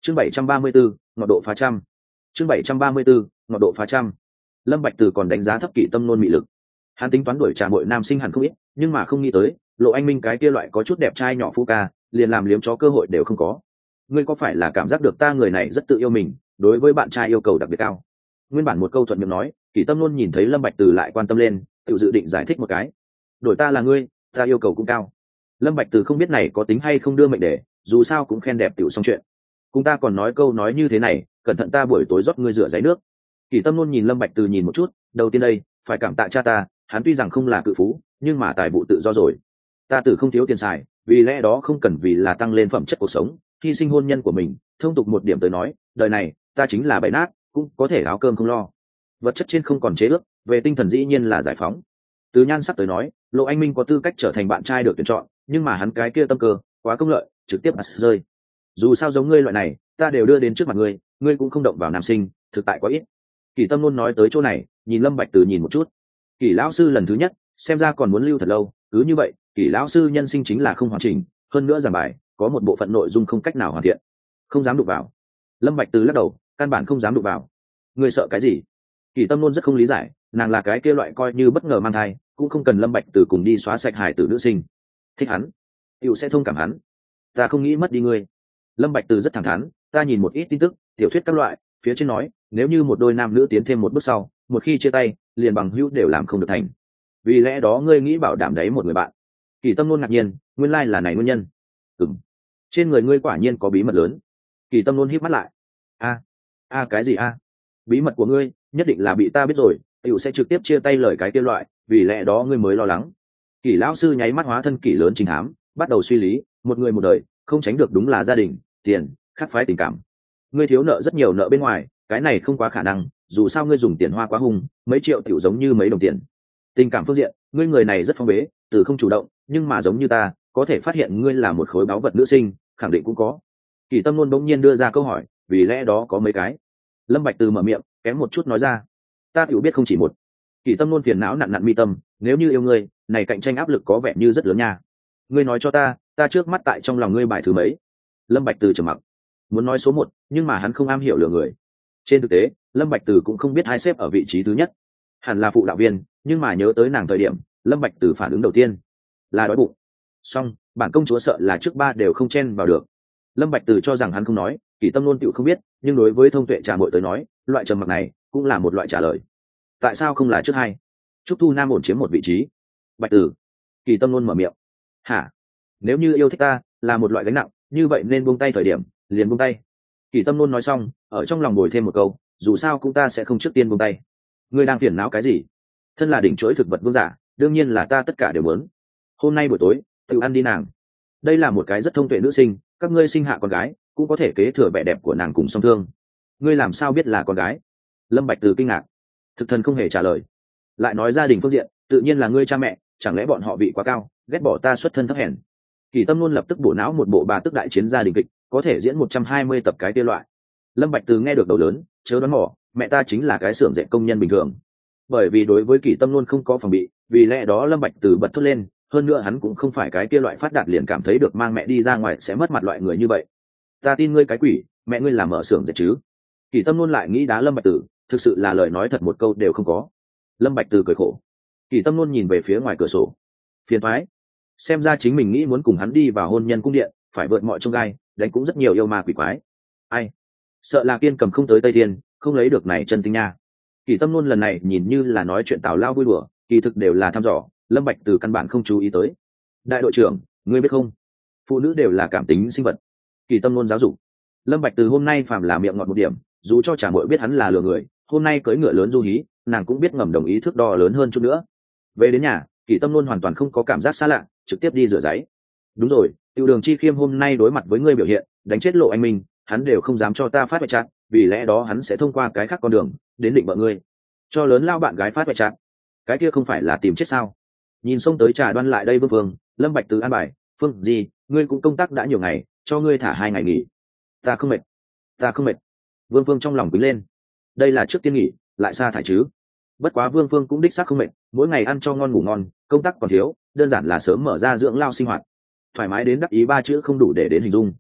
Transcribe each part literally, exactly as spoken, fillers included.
chương bảy trăm ba mươi 734, ngọt độ phá trăm. chương bảy trăm ba mươi 734, ngọt độ phá trăm. Lâm Bạch Từ còn đánh giá thấp Kỷ Tâm Nôn mị lực. Hắn tính toán đuổi trả muội nam sinh hẳn không ít, nhưng mà không nghĩ tới, Lộ Anh Minh cái kia loại có chút đẹp trai nhỏ phu ca, liền làm liếm chó cơ hội đều không có. Ngươi có phải là cảm giác được ta người này rất tự yêu mình, đối với bạn trai yêu cầu đặc biệt cao? Nguyên bản một câu thuận miệng nói, Kỷ Tâm Nôn nhìn thấy Lâm Bạch Từ lại quan tâm lên, tự dự định giải thích một cái. Đổi ta là ngươi, ta yêu cầu cũng cao. Lâm Bạch Từ không biết này có tính hay không đưa mệnh để, dù sao cũng khen đẹp tiểu xong chuyện. Cùng ta còn nói câu nói như thế này, cẩn thận ta buổi tối rót ngươi rửa giấy nước. Kỷ Tâm Nôn nhìn Lâm Bạch Từ nhìn một chút, đầu tiên đây, phải cảm tạ cha ta, hắn tuy rằng không là cự phú, nhưng mà tài vụ tự do rồi. Ta tự không thiếu tiền xài, vì lẽ đó không cần vì là tăng lên phẩm chất cuộc sống, hy sinh hôn nhân của mình. Thông tục một điểm tới nói, đời này ta chính là bậy nát, cũng có thể áo cơm không lo. Vật chất trên không còn chế ước, về tinh thần dĩ nhiên là giải phóng. Từ nhan sắc tới nói, Lộ Anh Minh có tư cách trở thành bạn trai được tuyển chọn, nhưng mà hắn cái kia tâm cơ quá công lợi, trực tiếp bắt rơi. Dù sao giống ngươi loại này, ta đều đưa đến trước mặt ngươi, ngươi cũng không động vào nam sinh, thực tại quá ít. Kỷ Tâm Nôn nói tới chỗ này, nhìn Lâm Bạch Từ nhìn một chút. Kỷ lão sư lần thứ nhất, xem ra còn muốn lưu thật lâu, cứ như vậy, Kỷ lão sư nhân sinh chính là không hoàn chỉnh, hơn nữa giảng bài có một bộ phận nội dung không cách nào hoàn thiện, không dám đụng vào. Lâm Bạch Từ lắc đầu, căn bản không dám đụng vào. Ngươi sợ cái gì? Kỷ Tâm Nôn rất không lý giải, nàng là cái kia loại coi như bất ngờ mang thai, cũng không cần Lâm Bạch Từ cùng đi xóa sạch hài tử nữ sinh. Thích hắn, tiểu sẽ thông cảm hắn. Ta không nghĩ mất đi ngươi. Lâm Bạch Từ rất thẳng thắn, ta nhìn một ít tin tức, tiểu thuyết các loại, phía trên nói, nếu như một đôi nam nữ tiến thêm một bước sau, một khi chia tay, liền bằng hữu đều làm không được thành. Vì lẽ đó ngươi nghĩ bảo đảm đấy một người bạn. Kỷ Tâm Nôn ngạc nhiên, nguyên lai là này nguyên nhân. Ừm, trên người ngươi quả nhiên có bí mật lớn. Kỷ Tâm Nôn híp mắt lại. A, a cái gì a? Bí mật của ngươi, nhất định là bị ta biết rồi, tiểu sẽ trực tiếp chia tay lời cái kia loại, vì lẽ đó ngươi mới lo lắng. Kỷ lão sư nháy mắt hóa thân Kỷ lớn trình thám, bắt đầu suy lý, một người một đời, không tránh được đúng là gia đình, tiền, khác phái tình cảm. Ngươi thiếu nợ rất nhiều nợ bên ngoài, cái này không quá khả năng, dù sao ngươi dùng tiền hoa quá hung, mấy triệu tiểu giống như mấy đồng tiền. Tình cảm phương diện, ngươi người này rất phong bế, từ không chủ động, nhưng mà giống như ta, có thể phát hiện ngươi là một khối báu vật nữ sinh, khẳng định cũng có. Kỷ Tâm Nôn bỗng nhiên đưa ra câu hỏi, vì lẽ đó có mấy cái. Lâm Bạch Từ mở miệng, kém một chút nói ra. Ta tiểu biết không chỉ một. Kỷ Tâm Nôn phiền não nặn nặn mi tâm, nếu như yêu ngươi, này cạnh tranh áp lực có vẻ như rất lớn nha. Ngươi nói cho ta, ta trước mắt tại trong lòng ngươi bài thứ mấy? Lâm Bạch Từ trầm mặc. Muốn nói số một, nhưng mà hắn không am hiểu lừa người. Trên thực tế, Lâm Bạch Từ cũng không biết ai xếp ở vị trí thứ nhất. Hẳn là phụ đạo viên, nhưng mà nhớ tới nàng thời điểm, Lâm Bạch Từ phản ứng đầu tiên là đói bụng. Song, bản công chúa sợ là trước ba đều không chen vào được. Lâm Bạch Từ cho rằng hắn không nói, Kỷ Tâm Nôn tựu không biết, nhưng đối với thông tuệ trà muội tới nói, loại trầm mặc này cũng là một loại trả lời. Tại sao không là trước hai? Trúc Thu Nam ổn chiếm một vị trí. Bạch Từ. Kỷ Tâm Nôn mở miệng. Hả? Nếu như yêu thích ta là một loại gánh nặng, như vậy nên buông tay thời điểm, liền buông tay. Kỷ Tâm Nôn nói xong, ở trong lòng bồi thêm một câu, dù sao cũng ta sẽ không trước tiên buông tay. Ngươi đang phiền não cái gì? Thân là đỉnh chuỗi thực vật vương giả, đương nhiên là ta tất cả đều muốn. Hôm nay buổi tối, tự ăn đi nàng. Đây là một cái rất thông tuệ nữ sinh, các ngươi sinh hạ con gái, cũng có thể kế thừa vẻ đẹp của nàng cùng song thương. Ngươi làm sao biết là con gái? Lâm Bạch Từ kinh ngạc. Thực thần không hề trả lời. Lại nói gia đình phương diện, tự nhiên là ngươi cha mẹ, chẳng lẽ bọn họ vị quá cao, ghét bỏ ta xuất thân thấp hèn? Kỷ Tâm Nôn lập tức bổ não một bộ bà tức đại chiến gia đình kịch, có thể diễn một trăm hai mươi tập cái kia loại. Lâm Bạch Từ nghe được đầu lớn, chớ đoán mò, mẹ ta chính là cái xưởng dệt công nhân bình thường. Bởi vì đối với Kỷ Tâm Nôn không có phòng bị, vì lẽ đó Lâm Bạch Từ bật thốt lên, hơn nữa hắn cũng không phải cái kia loại phát đạt liền cảm thấy được mang mẹ đi ra ngoài sẽ mất mặt loại người như vậy. Ta tin ngươi cái quỷ, mẹ ngươi làm mở xưởng dệt chứ? Kỷ Tâm Nôn lại nghĩ đá Lâm Bạch Từ, thực sự là lời nói thật một câu đều không có. Lâm Bạch Từ cười khổ. Kỷ Tâm Nôn nhìn về phía ngoài cửa sổ. Phiền toái. Xem ra chính mình nghĩ muốn cùng hắn đi vào hôn nhân cung điện, phải vượt mọi chông gai, đánh cũng rất nhiều yêu ma quỷ quái. Ai? Sợ là Kiên Cầm không tới Tây Thiên, không lấy được này chân tinh nha. Kỷ Tâm Nôn lần này nhìn như là nói chuyện tào lao vui đùa, kỳ thực đều là thăm dò, Lâm Bạch Từ căn bản không chú ý tới. Đại đội trưởng, ngươi biết không? Phụ nữ đều là cảm tính sinh vật. Kỷ Tâm Nôn giáo dục. Lâm Bạch Từ hôm nay phàm là miệng ngọt một điểm, dù cho Trà Muội biết hắn là lừa người, hôm nay cưỡi ngựa lớn du hí, nàng cũng biết ngầm đồng ý thước đo lớn hơn chút nữa. Về đến nhà, Kỷ Tâm Nôn hoàn toàn không có cảm giác xa lạ, trực tiếp đi rửa giấy. Đúng rồi, Tiêu Đường Chi Khiêm hôm nay đối mặt với ngươi biểu hiện, đánh chết Lộ Anh Minh, hắn đều không dám cho ta phát ngoại trạng, vì lẽ đó hắn sẽ thông qua cái khác con đường đến định vợ ngươi. Cho lớn lao bạn gái phát ngoại trạng, cái kia không phải là tìm chết sao? Nhìn xông tới Trà Đoan lại đây Vương Phương, Lâm Bạch Từ an bài, "Phương, gì, ngươi cũng công tác đã nhiều ngày, cho ngươi thả hai ngày nghỉ." "Ta không mệt, ta không mệt." Vương Phương trong lòng quýnh lên. Đây là trước tiên nghỉ, lại sa thải chứ? Bất quá Vương Phương cũng đích xác không mệt, mỗi ngày ăn cho ngon ngủ ngon, công tác còn thiếu, đơn giản là sớm mở ra dưỡng lao sinh hoạt. Thoải mái đến đắc ý ba chữ không đủ để đến hình dung.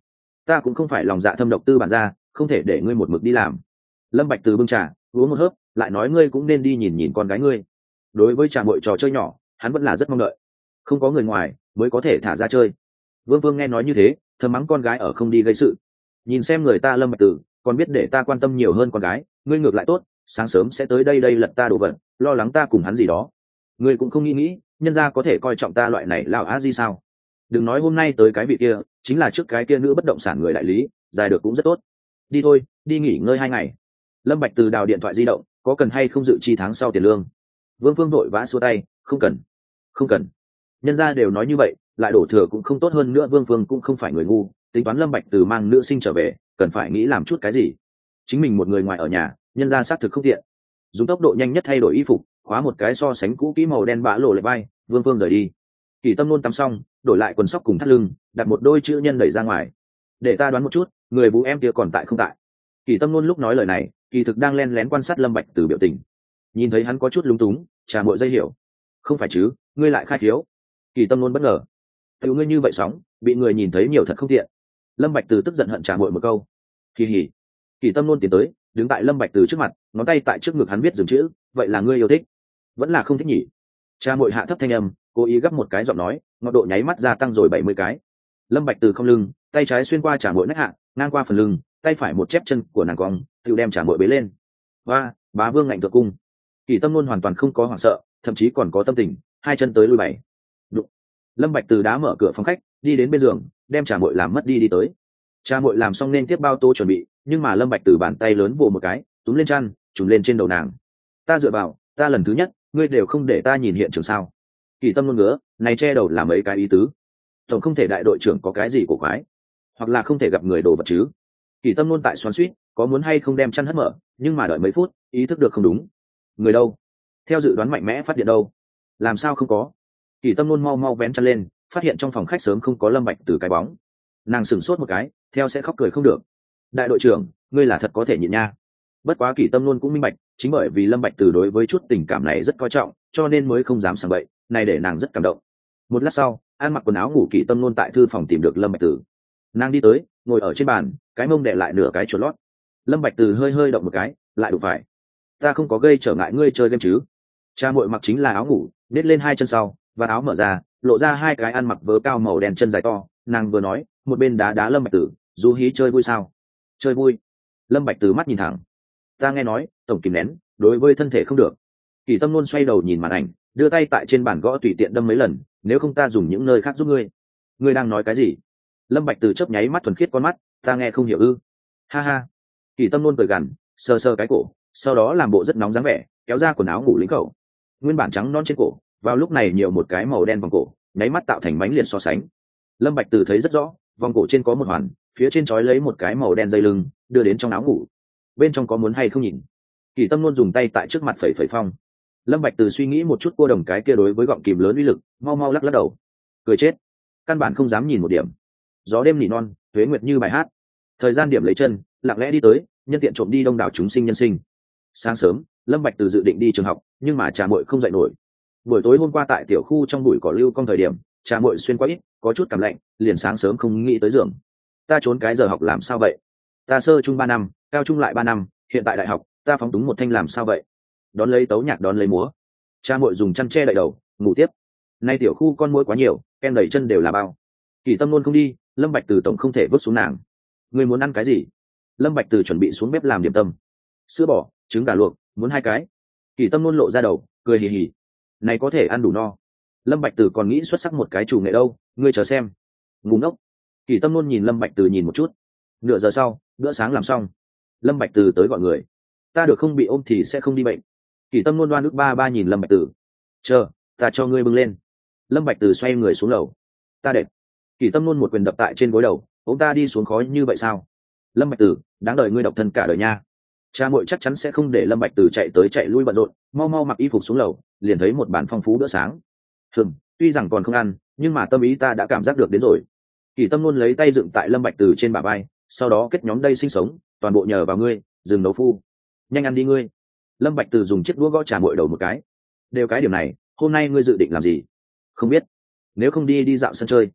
ta cũng không phải lòng dạ thâm độc tư bản ra, không thể để ngươi một mực đi làm. Lâm Bạch Từ bưng trà uống một hớp, lại nói ngươi cũng nên đi nhìn nhìn con gái ngươi. Đối với trà muội trò chơi nhỏ, hắn vẫn là rất mong đợi, không có người ngoài mới có thể thả ra chơi. Vương Vương nghe nói như thế, thầm mắng con gái ở không đi gây sự. Nhìn xem người ta Lâm Bạch Từ, còn biết để ta quan tâm nhiều hơn con gái, ngươi ngược lại tốt, sáng sớm sẽ tới đây đây lật ta đồ vật, lo lắng ta cùng hắn gì đó. Ngươi cũng không nghĩ nghĩ, nhân gia có thể coi trọng ta loại này lão á gì sao? Đừng nói hôm nay tới cái vị kia, chính là trước cái kia nữ bất động sản người đại lý, dài được cũng rất tốt. Đi thôi, đi nghỉ ngơi hai ngày. Lâm Bạch Từ đào điện thoại di động, có cần hay không dự chi tháng sau tiền lương? Vương Phương vội vã xua tay, không cần, không cần. Nhân gia đều nói như vậy, lại đổ thừa cũng không tốt hơn nữa. Vương Phương cũng không phải người ngu, tính toán Lâm Bạch Từ mang nữ sinh trở về, cần phải nghĩ làm chút cái gì. Chính mình một người ngoài ở nhà, nhân gia xác thực không tiện. Dùng tốc độ nhanh nhất thay đổi y phục, khóa một cái so sánh cũ kỹ màu đen bã lộ lại vai, Vương Phương rời đi. Kỳ Tâm luôn tắm xong, đổi lại quần sóc cùng thắt lưng, đặt một đôi chữ nhân đẩy ra ngoài. Để ta đoán một chút, người bú em kia còn tại không tại? Kỳ Tâm luôn lúc nói lời này, kỳ thực đang lén lén quan sát Lâm Bạch Từ biểu tình. Nhìn thấy hắn có chút lúng túng, trà muội dây hiểu. Không phải chứ, ngươi lại khai thiếu. Kỳ Tâm luôn bất ngờ. Tiểu ngươi như vậy sóng, bị người nhìn thấy nhiều thật không tiện. Lâm Bạch Từ tức giận hận trà muội một câu. Kỳ hỉ. Kỳ Tâm luôn tiến tới, đứng tại Lâm Bạch Từ trước mặt, ngón tay tại trước ngực hắn viết dừng chữ, vậy là ngươi yêu thích, vẫn là không thích nhỉ? Trà muội hạ thấp thanh âm, cố ý gấp một cái giọng nói, ngọt độ nháy mắt gia tăng rồi bảy mươi cái. Lâm Bạch Từ không lưng, tay trái xuyên qua trà muội nách hạ, ngang qua phần lưng, tay phải một chép chân của nàng cong, tự đem trà muội bế lên. Và bá vương ngạnh thượng cung. Kỳ Tâm luôn hoàn toàn không có hoảng sợ, thậm chí còn có tâm tình, hai chân tới lui bảy. Đụng. Lâm Bạch Từ đá mở cửa phòng khách, đi đến bên giường, đem trà muội làm mất đi đi tới. Trà muội làm xong nên tiếp bao tô chuẩn bị, nhưng mà Lâm Bạch Từ bàn tay lớn vồ một cái, túm lên chăn, trùm lên trên đầu nàng. Ta dựa vào, ta lần thứ nhất, ngươi đều không để ta nhìn hiện trường sao? Kỳ Tâm luôn ngứa, này che đầu là mấy cái ý tứ. Tổng không thể đại đội trưởng có cái gì cổ quái, hoặc là không thể gặp người đồ vật chứ? Kỳ Tâm luôn tại xoắn xuýt, có muốn hay không đem chăn hất mở, nhưng mà đợi mấy phút, ý thức được không đúng. Người đâu? Theo dự đoán mạnh mẽ phát điện đâu? Làm sao không có? Kỳ Tâm luôn mau mau vén chăn lên, phát hiện trong phòng khách sớm không có Lâm Bạch Từ cái bóng. Nàng sửng sốt một cái, theo sẽ khóc cười không được. Đại đội trưởng, ngươi là thật có thể nhịn nha. Bất quá Kỳ Tâm luôn cũng minh bạch, chính bởi vì Lâm Bạch Từ đối với chút tình cảm này rất coi trọng, cho nên mới không dám sảng bậy, này để nàng rất cảm động. Một lát sau, ăn mặc quần áo ngủ Kỳ Tâm luôn tại thư phòng tìm được Lâm Bạch Từ. Nàng đi tới, ngồi ở trên bàn, cái mông đè lại nửa cái chuột lót. Lâm Bạch Từ hơi hơi động một cái, lại đụng phải. Ta không có gây trở ngại ngươi chơi game chứ? Cha muội mặc chính là áo ngủ, nết lên hai chân sau, và áo mở ra, lộ ra hai cái ăn mặc vớ cao màu đen chân dài to. Nàng vừa nói, một bên đá đá Lâm Bạch Từ, du hí chơi vui sao? Chơi vui. Lâm Bạch Từ mắt nhìn thẳng. Ta nghe nói, tổng kìm nén, đối với thân thể không được. Kỳ Tâm luôn xoay đầu nhìn màn ảnh, đưa tay tại trên bàn gõ tùy tiện đâm mấy lần, nếu không ta dùng những nơi khác giúp ngươi. Ngươi đang nói cái gì? Lâm Bạch Từ chớp nháy mắt thuần khiết con mắt, ta nghe không hiểu ư? Ha ha. Kỳ Tâm luôn cười gằn, sờ sờ cái cổ, sau đó làm bộ rất nóng dáng vẻ, kéo ra quần áo ngủ lính khẩu. Nguyên bản trắng non trên cổ, vào lúc này nhiều một cái màu đen vòng cổ, nháy mắt tạo thành mánh liệt so sánh. Lâm Bạch Từ thấy rất rõ, vòng cổ trên có một hoàn, phía trên trói lấy một cái màu đen dây lưng, đưa đến trong áo ngủ. Bên trong có muốn hay không nhìn? Kỳ Tâm luôn dùng tay tại trước mặt phẩy phẩy phong. Lâm Bạch Từ suy nghĩ một chút cô đồng cái kia đối với gọng kìm lớn uy lực, mau mau lắc lắc đầu, cười chết, căn bản không dám nhìn một điểm. Gió đêm nỉ non, tuế nguyệt như bài hát. Thời gian điểm lấy chân, lặng lẽ đi tới, nhân tiện trộm đi đông đảo chúng sinh nhân sinh. Sáng sớm, Lâm Bạch Từ dự định đi trường học, nhưng mà trà muội không dậy nổi. Buổi tối hôm qua tại tiểu khu trong bụi cỏ lưu công thời điểm, trà muội xuyên quá ít, có chút cảm lạnh, liền sáng sớm không nghĩ tới giường. Ta trốn cái giờ học làm sao vậy? Ta sơ trung ba năm, cao trung lại ba năm, hiện tại đại học, ta phóng túng một thanh làm sao vậy? Đón lấy tấu nhạc đón lấy múa. Trà muội dùng chăn che đậy đầu, ngủ tiếp. Nay tiểu khu con muỗi quá nhiều, ken đẩy chân đều là bao. Kỳ Tâm luôn không đi, Lâm Bạch Từ tổng không thể vứt xuống nàng. Ngươi muốn ăn cái gì? Lâm Bạch Từ chuẩn bị xuống bếp làm điểm tâm. Sữa bò, trứng gà luộc, muốn hai cái. Kỳ Tâm luôn lộ ra đầu, cười hì hì. Này có thể ăn đủ no. Lâm Bạch Từ còn nghĩ xuất sắc một cái chủ nghệ đâu, ngươi chờ xem. Ngu ngốc. Kỳ Tâm luôn nhìn Lâm Bạch Từ nhìn một chút. Nửa giờ sau, bữa sáng làm xong. Lâm Bạch Từ tới gọi người. Ta được không bị ôm thì sẽ không đi bệnh. Kỳ Tâm luôn đoan nước ba ba nhìn Lâm Bạch Từ. Chờ, ta cho ngươi bưng lên. Lâm Bạch Từ xoay người xuống lầu. Ta đệt. Kỳ Tâm luôn một quyền đập tại trên gối đầu, ông ta đi xuống khói như vậy sao? Lâm Bạch Từ, đáng đời ngươi độc thân cả đời nha. Cha muội chắc chắn sẽ không để Lâm Bạch Từ chạy tới chạy lui bận rộn, mau mau mặc y phục xuống lầu, liền thấy một bàn phong phú bữa sáng. Hừm, tuy rằng còn không ăn, nhưng mà tâm ý ta đã cảm giác được đến rồi. Kỳ Tâm luôn lấy tay dựng tại Lâm Bạch Từ trên bả vai, sau đó kết nhóm đây sinh sống, toàn bộ nhờ vào ngươi, dừng nấu phu. Nhanh ăn đi ngươi. Lâm Bạch Từ dùng chiếc đũa gõ trà muội đầu một cái. Đều cái điểm này, hôm nay ngươi dự định làm gì? Không biết. Nếu không đi đi dạo sân chơi.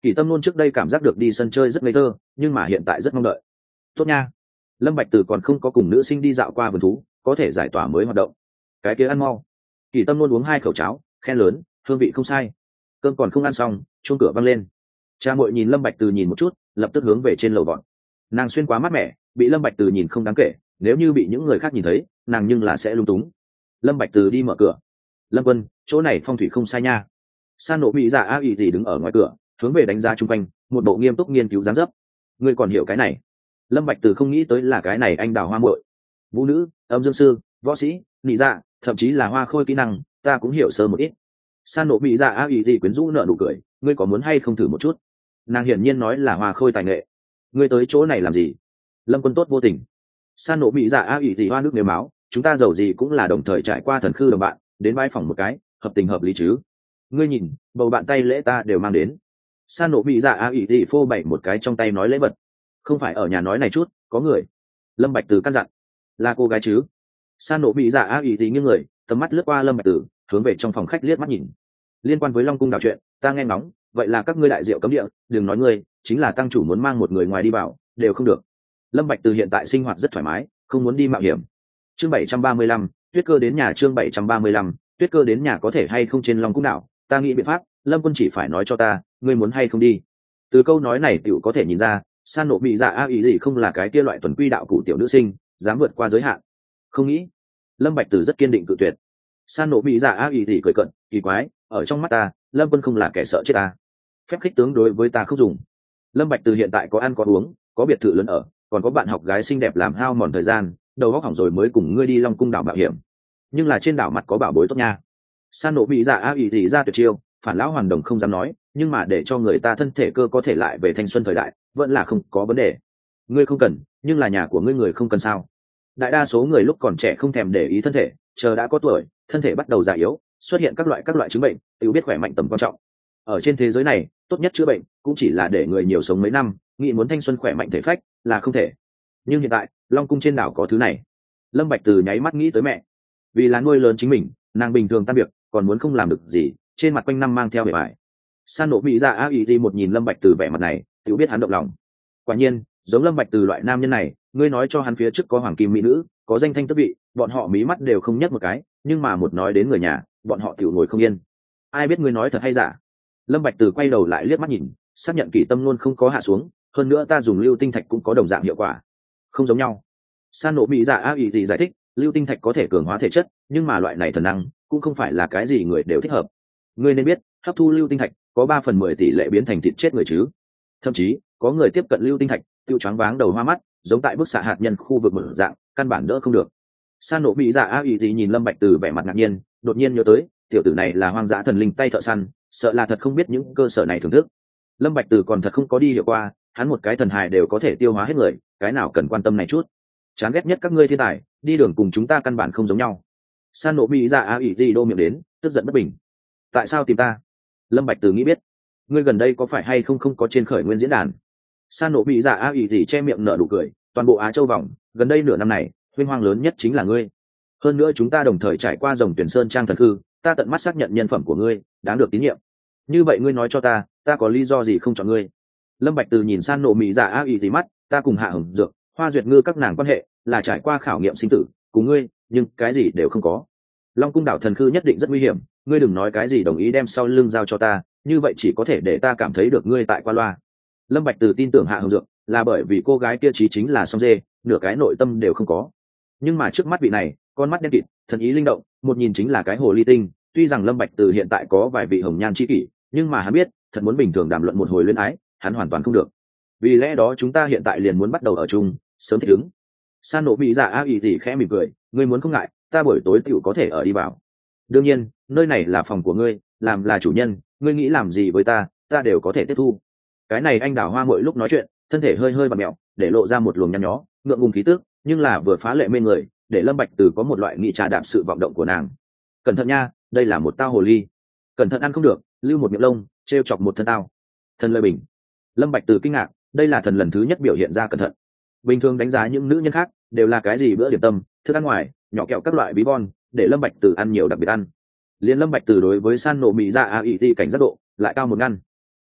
Kỳ Tâm Nôn trước đây cảm giác được đi sân chơi rất ngây thơ, nhưng mà hiện tại rất mong đợi. Tốt nha. Lâm Bạch Từ còn không có cùng nữ sinh đi dạo qua vườn thú, có thể giải tỏa mới hoạt động. Cái kia ăn mau. Kỳ Tâm Nôn uống hai khẩu cháo, khen lớn, hương vị không sai. Cơm còn không ăn xong, chuông cửa vang lên. Cha muội nhìn Lâm Bạch Từ nhìn một chút, lập tức hướng về trên lầu vọt. Nàng xuyên quá mát mẻ, bị Lâm Bạch Từ nhìn không đáng kể, nếu như bị những người khác nhìn thấy, nàng nhưng là sẽ lung túng. Lâm Bạch Từ đi mở cửa. Lâm Quân, chỗ này phong thủy không sai nha. San nộ mỹ dạ a ý gì đứng ở ngoài cửa, hướng về đánh giá chung quanh, một bộ nghiêm túc nghiên cứu dáng dấp. Ngươi còn hiểu cái này? Lâm Bạch Từ không nghĩ tới là cái này anh đào hoa muội, vũ nữ, âm dương sư, võ sĩ, nị dạ, thậm chí là hoa khôi kỹ năng, ta cũng hiểu sơ một ít. San nộ mỹ dạ a ý gì quyến rũ nở nụ cười, ngươi có muốn hay không thử một chút? Nàng hiển nhiên nói là hoa khôi tài nghệ. Ngươi tới chỗ này làm gì? Lâm Quân tốt vô tình. San nộ mỹ dạ a ý gì hoa nước nếu máu, chúng ta giàu gì cũng là đồng thời trải qua thần khư đồng bạn, đến bãi phòng một cái, hợp tình hợp lý chứ. Ngươi nhìn, bầu bạn tay lễ ta đều mang đến. San nộ mỹ dạ a ý gì phô bày một cái trong tay nói lễ vật. Không phải ở nhà nói này chút, có người. Lâm Bạch Từ căn dặn. Là cô gái chứ? San nộ mỹ dạ a ý gì nghiêng người, tầm mắt lướt qua Lâm Bạch Từ, hướng về trong phòng khách liếc mắt nhìn. Liên quan với Long cung đảo chuyện, ta nghe ngóng, vậy là các ngươi đại diệu cấm địa, đừng nói ngươi, chính là tăng chủ muốn mang một người ngoài đi vào, đều không được. Lâm Bạch Từ hiện tại sinh hoạt rất thoải mái, không muốn đi mạo hiểm. Chương bảy trăm ba mươi lăm, Tuyết Cơ đến nhà. Chương bảy trăm ba mươi lăm, Tuyết Cơ đến nhà có thể hay không trên Long cung đảo, ta nghĩ biện pháp. Lâm Quân chỉ phải nói cho ta, ngươi muốn hay không đi. Từ câu nói này tiểu có thể nhìn ra, San nộ bị dạ a ý gì không là cái kia loại tuần quy đạo cụ tiểu nữ sinh, dám vượt qua giới hạn. Không nghĩ. Lâm Bạch Từ rất kiên định cự tuyệt. San nộ bị dạ a ý gì cười cận, kỳ quái, ở trong mắt ta, Lâm Quân không là kẻ sợ chết ta. Phép khích tướng đối với ta không dùng. Lâm Bạch Từ hiện tại có ăn có uống, có biệt thự lớn ở, còn có bạn học gái xinh đẹp làm hao mòn thời gian, đầu óc hỏng rồi mới cùng ngươi đi Long cung đảo mạo hiểm. Nhưng là trên đảo mặt có bảo bối tốt nha. San nộ bị dạ a ý gì ra tuyệt chiêu, phản lão hoàn đồng không dám nói, nhưng mà để cho người ta thân thể cơ có thể lại về thanh xuân thời đại, vẫn là không có vấn đề. Ngươi không cần, nhưng là nhà của ngươi người không cần sao? Đại đa số người lúc còn trẻ không thèm để ý thân thể, chờ đã có tuổi, thân thể bắt đầu già yếu, xuất hiện các loại các loại chứng bệnh, tự biết khỏe mạnh tầm quan trọng. Ở trên thế giới này, tốt nhất chữa bệnh cũng chỉ là để người nhiều sống mấy năm, nghĩ muốn thanh xuân khỏe mạnh thể phách là không thể. Nhưng hiện tại, Long cung trên đảo có thứ này. Lâm Bạch Từ nháy mắt nghĩ tới mẹ. Vì là nuôi lớn chính mình, nàng bình thường tan việc, còn muốn không làm được gì, trên mặt quanh năm mang theo bề bài. San nộ bị dạ a ý đi một nhìn Lâm Bạch Từ vẻ mặt này, tự biết hắn động lòng. Quả nhiên, giống Lâm Bạch Từ loại nam nhân này, ngươi nói cho hắn phía trước có hoàng kim mỹ nữ, có danh thanh tước vị, bọn họ mí mắt đều không nhấc một cái, nhưng mà một nói đến người nhà, bọn họ tiểu ngồi không yên. Ai biết ngươi nói thật hay giả? Lâm Bạch Từ quay đầu lại liếc mắt nhìn, xác nhận Kỷ Tâm luôn không có hạ xuống, hơn nữa ta dùng lưu tinh thạch cũng có đồng dạng hiệu quả. Không giống nhau. San nộ bị dạ a ý gì giải thích, lưu tinh thạch có thể cường hóa thể chất, nhưng mà loại này thần năng cũng không phải là cái gì người đều thích hợp. Ngươi nên biết, hấp thu lưu tinh thạch có ba phần mười tỷ lệ biến thành thịt chết người chứ. Thậm chí, có người tiếp cận lưu tinh thạch, tiêu choáng váng đầu hoa mắt, giống tại bức xạ hạt nhân khu vực mở dạng, căn bản đỡ không được. San nộ bị dạ a ý gì nhìn Lâm Bạch Từ vẻ mặt ngạc nhiên, đột nhiên nhớ tới, tiểu tử này là hoang dã thần linh tay thợ săn, sợ là thật không biết những cơ sở này thưởng thức. Lâm Bạch Từ còn thật không có đi hiểu qua, hắn một cái thần hài đều có thể tiêu hóa hết người, cái nào cần quan tâm này chút. Chán ghét nhất các ngươi thiên tài, đi đường cùng chúng ta căn bản không giống nhau. San nộ bị dạ a ý gì đô miệng đến, tức giận bất bình. Tại sao tìm ta? Lâm Bạch Từ nghĩ biết, ngươi gần đây có phải hay không không có trên khởi nguyên diễn đàn? San nộ bị dạ a ý gì che miệng nở nụ cười, toàn bộ Á Châu vòng, gần đây nửa năm này, huynh hoang lớn nhất chính là ngươi. Hơn nữa chúng ta đồng thời trải qua dòng tuyển sơn trang thần hư, ta tận mắt xác nhận nhân phẩm của ngươi, đáng được tín nhiệm. Như vậy ngươi nói cho ta, ta có lý do gì không chọn ngươi? Lâm Bạch Từ nhìn San nộ mỹ dạ a ý tí mắt, ta cùng Hạ Hồng Dược, Hoa Duyệt Ngư các nàng quan hệ là trải qua khảo nghiệm sinh tử, cùng ngươi, nhưng cái gì đều không có. Long cung đảo thần khư nhất định rất nguy hiểm, ngươi đừng nói cái gì đồng ý đem sau lưng giao cho ta, như vậy chỉ có thể để ta cảm thấy được ngươi tại qua loa. Lâm Bạch Từ tin tưởng Hạ Hồng Dược, là bởi vì cô gái kia chí chính là song dê, nửa cái nội tâm đều không có. Nhưng mà trước mắt vị này, con mắt đen kịt, thần ý linh động, một nhìn chính là cái hồ ly tinh. Tuy rằng Lâm Bạch Từ hiện tại có vài vị hồng nhan chi kỷ, nhưng mà hắn biết, thật muốn bình thường đàm luận một hồi luyến ái, hắn hoàn toàn không được. Vì lẽ đó chúng ta hiện tại liền muốn bắt đầu ở chung, sớm thích ứng. San nộ bị dạ a ý thì khẽ mỉm cười, ngươi muốn không ngại, ta buổi tối tiểu có thể ở đi vào. Đương nhiên, nơi này là phòng của ngươi, làm là chủ nhân, ngươi nghĩ làm gì với ta, ta đều có thể tiếp thu. Cái này anh đào hoa mỗi lúc nói chuyện, thân thể hơi hơi bặm mẹo, để lộ ra một luồng nhăn nhó, ngượng ngùng khí tức, nhưng là vừa phá lệ mê người, để Lâm Bạch Từ có một loại nghị trà đạp sự vọng động của nàng. Cẩn thận nha, đây là một tao hồ ly. Cẩn thận ăn không được, lưu một miệng lông, trêu chọc một thân tao. Thần lời bình. Lâm Bạch Từ kinh ngạc, đây là thần lần thứ nhất biểu hiện ra cẩn thận. Bình thường đánh giá những nữ nhân khác đều là cái gì bữa điểm tâm, thức ăn ngoài, nhỏ kẹo các loại bí bon, để Lâm Bạch Từ ăn nhiều đặc biệt ăn. Liên Lâm Bạch Từ đối với San nộ mỹ dạ a ý cảnh giác độ lại cao một ngăn.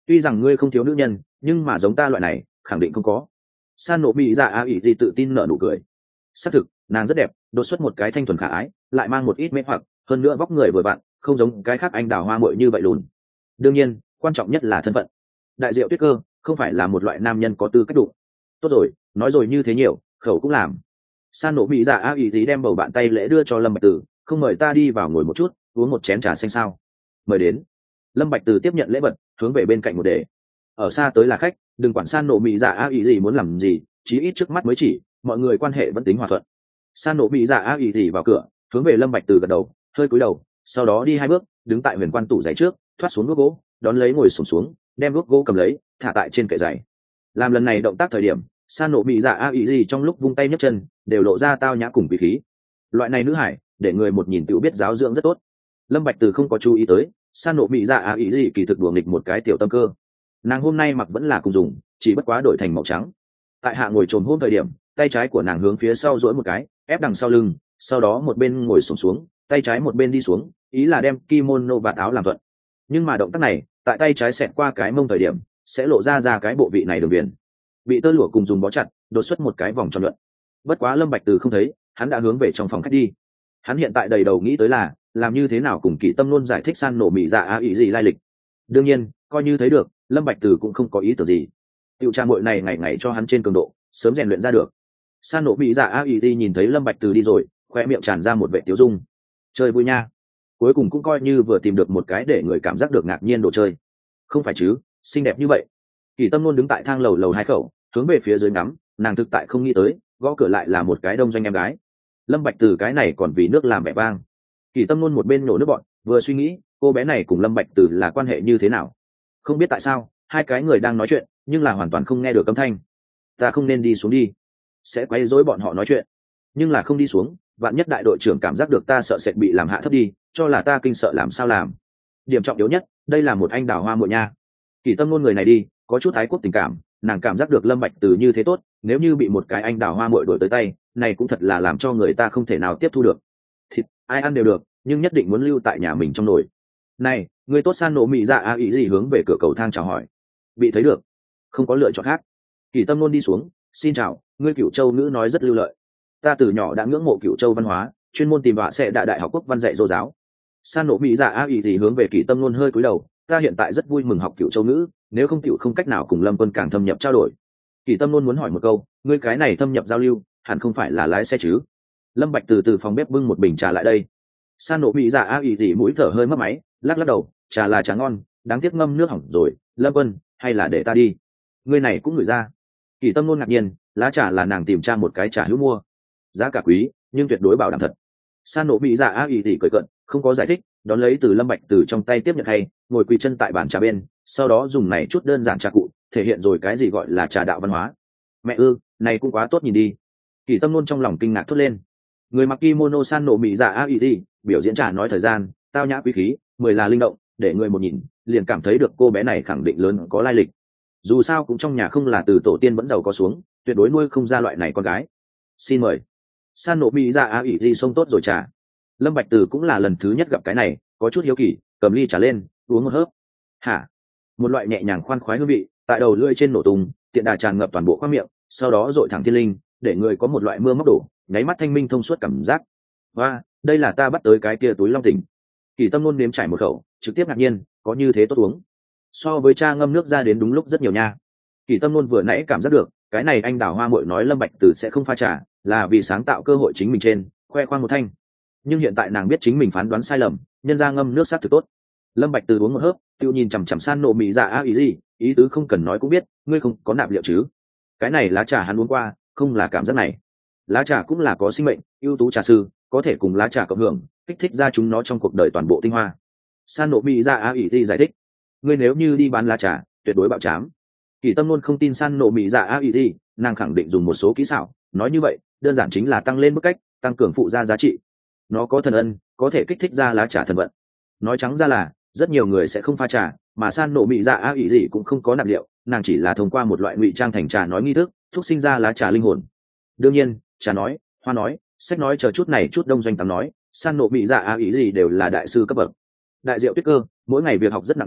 tuy rằng ngươi không thiếu nữ nhân nhưng mà giống ta loại này khẳng định không có. San nổ mỹ dạ a ỷ gì tự tin nở nụ cười. Xác thực nàng rất đẹp, đột xuất một cái thanh thuần khả ái, lại mang một ít mê hoặc, hơn nữa vóc người vừa vặn, không giống cái khác anh đào hoa muội như vậy lùn. Đương nhiên quan trọng nhất là thân phận. Đại diệu tuyết cơ không phải là một loại nam nhân có tư cách đủ. Tốt rồi, nói rồi như thế nhiều, khẩu cũng làm. San nổ mỹ dạ a ỷ gì đem bầu bạn tay lễ đưa cho Lâm Bạch Tử, không mời ta đi vào ngồi một chút, uống một chén trà xanh sao? Mời đến. Lâm Bạch Tử tiếp nhận lễ vật, hướng về bên cạnh một đề. Ở xa tới là khách, đừng quản San nổ mỹ dạ a ỷ gì muốn làm gì, chí ít trước mắt mới chỉ, mọi người quan hệ vẫn tính hòa thuận. San nổ mỹ dạ a ỷ gì vào cửa, hướng về Lâm Bạch Tử gật đầu, hơi cúi đầu, sau đó đi hai bước, đứng tại huyền quan tủ giày trước, thoát xuống nút gỗ, đón lấy ngồi xổm xuống, xuống, đem nút gỗ cầm lấy, thả tại trên kệ giày. Làm lần này động tác thời điểm, San nổ mỹ dạ a ỷ gì trong lúc vung tay nhấc chân, đều lộ ra tao nhã cùng quý khí. Loại này nữ hải, để người một nhìn tự biết giáo dưỡng rất tốt. Lâm Bạch Từ không có chú ý tới, San nổ mỹ dạ a ỷ gì kỳ thực đùa nghịch một cái tiểu tâm cơ. Nàng hôm nay mặc vẫn là cùng dùng, chỉ bất quá đổi thành màu trắng. Tại hạ ngồi trồn hôm thời điểm, tay trái của nàng hướng phía sau duỗi một cái, ép đằng sau lưng, sau đó một bên ngồi xổm xuống, xuống, tay trái một bên đi xuống, ý là đem kimono vạt áo làm thuận. Nhưng mà động tác này, tại tay trái xẹt qua cái mông thời điểm, sẽ lộ ra ra cái bộ vị này đường viền. Bị tơ lụa cùng dùng bó chặt, đột xuất một cái vòng tròn luận. Bất quá Lâm Bạch Từ không thấy, hắn đã hướng về trong phòng khách đi. Hắn hiện tại đầy đầu nghĩ tới là làm như thế nào cùng Kỷ Tâm luôn giải thích San nổ mỹ dạ a ỷ gì lai lịch. Đương nhiên, coi như thấy được, Lâm Bạch Từ cũng không có ý tưởng gì. Tiểu tra muội này ngày ngày cho hắn trên cường độ, sớm rèn luyện ra được. San nổ mỹ dạ a ỷ gì nhìn thấy Lâm Bạch Từ đi rồi, khoe miệng tràn ra một vẻ tiêu dung. Chơi vui nha. Cuối cùng cũng coi như vừa tìm được một cái để người cảm giác được ngạc nhiên đồ chơi. Không phải chứ, xinh đẹp như vậy. Kỷ Tâm luôn đứng tại thang lầu lầu hai khẩu, hướng về phía dưới ngắm, nàng thực tại không nghĩ tới, gõ cửa lại là một cái đông doanh em gái. Lâm Bạch Từ cái này còn vì nước làm vẻ vang. Kỷ Tâm luôn một bên nổ nước bọn, vừa suy nghĩ, cô bé này cùng Lâm Bạch Từ là quan hệ như thế nào. Không biết tại sao, hai cái người đang nói chuyện, nhưng là hoàn toàn không nghe được âm thanh. Ta không nên đi xuống đi, sẽ quấy rối bọn họ nói chuyện. Nhưng là không đi xuống, vạn nhất đại đội trưởng cảm giác được ta sợ sệt bị làm hạ thấp đi, cho là ta kinh sợ làm sao làm. Điểm trọng yếu nhất, đây là một anh đào hoa muội nha. Kỷ Tâm luôn người này đi, có chút ái quốc tình cảm, nàng cảm giác được Lâm Bạch Từ như thế tốt, nếu như bị một cái anh đào hoa muội đuổi tới tay, này cũng thật là làm cho người ta không thể nào tiếp thu được. Thịt ai ăn đều được, nhưng nhất định muốn lưu tại nhà mình trong nồi. Này, người tốt San nổ mỹ dạ a ỷ gì hướng về cửa cầu thang chào hỏi. Bị thấy được, không có lựa chọn khác. Kỷ Tâm luôn đi xuống, xin chào, ngươi Cửu Châu ngữ nói rất lưu lợi. Ta từ nhỏ đã ngưỡng mộ Cửu Châu văn hóa, chuyên môn tìm vạ sẽ đại đại học quốc văn dạy dô giáo. San nổ mỹ dạ a ỷ thì hướng về Kỷ Tâm luôn hơi cúi đầu, ta hiện tại rất vui mừng học Cửu Châu ngữ, nếu không tiểu không cách nào cùng Lâm Quân càng thâm nhập trao đổi. Kỷ Tâm luôn muốn hỏi một câu, ngươi cái này thâm nhập giao lưu, hẳn không phải là lái xe chứ? Lâm Bạch từ từ phòng bếp bưng một bình trà lại đây. San nổ mỹ dạ a ỷ thì mũi thở hơi mất máy, lắc lắc đầu, trà là trà ngon, đáng tiếc ngâm nước hỏng rồi. Lâm Quân, hay là để ta đi? Ngươi này cũng ngửi ra. Kỷ Tâm luôn ngạc nhiên, lá trà là nàng tìm tra một cái trà hữu mua, giá cả quý, nhưng tuyệt đối bảo đảm thật. San nổ mỹ dạ a ỷ thì cười cợt, không có giải thích, đón lấy từ Lâm Bạch từ trong tay tiếp nhận hay, ngồi quỳ chân tại bàn trà bên, sau đó dùng này chút đơn giản trà cụ, thể hiện rồi cái gì gọi là trà đạo văn hóa. Mẹ ư, này cũng quá tốt nhìn đi. Kỷ Tâm luôn trong lòng kinh ngạc thốt lên. Người mặc kimono San nổ mỹ dạ a ỷ thì biểu diễn trà nói thời gian, tao nhã quý khí, mười là linh động, để người một nhìn, liền cảm thấy được cô bé này khẳng định lớn có lai lịch. Dù sao cũng trong nhà không là từ tổ tiên vẫn giàu có xuống, tuyệt đối nuôi không ra loại này con gái. Xin mời. San nổ mỹ dạ a ỷ thì xông tốt rồi trà. Lâm Bạch Từ cũng là lần thứ nhất gặp cái này, có chút hiếu kỳ, cầm ly trà lên, uống một hớp. Hả? Một loại nhẹ nhàng khoan khoái hương vị, tại đầu lưỡi trên nổ tung, tiện đà tràn ngập toàn bộ khoang miệng, sau đó dội thẳng thiên linh, để người có một loại mưa móc đổ, nháy mắt thanh minh thông suốt cảm giác. Và, đây là ta bắt tới cái kia túi long tỉnh. Kỷ Tâm luôn nếm trải một khẩu, trực tiếp ngạc nhiên, có như thế tốt uống. So với cha ngâm nước ra đến đúng lúc rất nhiều nha. Kỷ Tâm luôn vừa nãy cảm giác được, cái này anh đào hoa muội nói Lâm Bạch Từ sẽ không pha trà, là vì sáng tạo cơ hội chính mình trên, khoe khoang một thanh. Nhưng hiện tại nàng biết chính mình phán đoán sai lầm, nhân ra ngâm nước sát thực tốt. Lâm Bạch Từ uống một hớp, tiêu nhìn chằm chằm San nổ mỹ dạ a ý gì, ý tứ không cần nói cũng biết, ngươi không có nạp liệu chứ? Cái này lá trà hắn uống qua, không là cảm giác này. Lá trà cũng là có sinh mệnh, ưu tú trà sư, có thể cùng lá trà cộng hưởng, kích thích ra chúng nó trong cuộc đời toàn bộ tinh hoa. San nổ mỹ dạ a ý gì giải thích, ngươi nếu như đi bán lá trà, tuyệt đối bạo chám. Kỷ Tâm luôn không tin San nổ mỹ dạ a ý gì, nàng khẳng định dùng một số kỹ xảo, nói như vậy, đơn giản chính là tăng lên mức cách, tăng cường phụ gia giá trị. Nó có thần ân, có thể kích thích ra lá trà thần vận. Nói trắng ra là rất nhiều người sẽ không pha trà, mà San nổ mỹ dạ a ý gì cũng không có nạp liệu, nàng chỉ là thông qua một loại ngụy trang thành trà nói nghi thức, thúc sinh ra lá trà linh hồn. Đương nhiên, trà nói, hoa nói, sách nói chờ chút này chút đông doanh tám nói, San nổ mỹ dạ a ý gì đều là đại sư cấp bậc. Đại diệu tuyết cơ, mỗi ngày việc học rất nặng nề,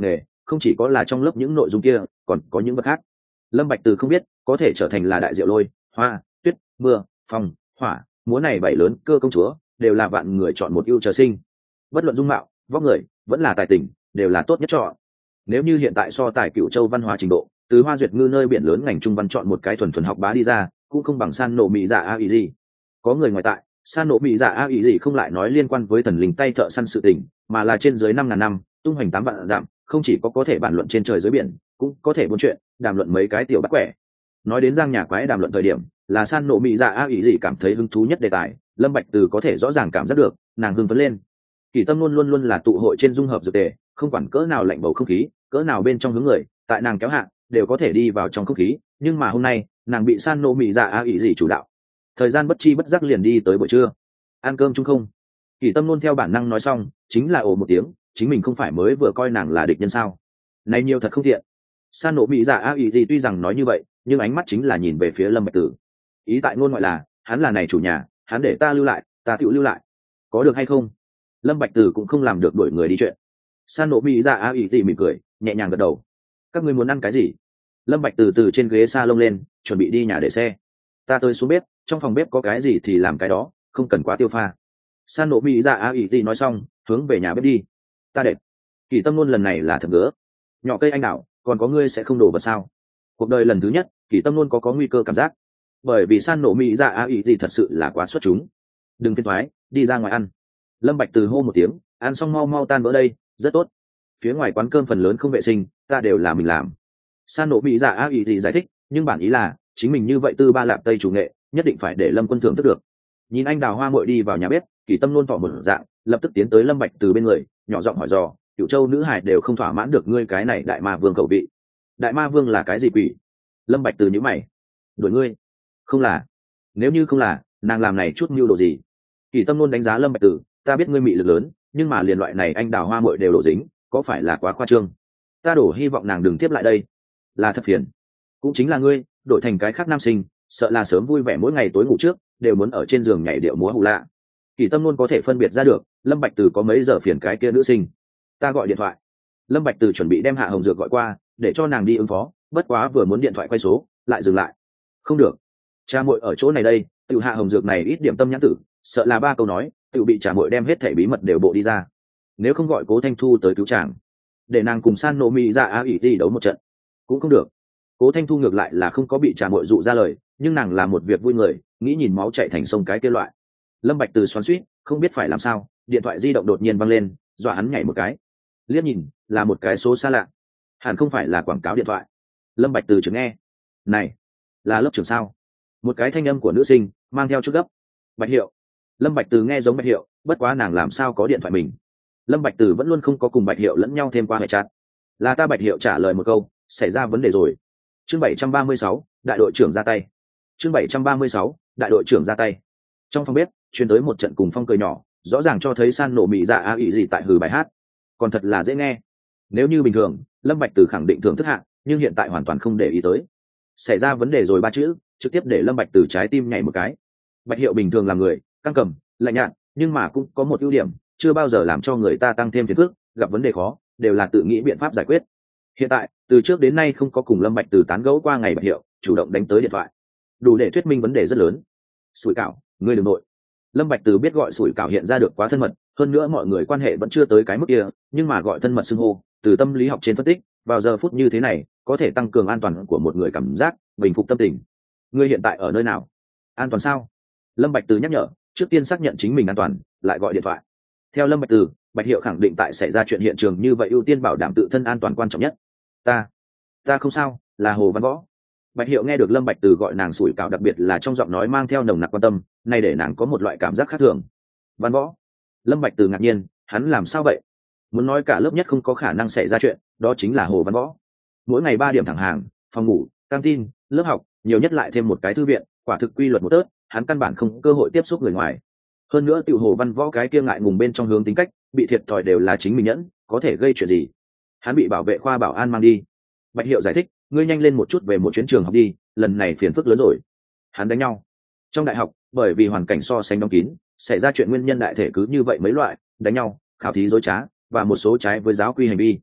không chỉ có là trong lớp những nội dung kia còn có những vật khác. Lâm Bạch Từ không biết có thể trở thành là đại diệu lôi, hoa, tuyết, mưa, phong, hỏa, múa này bảy lớn cơ công chúa đều là vạn người chọn một ưu chờ sinh. Bất luận dung mạo, vóc người, vẫn là tài tình, đều là tốt nhất chọn. Nếu như hiện tại so tài Cửu Châu văn hóa trình độ, từ Hoa Duyệt Ngư nơi biển lớn ngành trung văn chọn một cái thuần thuần học bá đi ra, cũng không bằng San Nộ Mị Dạ A ý gì. Có người ngoài tại, San Nộ Mị Dạ A ý gì không lại nói liên quan với thần linh tay thợ săn sự tình, mà là trên dưới năm ngàn năm, tung hoành tám vạn dặm, không chỉ có có thể bàn luận trên trời dưới biển, cũng có thể buôn chuyện, đàm luận mấy cái tiểu bắt quẻ. Nói đến Giang nhà quái đàm luận thời điểm, là San Nộ Mị Dạ A ý gì cảm thấy hứng thú nhất đề tài, Lâm Bạch Từ có thể rõ ràng cảm giác được, nàng hưng phấn lên. Kỳ Tâm luôn luôn luôn là tụ hội trên dung hợp dược tề, không quản cỡ nào lạnh bầu không khí, cỡ nào bên trong hướng người, tại nàng kéo hạ, đều có thể đi vào trong không khí, nhưng mà hôm nay, nàng bị San Nộ Mị Dạ A ý gì chủ đạo. Thời gian bất chi bất giác liền đi tới buổi trưa. Ăn cơm chung không? Kỳ Tâm luôn theo bản năng nói xong, chính là ồ một tiếng, chính mình không phải mới vừa coi nàng là địch nhân sao? Này nhiều thật không thiện. San Nộ Mị Dạ A ý gì tuy rằng nói như vậy, nhưng ánh mắt chính là nhìn về phía Lâm Bạch Tử. Ý tại ngôn ngoại là, hắn là này chủ nhà, hắn để ta lưu lại, ta tự lưu lại. Có được hay không? Lâm Bạch Tử cũng không làm được đuổi người đi chuyện. San Nộ Mị Dạ A ý gì mỉm cười, nhẹ nhàng gật đầu. Các ngươi muốn ăn cái gì? Lâm Bạch Từ từ trên ghế sa lông lên, chuẩn bị đi nhà để xe. Ta tới xuống bếp, trong phòng bếp có cái gì thì làm cái đó, không cần quá tiêu pha. San Nộ Mị Dạ A ý gì nói xong, hướng về nhà bếp đi. Ta đẹp. Kỳ Tâm luôn lần này là thật ngứa. Nhỏ cây anh đào, còn có ngươi sẽ không đổ vật sao? Cuộc đời lần thứ nhất, Kỳ Tâm luôn có có nguy cơ cảm giác. Bởi vì San Nộ Mị Dạ A ý gì thật sự là quá xuất chúng. Đừng phiền toái, đi ra ngoài ăn. Lâm Bạch Từ hô một tiếng, ăn xong mau mau tan bữa đây, rất tốt. Phía ngoài quán cơm phần lớn không vệ sinh, ta đều là mình làm. San Nộ Mị Dạ A ý gì giải thích, nhưng bản ý là chính mình như vậy tư ba lạp tây chủ nghệ, nhất định phải để Lâm Quân thưởng thức được. Nhìn anh Đào Hoa muội đi vào nhà bếp, Kỳ Tâm luôn tỏ một dạng, lập tức tiến tới Lâm Bạch Từ bên người, nhỏ giọng hỏi dò, Cửu Châu nữ hải đều không thỏa mãn được ngươi cái này đại ma vương khẩu vị. Đại ma vương là cái gì quỷ? Lâm Bạch Từ nhíu mày. Đuổi ngươi? Không là. Nếu như không là, nàng làm này chút mưu đồ gì? Kỳ Tâm luôn đánh giá Lâm Bạch Từ, ta biết ngươi mị lực lớn, nhưng mà liền loại này anh Đào Hoa muội đều đổ dính, có phải là quá khoa trương? Ta đổ hy vọng nàng đừng tiếp lại đây. Là thật phiền. Cũng chính là ngươi, đổi thành cái khác nam sinh, sợ là sớm vui vẻ mỗi ngày tối ngủ trước, đều muốn ở trên giường nhảy điệu múa hù lạ. Kỳ Tâm luôn có thể phân biệt ra được, Lâm Bạch Từ có mấy giờ phiền cái kia nữ sinh. Ta gọi điện thoại. Lâm Bạch Từ chuẩn bị đem Hạ Hồng Dược gọi qua, để cho nàng đi ứng phó, bất quá vừa muốn điện thoại quay số, lại dừng lại. Không được, cha muội ở chỗ này đây, tiểu Hạ Hồng Dược này ít điểm tâm nhãn tử, sợ là ba câu nói, tiểu bị cha muội đem hết thảy bí mật đều bộ đi ra. Nếu không gọi Cố Thanh Thu tới cứu chàng, để nàng cùng San Nộ Mị Dạ A ý gì đấu một trận, cũng không được. Cố Thanh Thu ngược lại là không có bị cha muội dụ ra lời, nhưng nàng là một việc vui người, nghĩ nhìn máu chảy thành sông cái kia loại. Lâm Bạch Từ xoắn xuýt, không biết phải làm sao, điện thoại di động đột nhiên vang lên, dọa hắn nhảy một cái. Liếc nhìn, là một cái số xa lạ, hẳn không phải là quảng cáo điện thoại. Lâm Bạch Từ chợt nghe, này, là lớp trưởng sao? Một cái thanh âm của nữ sinh, mang theo chút gấp. Bạch Hiệu. Lâm Bạch Từ nghe giống Bạch Hiệu, bất quá nàng làm sao có điện thoại mình. Lâm Bạch Từ vẫn luôn không có cùng Bạch Hiệu lẫn nhau thêm qua hệ chat. Là ta Bạch Hiệu trả lời một câu, xảy ra vấn đề rồi. Chương bảy trăm ba mươi sáu, đại đội trưởng ra tay. Chương bảy trăm ba mươi sáu, đại đội trưởng ra tay. Trong phòng bếp, truyền tới một trận cùng phong cười nhỏ, rõ ràng cho thấy San Nộ Mị Dạ A ý gì tại hừ bài hát. Còn thật là dễ nghe. Nếu như bình thường, Lâm Bạch Từ khẳng định thưởng thức hạ, nhưng hiện tại hoàn toàn không để ý tới. Xảy ra vấn đề rồi ba chữ, trực tiếp để Lâm Bạch Từ trái tim nhảy một cái. Bạch Hiệu bình thường là người căng cằm, lạnh nhạt, nhưng mà cũng có một ưu điểm, chưa bao giờ làm cho người ta tăng thêm phiền phức, gặp vấn đề khó, đều là tự nghĩ biện pháp giải quyết. Hiện tại, từ trước đến nay không có cùng Lâm Bạch Từ tán gẫu qua ngày Bạch Hiệu, chủ động đánh tới điện thoại. Đủ để thuyết minh vấn đề rất lớn. Sủi cảo, ngươi đừng nội. Lâm Bạch Từ biết gọi sủi cảo hiện ra được quá thân mật, hơn nữa mọi người quan hệ vẫn chưa tới cái mức kia, nhưng mà gọi thân mật xưng hô, từ tâm lý học trên phân tích, vào giờ phút như thế này, có thể tăng cường an toàn của một người cảm giác, bình phục tâm tình. Ngươi hiện tại ở nơi nào? An toàn sao? Lâm Bạch Từ nhắc nhở, trước tiên xác nhận chính mình an toàn, lại gọi điện thoại. Theo Lâm Bạch Từ, Bạch Hiệu khẳng định tại xảy ra chuyện hiện trường như vậy ưu tiên bảo đảm tự thân an toàn quan trọng nhất. Ta, ta không sao, là Hồ Văn Võ. Bạch Hiệu nghe được Lâm Bạch Từ gọi nàng sủi cảo, đặc biệt là trong giọng nói mang theo nồng nặc quan tâm, này để nàng có một loại cảm giác khác thường. Văn Võ? Lâm Bạch Từ ngạc nhiên, hắn làm sao vậy? Muốn nói cả lớp nhất không có khả năng xảy ra chuyện, đó chính là Hồ Văn Võ. Mỗi ngày ba điểm thẳng hàng, phòng ngủ, căng tin, lớp học, nhiều nhất lại thêm một cái thư viện, quả thực quy luật một tớt, hắn căn bản không có cơ hội tiếp xúc người ngoài. Hơn nữa tiểu Hồ Văn Võ cái kia ngại ngùng bên trong hướng tính cách, bị thiệt thòi đều là chính mình nhẫn, có thể gây chuyện gì? Hắn bị bảo vệ khoa bảo an mang đi. Bạch Hiệu giải thích, ngươi nhanh lên một chút về một chuyến trường học đi, lần này phiền phức lớn rồi. Hắn đánh nhau trong đại học, bởi vì hoàn cảnh so sánh đóng kín, xảy ra chuyện nguyên nhân đại thể cứ như vậy mấy loại: đánh nhau, khảo thí dối trá, và một số trái với giáo quy hành vi.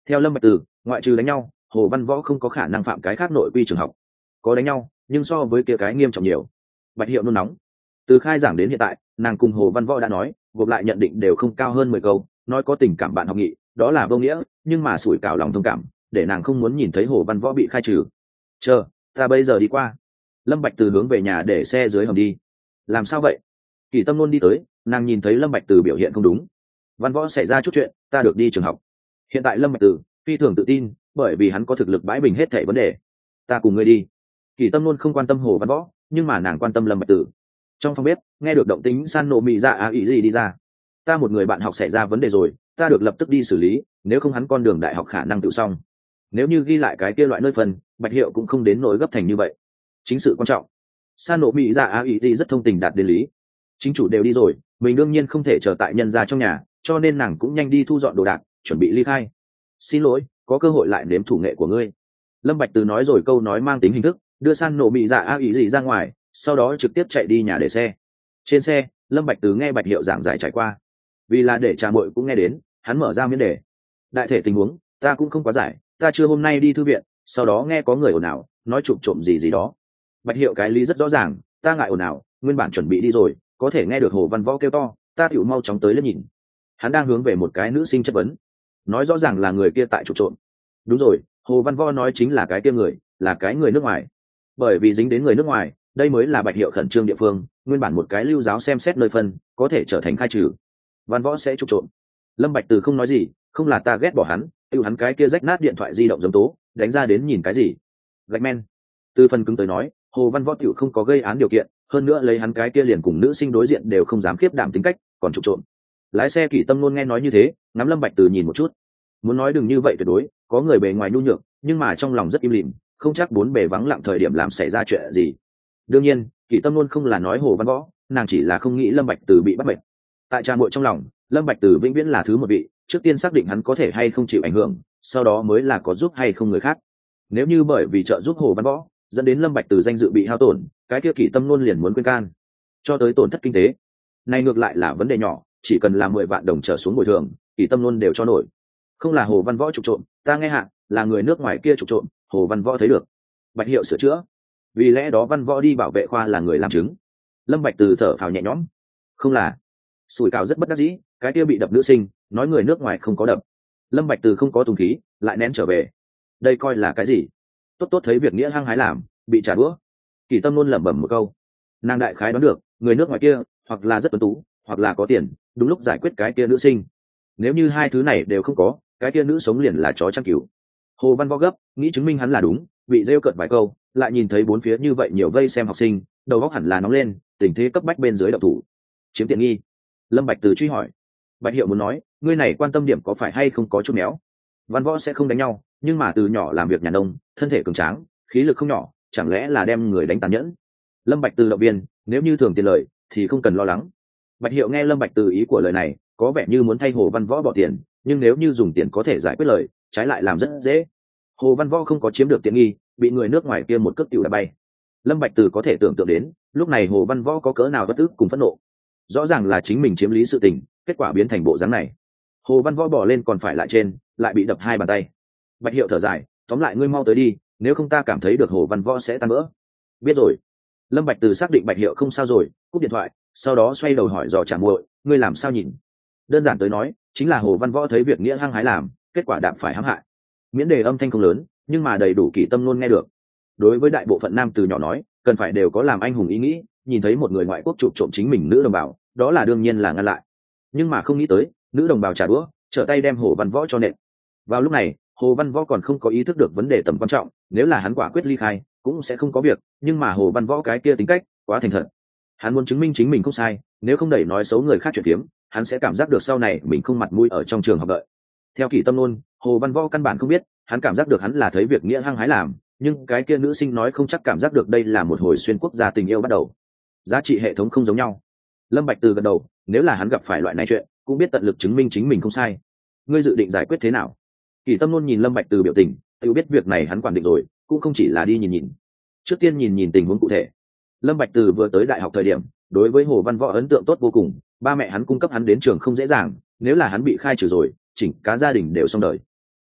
Theo Lâm Bạch Từ, ngoại trừ đánh nhau, Hồ Văn Võ không có khả năng phạm cái khác nội quy trường học. Có đánh nhau, nhưng so với kia cái nghiêm trọng nhiều. Bạch Hiệu nôn nóng. Từ khai giảng đến hiện tại, nàng cùng Hồ Văn Võ đã nói, gộp lại nhận định đều không cao hơn mười câu, nói có tình cảm bạn học nghị, đó là vô nghĩa, nhưng mà sủi cảo lòng thông cảm, để nàng không muốn nhìn thấy Hồ Văn Võ bị khai trừ. Chờ, ta bây giờ đi qua. Lâm Bạch Từ hướng về nhà để xe dưới hầm đi. Làm sao vậy? Kỳ Tâm Nôn đi tới, nàng nhìn thấy Lâm Bạch Từ biểu hiện không đúng. Văn Võ xảy ra chút chuyện, ta được đi trường học. Hiện tại Lâm Bạch Từ phi thường tự tin, bởi vì hắn có thực lực bãi bình hết thảy vấn đề. Ta cùng ngươi đi. Kỳ Tâm Nôn không quan tâm Hồ Văn Võ, nhưng mà nàng quan tâm Lâm Bạch Từ. Trong phòng bếp, nghe được động tĩnh San nổ mị dạ á ý gì đi ra. Ta một người bạn học xảy ra vấn đề rồi, ta được lập tức đi xử lý, nếu không hắn con đường đại học khả năng tự xong. Nếu như ghi lại cái kia loại nơi phần, Bạch Hiệu cũng không đến nỗi gấp thành như vậy. Chính sự quan trọng. San nổ mị dạ á ý gì rất thông tình đạt đến lý. Chính chủ đều đi rồi, mình đương nhiên không thể chờ tại nhân gia trong nhà, cho nên nàng cũng nhanh đi thu dọn đồ đạc, chuẩn bị ly khai. Xin lỗi, có cơ hội lại nếm thủ nghệ của ngươi. Lâm Bạch Từ nói rồi câu nói mang tính hình thức, đưa San nổ mị dạ á ý gì ra ngoài, sau đó trực tiếp chạy đi nhà để xe. Trên xe, Lâm Bạch Từ nghe Bạch Hiệu giảng giải trải qua, vì là để trà muội cũng nghe đến, hắn mở ra miễn đề. Đại thể tình huống, ta cũng không quá giải, ta chưa hôm nay đi thư viện, sau đó nghe có người ồn ào, nói chụp trộm gì gì đó. Bạch Hiệu cái lý rất rõ ràng, ta ngại ồn ào, nguyên bản chuẩn bị đi rồi, có thể nghe được Hồ Văn Võ kêu to, ta tiểu mau chóng tới lên nhìn. Hắn đang hướng về một cái nữ sinh chất vấn, nói rõ ràng là người kia tại chụp trộm. Đúng rồi, Hồ Văn Võ nói chính là cái kia người, là cái người nước ngoài. Bởi vì dính đến người nước ngoài, đây mới là Bạch Hiệu khẩn trương địa phương, nguyên bản một cái lưu giáo xem xét nơi phân, có thể trở thành khai trừ. Văn Võ sẽ chụp trộm. Lâm Bạch Từ không nói gì, không là ta ghét bỏ hắn, tiêu hắn cái kia rách nát điện thoại di động giống tố, đánh ra đến nhìn cái gì. Gạch men. Từ phần cứng tới nói, Hồ Văn Võ tiểu không có gây án điều kiện, hơn nữa lấy hắn cái kia liền cùng nữ sinh đối diện đều không dám khiếp đảm tính cách, còn chụp trộm. Lái xe Kỷ Tâm Nôn nghe nói như thế, ngắm Lâm Bạch Từ nhìn một chút. Muốn nói đừng như vậy tuyệt đối, có người bề ngoài nhu nhược, nhưng mà trong lòng rất im lìm, không chắc bốn bề vắng lặng thời điểm làm xảy ra chuyện gì. Đương nhiên, Kỷ Tâm Nôn không là nói Hồ Văn Võ, nàng chỉ là không nghĩ Lâm Bạch Từ bị bắt mệt. Tại trà muội trong lòng, Lâm Bạch Từ vĩnh viễn là thứ một vị, trước tiên xác định hắn có thể hay không chịu ảnh hưởng, sau đó mới là có giúp hay không người khác. Nếu như bởi vì trợ giúp Hồ Văn Võ, dẫn đến Lâm Bạch Từ danh dự bị hao tổn, cái kia Kỷ Tâm Nôn liền muốn quên can. Cho tới tổn thất kinh tế, này ngược lại là vấn đề nhỏ, chỉ cần là mười vạn đồng trở xuống bồi thường, Kỷ Tâm Nôn đều cho nổi. Không là Hồ Văn Võ trục trộm, ta nghe hạ, là người nước ngoài kia trục trộm, Hồ Văn Võ thấy được. Bạch Hiệu sửa chữa. Vì lẽ đó Văn Võ đi bảo vệ khoa là người làm chứng. Lâm Bạch Từ thở phào nhẹ nhõm. Không là. Sủi cảo rất bất đắc dĩ, cái kia bị đập nữ sinh, nói người nước ngoài không có đập. Lâm Bạch Từ không có tùng khí, lại nén trở về. Đây coi là cái gì? Tốt tốt thấy việc nghĩa hăng hái làm, bị trả đũa. Kỷ Tâm Nôn lẩm bẩm một câu. Nàng đại khái đoán được, người nước ngoài kia, hoặc là rất tuấn tú, hoặc là có tiền, đúng lúc giải quyết cái kia nữ sinh. Nếu như hai thứ này đều không có, cái kia nữ sống liền là chó trang cừu. Hồ Văn Võ gấp, nghĩ chứng minh hắn là đúng, bị rêu cợt vài câu, lại nhìn thấy bốn phía như vậy nhiều vây xem học sinh, đầu óc hẳn là nóng lên, tình thế cấp bách bên dưới động thủ. Chiếm tiện nghi. Lâm Bạch Từ truy hỏi. Bạch Hiệu muốn nói, ngươi này quan tâm điểm có phải hay không có chút méo. Văn Võ sẽ không đánh nhau, nhưng mà từ nhỏ làm việc nhà nông, thân thể cường tráng, khí lực không nhỏ, chẳng lẽ là đem người đánh tàn nhẫn. Lâm Bạch Từ động viên, nếu như thường tiền lời thì không cần lo lắng. Bạch Hiệu nghe Lâm Bạch Từ ý của lời này, có vẻ như muốn thay Hồ Văn Võ bỏ tiền, nhưng nếu như dùng tiền có thể giải quyết lời, trái lại làm rất dễ. Hồ Văn Võ không có chiếm được tiện nghi, bị người nước ngoài kia một cước tiểu đã bay. Lâm Bạch Từ có thể tưởng tượng đến, lúc này Hồ Văn Võ có cỡ nào bất ức cùng phẫn nộ. Rõ ràng là chính mình chiếm lý sự tình, kết quả biến thành bộ dáng này. Hồ Văn Võ bỏ lên còn phải lại trên, lại bị đập hai bàn tay. Bạch Hiệu thở dài, tóm lại ngươi mau tới đi, nếu không ta cảm thấy được Hồ Văn Võ sẽ tan vỡ. Biết rồi. Lâm Bạch Từ xác định Bạch Hiệu không sao rồi, cúp điện thoại, sau đó xoay đầu hỏi dò Trà muội, ngươi làm sao nhìn? Đơn giản tới nói, chính là Hồ Văn Võ thấy việc nghĩa hăng hái làm, kết quả đạm phải hãm hại. Miễn đề âm thanh không lớn, nhưng mà đầy đủ Kỷ Tâm Nôn nghe được. Đối với đại bộ phận nam từ nhỏ nói, cần phải đều có làm anh hùng ý nghĩ, nhìn thấy một người ngoại quốc chụp trộm chính mình nữ đồng bào, đó là đương nhiên là ngăn lại. Nhưng mà không nghĩ tới, nữ đồng bào trả đũa, trở tay đem Hồ Văn Võ cho nện. Vào lúc này, Hồ Văn Võ còn không có ý thức được vấn đề tầm quan trọng, nếu là hắn quả quyết ly khai, cũng sẽ không có việc, nhưng mà Hồ Văn Võ cái kia tính cách, quá thành thật. Hắn muốn chứng minh chính mình không sai, nếu không đẩy nói xấu người khác chuyện tiếm, hắn sẽ cảm giác được sau này mình không mặt mũi ở trong trường học đợi. Theo Kỷ Tâm Nôn, Hồ Văn Võ căn bản không biết, hắn cảm giác được hắn là thấy việc nghĩa hăng hái làm, nhưng cái kia nữ sinh nói không chắc cảm giác được đây là một hồi xuyên quốc gia tình yêu bắt đầu. Giá trị hệ thống không giống nhau. Lâm Bạch Từ gật đầu, nếu là hắn gặp phải loại này chuyện, cũng biết tận lực chứng minh chính mình không sai. Ngươi dự định giải quyết thế nào? Kỷ Tâm Nôn nhìn Lâm Bạch Từ biểu tình, tự biết việc này hắn quản định rồi, cũng không chỉ là đi nhìn nhìn. Trước tiên nhìn nhìn tình huống cụ thể. Lâm Bạch Từ vừa tới đại học thời điểm, đối với Hồ Văn Võ ấn tượng tốt vô cùng, ba mẹ hắn cung cấp hắn đến trường không dễ dàng, nếu là hắn bị khai trừ rồi, chỉnh cả gia đình đều xong đời.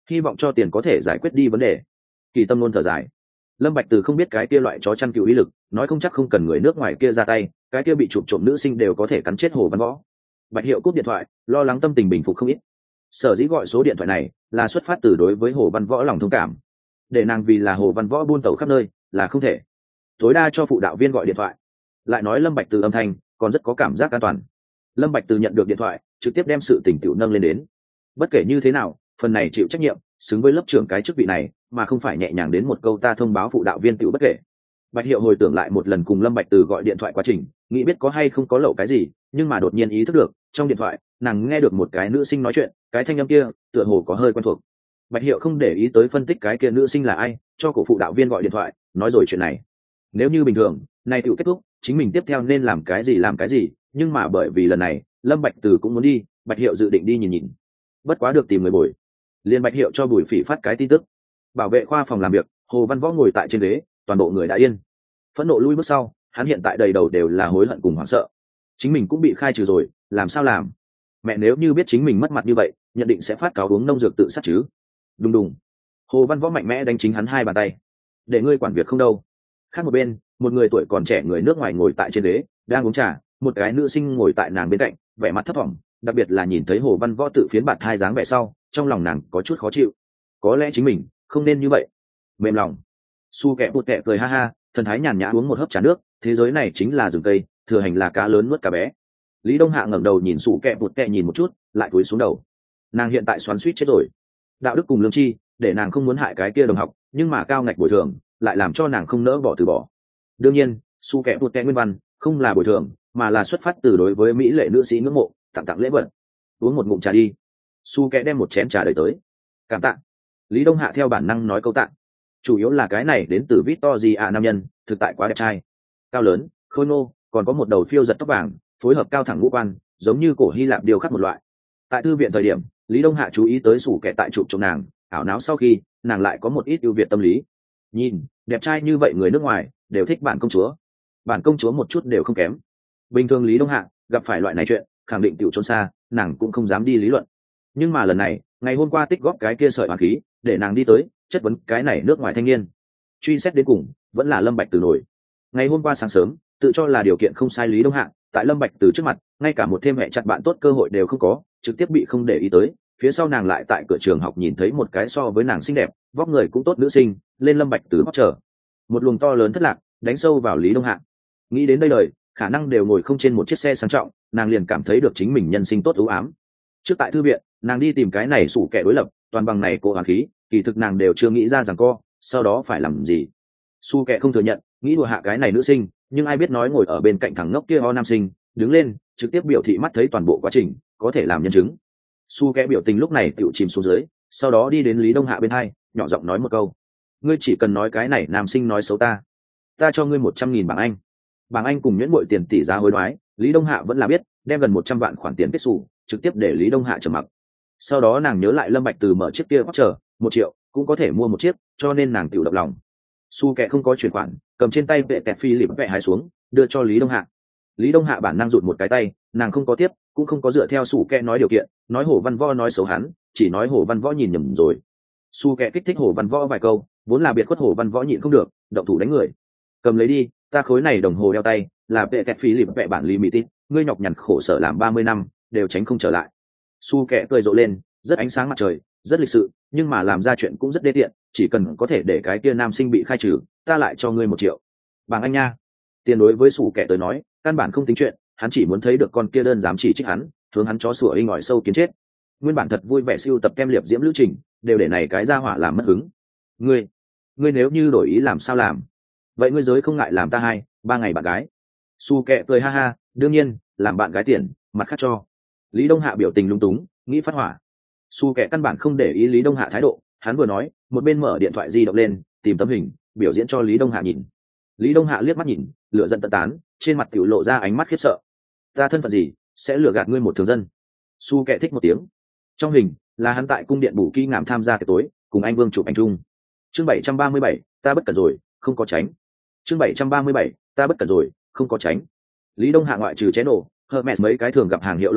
hy vọng cho tiền có thể giải quyết đi vấn đề. Kỳ Tâm luôn thở dài. Lâm Bạch Từ không biết cái kia loại chó chăn cừu uy lực, nói không chắc không cần người nước ngoài kia ra tay, cái kia bị chụp trộm nữ sinh đều có thể cắn chết Hồ Văn Võ. Bạch Hiệu cúp điện thoại, lo lắng tâm tình bình phục không ít. Sở dĩ gọi số điện thoại này là xuất phát từ đối với Hồ Văn Võ lòng thông cảm, để nàng vì là Hồ Văn Võ buôn tẩu khắp nơi là không thể, tối đa cho phụ đạo viên gọi điện thoại. Lại nói Lâm Bạch Từ âm thanh còn rất có cảm giác an toàn. Lâm Bạch Từ nhận được điện thoại, trực tiếp đem sự tình tiểu nâng lên đến. Bất kể như thế nào, phần này chịu trách nhiệm, xứng với lớp trưởng cái chức vị này, mà không phải nhẹ nhàng đến một câu ta thông báo phụ đạo viên tiểu bất kể. Bạch Hiệu hồi tưởng lại một lần cùng Lâm Bạch Từ gọi điện thoại quá trình, nghĩ biết có hay không có lậu cái gì, nhưng mà đột nhiên ý thức được, trong điện thoại, nàng nghe được một cái nữ sinh nói chuyện, cái thanh âm kia, tựa hồ có hơi quen thuộc. Bạch Hiệu không để ý tới phân tích cái kia nữ sinh là ai, cho cổ phụ đạo viên gọi điện thoại, nói rồi chuyện này. Nếu như bình thường, này tiểu kết thúc, chính mình tiếp theo nên làm cái gì làm cái gì, nhưng mà bởi vì lần này, Lâm Bạch Từ cũng muốn đi, Bạch Hiệu dự định đi nhìn nhìn. Bất quá được tìm người bồi. Liên Bạch Hiệu cho Bùi Phỉ phát cái tin tức. Bảo vệ khoa phòng làm việc, Hồ Văn Võ ngồi tại trên ghế, toàn bộ người đã yên. Phẫn nộ lui bước sau, hắn hiện tại đầy đầu đều là hối hận cùng hoảng sợ. Chính mình cũng bị khai trừ rồi, làm sao làm? Mẹ nếu như biết chính mình mất mặt như vậy, nhận định sẽ phát cáo uống nông dược tự sát chứ. Đùng đùng. Hồ Văn Võ mạnh mẽ đánh chính hắn hai bàn tay. Để ngươi quản việc không đâu. Khác một bên, một người tuổi còn trẻ người nước ngoài ngồi tại trên ghế, đang uống trà, một cái nữ sinh ngồi tại nàng bên cạnh, vẻ mặt thấp thỏm, đặc biệt là nhìn thấy Hồ Văn Võ tự phiến bạt hai dáng vẻ sau, trong lòng nàng có chút khó chịu. Có lẽ chính mình không nên như vậy. Mềm lòng. Su kẹ bụt kẹ cười ha ha, thần thái nhàn nhã uống một hớp trà nước, thế giới này chính là rừng cây, thừa hành là cá lớn nuốt cá bé. Lý Đông Hạ ngẩng đầu nhìn Su kẹ bụt kẹ nhìn một chút, lại cúi xuống đầu. Nàng hiện tại xoắn xuýt chết rồi. Đạo đức cùng lương tri, để nàng không muốn hại cái kia đồng học, nhưng mà cao ngạch bồi thường, lại làm cho nàng không nỡ bỏ từ bỏ. Đương nhiên, Su kẹ bụt kẹ nguyên văn, không là bồi thường, mà là xuất phát từ đối với mỹ lệ nữ sĩ ngưỡng mộ, tặng tặng lễ vật. Uống một ngụm trà đi. Su kẹ đem một chén trà đẩy tới. Cảm tạ. Lý Đông Hạ theo bản năng nói câu tạ. Chủ yếu là cái này đến từ Victoria nam nhân, thực tại quá đẹp trai, cao lớn, khôi ngô, còn có một đầu phiêu giật tóc vàng, phối hợp cao thẳng ngũ quan, giống như cổ Hy Lạp điêu khắc một loại. Tại thư viện thời điểm, Lý Đông Hạ chú ý tới sủ kẻ tại chụp trong nàng, ảo não sau khi, nàng lại có một ít ưu việt tâm lý. Nhìn, đẹp trai như vậy người nước ngoài đều thích bản công chúa, bản công chúa một chút đều không kém. Bình thường Lý Đông Hạ gặp phải loại này chuyện, khẳng định tiểu trốn xa, nàng cũng không dám đi lý luận. Nhưng mà lần này, ngày hôm qua tích góp cái kia sợi hoàn khí, để nàng đi tới chất vấn cái này nước ngoài thanh niên. Truy xét đến cùng vẫn là Lâm Bạch Từ nổi. Ngày hôm qua sáng sớm, tự cho là điều kiện không sai Lý Đông Hạ, tại Lâm Bạch Từ trước mặt, ngay cả một thêm hệ chặt bạn tốt cơ hội đều không có, trực tiếp bị không để ý tới. Phía sau nàng lại tại cửa trường học nhìn thấy một cái so với nàng xinh đẹp, vóc người cũng tốt nữ sinh, lên Lâm Bạch Từ bóc trở. Một luồng to lớn thất lạc, đánh sâu vào Lý Đông Hạ. Nghĩ đến đây lời, khả năng đều ngồi không trên một chiếc xe sang trọng, nàng liền cảm thấy được chính mình nhân sinh tốt u ám. Trước tại thư viện, nàng đi tìm cái này sủ kẻ đối lập, toàn bằng này cô hoàn khí, kỳ thực nàng đều chưa nghĩ ra rằng co, sau đó phải làm gì. Su kẻ không thừa nhận, nghĩ đùa hạ cái này nữ sinh, nhưng ai biết nói ngồi ở bên cạnh thằng ngốc kia ho nam sinh, đứng lên, trực tiếp biểu thị mắt thấy toàn bộ quá trình, có thể làm nhân chứng. Su kẻ biểu tình lúc này tựu chìm xuống dưới, sau đó đi đến Lý Đông Hạ bên hai, nhỏ giọng nói một câu: ngươi chỉ cần nói cái này nam sinh nói xấu ta, ta cho ngươi một trăm nghìn bảng Anh. Bảng Anh cùng nhuyễn bội tiền tỷ giá hối đoái, Lý Đông Hạ vẫn là biết, đem gần một trăm vạn khoản tiền kết xù, trực tiếp để Lý Đông Hạ trầm mặc. Sau đó nàng nhớ lại Lâm Bạch Từ mở chiếc kia voucher, một triệu cũng có thể mua một chiếc, cho nên nàng tiểu động lòng. Su kẹ không có chuyển khoản, cầm trên tay vệ tẹt phi lịp vẽ hái xuống, đưa cho Lý Đông Hạ. Lý Đông Hạ bản năng rụt một cái tay, nàng không có tiếp, cũng không có dựa theo Su kẹ nói điều kiện, nói Hồ Văn Võ nói xấu hắn, chỉ nói Hồ Văn Võ nhìn nhầm rồi. Su kẹ kích thích Hồ Văn Võ vài câu, vốn là biệt khuất Hồ Văn Võ nhịn không được, động thủ đánh người. Cầm lấy đi, ta khối này đồng hồ đeo tay, là vệ tẹt phi lịp vẽ bản limited, ngươi nhọc nhằn khổ sở làm ba mươi năm, đều tránh không trở lại. Su kẹ cười rộ lên, rất ánh sáng mặt trời, rất lịch sự, nhưng mà làm ra chuyện cũng rất đê tiện, chỉ cần có thể để cái kia nam sinh bị khai trừ, ta lại cho ngươi một triệu. Bảng Anh nha. Tiền đối với Su kẹ tới nói, căn bản không tính chuyện, hắn chỉ muốn thấy được con kia đơn dám chỉ trích hắn, hướng hắn chó sủa inh ỏi sâu kiến chết. Nguyên bản thật vui vẻ siêu tập kem liệp diễm lữ trình, đều để này cái ra hỏa làm mất hứng. Ngươi, ngươi nếu như đổi ý làm sao làm? Vậy ngươi giới không ngại làm ta hai, ba ngày bạn gái. Su kẹ cười ha ha, đương nhiên, làm bạn gái tiền, mặt khác cho. Lý Đông Hạ biểu tình lung túng, nghĩ phát hỏa. Su kẹ căn bản không để ý Lý Đông Hạ thái độ, hắn vừa nói, một bên mở điện thoại di động lên, tìm tấm hình, biểu diễn cho Lý Đông Hạ nhìn. Lý Đông Hạ liếc mắt nhìn, lửa giận tận tán, trên mặt tiểu lộ ra ánh mắt khiếp sợ. Ta thân phận gì, sẽ lừa gạt ngươi một thường dân? Su kẹ thích một tiếng. Trong hình là hắn tại cung điện Bù Kỳ Ngạm tham gia tiệc tối, cùng anh Vương chụp ảnh chung. Chương bảy trăm ba mươi bảy, ta bất cẩn rồi, không có tránh. Chương bảy trăm ba mươi bảy, ta bất cẩn rồi, không có tránh. Lý Đông Hạ ngoại trừ chén nổ, Hermes mấy cái thường gặp hàng hiệu logo,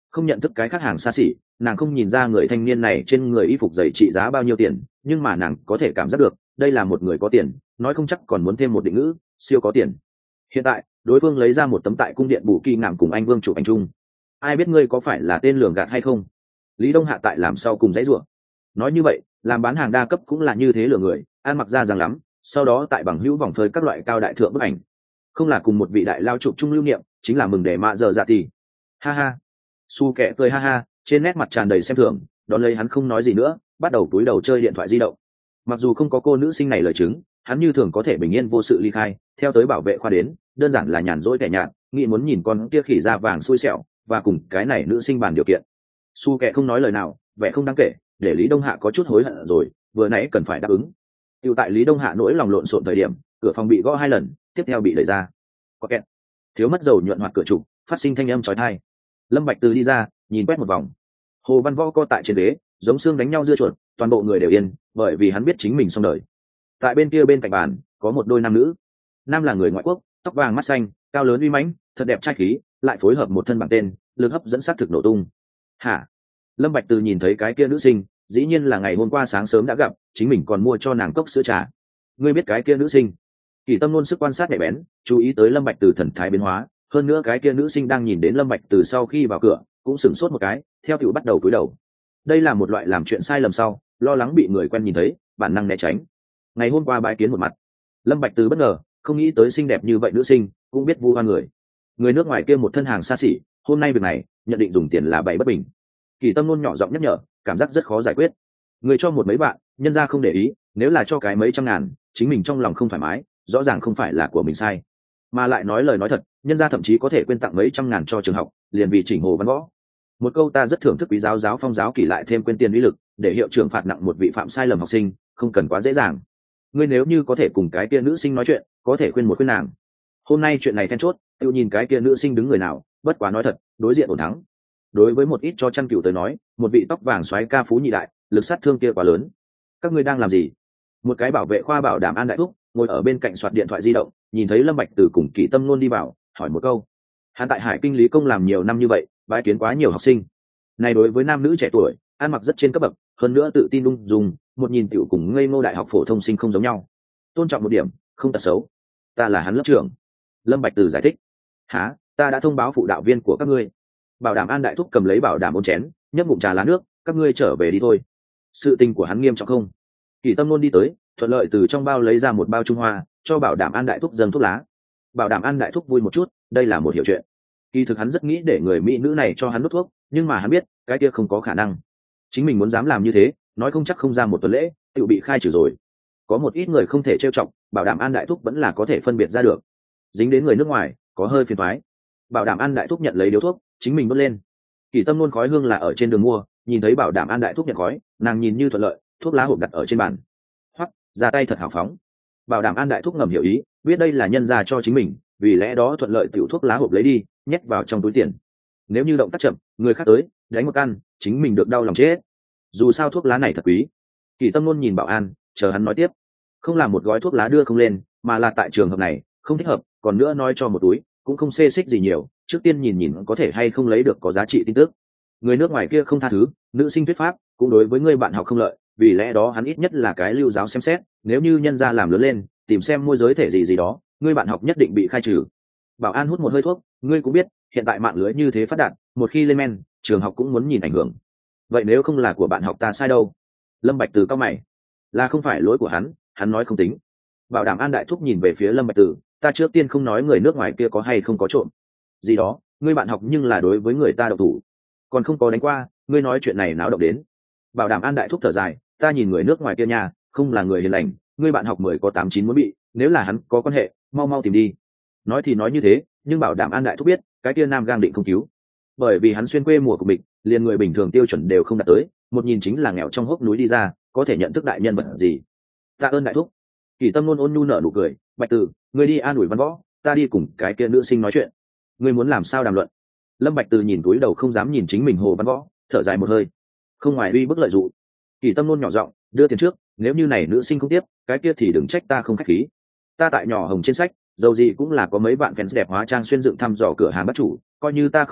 không nhận thức cái khác hàng xa xỉ, nàng không nhìn ra người thanh niên này trên người y phục dày trị giá bao nhiêu tiền, nhưng mà nàng có thể cảm giác được đây là một người có tiền, nói không chắc còn muốn thêm một định ngữ, siêu có tiền. Hiện tại đối phương lấy ra một tấm tại cung điện bù kỳ ngảm cùng anh Vương chụp ảnh chung. Ai biết ngươi có phải là tên lường gạt hay không? Lý Đông Hạ tại làm sau cùng dãy rủa. Nói như vậy, làm bán hàng đa cấp cũng là như thế lừa người, ăn mặc ra rằng lắm, sau đó tại bằng hữu vòng phơi các loại cao đại thượng bức ảnh, không là cùng một vị đại lao chụp chung lưu niệm, chính là mừng để mạ giờ dạ thì. Ha ha. Su kẹ cười ha ha, trên nét mặt tràn đầy xem thường, đón lấy hắn không nói gì nữa, bắt đầu túi đầu chơi điện thoại di động. Mặc dù không có cô nữ sinh này lời chứng, hắn như thường có thể bình yên vô sự ly khai, theo tới bảo vệ khoa đến, đơn giản là nhàn rỗi kẻ nhạt, nghĩ muốn nhìn con kia khỉ da vàng xui xẻo, và cùng cái này nữ sinh bàn điều kiện. Su kẹ không nói lời nào, vẻ không đáng kể, để Lý Đông Hạ có chút hối hận rồi, vừa nãy cần phải đáp ứng. Tiểu tại Lý Đông Hạ nỗi lòng lộn xộn thời điểm, cửa phòng bị gõ hai lần, tiếp theo bị đẩy ra. Có kẹt. Thiếu mất dầu nhuận hoạt cửa trụ, phát sinh thanh âm chói tai. Lâm Bạch Từ đi ra, nhìn quét một vòng. Hồ Văn Võ co tại trên ghế, giống xương đánh nhau dưa chuột, toàn bộ người đều yên, bởi vì hắn biết chính mình xong đời. Tại bên kia bên cạnh bàn, có một đôi nam nữ. Nam là người ngoại quốc, tóc vàng mắt xanh, cao lớn uy mãnh, thật đẹp trai khí, lại phối hợp một thân bằng tên, lực hấp dẫn sát thực nổ tung. Hả? Lâm Bạch Từ nhìn thấy cái kia nữ sinh, dĩ nhiên là ngày hôm qua sáng sớm đã gặp, chính mình còn mua cho nàng cốc sữa trà. Ngươi biết cái kia nữ sinh? Kỳ Tâm luôn sức quan sát nhạy bén, chú ý tới Lâm Bạch Từ thần thái biến hóa, hơn nữa cái kia nữ sinh đang nhìn đến Lâm Bạch Từ sau khi vào cửa, cũng sửng sốt một cái, theo tiểu bắt đầu cúi đầu. Đây là một loại làm chuyện sai lầm sau, lo lắng bị người quen nhìn thấy, bản năng né tránh. Ngày hôm qua bái kiến một mặt, Lâm Bạch Từ bất ngờ, không nghĩ tới xinh đẹp như vậy nữ sinh, cũng biết vu oan người. Người nước ngoài kia một thân hàng xa xỉ, hôm nay việc này, nhận định dùng tiền là bậy bất bình. Kỳ Tâm luôn nhỏ giọng nhắc nhở, cảm giác rất khó giải quyết. Người cho một mấy bạn, nhân ra không để ý, nếu là cho cái mấy trăm ngàn, chính mình trong lòng không thoải mái, rõ ràng không phải là của mình sai, mà lại nói lời nói thật, nhân ra thậm chí có thể quên tặng mấy trăm ngàn cho trường học, liền vì chỉnh Hồ Văn Võ. Một câu ta rất thưởng thức quý giáo giáo phong giáo kỳ lại thêm quên tiền uy lực, để hiệu trưởng phạt nặng một vị phạm sai lầm học sinh, không cần quá dễ dàng. Ngươi nếu như có thể cùng cái kia nữ sinh nói chuyện, có thể khuyên một khuyên nàng. Hôm nay chuyện này then chốt, tiêu nhìn cái kia nữ sinh đứng người nào, bất quá nói thật, đối diện ổn thắng. Đối với một ít cho chăn cừu tới nói, một vị tóc vàng xoáy ca phú nhị đại, lực sát thương kia quá lớn. Các ngươi đang làm gì? Một cái bảo vệ khoa bảo đảm an đại thúc ngồi ở bên cạnh soạt điện thoại di động, nhìn thấy Lâm Bạch Từ cùng Kỳ Tâm luôn đi vào, hỏi một câu. Hắn tại Hải Kinh Lý Công làm nhiều năm như vậy, bái kiến quá nhiều học sinh. Này đối với nam nữ trẻ tuổi, ăn mặc rất trên cấp bậc, hơn nữa tự tin ung dung, một nhìn tiểu cùng ngây ngô đại học phổ thông sinh không giống nhau. Tôn trọng một điểm, không tật xấu. Ta là hắn lớp trưởng. Lâm Bạch Từ giải thích. Hả? Ta đã thông báo phụ đạo viên của các ngươi. Bảo đảm an đại thúc cầm lấy bảo đảm ôn chén, nhấp ngụm trà lá nước, các ngươi trở về đi thôi. Sự tình của hắn nghiêm trọng không? Kỳ Tâm luôn đi tới, thuận lợi từ trong bao lấy ra một bao trung hoa, cho bảo đảm an đại thúc dâng thuốc lá. Bảo đảm an đại thúc vui một chút, đây là một hiểu chuyện. Kỳ thực hắn rất nghĩ để người mỹ nữ này cho hắn đốt thuốc, nhưng mà hắn biết cái kia không có khả năng. Chính mình muốn dám làm như thế, nói không chắc không ra một tuần lễ tự bị khai trừ rồi. Có một ít người không thể trêu chọc, bảo đảm an đại thúc vẫn là có thể phân biệt ra được. Dính đến người nước ngoài có hơi phiền toái. Bảo đảm an đại thúc nhận lấy điếu thuốc, chính mình đốt lên. Kỳ Tâm luôn khói hương là ở trên đường mua, nhìn thấy bảo đảm an đại thúc nhận khói, nàng nhìn như thuận lợi, thuốc lá hộp đặt ở trên bàn, hoắc ra tay thật hào phóng. Bảo đảm an đại thúc ngầm hiểu ý, biết đây là nhân ra cho chính mình, vì lẽ đó thuận lợi tiểu thuốc lá hộp lấy đi, nhét vào trong túi tiền. Nếu như động tác chậm, người khác tới đánh một căn, chính mình được đau lòng chết. Dù sao thuốc lá này thật quý. Kỳ Tâm luôn nhìn bảo an, chờ hắn nói tiếp. Không làm một gói thuốc lá đưa không lên, mà là tại trường hợp này không thích hợp, còn nữa nói cho một túi cũng không xê xích gì nhiều, trước tiên nhìn nhìn có thể hay không lấy được có giá trị tin tức. Người nước ngoài kia không tha thứ, nữ sinh thuyết pháp cũng đối với người bạn học không lợi, vì lẽ đó hắn ít nhất là cái lưu giáo xem xét, nếu như nhân gia làm lớn lên tìm xem môi giới thể gì gì đó, người bạn học nhất định bị khai trừ. Bảo an hút một hơi thuốc, ngươi cũng biết hiện tại mạng lưới như thế phát đạt, một khi lên men trường học cũng muốn nhìn ảnh hưởng. Vậy nếu không là của bạn học ta sai đâu? Lâm Bạch Từ cao mày. Là không phải lỗi của hắn, hắn nói không tính. Bảo đảm an đại thúc nhìn về phía Lâm Bạch Từ, ta trước tiên không nói người nước ngoài kia có hay không có trộm gì đó, ngươi bạn học nhưng là đối với người ta độc thủ, còn không có đánh qua, ngươi nói chuyện này náo động đến. Bảo đảm an đại thúc thở dài, ta nhìn người nước ngoài kia nhà không là người hiền lành, ngươi bạn học mười có tám chín muốn bị, nếu là hắn có quan hệ mau mau tìm đi. Nói thì nói như thế, nhưng bảo đảm an đại thúc biết cái kia nam gang định không cứu, bởi vì hắn xuyên quê mùa của mình, liền người bình thường tiêu chuẩn đều không đạt tới, một nhìn chính là nghèo trong hốc núi đi ra, có thể nhận thức đại nhân vật gì. Tạ ơn đại thúc. Kỳ Tâm luôn ôn nhu nở nụ cười, Bạch Từ, ngươi đi an ủi Văn Võ, ta đi cùng cái kia nữ sinh nói chuyện. Ngươi muốn làm sao đàm luận? Lâm Bạch Từ nhìn túi đầu không dám nhìn chính mình Hồ Văn Võ, thở dài một hơi. Không ngoài uy bức lợi dụ. Kỳ Tâm luôn nhỏ giọng, đưa tiền trước, nếu như này nữ sinh không tiếp, cái kia thì đừng trách ta không khách khí. Ta tại nhỏ hồng trên sách, dầu gì cũng là có mấy bạn fans đẹp hóa trang xuyên dựng thăm dò cửa hàng bắt chủ, coi như ta không được,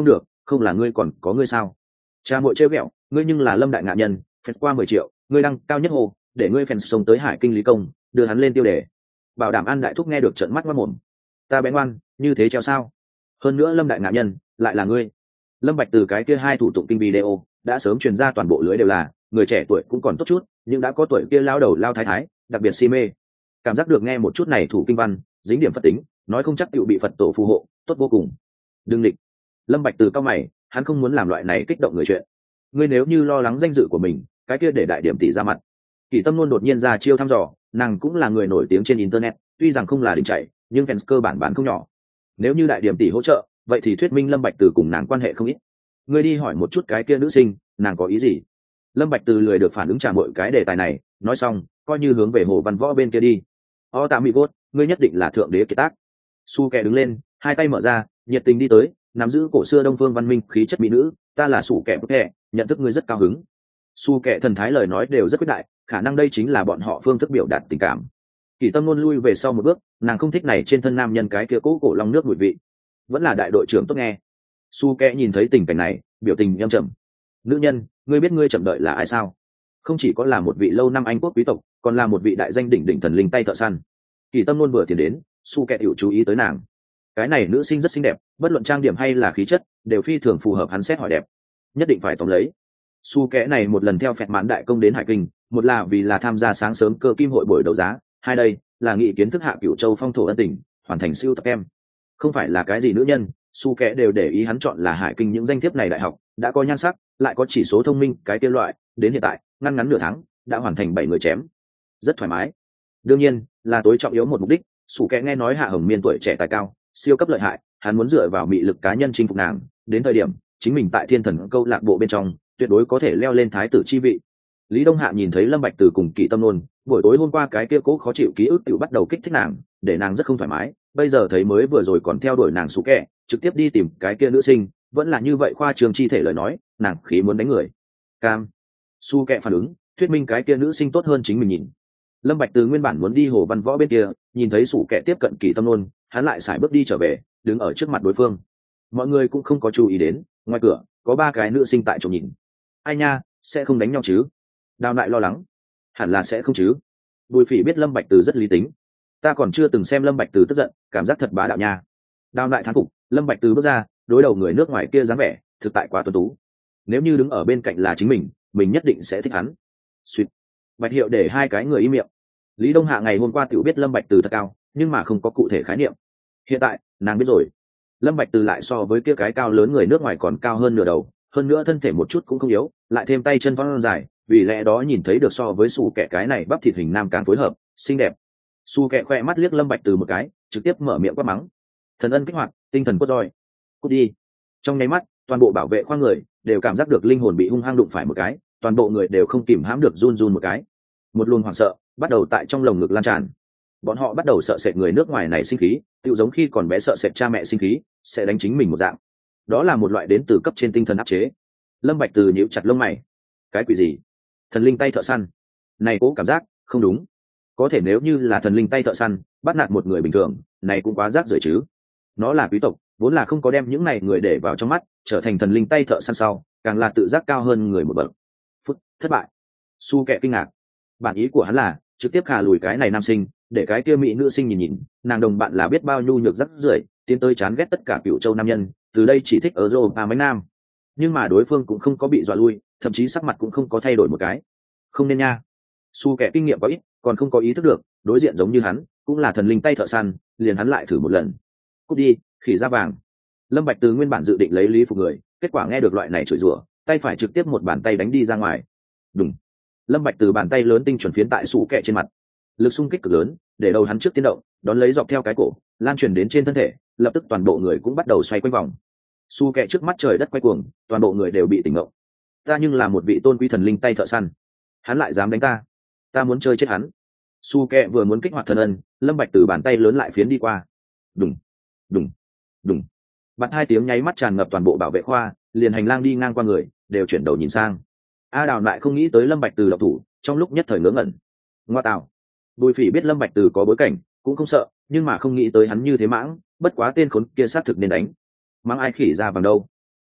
không là ngươi còn có ngươi sao? Cha muội trêu ghẹo, ngươi nhưng là Lâm đại ngạ nhân, fans qua mười triệu, ngươi đăng cao nhất hồ, để ngươi fans sống tới Hải Kinh Lý Công, đưa hắn lên tiêu đề. Bảo đảm An đại thúc nghe được trợn mắt ngoác mồm. Ta bé ngoan, như thế treo sao? Hơn nữa Lâm đại ngạ nhân, lại là ngươi. Lâm Bạch từ cái kia hai thủ tụng kinh video đã sớm truyền ra toàn bộ lưới đều là, người trẻ tuổi cũng còn tốt chút, nhưng đã có tuổi kia lao đầu lao thái thái, đặc biệt si mê. Cảm giác được nghe một chút này thủ kinh văn, dính điểm Phật tính, nói không chắc tựu bị Phật tổ phù hộ, tốt vô cùng. Đừng định. Lâm Bạch từ cao mày, hắn không muốn làm loại này kích động người chuyện. Ngươi nếu như lo lắng danh dự của mình, cái kia để đại điểm tỷ ra mặt. Kỷ Tâm luôn đột nhiên ra chiêu thăm dò, nàng cũng là người nổi tiếng trên internet, tuy rằng không là đỉnh chạy, nhưng fans cơ bản bán không nhỏ. Nếu như đại điểm tỷ hỗ trợ, vậy thì thuyết minh Lâm Bạch từ cùng nàng quan hệ không ít. Ngươi đi hỏi một chút cái kia nữ sinh, nàng có ý gì? Lâm Bạch từ lười được phản ứng trả mọi cái đề tài này, nói xong, coi như hướng về Hồ Văn Võ bên kia đi. O tạm bị gốt, ngươi nhất định là thượng đế kiệt tác. Su kẻ đứng lên, hai tay mở ra, nhiệt tình đi tới, nắm giữ cổ xưa đông phương văn minh khí chất mỹ nữ, ta là Sủ kẻ bức kẻ, nhận thức ngươi rất cao hứng. Su kẻ thần thái lời nói đều rất quyết đại, khả năng đây chính là bọn họ phương thức biểu đạt tình cảm. Kỷ Tâm luôn lui về sau một bước, nàng không thích này trên thân nam nhân cái kia cố cổ long nước mùi vị, vẫn là đại đội trưởng tốt nghe. Su kẻ nhìn thấy tình cảnh này, biểu tình nghiêm trầm. Nữ nhân, ngươi biết ngươi chậm đợi là ai sao? Không chỉ có là một vị lâu năm anh quốc quý tộc, còn là một vị đại danh đỉnh đỉnh thần linh tay thợ săn. Kỷ Tâm luôn vừa tiến đến, Su kẻ tiểu chú ý tới nàng. Cái này nữ sinh rất xinh đẹp, bất luận trang điểm hay là khí chất, đều phi thường phù hợp hắn xét hỏi đẹp. Nhất định phải tóm lấy. Su kẻ này một lần theo phẹt mãn đại công đến Hải Kinh, một là vì là tham gia sáng sớm cơ kim hội buổi đấu giá, hai đây là nghị kiến thức hạ Cửu Châu phong thổ ân tình, hoàn thành siêu tập em. Không phải là cái gì nữ nhân, Su kẻ đều để ý hắn chọn là Hải Kinh những danh thiếp này đại học, đã có nhan sắc, lại có chỉ số thông minh, cái tiêu loại, đến hiện tại, ngăn ngắn nửa tháng, đã hoàn thành bảy người chém. Rất thoải mái. Đương nhiên, là tối trọng yếu một mục đích, Su kẻ nghe nói Hạ Hồng Miên tuổi trẻ tài cao, siêu cấp lợi hại, hắn muốn dựa vào mị lực cá nhân chinh phục nàng, đến thời điểm chính mình tại Thiên Thần câu lạc bộ bên trong, tuyệt đối có thể leo lên thái tử chi vị. Lý Đông Hạ nhìn thấy Lâm Bạch từ cùng Kỷ Tâm Nôn, buổi tối hôm qua cái kia cố khó chịu ký ức tự bắt đầu kích thích nàng, để nàng rất không thoải mái, bây giờ thấy mới vừa rồi còn theo đuổi nàng Su kẻ, trực tiếp đi tìm cái kia nữ sinh, vẫn là như vậy khoa trương chi thể lời nói, nàng khí muốn đánh người. Cam. Su kẻ phản ứng, thuyết minh cái kia nữ sinh tốt hơn chính mình nhìn. Lâm Bạch từ nguyên bản muốn đi Hồ Văn Võ bên kia, nhìn thấy Su kẻ tiếp cận Kỷ Tâm Nôn, hắn lại sải bước đi trở về, đứng ở trước mặt đối phương. Mọi người cũng không có chú ý đến, ngoài cửa có ba cái nữ sinh tại chỗ nhìn. Ai nha, sẽ không đánh nhau chứ? Đào Nại lo lắng. Hẳn là sẽ không chứ. Bùi Phỉ biết Lâm Bạch từ rất lý tính, ta còn chưa từng xem Lâm Bạch từ tức giận, cảm giác thật bá đạo nha. Đào Nại thán phục, Lâm Bạch từ bước ra, đối đầu người nước ngoài kia dáng vẻ, thực tại quá tuấn tú. Nếu như đứng ở bên cạnh là chính mình, mình nhất định sẽ thích hắn. Xuyệt. Bạch Hiệu để hai cái người im miệng. Lý Đông Hạ ngày hôm qua tiểu biết Lâm Bạch từ thật cao, nhưng mà không có cụ thể khái niệm. Hiện tại, nàng biết rồi. Lâm Bạch từ lại so với kia cái cao lớn người nước ngoài còn cao hơn nửa đầu, hơn nữa thân thể một chút cũng không yếu, lại thêm tay chân vón dài, vì lẽ đó nhìn thấy được so với Su kẻ cái này bắp thịt hình nam càng phối hợp, xinh đẹp. Su kẻ khoe mắt liếc Lâm Bạch từ một cái, trực tiếp mở miệng quát mắng. Thần ân kích hoạt, tinh thần cốt roi. Cút đi. Trong nháy mắt, toàn bộ bảo vệ khoang người đều cảm giác được linh hồn bị hung hăng đụng phải một cái, toàn bộ người đều không kìm hãm được run run một cái. Một luồng hoảng sợ bắt đầu tại trong lồng ngực lan tràn. Bọn họ bắt đầu sợ sệt người nước ngoài này sinh khí, tựu giống khi còn bé sợ sệt cha mẹ sinh khí sẽ đánh chính mình một dạng. Đó là một loại đến từ cấp trên tinh thần áp chế. Lâm Bạch từ nhíu chặt lông mày. Cái quỷ gì? Thần linh tay thợ săn? Này cố cảm giác không đúng. Có thể nếu như là thần linh tay thợ săn bắt nạt một người bình thường, này cũng quá rác rưởi chứ. Nó là quý tộc, vốn là không có đem những này người để vào trong mắt, trở thành thần linh tay thợ săn sau, càng là tự giác cao hơn người một bậc. Phút, thất bại. Su kẹ kinh ngạc. Bản ý của hắn là trực tiếp khà lùi cái này nam sinh, để cái kia mỹ nữ sinh nhìn nhìn, nàng đồng bạn là biết bao nhu nhược rác rưởi, tiến tới chán ghét tất cả Cửu Châu nam nhân, từ đây chỉ thích ở Europa mấy nam. Nhưng mà đối phương cũng không có bị dọa lui, thậm chí sắc mặt cũng không có thay đổi một cái. Không nên nha. Su kẹ kinh nghiệm có ít, còn không có ý thức được, đối diện giống như hắn, cũng là thần linh tay thợ săn, liền hắn lại thử một lần. Cút đi, khỉ da vàng. Lâm Bạch từ nguyên bản dự định lấy lý phục người, kết quả nghe được loại này chửi rủa, tay phải trực tiếp một bàn tay đánh đi ra ngoài. Đùng. Lâm Bạch từ bàn tay lớn tinh chuẩn phiến tại Su kẹ trên mặt. Lực xung kích cực lớn, để đầu hắn trước tiến động, đón lấy dọc theo cái cổ, lan truyền đến trên thân thể, lập tức toàn bộ người cũng bắt đầu xoay quanh vòng. Su kẹ trước mắt trời đất quay cuồng, toàn bộ người đều bị tỉnh ngộ. Ta nhưng là một vị tôn quý thần linh tay thợ săn, hắn lại dám đánh ta, ta muốn chơi chết hắn. Su kẹ vừa muốn kích hoạt thần ân, Lâm Bạch từ bàn tay lớn lại phiến đi qua. Đùng, đùng, đùng. Bắn hai tiếng nháy mắt tràn ngập toàn bộ bảo vệ khoa, liền hành lang đi ngang qua người, đều chuyển đầu nhìn sang. A Đào lại không nghĩ tới Lâm Bạch từ độc thủ, trong lúc nhất thời ngớ ngẩn. Ngoa tạo. Bùi Phỉ biết Lâm Bạch từ có bối cảnh, cũng không sợ, nhưng mà không nghĩ tới hắn như thế mãng, bất quá tên khốn kia sát thực nên đánh. Mang ai khỉ ra bằng đâu?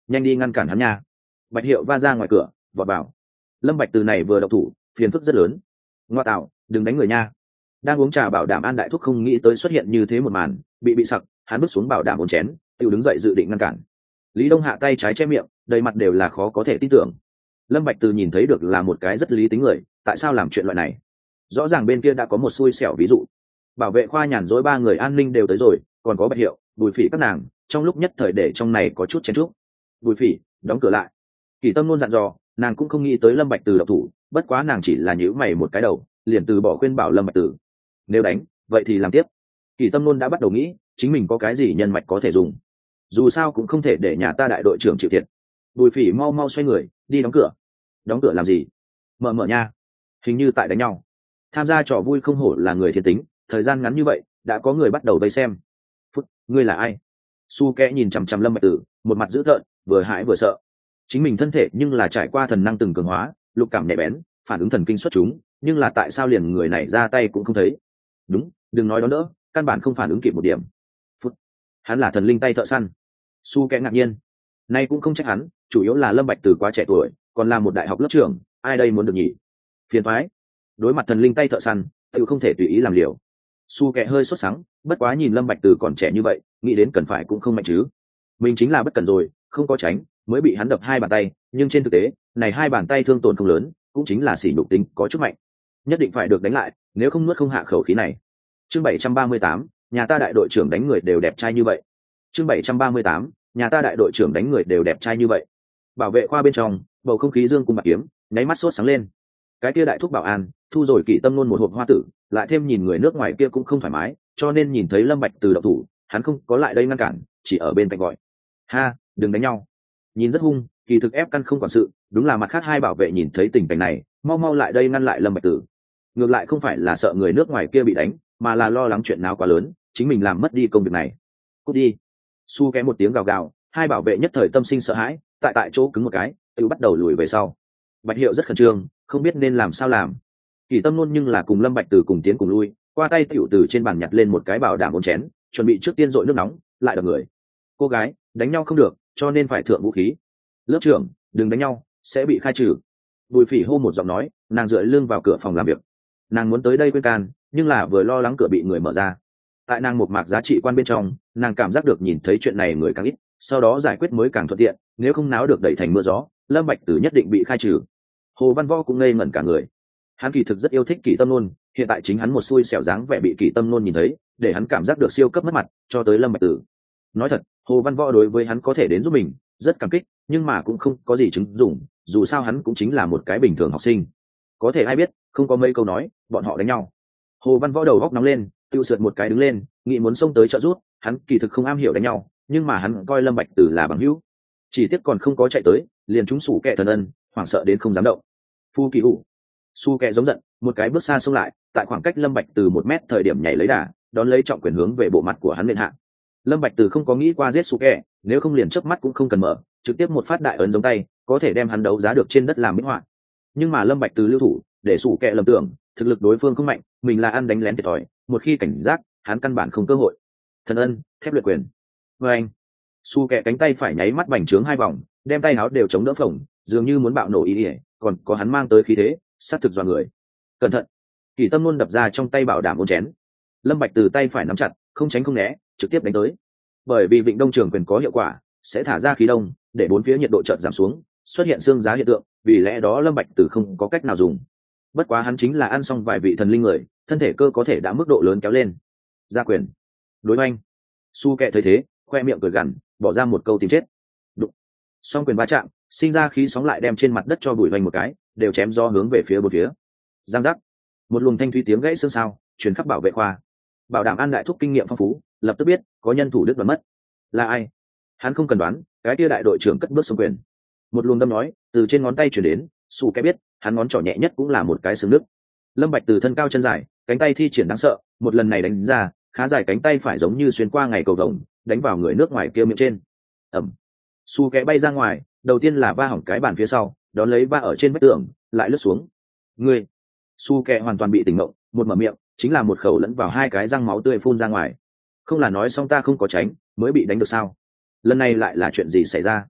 nhanh đi ngăn cản hắn nha. Bạch Hiệu va ra ngoài cửa vọt vào. Lâm Bạch Từ này vừa độc thủ phiền phức rất lớn. Ngoa tạo, đừng đánh người nha. Đang uống trà Bảo Đảm An đại thúc không nghĩ tới xuất hiện như thế một màn, bị bị sặc, hắn bước xuống Bảo Đảm ôn chén, tự đứng dậy dự định ngăn cản. Lý Đông hạ tay trái che miệng, đầy mặt đều là khó có thể tin tưởng. Lâm Bạch Từ nhìn thấy được là một cái rất lý tính người, tại sao làm chuyện loại này? Rõ ràng bên kia đã có một xui xẻo ví dụ. Bảo vệ khoa nhàn rỗi ba người an ninh đều tới rồi, còn có Bạch Hiệu, Bùi Phỉ các nàng, trong lúc nhất thời để trong này có chút chen chúc. Bùi Phỉ, đóng cửa lại. Kỳ Tâm luôn dặn dò, nàng cũng không nghĩ tới Lâm Bạch Từ độc thủ, bất quá nàng chỉ là nhíu mày một cái đầu, liền từ bỏ khuyên bảo Lâm Bạch Từ. Nếu đánh, vậy thì làm tiếp. Kỳ Tâm luôn đã bắt đầu nghĩ, chính mình có cái gì nhân mạch có thể dùng. Dù sao cũng không thể để nhà ta đại đội trưởng chịu thiệt. Bùi Phỉ mau mau xoay người, đi đóng cửa. Đóng cửa làm gì? Mở mở nha. Hình như tại đánh nhau. Tham gia trò vui không hổ là người thiên tính, thời gian ngắn như vậy đã có người bắt đầu vây xem. Phút, ngươi là ai? Su Kẽ nhìn chằm chằm Lâm Bạch Tử, một mặt dữ tợn, vừa hãi vừa sợ. Chính mình thân thể nhưng là trải qua thần năng từng cường hóa, lục cảm nhạy bén, phản ứng thần kinh xuất chúng, nhưng là tại sao liền người này ra tay cũng không thấy? Đúng, đừng nói đó nữa, căn bản không phản ứng kịp một điểm. Phút, hắn là thần linh tay thợ săn. Su Kẽ ngạc nhiên, nay cũng không trách hắn, chủ yếu là Lâm Bạch Tử quá trẻ tuổi, còn là một đại học lớp trưởng, ai đây muốn được nhỉ? Phiền toái. Đối mặt thần linh tay thợ săn, tự không thể tùy ý làm liều. Su Kẽ hơi sốt sắng, bất quá nhìn Lâm Bạch Tử còn trẻ như vậy, nghĩ đến cần phải cũng không mạnh chứ. Mình chính là bất cẩn rồi, không có tránh, mới bị hắn đập hai bàn tay, nhưng trên thực tế, này hai bàn tay thương tổn không lớn, cũng chính là xỉ nhục tính có chút mạnh. Nhất định phải được đánh lại, nếu không nuốt không hạ khẩu khí này. Chương bảy trăm ba mươi tám, nhà ta đại đội trưởng đánh người đều đẹp trai như vậy. Chương bảy trăm ba mươi tám, nhà ta đại đội trưởng đánh người đều đẹp trai như vậy. Bảo vệ khoa bên trong, bầu không khí dương cung bạc kiếm, nháy mắt sốt sáng lên. Cái kia đại thúc bảo an thu rồi Kỷ Tâm luôn một hộp hoa tử, lại thêm nhìn người nước ngoài kia cũng không thoải mái, cho nên nhìn thấy Lâm Bạch Từ động thủ, hắn không có lại đây ngăn cản, chỉ ở bên cạnh gọi: "Ha, đừng đánh nhau." Nhìn rất hung, kỳ thực ép căn không quản sự, đúng là mặt khác hai bảo vệ nhìn thấy tình cảnh này, mau mau lại đây ngăn lại Lâm Bạch Tử. Ngược lại không phải là sợ người nước ngoài kia bị đánh, mà là lo lắng chuyện nào quá lớn, chính mình làm mất đi công việc này. "Cút đi." Su Kẽ một tiếng gào gào, hai bảo vệ nhất thời tâm sinh sợ hãi, tại tại chỗ cứng một cái, tự bắt đầu lùi về sau. Bạch Hiệu rất khẩn trương, không biết nên làm sao làm. Kỳ Tâm luôn nhưng là cùng Lâm Bạch Tử cùng tiến cùng lui, qua tay tiểu từ trên bàn nhặt lên một cái bảo đảm ôn chén, chuẩn bị trước tiên dội nước nóng, lại đập người. Cô gái, đánh nhau không được, cho nên phải thượng vũ khí. Lớp trưởng, đừng đánh nhau, sẽ bị khai trừ. Bùi Phỉ hô một giọng nói, nàng dựa lưng vào cửa phòng làm việc. Nàng muốn tới đây khuyên can, nhưng là vừa lo lắng cửa bị người mở ra. Tại nàng một mạc giá trị quan bên trong, nàng cảm giác được nhìn thấy chuyện này người càng ít, sau đó giải quyết mới càng thuận tiện, nếu không náo được đẩy thành mưa gió, Lâm Bạch Tử nhất định bị khai trừ. Hồ Văn Võ cũng ngây ngẩn cả người. Hắn kỳ thực rất yêu thích Kỷ Tâm Nôn, hiện tại chính hắn một xui xẻo dáng vẻ bị Kỷ Tâm Nôn nhìn thấy, để hắn cảm giác được siêu cấp mất mặt, cho tới Lâm Bạch Tử. Nói thật, Hồ Văn Võ đối với hắn có thể đến giúp mình, rất cảm kích, nhưng mà cũng không có gì chứng dụng, dù sao hắn cũng chính là một cái bình thường học sinh. Có thể ai biết, không có mấy câu nói, bọn họ đánh nhau. Hồ Văn Võ đầu góc nóng lên, tiêu sượt một cái đứng lên, nghĩ muốn xông tới trợ giúp, hắn kỳ thực không am hiểu đánh nhau, nhưng mà hắn coi Lâm Bạch Tử là bằng hữu. Chỉ tiếc còn không có chạy tới, liền chúng sủ kẹ thần ân, hoảng sợ đến không dám động. Phu Kỳ Hủ, Su Kẹ giống giận, một cái bước xa xông lại, tại khoảng cách Lâm Bạch Từ một mét thời điểm nhảy lấy đà, đón lấy trọng quyền hướng về bộ mặt của hắn lên hạ. Lâm Bạch Từ không có nghĩ qua giết Su Kẹ, nếu không liền chớp mắt cũng không cần mở, trực tiếp một phát đại ấn giống tay, có thể đem hắn đấu giá được trên đất làm minh họa. Nhưng mà Lâm Bạch Từ lưu thủ, để Su Kẹ lầm tưởng, thực lực đối phương không mạnh, mình là ăn đánh lén thiệt thòi, một khi cảnh giác, hắn căn bản không cơ hội. Thần ân, thép luyện quyền. Với anh, Su Kẹ cánh tay phải nháy mắt bành trướng hai vòng, đem tay áo đều chống đỡ phồng, dường như muốn bạo nổ ý ỉa, còn có hắn mang tới khí thế, sát thực dọa người. Cẩn thận! Kỷ Tâm luôn đập ra trong tay bảo đảm ôn chén. Lâm Bạch Từ tay phải nắm chặt, không tránh không né, trực tiếp đánh tới. Bởi vì Vịnh Đông Trường quyền có hiệu quả, sẽ thả ra khí đông, để bốn phía nhiệt độ chợt giảm xuống, xuất hiện xương giá hiện tượng, vì lẽ đó Lâm Bạch Từ không có cách nào dùng. Bất quá hắn chính là ăn xong vài vị thần linh người, thân thể cơ có thể đã mức độ lớn kéo lên. Ra quyền. Đối oanh. Su Kẹ thấy thế, khoe miệng cười gằn, bỏ ra một câu tìm chết. Đụng. Song quyền va chạm, sinh ra khí sóng lại đem trên mặt đất cho bụi vành một cái, đều chém do hướng về phía bốn phía. Giang giác. Một luồng thanh thúy tiếng gãy xương sao truyền khắp bảo vệ khoa. Bảo Đảm An đại thúc kinh nghiệm phong phú, lập tức biết có nhân thủ đứt đoạn mất. Là ai? Hắn không cần đoán, cái kia đại đội trưởng cất bước xông quyền. Một luồng đâm nói từ trên ngón tay truyền đến, Su Kẹ biết, hắn ngón trỏ nhẹ nhất cũng là một cái xương nước. Lâm Bạch Từ thân cao chân dài, cánh tay thi triển đáng sợ, một lần này đánh ra, khá dài cánh tay phải giống như xuyên qua ngày cầu vồng, đánh vào người nước ngoài kia miệng trên. Ầm. Su Kẹ bay ra ngoài, đầu tiên là va hỏng cái bàn phía sau, đón lấy va ở trên vách tường, lại lướt xuống. Ngươi! Su Kẹ hoàn toàn bị tỉnh ngộ, một mở miệng chính là một khẩu lẫn vào hai cái răng máu tươi phun ra ngoài. Không là nói xong ta không có tránh mới bị đánh được sao? Lần này lại là chuyện gì xảy ra?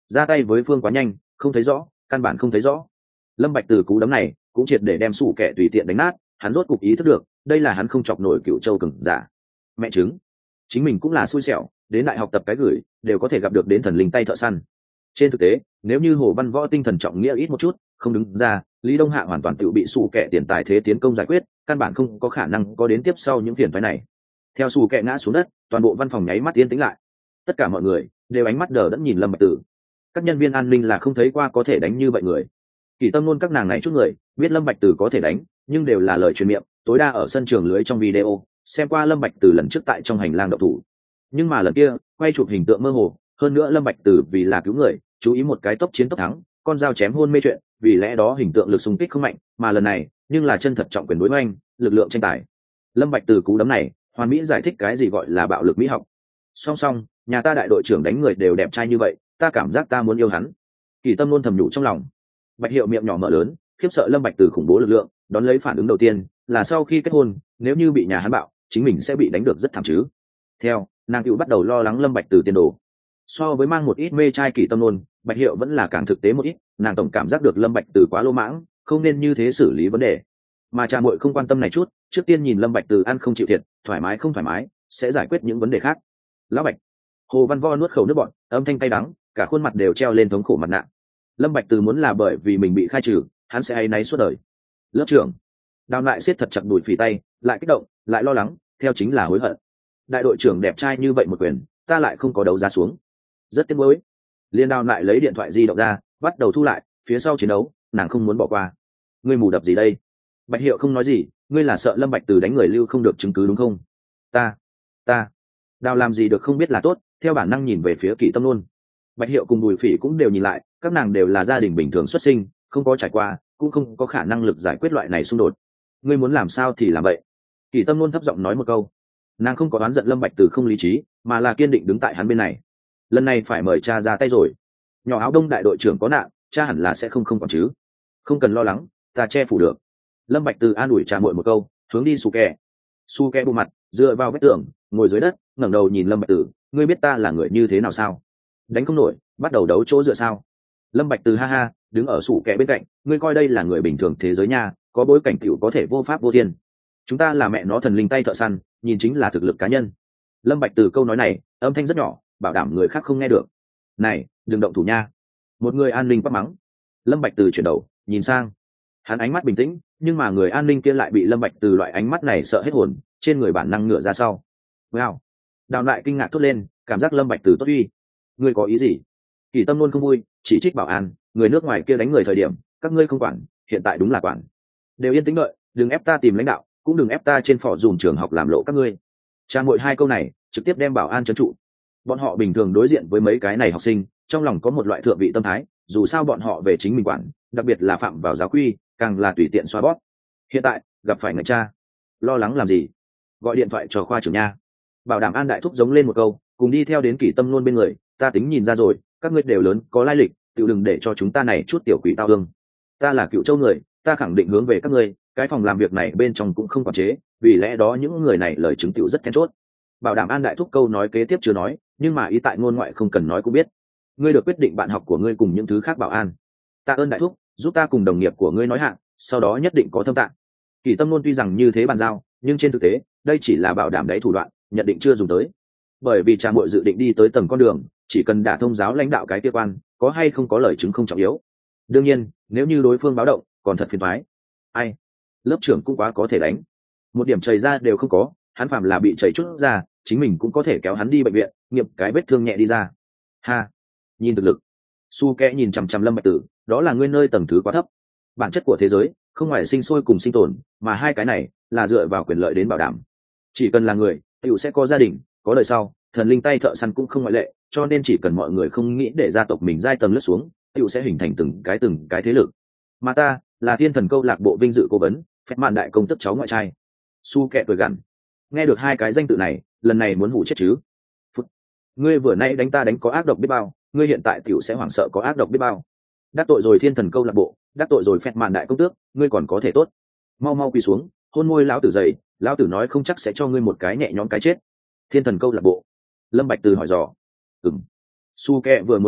ra tay với phương quá nhanh, không thấy rõ, căn bản không thấy rõ. Lâm Bạch Từ cú đấm này cũng triệt để đem sủ kẻ tùy tiện đánh nát, hắn rốt cục ý thức được đây là hắn không chọc nổi Cựu Châu cường giả. Mẹ chứng, chính mình cũng là xui xẻo, đến đại học tập cái gửi đều có thể gặp được đến thần linh tay thợ săn. Trên thực tế, nếu như Hồ Văn Võ tinh thần trọng nghĩa ít một chút, không đứng ra, Lý Đông Hạ hoàn toàn tự bị sủ kẻ tiền tài thế tiến công giải quyết, căn bản không có khả năng có đến tiếp sau những phiền toái này. Theo sủ kẻ ngã xuống đất, toàn bộ văn phòng nháy mắt yên tĩnh lại. Tất cả mọi người đều ánh mắt đờ đẫn nhìn Lâm Bạch Tử. Các nhân viên an ninh là không thấy qua có thể đánh như vậy người. Kỳ Tâm luôn các nàng này chút người biết Lâm Bạch Tử có thể đánh, nhưng đều là lời truyền miệng, tối đa ở sân trường lưới trong video xem qua Lâm Bạch Tử lần trước tại trong hành lang động thủ. Nhưng mà lần kia quay chụp hình tượng mơ hồ, hơn nữa Lâm Bạch Tử vì là cứu người, chú ý một cái tốc chiến tốc thắng, con dao chém hôn mê chuyện, vì lẽ đó hình tượng lực xung kích không mạnh, mà lần này nhưng là chân thật trọng quyền đối hoành, lực lượng tranh tài. Lâm Bạch Tử cú đấm này, hoàn mỹ giải thích cái gì gọi là bạo lực mỹ học. Song song, nhà ta đại đội trưởng đánh người đều đẹp trai như vậy, ta cảm giác ta muốn yêu hắn. Kỳ Tâm luôn thầm nhủ trong lòng. Bạch Hiệu miệng nhỏ mở lớn, khiếp sợ Lâm Bạch Tử khủng bố lực lượng, đón lấy phản ứng đầu tiên là sau khi kết hôn, nếu như bị nhà hắn bạo, chính mình sẽ bị đánh được rất thảm chứ. Theo, nàng cựu bắt đầu lo lắng Lâm Bạch Tử tiền đồ. So với mang một ít mê trai Kỳ Tâm luôn, Bạch Hiệu vẫn là càng thực tế một ít, nàng tổng cảm giác được Lâm Bạch Tử quá lô mãng, không nên như thế xử lý vấn đề. Mà cha muội không quan tâm này chút, trước tiên nhìn Lâm Bạch Tử ăn không chịu thiệt, thoải mái không thoải mái, sẽ giải quyết những vấn đề khác. Lão Bạch. Hồ Văn Vo nuốt khẩu nước bọt, âm thanh cay đắng, cả khuôn mặt đều treo lên thống khổ mặt nạ. Lâm Bạch Từ muốn là bởi vì mình bị khai trừ, hắn sẽ áy náy suốt đời. Lớp trưởng Đào lại siết thật chặt đùi phì tay, lại kích động, lại lo lắng, theo chính là hối hận. Đại đội trưởng đẹp trai như vậy một quyền, ta lại không có đấu giá xuống, rất tiếc nuối. Liên Đào lại lấy điện thoại di động ra, bắt đầu thu lại, phía sau chiến đấu, nàng không muốn bỏ qua. Ngươi mù đập gì đây? Bạch Hiệu không nói gì, ngươi là sợ Lâm Bạch Từ đánh người lưu không được chứng cứ đúng không? Ta, ta, Đào làm gì được không biết là tốt, theo bản năng nhìn về phía Kỷ Tâm luôn. Bạch Hiệu cùng Bùi Phỉ cũng đều nhìn lại, các nàng đều là gia đình bình thường xuất sinh, không có trải qua, cũng không có khả năng lực giải quyết loại này xung đột. Ngươi muốn làm sao thì làm vậy. Kỷ Tâm luôn thấp giọng nói một câu. Nàng không có đoán giận Lâm Bạch Từ không lý trí, mà là kiên định đứng tại hắn bên này. Lần này phải mời cha ra tay rồi. Nhỏ áo đông đại đội trưởng có nạn, cha hẳn là sẽ không không còn chứ. Không cần lo lắng, ta che phủ được. Lâm Bạch Từ an ủi cha muội một câu, hướng đi Su Kè. Su Kè bù mặt, dựa vào vách tường, ngồi dưới đất, ngẩng đầu nhìn Lâm Bạch Từ, ngươi biết ta là người như thế nào sao? Đánh không nổi, bắt đầu đấu chỗ dựa sao? Lâm Bạch Từ ha ha, đứng ở Su Kè bên cạnh, ngươi coi đây là người bình thường thế giới nha, có bối cảnh tiểu có thể vô pháp vô thiên. Chúng ta là mẹ nó thần linh tay thợ săn, nhìn chính là thực lực cá nhân. Lâm Bạch Từ câu nói này, âm thanh rất nhỏ, bảo đảm người khác không nghe được. Này, đừng động thủ nha. Một người an ninh quát mắng. Lâm Bạch Từ chuyển đầu, nhìn sang. Hắn ánh mắt bình tĩnh, nhưng mà người an ninh kia lại bị Lâm Bạch Từ loại ánh mắt này sợ hết hồn, trên người bản năng ngửa ra sau. Wow. Đào lại kinh ngạc thốt lên, cảm giác Lâm Bạch Từ tốt uy. Ngươi có ý gì? Kỳ Tâm luôn không vui, chỉ trích bảo an, người nước ngoài kia đánh người thời điểm, các ngươi không quản, hiện tại đúng là quản. Đều yên tĩnh đợi, đừng ép ta tìm lãnh đạo, cũng đừng ép ta trên phỏ dùm trường học làm lộ các ngươi. Cha muội hai câu này, trực tiếp đem bảo an trấn trụ. Bọn họ bình thường đối diện với mấy cái này học sinh, trong lòng có một loại thượng vị tâm thái, dù sao bọn họ về chính mình quản, đặc biệt là phạm vào giáo quy, càng là tùy tiện xoa bóp. Hiện tại gặp phải ngạch cha, lo lắng làm gì? Gọi điện thoại cho khoa trưởng nha. Bảo đảm an đại thúc giống lên một câu, cùng đi theo đến Kỷ Tâm luôn bên người, ta tính nhìn ra rồi, các ngươi đều lớn có lai lịch, tự đừng để cho chúng ta này chút tiểu quỷ tao hương. Ta là Cựu Châu người, ta khẳng định hướng về các ngươi, cái phòng làm việc này bên trong cũng không quản chế, vì lẽ đó những người này lời chứng tiểu rất then chốt. Bảo đảm an đại thúc câu nói kế tiếp chưa nói, nhưng mà ý tại ngôn ngoại không cần nói cũng biết. Ngươi được quyết định bạn học của ngươi cùng những thứ khác bảo an. Tạ ơn đại thúc, giúp ta cùng đồng nghiệp của ngươi nói hạn, sau đó nhất định có thâm tạng. Kỷ Tâm luôn tuy rằng như thế bàn giao, nhưng trên thực tế, đây chỉ là bảo đảm đấy thủ đoạn, nhận định chưa dùng tới. Bởi vì cha muội dự định đi tới tầng con đường, chỉ cần đả thông giáo lãnh đạo cái kia quan, có hay không có lời chứng không trọng yếu. Đương nhiên, nếu như đối phương báo động, còn thật phiền toái. Ai? Lớp trưởng cũng quá có thể đánh. Một điểm chảy ra đều không có, hắn phạm là bị chảy chút ra, chính mình cũng có thể kéo hắn đi bệnh viện, nghiệm cái vết thương nhẹ đi ra. Ha, nhìn thực lực. Su Kẽ nhìn chằm chằm Lâm Bạch Tử, đó là ngươi nơi tầng thứ quá thấp. Bản chất của thế giới không ngoài sinh sôi cùng sinh tồn, mà hai cái này là dựa vào quyền lợi đến bảo đảm. Chỉ cần là người, tiểu sẽ có gia đình, có đời sau, thần linh tay thợ săn cũng không ngoại lệ, cho nên chỉ cần mọi người không nghĩ để gia tộc mình giai tầng lướt xuống, tiểu sẽ hình thành từng cái từng cái thế lực. Mà ta là Thiên Thần Câu lạc bộ vinh dự cố vấn, phép mạn đại công tức cháu ngoại trai. Su Kẽ cười gằn. Nghe được hai cái danh tự này, lần này muốn hủ chết chứ. Phút. Ngươi vừa nay đánh ta đánh có ác độc biết bao, ngươi hiện tại tiểu sẽ hoảng sợ có ác độc biết bao. Đắc tội rồi Thiên Thần Câu lạc bộ, đắc tội rồi phép mạn đại công tước, ngươi còn có thể tốt. Mau mau quỳ xuống, hôn môi lão tử dậy, lão tử nói không chắc sẽ cho ngươi một cái nhẹ nhõm cái chết. Thiên Thần Câu lạc bộ. Lâm Bạch Từ hỏi dò. Ừm. Su Kẽ vừa muốn nói chuyện,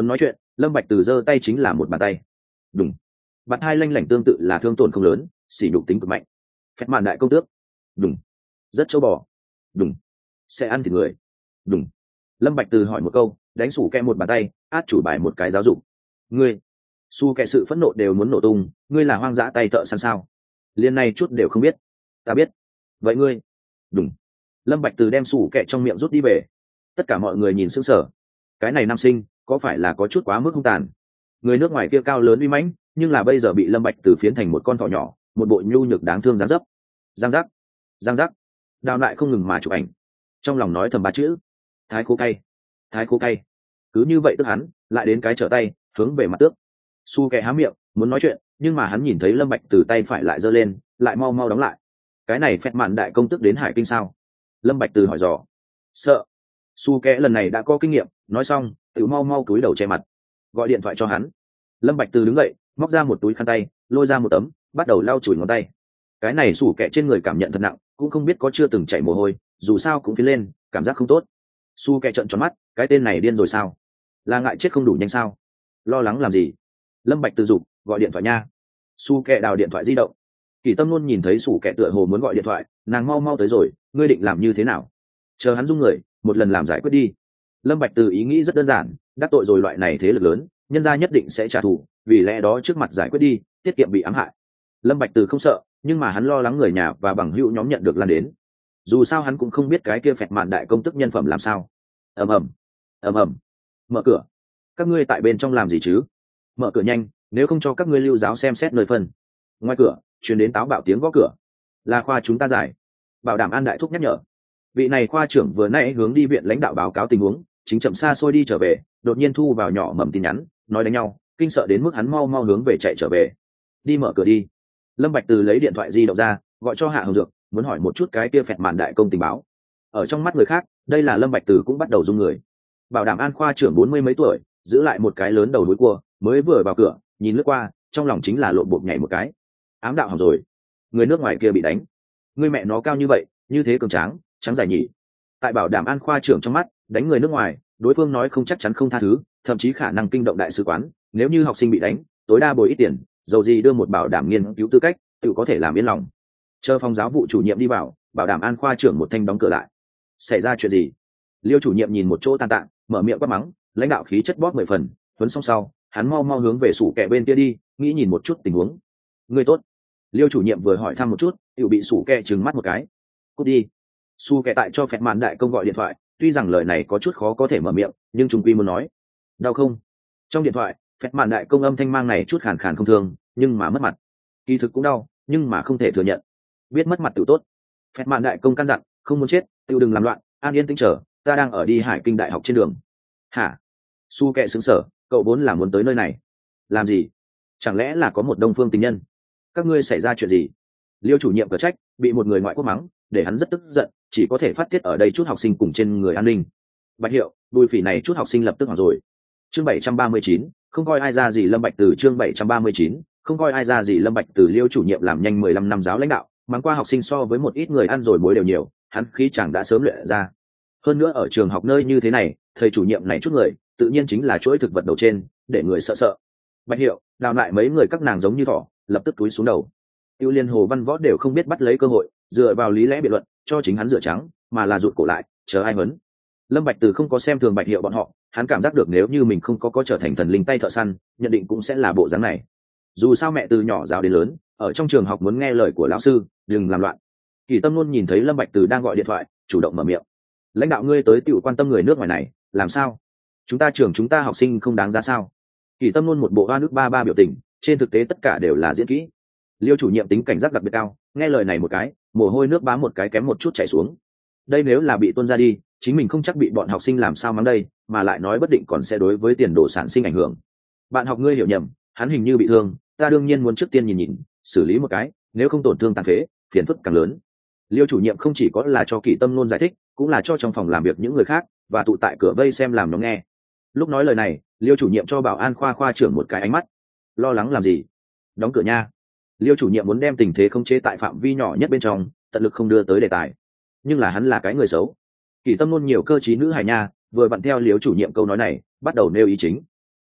Lâm Bạch Từ giơ tay chính là một bàn tay. Đùng. Bạt hai lanh lảnh tương tự là thương tổn không lớn, xỉ nhục tính cực mạnh. Phép mạn đại công tước. Đùng. Rất châu bò. Đùng. Sẽ ăn thịt người. Đùng. Lâm Bạch Từ hỏi một câu, đánh sủ kẹ một bàn tay, át chủ bài một cái giáo dục. Ngươi. Su kẹ sự phẫn nộ đều muốn nổ tung, ngươi là hoang dã tay thợ săn sao? Liên này chút đều không biết. Ta biết. Vậy ngươi. Đùng. Lâm Bạch Từ đem sủ kẹ trong miệng rút đi về. Tất cả mọi người nhìn sững sờ. Cái này nam sinh có phải là có chút quá mức hung tàn? Người nước ngoài kia cao lớn uy mãnh, nhưng là bây giờ bị Lâm Bạch Từ phiến thành một con thỏ nhỏ, một bộ nhu nhược đáng thương dáng dấp. Giang giác, giang giác. Đào lại không ngừng mà chụp ảnh, trong lòng nói thầm ba chữ: thái khô cay, thái khô cay. Cứ như vậy tức hắn lại đến cái trở tay hướng về mặt tước. Su kẹ há miệng muốn nói chuyện, nhưng mà hắn nhìn thấy Lâm Bạch Từ tay phải lại giơ lên, lại mau mau đóng lại. Cái này phẹt mạn đại công tức đến Hải Kinh sao? Lâm Bạch Từ hỏi dò. Sợ. Su kẹ lần này đã có kinh nghiệm, nói xong tự mau mau cúi đầu che mặt, gọi điện thoại cho hắn. Lâm Bạch Từ đứng dậy, móc ra một túi khăn tay, lôi ra một tấm, bắt đầu lau chùi ngón tay. Cái này sủ kẹ trên người cảm nhận thật nặng, cũng không biết có chưa từng chảy mồ hôi, dù sao cũng phía lên, cảm giác không tốt. Su kẹ trợn tròn mắt, cái tên này điên rồi sao? Là ngại chết không đủ nhanh sao? Lo lắng làm gì? Lâm Bạch Từ dục, gọi điện thoại nha. Su kẹ đào điện thoại di động. Kỳ Tâm luôn nhìn thấy sủ kẹ tựa hồ muốn gọi điện thoại, nàng mau mau tới rồi, ngươi định làm như thế nào? Chờ hắn dung người, một lần làm giải quyết đi. Lâm Bạch Từ ý nghĩ rất đơn giản, đắc tội rồi loại này thế lực lớn, nhân gia nhất định sẽ trả thù, vì lẽ đó trước mặt giải quyết đi, tiết kiệm bị ám hại. Lâm Bạch Từ không sợ, nhưng mà hắn lo lắng người nhà và bằng hữu nhóm nhận được lan đến. Dù sao hắn cũng không biết cái kia phẹt mạn đại công tức nhân phẩm làm sao. Ầm ầm, ầm ầm. Mở cửa. Các ngươi tại bên trong làm gì chứ? Mở cửa nhanh, nếu không cho các ngươi lưu giáo xem xét nơi phân. Ngoài cửa truyền đến táo bạo tiếng gõ cửa. Là khoa chúng ta giải. Bảo đảm an đại thúc nhắc nhở. Vị này khoa trưởng vừa nãy hướng đi viện lãnh đạo báo cáo tình huống, chính chậm xa xôi đi trở về, đột nhiên thu vào nhỏ mầm tin nhắn, nói đánh nhau, kinh sợ đến mức hắn mau mau hướng về chạy trở về. Đi mở cửa đi. Lâm Bạch Từ lấy điện thoại di động ra, gọi cho Hạ Hồng Dược, muốn hỏi một chút cái kia phẹt màn đại công tình báo. Ở trong mắt người khác, đây là Lâm Bạch Từ cũng bắt đầu rung người. Bảo đảm an khoa trưởng bốn mươi mấy tuổi, giữ lại một cái lớn đầu đuôi cua, mới vừa vào cửa, nhìn lướt qua, trong lòng chính là lộn bột nhảy một cái. Ám đạo hỏng rồi, người nước ngoài kia bị đánh. Người mẹ nó cao như vậy, như thế cường tráng, trắng dài nhỉ. Tại bảo đảm an khoa trưởng trong mắt, đánh người nước ngoài, đối phương nói không chắc chắn không tha thứ, thậm chí khả năng kinh động đại sứ quán. Nếu như học sinh bị đánh, tối đa bồi ít tiền, dầu gì đưa một bảo đảm nghiên cứu tư cách, tự có thể làm yên lòng. Chờ phòng giáo vụ chủ nhiệm đi vào, bảo đảm an khoa trưởng một thanh đóng cửa lại. Xảy ra chuyện gì? Liêu chủ nhiệm nhìn một chỗ tan tạng, mở miệng quát mắng, lãnh đạo khí chất bóp mười phần. Huấn xong sau, hắn mau mau hướng về sủ kẹ bên kia đi, nghĩ nhìn một chút tình huống. Người tốt. Liêu chủ nhiệm vừa hỏi thăm một chút, tự bị sủ kẹ trừng mắt một cái. Cút đi. Su kẹ tại cho phẹt màn đại công gọi điện thoại, tuy rằng lời này có chút khó có thể mở miệng, nhưng trung quy muốn nói. Đau không? Trong điện thoại, phẹt màn đại công âm thanh mang này chút khàn khàn không thương, nhưng mà mất mặt. Kỳ thực cũng đau, nhưng mà không thể thừa nhận. Biết mất mặt tự tốt. Phẹt màn đại công căn dặn, không muốn chết, tự đừng làm loạn, an yên tĩnh chờ, ta đang ở đi Hải Kinh đại học trên đường. Hả? Su kẹ sững sờ, cậu vốn là muốn tới nơi này. Làm gì? Chẳng lẽ là có một đông phương tình nhân? Các ngươi xảy ra chuyện gì? Liêu chủ nhiệm cở trách, bị một người ngoại quốc mắng, để hắn rất tức giận, chỉ có thể phát tiết ở đây chút học sinh cùng trên người an ninh. Bạch Hiệu, bùi phỉ này chút học sinh lập tức hoảng rồi. Chương bảy trăm ba mươi chín, không coi ai ra gì Lâm Bạch Từ chương bảy trăm ba mươi chín, không coi ai ra gì Lâm Bạch Từ Liêu chủ nhiệm làm nhanh mười lăm năm giáo lãnh đạo, mắng qua học sinh so với một ít người ăn rồi muối đều nhiều, hắn khí chẳng đã sớm luyện ra. Hơn nữa ở trường học nơi như thế này, thầy chủ nhiệm này chút người, tự nhiên chính là chuỗi thực vật đầu trên, để người sợ sợ. Bạch Hiệu, đào lại mấy người các nàng giống như thỏ, lập tức túi xuống đầu. Tiêu Liên Hồ Văn Võ đều không biết bắt lấy cơ hội, dựa vào lý lẽ biện luận, cho chính hắn rửa trắng, mà là rụt cổ lại, chờ ai hấn. Lâm Bạch Từ không có xem thường Bạch Hiệu bọn họ, hắn cảm giác được nếu như mình không có có trở thành thần linh tay thợ săn, nhận định cũng sẽ là bộ dáng này. Dù sao mẹ từ nhỏ giáo đến lớn, ở trong trường học muốn nghe lời của lão sư, đừng làm loạn. Kỳ Tâm luôn nhìn thấy Lâm Bạch Từ đang gọi điện thoại, chủ động mở miệng. Lãnh đạo ngươi tới tiểu quan tâm người nước ngoài này, làm sao? Chúng ta trường chúng ta học sinh không đáng giá sao? Kỳ Tâm luôn một bộ hoa nước ba ba biểu tình, trên thực tế tất cả đều là diễn kỹ. Liêu chủ nhiệm tính cảnh giác đặc biệt cao, nghe lời này một cái, mồ hôi nước bám một cái kém một chút chảy xuống. Đây nếu là bị tuôn ra đi, chính mình không chắc bị bọn học sinh làm sao mắng đây, mà lại nói bất định còn sẽ đối với tiền đồ sản sinh ảnh hưởng. Bạn học ngươi hiểu nhầm, hắn hình như bị thương, ta đương nhiên muốn trước tiên nhìn nhìn, xử lý một cái, nếu không tổn thương tàn phế, phiền phức càng lớn. Liêu chủ nhiệm không chỉ có là cho Kỷ Tâm luôn giải thích, cũng là cho trong phòng làm việc những người khác và tụ tại cửa vây xem làm nó nghe. Lúc nói lời này, Liêu chủ nhiệm cho bảo an khoa khoa trưởng một cái ánh mắt. Lo lắng làm gì? Đóng cửa nha. Liêu chủ nhiệm muốn đem tình thế khống chế tại phạm vi nhỏ nhất bên trong, tận lực không đưa tới đề tài. Nhưng là hắn là cái người xấu. Kỷ Tâm luôn nhiều cơ trí nữ hài nha, vừa vặn theo Liêu chủ nhiệm câu nói này, bắt đầu nêu ý chính.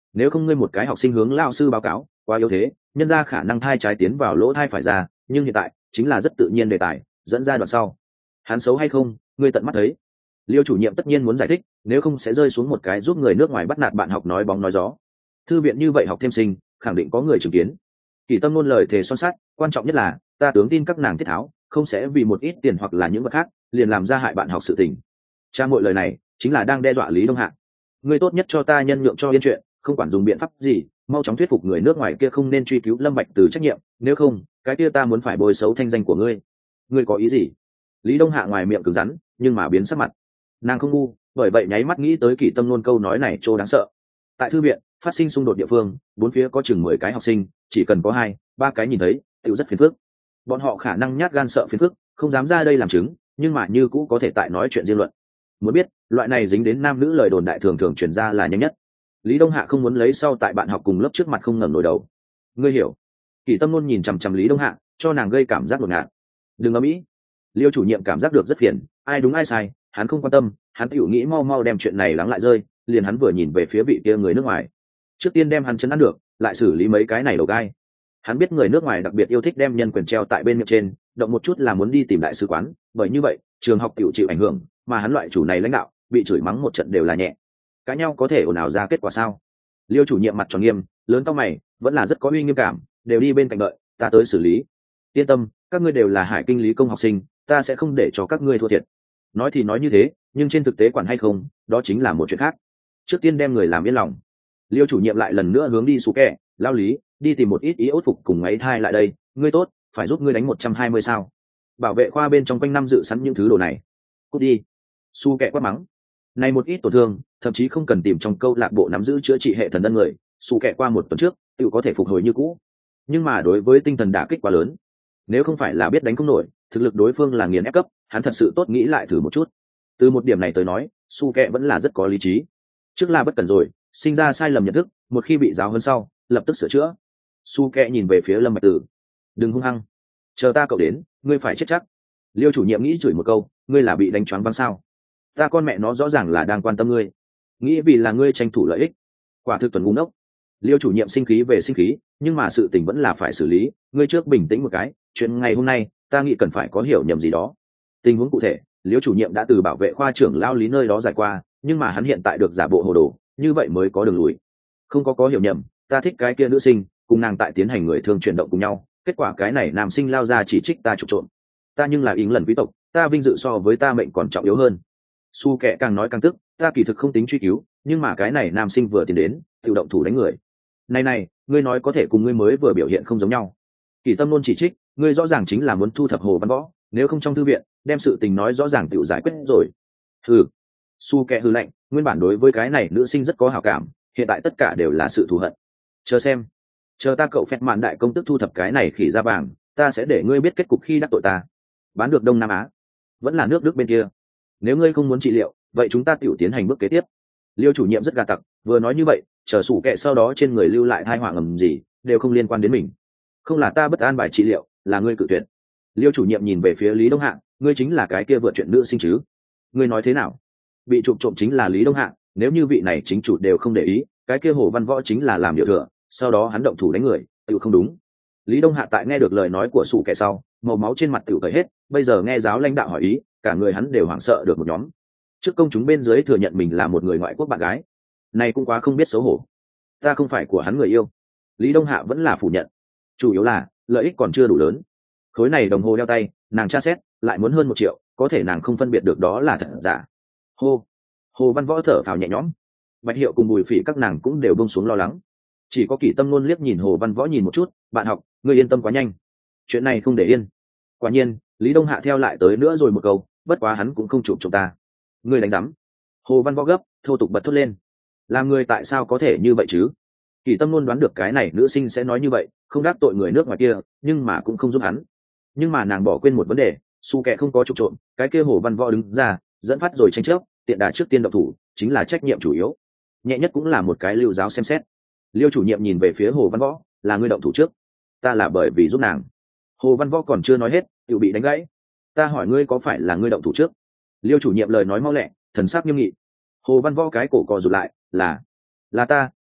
nếu không ngươi một cái học sinh hướng lao sư báo cáo quá yếu thế, nhân ra khả năng thai trái tiến vào lỗ thai phải ra, nhưng hiện tại chính là rất tự nhiên đề tài dẫn ra đoạn sau. Hắn xấu hay không ngươi tận mắt thấy. Liêu chủ nhiệm tất nhiên muốn giải thích, nếu không sẽ rơi xuống một cái giúp người nước ngoài bắt nạt bạn học nói bóng nói gió. Thư viện như vậy học thêm sinh khẳng định có người chứng kiến. Kỳ Tâm luôn lời thề son sắt, quan trọng nhất là ta tướng tin các nàng thiết tháo không sẽ vì một ít tiền hoặc là những vật khác liền làm ra hại bạn học sự tình. Cha mọi lời này chính là đang đe dọa Lý Đông Hạ. Ngươi tốt nhất cho ta nhân nhượng cho yên chuyện, không quản dùng biện pháp gì, mau chóng thuyết phục người nước ngoài kia không nên truy cứu Lâm Bạch Từ trách nhiệm, nếu không cái kia ta muốn phải bôi xấu thanh danh của ngươi. Ngươi có ý gì? Lý Đông Hạ ngoài miệng cứng rắn nhưng mà biến sắc mặt. Nàng không ngu, bởi vậy nháy mắt nghĩ tới Kỳ Tâm luôn câu nói này trô đáng sợ. Tại thư viện phát sinh xung đột địa phương, bốn phía có chừng mười cái học sinh, chỉ cần có hai ba cái nhìn thấy tự rất phiền phức. Bọn họ khả năng nhát gan sợ phiền phức, không dám ra đây làm chứng, nhưng mà như cũ có thể tại nói chuyện riêng luận. Muốn biết loại này dính đến nam nữ lời đồn đại thường thường truyền ra là nhanh nhất. Lý Đông Hạ không muốn lấy sau tại bạn học cùng lớp trước mặt không ngẩng nổi đầu. Ngươi hiểu? Kỳ Tâm luôn nhìn chằm chằm Lý Đông Hạ, cho nàng gây cảm giác ngột ngạt. Đừng ầm ĩ. Liêu chủ nhiệm cảm giác được rất phiền, ai đúng ai sai hắn không quan tâm, hắn tiểu nghĩ mau mau đem chuyện này lắng lại rơi, liền hắn vừa nhìn về phía vị kia người nước ngoài, trước tiên đem hắn chấn an được, lại xử lý mấy cái này đầu gai. Hắn biết người nước ngoài đặc biệt yêu thích đem nhân quyền treo tại bên miệng trên, động một chút là muốn đi tìm đại sứ quán, bởi như vậy trường học tiểu chịu ảnh hưởng, mà hắn loại chủ này lãnh đạo bị chửi mắng một trận đều là nhẹ. Cãi nhau có thể ồn ào ra kết quả sao? Liêu chủ nhiệm mặt tròn nghiêm, lớn to mày, vẫn là rất có uy nghiêm cảm, đều đi bên cạnh đợi, ta tới xử lý. Yên tâm, các ngươi đều là Hải Kinh lý công học sinh, ta sẽ không để cho các ngươi thua thiệt. Nói thì nói như thế, nhưng trên thực tế quản hay không, đó chính là một chuyện khác. Trước tiên đem người làm yên lòng. Liêu chủ nhiệm lại lần nữa hướng đi Sú Kẹ, lao lý, đi tìm một ít ý ốt phục cùng ấy thai lại đây, ngươi tốt, phải giúp ngươi đánh một trăm hai mươi sao? Bảo vệ khoa bên trong quanh năm dự sẵn những thứ đồ này. Cút đi. Sú Kẹ quát mắng. Này một ít tổn thương, thậm chí không cần tìm trong câu lạc bộ nắm giữ chữa trị hệ thần ân người, Sú Kẹ qua một tuần trước, tự có thể phục hồi như cũ. Nhưng mà đối với tinh thần đả kích quá lớn, nếu không phải là biết đánh không nổi, thực lực đối phương là nghiền ép cấp, hắn thật sự tốt nghĩ lại thử một chút. Từ một điểm này tới nói, Sú Kẹ vẫn là rất có lý trí. Trước là bất cẩn rồi, sinh ra sai lầm nhận thức, một khi bị giáo huấn sau lập tức sửa chữa. Sú Kẹ nhìn về phía Lâm Bạch Tử, đừng hung hăng, chờ ta cậu đến ngươi phải chết chắc. Liêu chủ nhiệm nghĩ chửi một câu, ngươi là bị đánh choáng váng sao? Ta con mẹ nó rõ ràng là đang quan tâm ngươi, nghĩ vì là ngươi tranh thủ lợi ích, quả thực tuần ngu ngốc. Liêu chủ nhiệm sinh khí về sinh khí, nhưng mà sự tình vẫn là phải xử lý, ngươi trước bình tĩnh một cái, chuyện ngày hôm nay ta nghĩ cần phải có hiểu nhầm gì đó. Tình huống cụ thể Liêu chủ nhiệm đã từ bảo vệ khoa trưởng lao lý nơi đó giải qua, nhưng mà hắn hiện tại được giả bộ hồ đồ, như vậy mới có đường lùi. Không có có hiểu nhầm, ta thích cái kia nữ sinh, cùng nàng tại tiến hành người thường chuyển động cùng nhau, kết quả cái này nam sinh lao ra chỉ trích ta trục trộm. Ta nhưng là Yến lần quý tộc, ta vinh dự so với ta mệnh còn trọng yếu hơn. Su Kẹ càng nói càng tức, ta kỳ thực không tính truy cứu, nhưng mà cái này nam sinh vừa tiến đến tự động thủ đánh người. Này này, ngươi nói có thể cùng ngươi mới vừa biểu hiện không giống nhau. Kỳ Tâm luôn chỉ trích, ngươi rõ ràng chính là muốn thu thập Hồ Văn Võ, nếu không trong thư viện đem sự tình nói rõ ràng tự giải quyết rồi. Hừ. Su Kẹ hừ lạnh, nguyên bản đối với cái này nữ sinh rất có hảo cảm, hiện tại tất cả đều là sự thù hận. Chờ xem, chờ ta cậu phép mạn đại công tức thu thập cái này khỉ da vàng, ta sẽ để ngươi biết kết cục khi đắc tội ta. Bán được Đông Nam Á, vẫn là nước Đức bên kia. Nếu ngươi không muốn trị liệu, vậy chúng ta tiểu tiến hành bước kế tiếp. Liêu chủ nhiệm rất gà tặc, vừa nói như vậy, chờ Sủ Kẹ sau đó trên người lưu lại thai họa ngầm gì, đều không liên quan đến mình. Không là ta bất an bài trị liệu, là ngươi cự tuyệt. Liêu chủ nhiệm nhìn về phía Lý Đông Hạ, ngươi chính là cái kia vượt chuyện nữ sinh chứ? Ngươi nói thế nào? Bị trộm trộm chính là Lý Đông Hạ, nếu như vị này chính chủ đều không để ý, cái kia Hồ Văn Võ chính là làm điều thừa, sau đó hắn động thủ đánh người, tự không đúng. Lý Đông Hạ tại nghe được lời nói của Sủ Kẹ sau, màu máu trên mặt tự cởi hết, bây giờ nghe giáo lãnh đạo hỏi ý, cả người hắn đều hoảng sợ được một nhóm. Trước công chúng bên dưới thừa nhận mình là một người ngoại quốc bạn gái, này cũng quá không biết xấu hổ. Ta không phải của hắn người yêu. Lý Đông Hạ vẫn là phủ nhận, chủ yếu là lợi ích còn chưa đủ lớn. Khối này đồng hồ đeo tay, nàng tra xét lại muốn hơn một triệu, có thể nàng không phân biệt được đó là thật giả. Hô, Hồ Văn Võ thở phào nhẹ nhõm, Bạch Hiệu cùng Bùi Phỉ các nàng cũng đều buông xuống lo lắng. Chỉ có Kỷ Tâm luôn liếc nhìn Hồ Văn Võ nhìn một chút, bạn học, ngươi yên tâm quá nhanh, chuyện này không để yên. Quả nhiên, Lý Đông Hạ theo lại tới nữa rồi một câu, bất quá hắn cũng không chụp chúng ta. Ngươi đánh rắm. Hồ Văn Võ gấp, thô tục bật thốt lên. Làm người tại sao có thể như vậy chứ? Kỷ Tâm luôn đoán được cái này nữ sinh sẽ nói như vậy, không đắc tội người nước ngoài kia, nhưng mà cũng không giúp hắn. Nhưng mà nàng bỏ quên một vấn đề, Su Kẹ không có trục trộm, cái kia Hồ Văn Võ đứng ra, dẫn phát rồi tranh chấp, tiện đà trước tiên động thủ, chính là trách nhiệm chủ yếu. Nhẹ nhất cũng là một cái lưu giáo xem xét. Liêu chủ nhiệm nhìn về phía Hồ Văn Võ, là ngươi động thủ trước. Ta là bởi vì giúp nàng. Hồ Văn Võ còn chưa nói hết, tự bị đánh gãy. Ta hỏi ngươi có phải là ngươi động thủ trước? Liêu chủ nhiệm lời nói mau lẹ, thần sắc nghiêm nghị. Hồ Văn Võ cái cổ cò rụt lại, là là ta,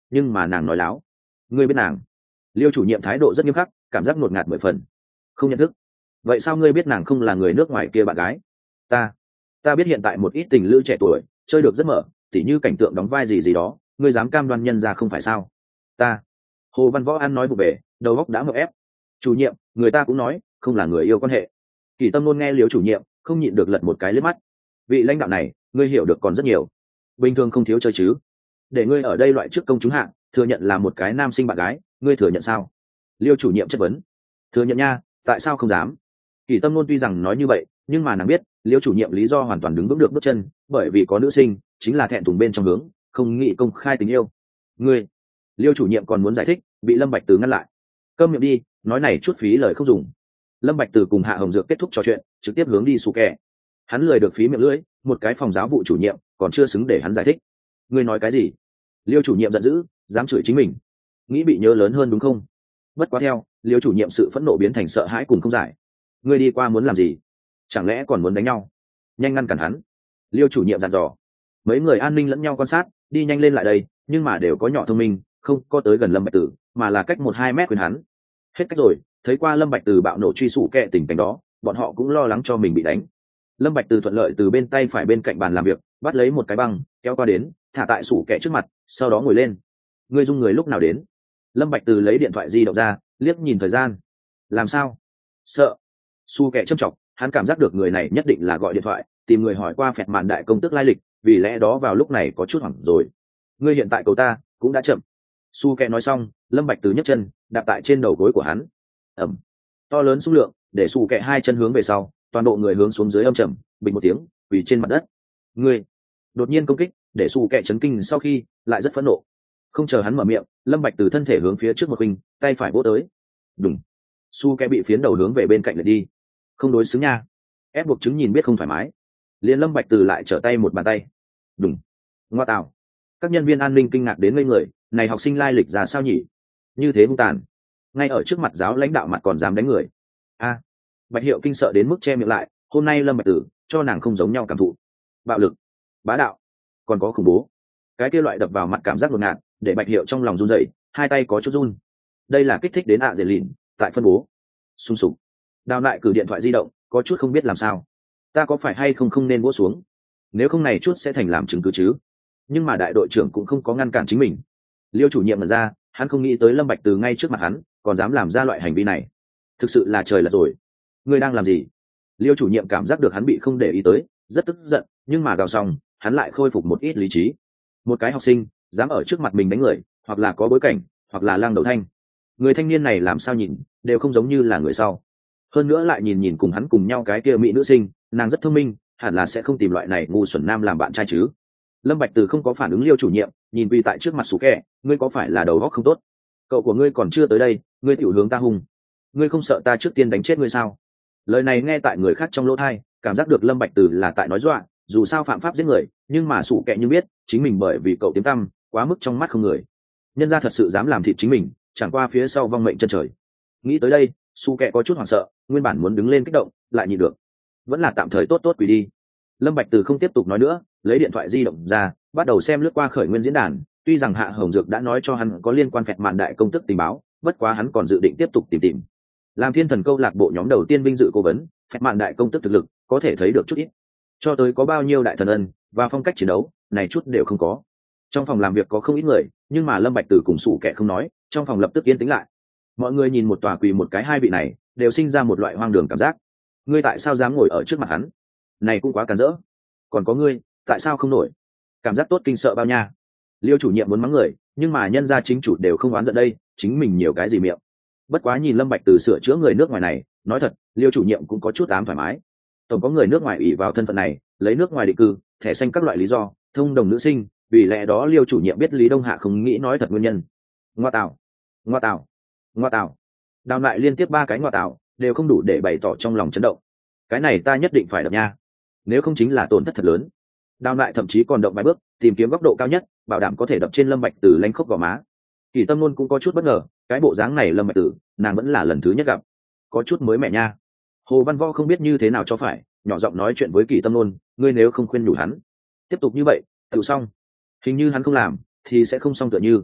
nhưng mà nàng nói láo. Ngươi biết nàng? Liêu chủ nhiệm thái độ rất nghiêm khắc, cảm giác ngột ngạt mười phần. Không nhận thức. Vậy sao ngươi biết nàng không là người nước ngoài kia bạn gái? Ta, ta biết hiện tại một ít tình lữ trẻ tuổi chơi được rất mở, tỉ như cảnh tượng đóng vai gì gì đó, ngươi dám cam đoan nhân ra không phải sao? Ta. Hồ Văn Võ An nói vụ bể, đầu óc đã ngợp ép. Chủ nhiệm, người ta cũng nói không là người yêu quan hệ. Kỳ Tâm Nôn nghe Liêu chủ nhiệm không nhịn được lật một cái liếc mắt. Vị lãnh đạo này ngươi hiểu được còn rất nhiều, bình thường không thiếu chơi chứ. Để ngươi ở đây loại trước công chúng hạng thừa nhận là một cái nam sinh bạn gái, ngươi thừa nhận sao? Liêu chủ nhiệm chất vấn. Thừa nhận nha, tại sao không dám? Kỳ Tâm Nôn tuy rằng nói như vậy, nhưng mà nàng biết Liêu chủ nhiệm lý do hoàn toàn đứng vững được bước chân, bởi vì có nữ sinh chính là thẹn thùng bên trong hướng không nghĩ công khai tình yêu. Ngươi. Liêu chủ nhiệm còn muốn giải thích, bị Lâm Bạch Từ ngăn lại. Câm miệng đi, nói này chút phí lời không dùng. Lâm Bạch Từ cùng Hạ Hồng Dược kết thúc trò chuyện, trực tiếp hướng đi Sủ Kẻ. Hắn lười được phí miệng lưỡi, một cái phòng giáo vụ chủ nhiệm còn chưa xứng để hắn giải thích. Ngươi nói cái gì? Liêu chủ nhiệm giận dữ, dám chửi chính mình, nghĩ bị nhớ lớn hơn đúng không? Bất quá theo Liêu chủ nhiệm sự phẫn nộ biến thành sợ hãi cùng không giải. Ngươi đi qua muốn làm gì? Chẳng lẽ còn muốn đánh nhau? Nhanh ngăn cản hắn. Liêu chủ nhiệm dặn dò. Mấy người an ninh lẫn nhau quan sát, đi nhanh lên lại đây, nhưng mà đều có nhỏ thông minh, không có tới gần Lâm Bạch Từ, mà là cách một hai mét khuyên hắn. Hết cách rồi, thấy qua Lâm Bạch Từ bạo nổ truy Sủ Kẻ tình cảnh đó, bọn họ cũng lo lắng cho mình bị đánh. Lâm Bạch Từ thuận lợi từ bên tay phải bên cạnh bàn làm việc bắt lấy một cái băng, kéo qua đến, thả tại Sủ Kẻ trước mặt, sau đó ngồi lên. Ngươi dung người lúc nào đến? Lâm Bạch Từ lấy điện thoại di động ra, liếc nhìn thời gian. Làm sao? Sợ. Sủ Kẻ châm chọc, hắn cảm giác được người này nhất định là gọi điện thoại tìm người hỏi qua phẹt màn đại công tức lai lịch, vì lẽ đó vào lúc này có chút hoảng rồi. Ngươi hiện tại cầu ta cũng đã chậm. Sủ Kẻ nói xong, Lâm Bạch Từ nhấc chân đạp tại trên đầu gối của hắn. Ầm. To lớn số lượng, để Sủ Kẻ hai chân hướng về sau, toàn bộ người hướng xuống dưới âm trầm, bình một tiếng, quỳ trên mặt đất. Ngươi. Đột nhiên công kích, để Sủ Kẻ chấn kinh sau khi lại rất phẫn nộ. Không chờ hắn mở miệng, Lâm Bạch Từ thân thể hướng phía trước một khinh, tay phải vỗ tới. Đùng. Sủ Kẻ bị phiến đầu hướng về bên cạnh lại đi. Không đối xứng nha. Ép buộc chứng nhìn biết không thoải mái. Liên Lâm Bạch Từ lại trở tay một bàn tay. Đùng. Ngoa tạo. Các nhân viên an ninh kinh ngạc đến ngây người, này học sinh lai lịch ra sao nhỉ? Như thế hung tàn. Ngay ở trước mặt giáo lãnh đạo mặt còn dám đánh người. A. Bạch Hiệu kinh sợ đến mức che miệng lại, hôm nay Lâm Bạch Từ cho nàng không giống nhau cảm thụ. Bạo lực, bá đạo, còn có khủng bố. Cái kia loại đập vào mặt cảm giác ngột ngạt, để Bạch Hiệu trong lòng run rẩy, hai tay có chút run. Đây là kích thích đến ạ dễ lìn, tại phân bố. Xung sục. Đào lại cử điện thoại di động, có chút không biết làm sao. Ta có phải hay không không nên vỗ xuống? Nếu không này chút sẽ thành làm chứng cứ chứ. Nhưng mà đại đội trưởng cũng không có ngăn cản chính mình. Liêu chủ nhiệm mở ra, hắn không nghĩ tới Lâm Bạch Từ ngay trước mặt hắn, còn dám làm ra loại hành vi này. Thực sự là trời lật rồi. Ngươi đang làm gì? Liêu chủ nhiệm cảm giác được hắn bị không để ý tới, rất tức giận, nhưng mà gào xong, hắn lại khôi phục một ít lý trí. Một cái học sinh dám ở trước mặt mình đánh người, hoặc là có bối cảnh, hoặc là lang đầu thanh. Người thanh niên này làm sao nhìn đều không giống như là người sau. Hơn nữa lại nhìn nhìn cùng hắn cùng nhau cái kia mỹ nữ sinh, nàng rất thông minh, hẳn là sẽ không tìm loại này ngu xuẩn nam làm bạn trai chứ. Lâm Bạch Từ không có phản ứng Liêu chủ nhiệm, nhìn quy tại trước mặt Sủ Kẻ, ngươi có phải là đầu óc không tốt? Cậu của ngươi còn chưa tới đây, ngươi tiểu hướng ta hung. Ngươi không sợ ta trước tiên đánh chết ngươi sao? Lời này nghe tại người khác trong lỗ tai, cảm giác được Lâm Bạch Từ là tại nói dọa, dù sao phạm pháp giết người, nhưng mà Sủ Kẻ nhưng biết, chính mình bởi vì cậu tiếng tăm, quá mức trong mắt không người. Nhân gia thật sự dám làm thịt chính mình, chẳng qua phía sau vong mệnh chân trời. Nghĩ tới đây, Sủ Kẻ có chút hoảng sợ, nguyên bản muốn đứng lên kích động, lại nhịn được. Vẫn là tạm thời tốt tốt quỳ đi. Lâm Bạch Từ không tiếp tục nói nữa, lấy điện thoại di động ra, bắt đầu xem lướt qua khởi nguyên diễn đàn. Tuy rằng Hạ Hồng Dược đã nói cho hắn có liên quan phẹt mạn đại công tức tình báo, bất quá hắn còn dự định tiếp tục tìm tìm. Làm Thiên Thần câu lạc bộ nhóm đầu tiên vinh dự cố vấn, phẹt mạn đại công tức thực lực có thể thấy được chút ít. Cho tới có bao nhiêu đại thần ân và phong cách chiến đấu, này chút đều không có. Trong phòng làm việc có không ít người, nhưng mà Lâm Bạch Từ cùng Sủ Kẻ không nói, trong phòng lập tức yên tĩnh lại. Mọi người nhìn một tòa quỳ một cái hai vị này, đều sinh ra một loại hoang đường cảm giác. Ngươi tại sao dám ngồi ở trước mặt hắn? Này cũng quá cản rỡ. Còn có ngươi, tại sao không nổi? Cảm giác tốt kinh sợ bao nha. Liêu chủ nhiệm muốn mắng người, nhưng mà nhân gia chính chủ đều không oán giận đây, chính mình nhiều cái gì miệng. Bất quá nhìn Lâm Bạch Từ sửa chữa người nước ngoài này, nói thật, Liêu chủ nhiệm cũng có chút ám thoải mái. Tổng có người nước ngoài ủy vào thân phận này, lấy nước ngoài định cư, thẻ xanh các loại lý do, thông đồng nữ sinh, vì lẽ đó Liêu chủ nhiệm biết Lý Đông Hạ không nghĩ nói thật nguyên nhân. Ngoa tạo, ngoa tạo, ngoa tạo. Đào lại liên tiếp ba cái ngoa tạo, đều không đủ để bày tỏ trong lòng chấn động. Cái này ta nhất định phải đập nha, nếu không chính là tổn thất thật lớn. Đào lại thậm chí còn động vài bước, tìm kiếm góc độ cao nhất, bảo đảm có thể đập trên Lâm Bạch Từ lanh khốc gò má. Kỳ Tâm Nôn cũng có chút bất ngờ, cái bộ dáng này Lâm Bạch Từ, nàng vẫn là lần thứ nhất gặp, có chút mới mẻ nha. Hồ Văn Võ không biết như thế nào cho phải, nhỏ giọng nói chuyện với Kỳ Tâm Nôn, ngươi nếu không khuyên nhủ hắn, tiếp tục như vậy, tự xong. Hình như hắn không làm, thì sẽ không xong tựa như.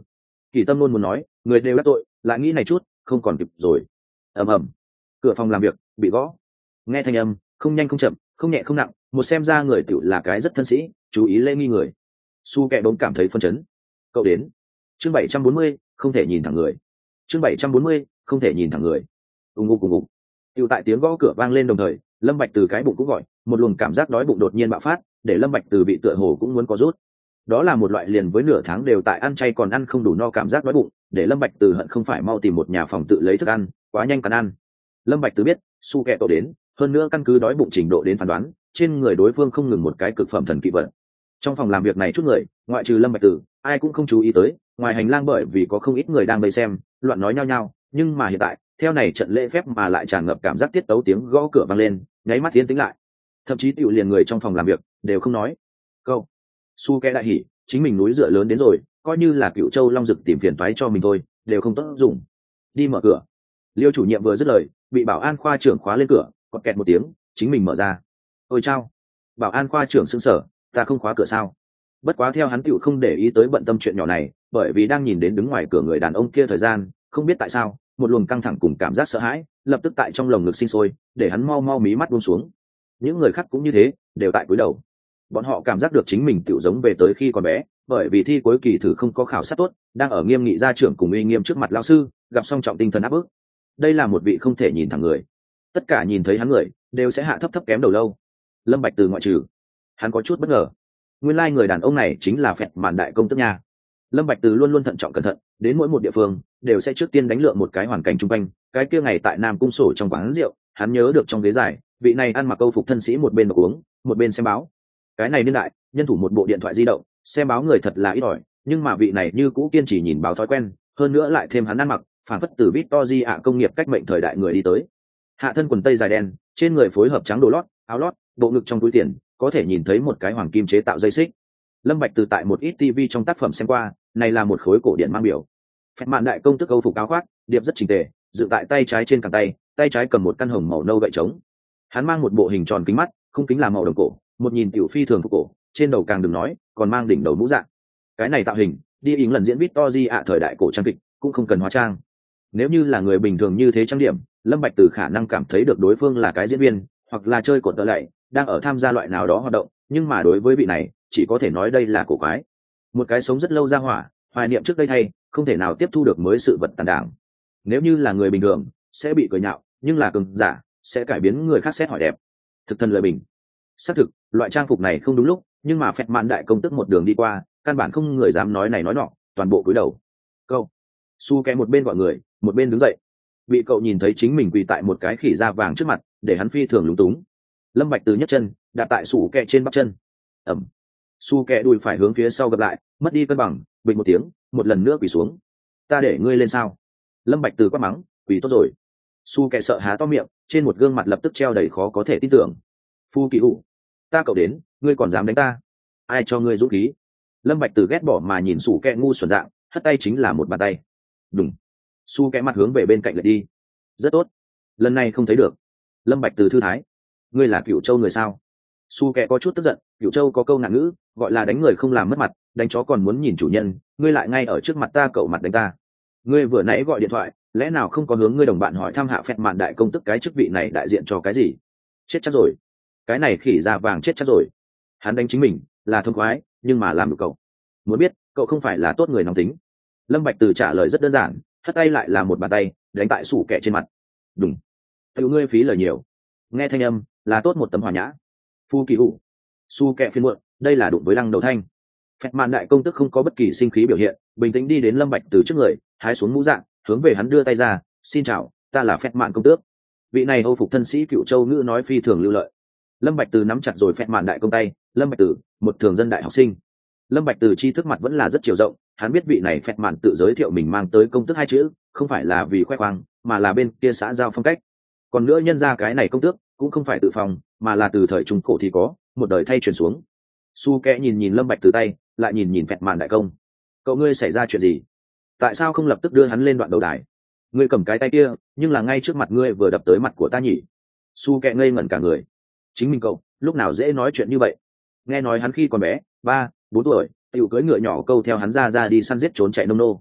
Kỳ Tâm luôn muốn nói, người đều đắc tội, lại nghĩ này chút, không còn kịp rồi. Ầm ầm, cửa phòng làm việc bị gõ. Nghe thanh âm, không nhanh không chậm, không nhẹ không nặng, một xem ra người tiểu là cái rất thân sĩ, chú ý lễ nghi người. Su kẹ đốn cảm thấy phân chấn. Cậu đến. Chương bảy trăm bốn mươi, không thể nhìn thẳng người. Chương bảy trăm bốn mươi, không thể nhìn thẳng người. Ùng ục ùng ục. Tiểu tại tiếng gõ cửa vang lên đồng thời, Lâm Bạch từ cái bụng cũng gọi, một luồng cảm giác đói bụng đột nhiên bạo phát, để Lâm Bạch từ bị tựa hồ cũng muốn có rút. Đó là một loại liền với nửa tháng đều tại ăn chay còn ăn không đủ no cảm giác đói bụng, để Lâm Bạch từ hận không phải mau tìm một nhà phòng tự lấy thức ăn, quá nhanh cắn ăn. Lâm Bạch từ biết, Su kẹ cậu đến, hơn nữa căn cứ đói bụng trình độ đến phán đoán, trên người đối phương không ngừng một cái cực phẩm thần kỵ vật. Trong phòng làm việc này chút người, ngoại trừ Lâm Bạch Tử, ai cũng không chú ý tới, ngoài hành lang bởi vì có không ít người đang vây xem, loạn nói nhao nhao, nhưng mà hiện tại, theo này trận lễ phép mà lại tràn ngập cảm giác tiết tấu tiếng gõ cửa vang lên, nháy mắt tiến tĩnh lại. Thậm chí tiểu liền người trong phòng làm việc đều không nói câu. Su kẹ đại hỉ, chính mình núi dựa lớn đến rồi, coi như là Cựu Châu Long Dực tìm phiền toái cho mình thôi, đều không tốt dùng. Đi mở cửa. Liêu chủ nhiệm vừa dứt lời, bị bảo an khoa trưởng khóa lên cửa, quạt kẹt một tiếng, chính mình mở ra. Ôi chao. Bảo an khoa trưởng sững sờ, ta không khóa cửa sao? Bất quá theo hắn tựu không để ý tới bận tâm chuyện nhỏ này, bởi vì đang nhìn đến đứng ngoài cửa người đàn ông kia thời gian, không biết tại sao, một luồng căng thẳng cùng cảm giác sợ hãi, lập tức tại trong lồng ngực sinh sôi, để hắn mau mau mí mắt buông xuống. Những người khác cũng như thế, đều tại cúi đầu. Bọn họ cảm giác được chính mình tựu giống về tới khi còn bé, bởi vì thi cuối kỳ thử không có khảo sát tốt, đang ở nghiêm nghị gia trưởng cùng uy nghiêm trước mặt lão sư, gặp song trọng tinh thần áp bức. Đây là một vị không thể nhìn thẳng người. Tất cả nhìn thấy hắn người, đều sẽ hạ thấp thấp kém đầu lâu. Lâm Bạch Từ ngoại trừ, hắn có chút bất ngờ. Nguyên lai like người đàn ông này chính là Phẹt Mạn đại công tước nha. Lâm Bạch Từ luôn luôn thận trọng cẩn thận, đến mỗi một địa phương đều sẽ trước tiên đánh lượng một cái hoàn cảnh xung quanh. Cái kia ngày tại Nam Cung sổ trong quán rượu, hắn nhớ được trong ghế dài, vị này ăn mặc câu phục thân sĩ một bên đọc uống, một bên xem báo. Cái này niên đại, nhân thủ một bộ điện thoại di động, xem báo người thật là ít ỏi, nhưng mà vị này như cũ kiên trì nhìn báo thói quen, hơn nữa lại thêm hắn ăn mặc, phản phất từ Victory ạ công nghiệp cách mệnh thời đại người đi tới. Hạ thân quần tây dài đen, trên người phối hợp trắng đồ lót, áo lót, bộ ngực trong túi tiền, có thể nhìn thấy một cái hoàng kim chế tạo dây xích. Lâm Bạch từ tại một ít ti vi trong tác phẩm xem qua, này là một khối cổ điển mang biểu. Phẹt Mạn đại công tước câu phục áo khoác, điệp rất chỉnh tề, dựng tại tay trái trên cẳng tay, tay trái cầm một căn hồng màu nâu gậy trống. Hắn mang một bộ hình tròn kính mắt, không kính là màu đồng cổ, một nhìn tiểu phi thường phục cổ, trên đầu càng đừng nói, còn mang đỉnh đầu mũ dạng. Cái này tạo hình, đi ứng lần diễn Victory ạ thời đại cổ trang kịch, cũng không cần hóa trang. Nếu như là người bình thường như thế trang điểm, Lâm Bạch từ khả năng cảm thấy được đối phương là cái diễn viên, hoặc là chơi cột tợ lệ, đang ở tham gia loại nào đó hoạt động, nhưng mà đối với vị này, chỉ có thể nói đây là cổ quái. Một cái sống rất lâu ra hỏa, hoài niệm trước đây thay, không thể nào tiếp thu được mới sự vật tàn đảng. Nếu như là người bình thường, sẽ bị cười nhạo, nhưng là cường giả, sẽ cải biến người khác xét hỏi đẹp. Thực thân lời bình. Xác thực, loại trang phục này không đúng lúc, nhưng mà Phẹt Mạn đại công tức một đường đi qua, căn bản không người dám nói này nói nọ, toàn bộ cúi đầu. Câu. Su kẽ một bên gọi người, một bên đứng dậy. Bị cậu nhìn thấy chính mình quỳ tại một cái khỉ da vàng trước mặt, để hắn phi thường lúng túng. Lâm Bạch từ nhấc chân, đạp tại sủ kẹ trên bắp chân. Ẩm. Su kẹ đùi phải hướng phía sau gập lại, mất đi cân bằng, bình một tiếng, một lần nữa quỳ xuống. Ta để ngươi lên sao? Lâm Bạch từ quát mắng, quỳ tốt rồi. Su kẹ sợ há to miệng, trên một gương mặt lập tức treo đầy khó có thể tin tưởng. Phu Kỳ Hụ, ta cậu đến, ngươi còn dám đánh ta? Ai cho ngươi dũng khí? Lâm Bạch từ ghét bỏ mà nhìn sủ kẹ ngu xuẩn dạng, hất tay chính là một bàn tay. Đùng. Su kẽ mặt hướng về bên cạnh lại đi. Rất tốt, lần này không thấy được. Lâm Bạch từ thư thái, ngươi là Cựu Châu người sao? Su kẽ có chút tức giận, Cựu Châu có câu nạn ngữ gọi là đánh người không làm mất mặt, đánh chó còn muốn nhìn chủ nhân, ngươi lại ngay ở trước mặt ta cậu mặt đánh ta. Ngươi vừa nãy gọi điện thoại, lẽ nào không có hướng ngươi đồng bạn hỏi thăm hạ Phẹt Mạn đại công tức cái chức vị này đại diện cho cái gì? Chết chắc rồi, cái này khỉ da vàng chết chắc rồi. Hắn đánh chính mình là thông khoái, nhưng mà làm được cậu. Muốn biết, cậu không phải là tốt người nóng tính. Lâm Bạch từ trả lời rất đơn giản, hất tay lại là một bàn tay đánh tại sủ kẹ trên mặt. Đúng, tự ngươi phí lời nhiều. Nghe thanh âm là tốt một tấm hòa nhã. Phu Kỳ Hụ, su kẹ phiên muộn, đây là đụng với lăng đầu thanh. Phẹt Mạn đại công tức không có bất kỳ sinh khí biểu hiện, bình tĩnh đi đến Lâm Bạch từ trước người, hái xuống mũ dạng, hướng về hắn đưa tay ra, xin chào, ta là Phẹt Mạn công tước. Vị này Âu phục thân sĩ Cựu Châu ngữ nói phi thường lưu lợi. Lâm Bạch từ nắm chặt rồi Phẹt Mạn đại công tay. Lâm Bạch từ, một thường dân đại học sinh. Lâm Bạch từ tri thức mặt vẫn là rất chiều rộng, hắn biết vị này Phẹt Mạn tự giới thiệu mình mang tới công tước hai chữ, không phải là vì khoe khoang, mà là bên kia xã giao phong cách. Còn nữa nhân ra cái này công tước cũng không phải tự phòng, mà là từ thời trung cổ thì có, một đời thay truyền xuống. Su kẽ nhìn nhìn Lâm Bạch từ tay, lại nhìn nhìn Phẹt Mạn đại công. Cậu ngươi xảy ra chuyện gì? Tại sao không lập tức đưa hắn lên đoạn đấu đài? Ngươi cầm cái tay kia, nhưng là ngay trước mặt ngươi vừa đập tới mặt của ta nhỉ? Su kẽ ngây ngẩn cả người. Chính mình cậu, lúc nào dễ nói chuyện như vậy? Nghe nói hắn khi còn bé, ba, bốn tuổi, tiểu cưỡi ngựa nhỏ câu theo hắn ra ra đi săn giết trốn chạy nông nô.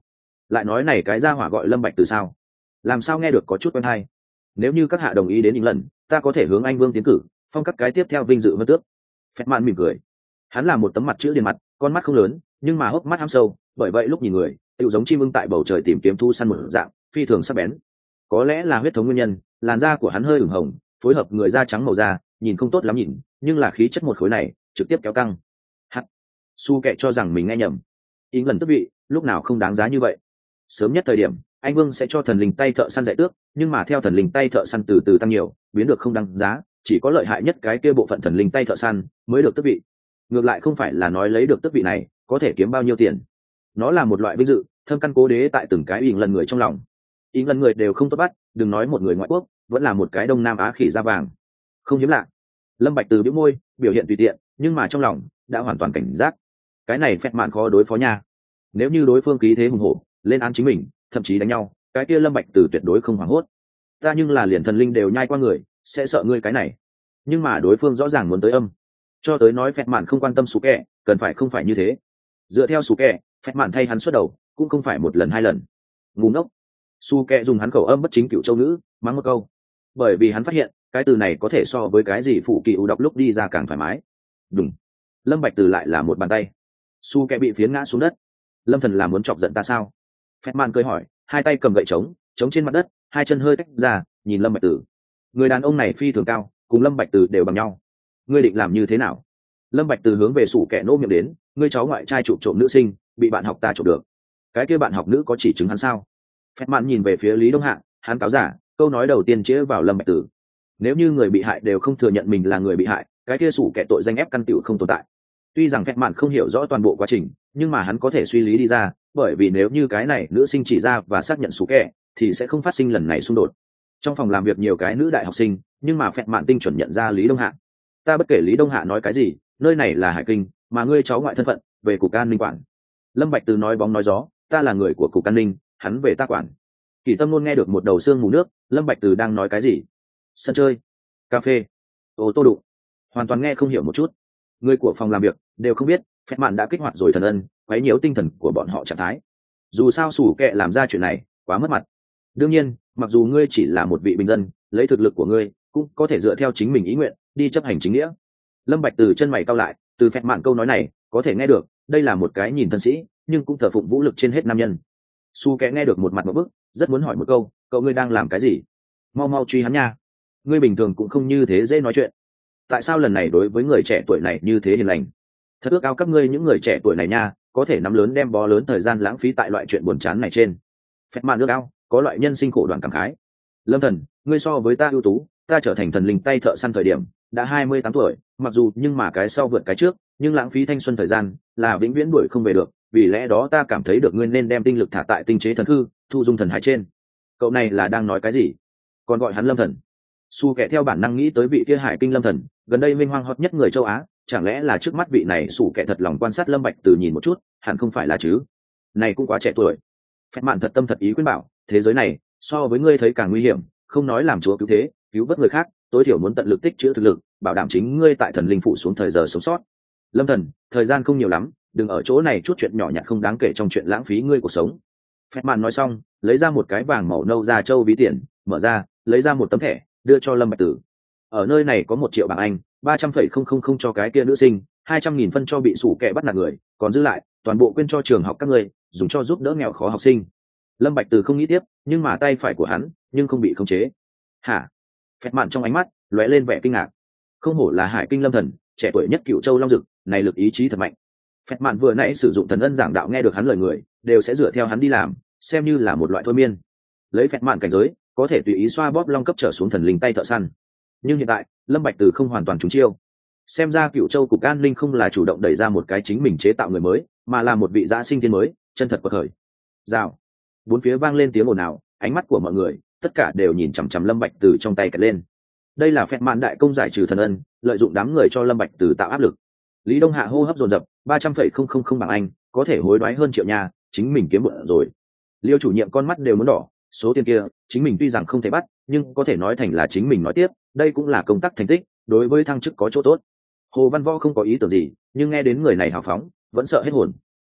lại nói này cái ra hỏa gọi Lâm Bạch từ sao, làm sao nghe được có chút quen hay. Nếu như các hạ đồng ý đến lần, ta có thể hướng anh Vương tiến cử, phong các cái tiếp theo vinh dự vân tước. Phẹt mạn mỉm cười, hắn là một tấm mặt chữ điền mặt, con mắt không lớn nhưng mà hốc mắt hăm sâu, bởi vậy lúc nhìn người tựu giống chim ưng tại bầu trời tìm kiếm thu săn một dạng phi thường sắc bén. Có lẽ là huyết thống nguyên nhân, làn da của hắn hơi ửng hồng, phối hợp người da trắng màu da, nhìn không tốt lắm nhìn, nhưng là khí chất một khối này trực tiếp kéo căng. Hắt, su kệ cho rằng mình nghe nhầm. Ý lần tức vị lúc nào không đáng giá như vậy. Sớm nhất thời điểm anh Vương sẽ cho thần linh tay thợ săn dạy tước, nhưng mà theo thần linh tay thợ săn từ từ tăng nhiều, biến được không đáng giá, chỉ có lợi hại nhất cái kia bộ phận thần linh tay thợ săn mới được tước vị. Ngược lại không phải là nói lấy được tước vị này có thể kiếm bao nhiêu tiền, nó là một loại vinh dự thâm căn cố đế tại từng cái ỉn lần người trong lòng. Ỉn lần người đều không tốt bắt, đừng nói một người ngoại quốc, vẫn là một cái đông nam á khỉ da vàng không hiếm lạ. Lâm Bạch từ bĩu môi biểu hiện tùy tiện, nhưng mà trong lòng đã hoàn toàn cảnh giác. Cái này phẹt mạn khó đối phó nha, nếu như đối phương khí thế hùng hổ lên án chính mình, thậm chí đánh nhau, cái kia Lâm Bạch từ tuyệt đối không hoảng hốt. Ta nhưng là liền thần linh đều nhai qua người, sẽ sợ ngươi cái này. Nhưng mà đối phương rõ ràng muốn tới âm, cho tới nói phẹt mạn không quan tâm sủ kẹ, cần phải không phải như thế. Dựa theo sủ kẹ, phẹt mạn thay hắn xuất đầu cũng không phải một lần hai lần. Ngu ngốc. Su kẹ dùng hắn khẩu âm bất chính cựu châu ngữ mắng một câu, bởi vì hắn phát hiện cái từ này có thể so với cái gì phụ kỳ u đọc lúc đi ra càng thoải mái. Đúng. Lâm Bạch từ lại là một bàn tay. Su kẹ bị phiến ngã xuống đất. Lâm thần là muốn chọc giận ta sao? Phẹt mạn cười hỏi, hai tay cầm gậy trống trống trên mặt đất, hai chân hơi tách ra nhìn Lâm Bạch Tử. Người đàn ông này phi thường cao, cùng Lâm Bạch Tử đều bằng nhau. Ngươi định làm như thế nào? Lâm Bạch Tử hướng về sủ kẻ nô miệng đến, ngươi cháu ngoại trai chụp trộm nữ sinh bị bạn học ta trộm được, cái kia bạn học nữ có chỉ chứng hắn sao? Phẹt mạn nhìn về phía Lý Đông Hạ, hắn cáo giả, câu nói đầu tiên chĩa vào Lâm Bạch Tử. Nếu như người bị hại đều không thừa nhận mình là người bị hại, cái kia sủ kẻ tội danh ép căn tiểu không tồn tại. Tuy rằng Phẹt mạn không hiểu rõ toàn bộ quá trình, nhưng mà hắn có thể suy lý đi ra, bởi vì nếu như cái này nữ sinh chỉ ra và xác nhận sủ kẻ thì sẽ không phát sinh lần này xung đột. Trong phòng làm việc nhiều cái nữ đại học sinh, nhưng mà Phẹt mạn tinh chuẩn nhận ra Lý Đông Hạ. Ta bất kể Lý Đông Hạ nói cái gì, nơi này là Hải Kinh, mà ngươi cháu ngoại thân phận về cục an ninh quản. Lâm Bạch Từ nói bóng nói gió, ta là người của cục an ninh, hắn về ta quản. Kỳ Tâm luôn nghe được một đầu xương mù nước, Lâm Bạch Từ đang nói cái gì? Sân chơi, cà phê, ô tô đụng, hoàn toàn nghe không hiểu một chút. Người của phòng làm việc đều không biết Phẹt mạn đã kích hoạt rồi thần ân, quấy nhiễu tinh thần của bọn họ trạng thái. Dù sao sủ kệ làm ra chuyện này quá mất mặt. Đương nhiên, mặc dù ngươi chỉ là một vị bình dân, lấy thực lực của ngươi cũng có thể dựa theo chính mình ý nguyện đi chấp hành chính nghĩa. Lâm Bạch từ chân mày cau lại, từ Phẹt mạn câu nói này có thể nghe được đây là một cái nhìn thân sĩ nhưng cũng thờ phụng vũ lực trên hết nam nhân. Su kệ nghe được một mặt một bức, rất muốn hỏi một câu, cậu ngươi đang làm cái gì? Mau mau truy hắn nha, ngươi bình thường cũng không như thế dễ nói chuyện, tại sao lần này đối với người trẻ tuổi này như thế hiền lành? Thật ước ao các ngươi những người trẻ tuổi này nha, có thể nắm lớn đem bó lớn thời gian lãng phí tại loại chuyện buồn chán này trên. Phẹt mạn ước ao có loại nhân sinh khổ đoàn cảm khái. Lâm thần, ngươi so với ta ưu tú, ta trở thành thần linh tay thợ săn thời điểm đã hai mươi tám tuổi, mặc dù nhưng mà cái sau vượt cái trước, nhưng lãng phí thanh xuân thời gian là vĩnh viễn đuổi không về được, vì lẽ đó ta cảm thấy được ngươi nên đem tinh lực thả tại tinh chế thần hư, thu dung thần hải trên. Cậu này là đang nói cái gì? Còn gọi hắn Lâm thần? Su kệ theo bản năng nghĩ tới vị kia Hải Kinh Lâm thần, gần đây minh hoang hot nhất người châu Á, chẳng lẽ là trước mắt vị này Su kệ thật lòng quan sát Lâm Bạch Từ nhìn một chút, hẳn không phải là chứ? Này cũng quá trẻ tuổi. Phẹt mạn thật tâm thật ý khuyên bảo, thế giới này so với ngươi thấy càng nguy hiểm, không nói làm chúa cứu thế, cứu vớt người khác, tối thiểu muốn tận lực tích trữ thực lực, bảo đảm chính ngươi tại thần linh phụ xuống thời giờ sống sót. Lâm thần, thời gian không nhiều lắm, đừng ở chỗ này chút chuyện nhỏ nhặt không đáng kể trong chuyện lãng phí ngươi cuộc sống. Phẹt mạn nói xong, lấy ra một cái vàng màu nâu ra châu ví tiền, mở ra, lấy ra một tấm thẻ, đưa cho Lâm Bạch Tử. Ở nơi này có một triệu bảng Anh, ba trăm phẩy không không không cho cái kia nữ sinh, hai trăm nghìn phân cho bị sủ kẻ bắt nạt người, còn dư lại toàn bộ quyên cho trường học các ngươi, dùng cho giúp đỡ nghèo khó học sinh. Lâm Bạch Tử không nghĩ tiếp, nhưng mà tay phải của hắn nhưng không bị khống chế. Hả? Phẹt mạn trong ánh mắt lóe lên vẻ kinh ngạc. Không hổ là Hải Kinh Lâm thần, trẻ tuổi nhất Cựu Châu Long Dực, này lực ý chí thật mạnh. Phẹt mạn vừa nãy sử dụng thần ân giảng đạo nghe được hắn lời người, đều sẽ dựa theo hắn đi làm, xem như là một loại thôi miên. Lấy phẹt mạn cảnh giới, có thể tùy ý xoa bóp long cấp trở xuống thần linh tay thợ săn. Nhưng hiện tại, Lâm Bạch Từ không hoàn toàn trúng chiêu. Xem ra Cựu Châu cục an ninh không là chủ động đẩy ra một cái chính mình chế tạo người mới, mà là một vị giã sinh thiên mới, chân thật quật khởi. Rào. Bốn phía vang lên tiếng ồn ào, ánh mắt của mọi người tất cả đều nhìn chằm chằm Lâm Bạch Từ trong tay cật lên. Đây là phẹt mạn đại công giải trừ thần ân, lợi dụng đám người cho Lâm Bạch Từ tạo áp lực. Lý Đông Hạ hô hấp dồn dập, ba trăm phẩy không không không bảng Anh, có thể hối đoái hơn triệu nhà, chính mình kiếm bộn rồi. Liêu chủ nhiệm con mắt đều muốn đỏ, số tiền kia chính mình tuy rằng không thể bắt, nhưng có thể nói thành là chính mình nói tiếp, đây cũng là công tác thành tích, đối với thăng chức có chỗ tốt. Hồ Văn Võ không có ý tưởng gì, nhưng nghe đến người này hào phóng, vẫn sợ hết hồn.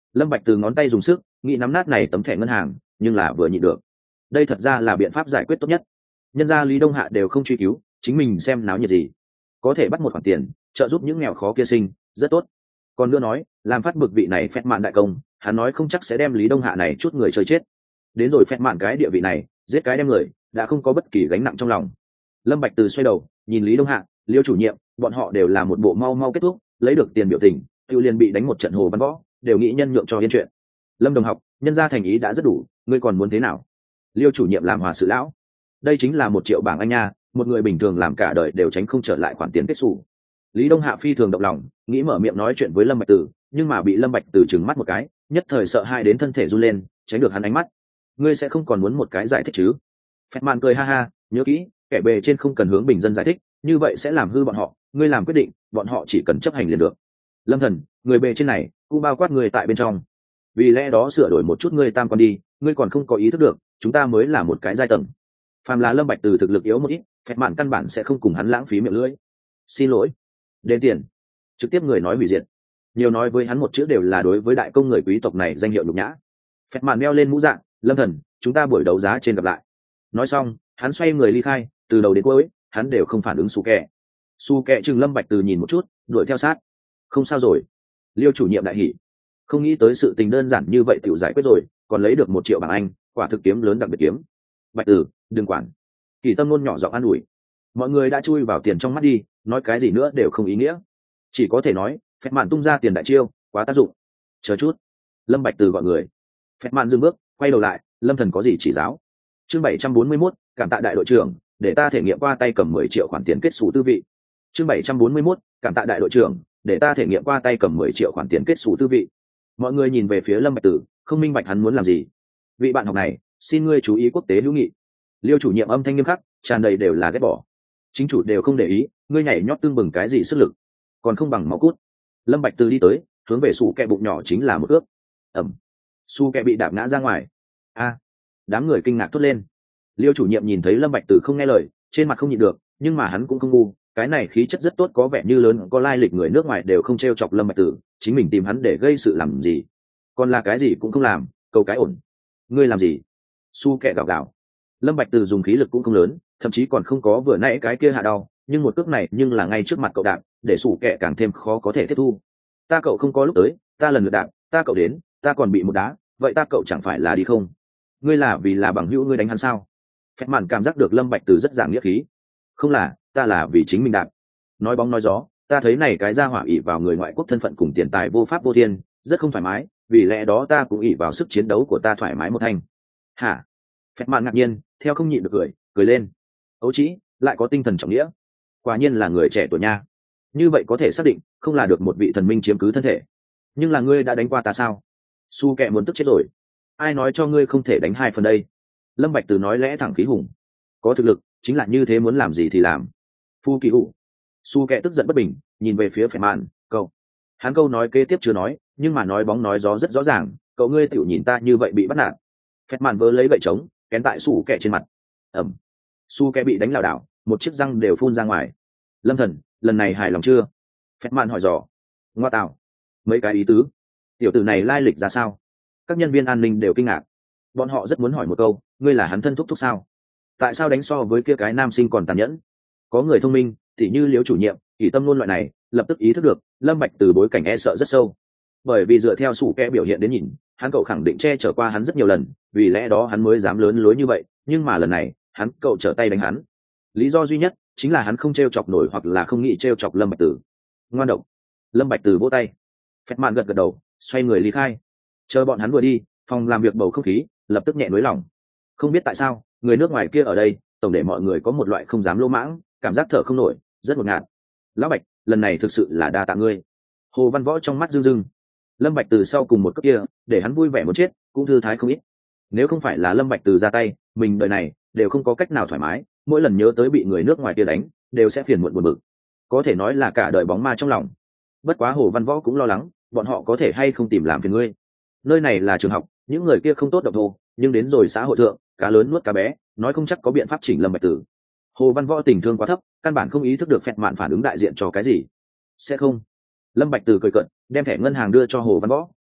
Lâm Bạch từ ngón tay dùng sức nghĩ nắm nát này tấm thẻ ngân hàng, nhưng là vừa nhịn được. Đây thật ra là biện pháp giải quyết tốt nhất. Nhân gia Lý Đông Hạ đều không truy cứu, chính mình xem náo nhiệt gì, có thể bắt một khoản tiền trợ giúp những nghèo khó kia sinh, rất tốt. Còn nữa nói, làm phát bực vị này phẹt mạn đại công, hắn nói không chắc sẽ đem Lý Đông Hạ này chút người chơi chết. Đến rồi phẹt mạn cái địa vị này, giết cái đem người, đã không có bất kỳ gánh nặng trong lòng. Lâm Bạch từ xoay đầu nhìn Lý Đông Hạ, Liêu chủ nhiệm, bọn họ đều là một bộ mau mau kết thúc, lấy được tiền biểu tình, tiêu liền bị đánh một trận hồ văn võ, đều nghĩ nhân nhượng cho yên chuyện. Lâm đồng học, nhân gia thành ý đã rất đủ, ngươi còn muốn thế nào? Liêu chủ nhiệm làm hòa sự lão, đây chính là một triệu bảng anh nha, một người bình thường làm cả đời đều tránh không trở lại khoản tiền kết xù. Lý Đông Hạ phi thường động lòng, nghĩ mở miệng nói chuyện với Lâm Bạch Từ, nhưng mà bị Lâm Bạch Từ trừng mắt một cái, nhất thời sợ hãi đến thân thể run lên, tránh được hắn ánh mắt. Ngươi sẽ không còn muốn một cái giải thích chứ? Phẹt mạn cười ha ha, nhớ kỹ, kẻ bề trên không cần hướng bình dân giải thích, như vậy sẽ làm hư bọn họ, ngươi làm quyết định, bọn họ chỉ cần chấp hành liền được. Lâm Thần, người bề trên này cũng bao quát người tại bên trong, vì lẽ đó sửa đổi một chút ngươi tam quan đi, ngươi còn không có ý thức được, chúng ta mới là một cái giai tầng. Phàm là Lâm Bạch Từ thực lực yếu một ít, phẹt mạn căn bản sẽ không cùng hắn lãng phí miệng lưỡi. Xin lỗi, đến tiền, trực tiếp người nói hủy diệt, nhiều nói với hắn một chữ đều là đối với đại công người quý tộc này danh hiệu nhục nhã. Phẹt mạn đeo lên mũ dạng, Lâm Thần, chúng ta buổi đấu giá trên gặp lại. Nói xong, hắn xoay người ly khai, từ đầu đến cuối, hắn đều không phản ứng Su Kẹ. Su Kẹ chừng Lâm Bạch Từ nhìn một chút, đuổi theo sát. Không sao rồi. Liêu chủ nhiệm đại hỉ, không nghĩ tới sự tình đơn giản như vậy tiểu giải quyết rồi, còn lấy được một triệu bảng Anh, quả thực kiếm lớn đặc biệt kiếm. Bạch Từ, đừng quản. Kỳ Tâm luôn nhỏ giọng an ủi. Mọi người đã chui vào tiền trong mắt đi, nói cái gì nữa đều không ý nghĩa, chỉ có thể nói phẹt mạn tung ra tiền đại chiêu quá tác dụng. Chờ chút. Lâm Bạch Từ gọi người. Phẹt mạn dừng bước, quay đầu lại, Lâm Thần có gì chỉ giáo? Chương bảy trăm bốn mươi mốt, cảm tạ đại đội trưởng, để ta thể nghiệm qua tay cầm mười triệu khoản tiền kết sủ tư vị. Chương bảy trăm bốn mươi mốt, cảm tạ đại đội trưởng, để ta thể nghiệm qua tay cầm mười triệu khoản tiền kết sủ tư vị. Mọi người nhìn về phía Lâm Bạch Từ, không minh bạch hắn muốn làm gì. Vị bạn học này, xin ngươi chú ý quốc tế hữu nghị. Liêu chủ nhiệm âm thanh nghiêm khắc, tràn đầy đều là ghét bỏ. Chính chủ đều không để ý, ngươi nhảy nhót tương bừng cái gì sức lực, còn không bằng máu cút. Lâm Bạch Từ đi tới, hướng về Su Kẹ bụng nhỏ chính là một ước. Ầm. Su Kẹ bị đạp ngã ra ngoài. A. Đám người kinh ngạc thốt lên. Liêu chủ nhiệm nhìn thấy Lâm Bạch Từ không nghe lời, trên mặt không nhịn được, nhưng mà hắn cũng không ngu, cái này khí chất rất tốt, có vẻ như lớn có lai lịch người nước ngoài đều không trêu chọc Lâm Bạch Từ, chính mình tìm hắn để gây sự làm gì? Còn là cái gì cũng không làm, cầu cái ổn. Ngươi làm gì? Su Kẹ gào gào. Lâm Bạch Từ dùng khí lực cũng không lớn, thậm chí còn không có vừa nãy cái kia hạ đau, nhưng một cước này nhưng là ngay trước mặt cậu đạp, để Su Kẹ càng thêm khó có thể tiếp thu. Ta cậu không có lúc tới, ta lần lượt đạp, ta cậu đến, ta còn bị một đá, vậy ta cậu chẳng phải là đi không? Ngươi là vì là bằng hữu ngươi đánh hắn sao? Phẹt mạn cảm giác được Lâm Bạch Từ rất giảng nghĩa khí. Không là, ta là vì chính mình đạp. Nói bóng nói gió, ta thấy này cái gia hỏa ỷ vào người ngoại quốc thân phận cùng tiền tài vô pháp vô thiên, rất không thoải mái, vì lẽ đó ta cũng ỷ vào sức chiến đấu của ta thoải mái một thành. Hả? Phẹt mạn ngạc nhiên, theo không nhịn được cười, cười lên. Ấu Chí, lại có tinh thần trọng nghĩa. Quả nhiên là người trẻ tuổi nha. Như vậy có thể xác định, không là được một vị thần minh chiếm cứ thân thể. Nhưng là ngươi đã đánh qua ta sao? Su Kẹ muốn tức chết rồi. Ai nói cho ngươi không thể đánh hai phần đây? Lâm Bạch Từ nói lẽ thẳng khí hùng. Có thực lực, chính là như thế, muốn làm gì thì làm. Phu kỳ hụ. Su Kẹ tức giận bất bình, nhìn về phía Phẹt mạn, cậu. Hắn câu nói kế tiếp chưa nói, nhưng mà nói bóng nói gió rất rõ ràng, cậu ngươi tiểu nhìn ta như vậy bị bắt nạt. Phẹt mạn vớ lấy gậy trống, kén tại Su Kẹ trên mặt. Ẩm. Su Kẹ bị đánh lảo đảo, một chiếc răng đều phun ra ngoài. Lâm Thần, lần này hài lòng chưa? Phẹt mạn hỏi dò. Ngoa tạo. Mấy cái ý tứ. Tiểu tử này lai lịch ra sao? Các nhân viên an ninh đều kinh ngạc. Bọn họ rất muốn hỏi một câu, ngươi là hắn thân thúc thúc sao? Tại sao đánh so với kia cái nam sinh còn tàn nhẫn? Có người thông minh, tỉ như Liễu chủ nhiệm, Kỷ Tâm luôn loại này, lập tức ý thức được, Lâm Bạch Từ bối cảnh e sợ rất sâu. Bởi vì dựa theo Su Kẹ biểu hiện đến nhìn, hắn cậu khẳng định che chở qua hắn rất nhiều lần, vì lẽ đó hắn mới dám lớn lối như vậy, nhưng mà lần này, hắn cậu trở tay đánh hắn. Lý do duy nhất chính là hắn không trêu chọc nổi hoặc là không nghĩ trêu chọc Lâm Bạch Từ. Ngoan độc. Lâm Bạch Từ vỗ tay. Phẹt mạn gật gật đầu, xoay người ly khai. Chờ bọn hắn vừa đi, phòng làm việc bầu không khí lập tức nhẹ nới lỏng. Không biết tại sao, người nước ngoài kia ở đây, tổng để mọi người có một loại không dám lỗ mãng, cảm giác thở không nổi, rất ngột ngạt. Lão Bạch, lần này thực sự là đa tạ ngươi. Hồ Văn Võ trong mắt rưng rưng. Lâm Bạch Từ sau cùng một cước kia, để hắn vui vẻ muốn chết, cũng thư thái không ít. Nếu không phải là Lâm Bạch Từ ra tay, mình đời này đều không có cách nào thoải mái, mỗi lần nhớ tới bị người nước ngoài kia đánh, đều sẽ phiền muộn buồn bực. Có thể nói là cả đời bóng ma trong lòng. Bất quá Hồ Văn Võ cũng lo lắng, bọn họ có thể hay không tìm làm phiền ngươi. Nơi này là trường học, những người kia không tốt độc thô, nhưng đến rồi xã hội thượng, cá lớn nuốt cá bé, nói không chắc có biện pháp chỉnh Lâm Bạch Từ. Hồ Văn Võ tình thương quá thấp, căn bản không ý thức được Phẹt mạn phản ứng đại diện cho cái gì. Sẽ không. Lâm Bạch Từ cười cợt, đem thẻ ngân hàng đưa cho Hồ Văn Võ,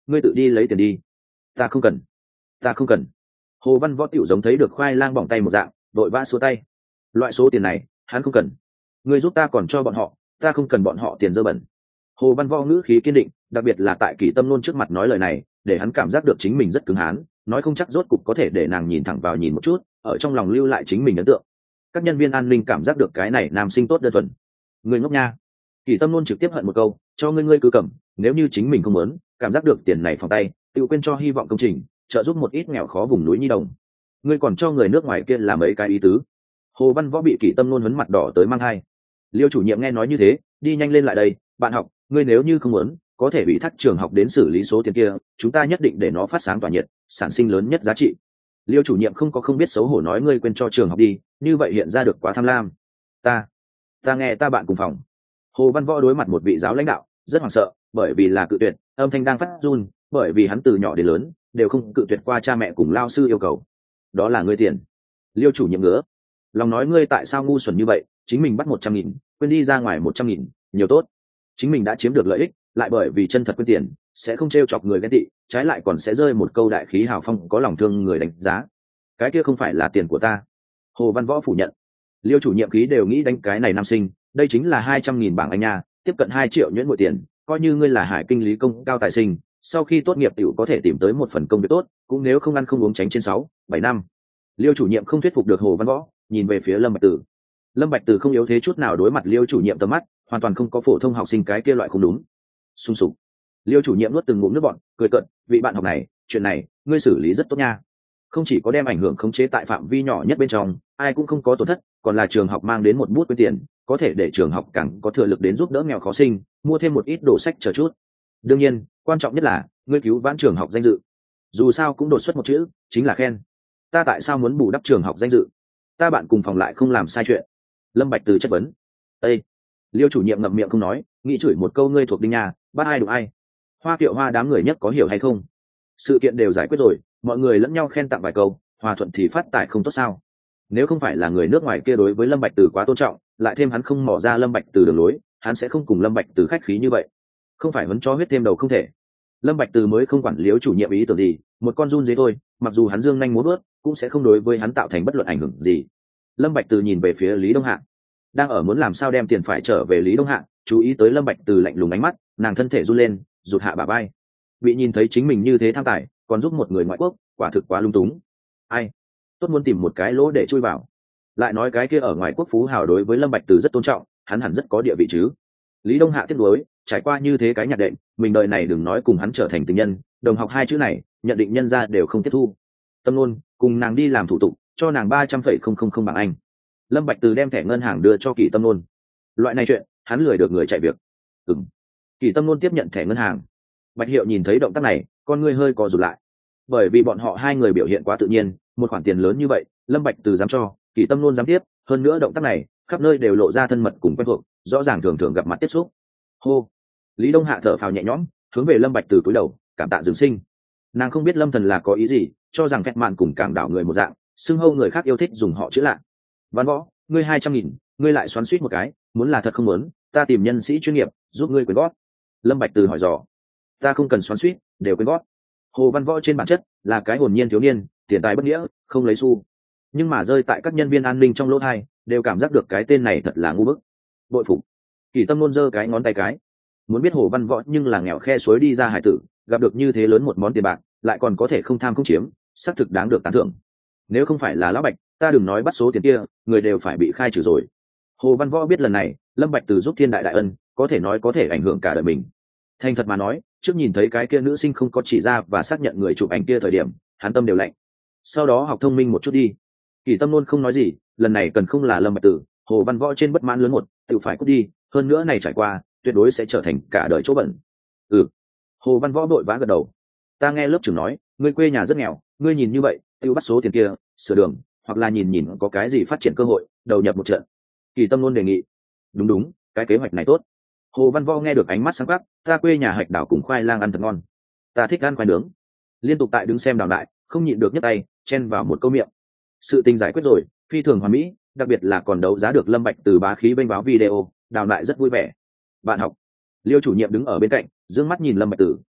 ngươi tự đi lấy tiền đi. Ta không cần, ta không cần. Hồ Văn Võ tiểu giống thấy được khoai lang bỏng tay một dạng, đội vã xua tay. Loại số tiền này hắn không cần, ngươi giúp ta còn cho bọn họ, ta không cần bọn họ tiền dơ bẩn. Hồ Văn Võ ngữ khí kiên định, đặc biệt là tại Kỷ Tâm Nôn trước mặt nói lời này, để hắn cảm giác được chính mình rất cứng hãn, nói không chắc rốt cục có thể để nàng nhìn thẳng vào nhìn một chút, ở trong lòng lưu lại chính mình ấn tượng. Các nhân viên an ninh cảm giác được cái này nam sinh tốt đơn thuần. Người ngốc nha. Kỷ Tâm Nôn trực tiếp hận một câu, cho ngươi ngươi cứ cầm, nếu như chính mình không muốn, cảm giác được tiền này phòng tay, tự quên cho hy vọng công trình, trợ giúp một ít nghèo khó vùng núi nhi đồng. Ngươi còn cho người nước ngoài kia làm mấy cái ý tứ. Hồ Văn Võ bị Kỷ Tâm Nôn huấn mặt đỏ tới mang hai. Liêu chủ nhiệm nghe nói như thế, đi nhanh lên lại đây, bạn học, ngươi nếu như không muốn, có thể bị thác trường học đến xử lý số tiền kia, chúng ta nhất định để nó phát sáng tỏa nhiệt, sản sinh lớn nhất giá trị. Liêu chủ nhiệm không có không biết xấu hổ nói ngươi quên cho trường học đi, như vậy hiện ra được quá tham lam. Ta, ta nghe ta bạn cùng phòng. Hồ Văn Võ đối mặt một vị giáo lãnh đạo, rất hoảng sợ, bởi vì là cự tuyệt, âm thanh đang phát run, bởi vì hắn từ nhỏ đến lớn đều không cự tuyệt qua cha mẹ cùng lao sư yêu cầu. Đó là ngươi tiền. Liêu chủ nhiệm ngứa, lòng nói ngươi tại sao ngu xuẩn như vậy, chính mình bắt một trăm nghìn, quên đi ra ngoài một trăm nghìn, nhiều tốt. Chính mình đã chiếm được lợi ích, lại bởi vì chân thật quên tiền, sẽ không trêu chọc người ghen tị, trái lại còn sẽ rơi một câu đại khí hào phong có lòng thương người đánh giá. Cái kia không phải là tiền của ta. Hồ Văn Võ phủ nhận. Liêu chủ nhiệm khí đều nghĩ đánh cái này nam sinh, đây chính là hai trăm nghìn bảng Anh nha, tiếp cận hai triệu nhuyễn mỗi tiền, coi như ngươi là hải kinh lý công cao tài sinh, sau khi tốt nghiệp tiểu có thể tìm tới một phần công việc tốt, cũng nếu không ăn không uống tránh trên sáu, bảy năm. Liêu chủ nhiệm không thuyết phục được Hồ Văn Võ, nhìn về phía Lâm Bạch Tử. Lâm Bạch Tử không yếu thế chút nào đối mặt Liêu chủ nhiệm tầm mắt, hoàn toàn không có phổ thông học sinh cái kia loại không đúng. Xung sục. Liêu chủ nhiệm nuốt từng ngụm nước bọt, cười cợt, vị bạn học này, chuyện này, ngươi xử lý rất tốt nha. Không chỉ có đem ảnh hưởng khống chế tại phạm vi nhỏ nhất bên trong, ai cũng không có tổn thất, còn là trường học mang đến một bút quên tiền, có thể để trường học càng có thừa lực đến giúp đỡ nghèo khó sinh, mua thêm một ít đồ sách chờ chút. Đương nhiên, quan trọng nhất là, ngươi cứu vãn trường học danh dự. Dù sao cũng đột xuất một chữ, chính là khen. Ta tại sao muốn bù đắp trường học danh dự? Ta bạn cùng phòng lại không làm sai chuyện. Lâm Bạch Từ chất vấn. Ê! Liêu chủ nhiệm ngậm miệng không nói, nghĩ chửi một câu ngươi thuộc đinh nhà, bắt ai đụng ai. Hoa Kiệu Hoa đám người nhất có hiểu hay không? Sự kiện đều giải quyết rồi, mọi người lẫn nhau khen tặng vài câu, hòa thuận thì phát tài không tốt sao? Nếu không phải là người nước ngoài kia đối với Lâm Bạch Từ quá tôn trọng, lại thêm hắn không mò ra Lâm Bạch Từ đường lối, hắn sẽ không cùng Lâm Bạch Từ khách khí như vậy. Không phải vẫn cho huyết thêm đầu không thể. Lâm Bạch Từ mới không quản Liêu chủ nhiệm ý tưởng gì, một con run dế thôi, mặc dù hắn dương nhanh múa bước, cũng sẽ không đối với hắn tạo thành bất luận ảnh hưởng gì. Lâm Bạch Từ nhìn về phía Lý Đông Hạ, đang ở muốn làm sao đem tiền phải trở về Lý Đông Hạ, chú ý tới Lâm Bạch Từ lạnh lùng ánh mắt, nàng thân thể run lên, rụt hạ bả vai. Bị nhìn thấy chính mình như thế tham tài, còn giúp một người ngoại quốc, quả thực quá lung túng. Ai, tốt muốn tìm một cái lỗ để chui vào. Lại nói cái kia ở ngoài quốc phú hào đối với Lâm Bạch Từ rất tôn trọng, hắn hẳn rất có địa vị chứ. Lý Đông Hạ tiếc nuối, trải qua như thế cái nhạc đệm, mình đời này đừng nói cùng hắn trở thành tình nhân, đồng học hai chữ này, nhận định nhân gia đều không tiếp thu. Tâm Nôn, cùng nàng đi làm thủ tục, cho nàng ba trăm phẩy không không không bảng Anh. Lâm Bạch Từ đem thẻ ngân hàng đưa cho Kỷ Tâm Nôn. Loại này chuyện, hắn lười được người chạy việc. Ừm. Kỷ Tâm Nôn tiếp nhận thẻ ngân hàng. Bạch Hiệu nhìn thấy động tác này, con ngươi hơi co rụt lại. Bởi vì bọn họ hai người biểu hiện quá tự nhiên, một khoản tiền lớn như vậy, Lâm Bạch Từ dám cho, Kỷ Tâm Nôn dám tiếp, hơn nữa động tác này, khắp nơi đều lộ ra thân mật cùng quen thuộc, rõ ràng thường thường gặp mặt tiếp xúc. Hô. Lý Đông Hạ thở phào nhẹ nhõm, hướng về Lâm Bạch Từ cúi đầu, cảm tạ Dương Sinh. Nàng không biết Lâm Thần là có ý gì, cho rằng phẹt mạn cùng Cảng Đảo người một dạng, xưng hô người khác yêu thích dùng họ chữ lạ. Văn Võ, ngươi hai trăm nghìn, ngươi lại xoắn xuýt một cái, muốn là thật không muốn, ta tìm nhân sĩ chuyên nghiệp giúp ngươi quyên góp. Lâm Bạch Từ hỏi dò. Ta không cần xoắn xuýt, đều quyên góp. Hồ Văn Võ trên bản chất là cái hồn nhiên thiếu niên, tiền tài bất nghĩa, không lấy xu. Nhưng mà rơi tại các nhân viên an ninh trong lỗ hai, đều cảm giác được cái tên này thật là ngu bức. Bội phục. Kỷ Tâm Nôn giơ cái ngón tay cái. Muốn biết Hồ Văn Võ nhưng là nghèo khe suối đi ra hải tử, gặp được như thế lớn một món tiền bạc, lại còn có thể không tham không chiếm, xác thực đáng được tán thưởng. Nếu không phải là lão Bạch, ta đừng nói bắt số tiền kia, người đều phải bị khai trừ rồi. Hồ Văn Võ biết lần này, Lâm Bạch Từ giúp thiên đại đại ân, có thể nói có thể ảnh hưởng cả đời mình. Thành thật mà nói, trước nhìn thấy cái kia nữ sinh không có chỉ ra và xác nhận người chụp ảnh kia thời điểm, hắn tâm đều lạnh. Sau đó học thông minh một chút đi. Kỷ Tâm Nôn không nói gì, lần này cần không là Lâm Bạch Từ, Hồ Văn Võ trên bất mãn lớn một, tự phải cút đi, hơn nữa này trải qua, tuyệt đối sẽ trở thành cả đời chỗ bẩn. Ừ. Hồ Văn Võ vội vã gật đầu. Ta nghe lớp trưởng nói, ngươi quê nhà rất nghèo, ngươi nhìn như vậy, tiêu bắt số tiền kia, sửa đường, hoặc là nhìn nhìn có cái gì phát triển cơ hội, đầu nhập một trận. Kỷ Tâm Nôn đề nghị. Đúng đúng, cái kế hoạch này tốt. Hồ Văn Võ nghe được ánh mắt sáng quắc, ta quê nhà hạch đảo cùng khoai lang ăn thật ngon. Ta thích ăn khoai nướng. Liên tục tại đứng xem đào đại, không nhịn được nhấc tay, chen vào một câu miệng. Sự tình giải quyết rồi, phi thường hoàn mỹ, đặc biệt là còn đấu giá được Lâm Bạch Từ bá khí bênh báo video, đào đại rất vui vẻ. Bạn học. Liêu chủ nhiệm đứng ở bên cạnh, dương mắt nhìn Lâm Bạch Từ,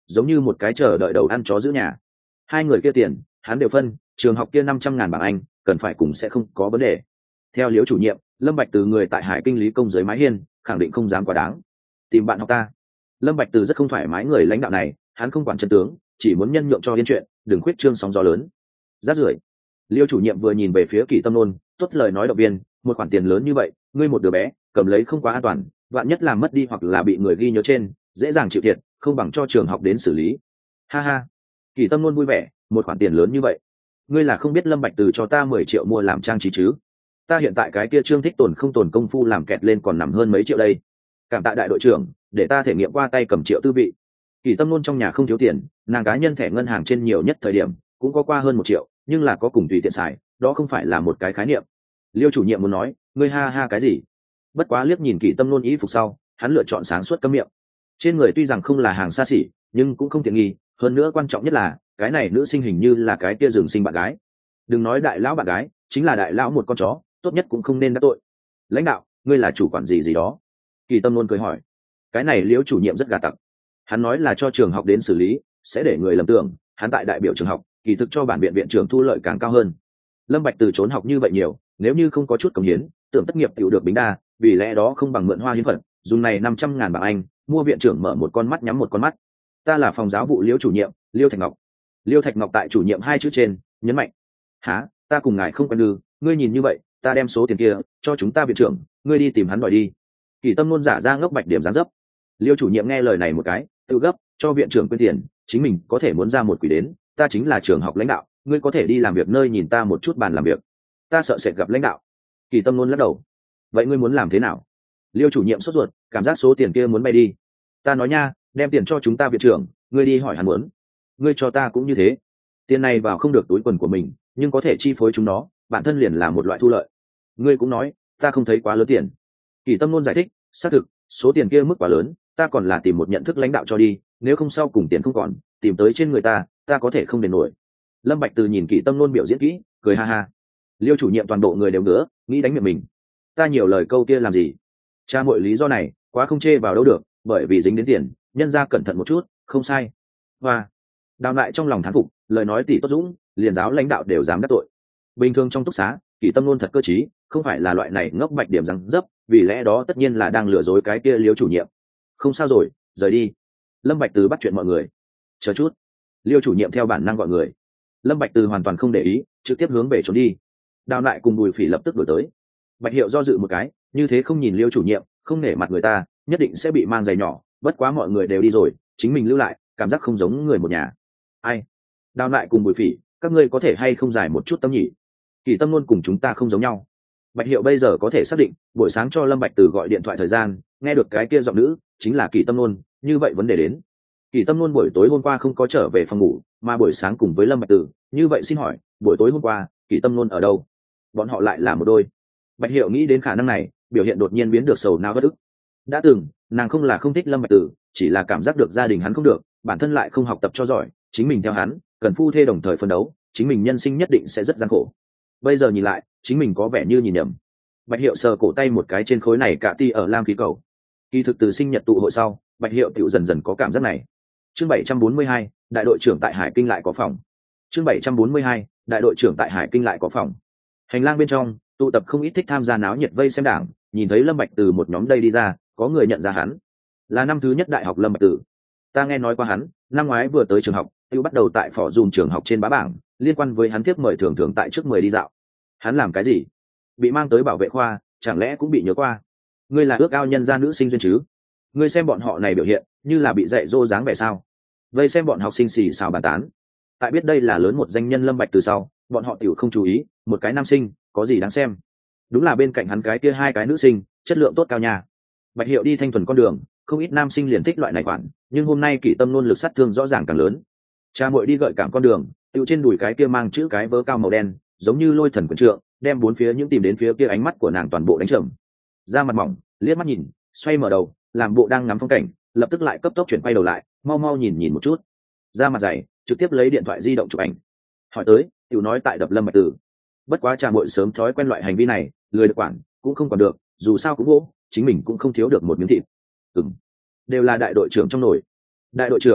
giống như một cái chờ đợi đầu ăn chó giữ nhà. Hai người kia tiền hắn đều phân, trường học kia năm trăm ngàn bảng Anh cần phải cùng sẽ không có vấn đề. Theo Liễu chủ nhiệm, Lâm Bạch Từ người tại Hải Kinh lý công dưới mái hiên, khẳng định không dám quá đáng. Tìm bạn học ta. Lâm Bạch Từ rất không thoải mái người lãnh đạo này, hắn không quản chân tướng, chỉ muốn nhân nhượng cho yên chuyện, đừng khuyết trương sóng gió lớn. Rát rưởi. Liêu chủ nhiệm vừa nhìn về phía Kỷ Tâm Nôn, tốt lời nói động viên, một khoản tiền lớn như vậy, ngươi một đứa bé, cầm lấy không quá an toàn, vạn nhất làm mất đi hoặc là bị người ghi nhớ trên, dễ dàng chịu thiệt, không bằng cho trường học đến xử lý. Ha ha. Kỷ Tâm Nôn vui vẻ, một khoản tiền lớn như vậy, ngươi là không biết Lâm Bạch Từ cho ta mười triệu mua làm trang trí chứ? Ta hiện tại cái kia Trương Thích tổn không tổn công phu làm kẹt lên còn nằm hơn mấy triệu đây. Cảm tạ đại đội trưởng, để ta thể nghiệm qua tay cầm triệu tư vị. Kỷ Tâm Nôn trong nhà không thiếu tiền, nàng cá nhân thẻ ngân hàng trên nhiều nhất thời điểm cũng có qua hơn một triệu, nhưng là có cùng tùy tiện xài, đó không phải là một cái khái niệm. Liêu chủ nhiệm muốn nói, ngươi ha ha cái gì? Bất quá liếc nhìn Kỷ Tâm Nôn ý phục sau, hắn lựa chọn sáng suốt câm miệng. Trên người tuy rằng không là hàng xa xỉ, nhưng cũng không tiện nghi, hơn nữa quan trọng nhất là cái này nữ sinh hình như là cái kia rừng sinh bạn gái. Đừng nói đại lão bạn gái, chính là đại lão một con chó, tốt nhất cũng không nên đắc tội. Lãnh đạo, ngươi là chủ quản gì gì đó? Kỳ Tâm Nôn cười hỏi. Cái này Liễu chủ nhiệm rất gà tặc. Hắn nói là cho trường học đến xử lý, sẽ để người lầm tưởng hắn tại đại biểu trường học, kỳ thực cho bản viện viện trưởng thu lợi càng cao hơn. Lâm Bạch Từ trốn học như vậy nhiều, nếu như không có chút cống hiến, tưởng tất nghiệp tiểu được bính đa, vì lẽ đó không bằng mượn hoa hiến phận, dùng này năm trăm ngàn bảng Anh, mua viện trưởng mở một con mắt nhắm một con mắt. Ta là phòng giáo vụ Liễu chủ nhiệm, Liêu Thạch Ngọc. Liêu Thạch Ngọc tại chủ nhiệm hai chữ trên, nhấn mạnh. Hả, ta cùng ngài không quen ư? Ngươi nhìn như vậy, ta đem số tiền kia cho chúng ta viện trưởng, ngươi đi tìm hắn đòi đi. Kỳ Tâm Nôn giả ra ngốc bạch điểm gián dấp. Liêu chủ nhiệm nghe lời này một cái, tự gấp, cho viện trưởng quyên tiền, chính mình có thể muốn ra một quỷ đến, ta chính là trường học lãnh đạo, ngươi có thể đi làm việc nơi nhìn ta một chút bàn làm việc. Ta sợ sẽ gặp lãnh đạo. Kỳ Tâm Nôn lắc đầu. Vậy ngươi muốn làm thế nào? Liêu chủ nhiệm sốt ruột, cảm giác số tiền kia muốn bay đi. Ta nói nha, đem tiền cho chúng ta viện trưởng, ngươi đi hỏi hắn muốn. Ngươi cho ta cũng như thế. Tiền này vào không được túi quần của mình, nhưng có thể chi phối chúng nó, bản thân liền là một loại thu lợi. Ngươi cũng nói, ta không thấy quá lớn tiền. Kỳ Tâm Nôn giải thích, xác thực, số tiền kia mức quá lớn, ta còn là tìm một nhận thức lãnh đạo cho đi, nếu không sau cùng tiền không còn, tìm tới trên người ta, ta có thể không đền nổi. Lâm Bạch Từ nhìn Kỳ Tâm Nôn biểu diễn kỹ, cười ha ha. Liêu chủ nhiệm toàn bộ người đều ngứa, nghĩ đánh miệng mình. Ta nhiều lời câu kia làm gì? Cha mọi lý do này, quá không chê vào đâu được, bởi vì dính đến tiền, nhân ra cẩn thận một chút, không sai. Và Đào lại trong lòng thán phục, lời nói tỷ tốt dũng, liền giáo lãnh đạo đều dám đắc tội. Bình thường trong túc xá, Kỳ Tâm Nôn thật cơ trí, không phải là loại này ngốc bạch điểm răng dấp, vì lẽ đó tất nhiên là đang lừa dối cái kia Liêu chủ nhiệm. Không sao rồi, rời đi. Lâm Bạch Từ bắt chuyện mọi người. Chờ chút. Liêu chủ nhiệm theo bản năng gọi người. Lâm Bạch Từ hoàn toàn không để ý, trực tiếp hướng về trốn đi. Đào lại cùng Bùi Phỉ lập tức đuổi tới. Bạch Hiệu do dự một cái, như thế không nhìn Liêu chủ nhiệm, không nể mặt người ta, nhất định sẽ bị mang giày nhỏ. Bất quá mọi người đều đi rồi, chính mình lưu lại, cảm giác không giống người một nhà. Ai? Đào lại cùng Bùi Phỉ, các ngươi có thể hay không giải một chút tâm nhỉ? Kỳ Tâm Nôn cùng chúng ta không giống nhau. Bạch Hiệu bây giờ có thể xác định, buổi sáng cho Lâm Bạch Từ gọi điện thoại thời gian, nghe được cái kia giọng nữ, chính là Kỳ Tâm Nôn, như vậy vấn đề đến. Kỳ Tâm Nôn buổi tối hôm qua không có trở về phòng ngủ, mà buổi sáng cùng với Lâm Bạch Từ, như vậy xin hỏi, buổi tối hôm qua, Kỳ Tâm Nôn ở đâu? Bọn họ lại là một đôi. Bạch Hiệu nghĩ đến khả năng này, biểu hiện đột nhiên biến được sầu não bất ức. Đã từng, nàng không là không thích Lâm Bạch Từ, chỉ là cảm giác được gia đình hắn không được, bản thân lại không học tập cho giỏi, chính mình theo hắn, cần phu thê đồng thời phân đấu, chính mình nhân sinh nhất định sẽ rất gian khổ. Bây giờ nhìn lại, chính mình có vẻ như nhìn nhầm. Bạch Hiệu sờ cổ tay một cái trên khối này cả ti ở lam khí cầu. Kỳ thực từ sinh nhật tụ hội sau, Bạch Hiệu tiểu dần dần có cảm giác này. Chương bảy trăm bốn mươi hai, đại đội trưởng tại Hải Kinh lại có phòng. Chương bảy trăm bốn mươi hai, đại đội trưởng tại Hải Kinh lại có phòng. Hành lang bên trong, tụ tập không ít thích tham gia náo nhiệt vây xem đảng, nhìn thấy Lâm Bạch Từ một nhóm đây đi ra, có người nhận ra hắn. Là năm thứ nhất đại học Lâm Bạch Từ. Ta nghe nói qua hắn, năm ngoái vừa tới trường học, tiêu bắt đầu tại phỏ dùm trường học trên bá bảng, liên quan với hắn tiếp mời thường thường tại trước mười đi dạo. Hắn làm cái gì? Bị mang tới bảo vệ khoa, chẳng lẽ cũng bị nhớ qua? Ngươi là ước ao nhân gia nữ sinh duyên chứ? Ngươi xem bọn họ này biểu hiện, như là bị dạy dỗ dáng vẻ sao? Vây xem bọn học sinh xì xào bàn tán. Tại biết đây là lớn một danh nhân Lâm Bạch Từ sau, bọn họ tiểu không chú ý, một cái nam sinh, có gì đáng xem? Đúng là bên cạnh hắn cái kia hai cái nữ sinh, chất lượng tốt cao nha. Bạch Hiệu đi thanh thuần con đường, không ít nam sinh liền thích loại này khoản, nhưng hôm nay Kỷ Tâm Nôn lực sát thương rõ ràng càng lớn. Cha muội đi gợi cảm con đường, tiêu trên đùi cái kia mang chữ cái vớ cao màu đen, giống như lôi thần quần trượng, đem bốn phía những tìm đến phía kia ánh mắt của nàng toàn bộ đánh trầm. Da mặt mỏng, liếc mắt nhìn, xoay mở đầu, làm bộ đang ngắm phong cảnh, lập tức lại cấp tốc chuyển quay đầu lại, mau mau nhìn nhìn một chút. Da mặt dày, trực tiếp lấy điện thoại di động chụp ảnh. Hỏi tới, tiểu nói tại đập Lâm Bạch Từ. Bất quá cha muội sớm thói quen loại hành vi này, lười được quản, cũng không còn được, dù sao cũng vô, chính mình cũng không thiếu được một miếng thịt. Ừm, đều là đại đội trưởng trong nồi. Đại đội trưởng,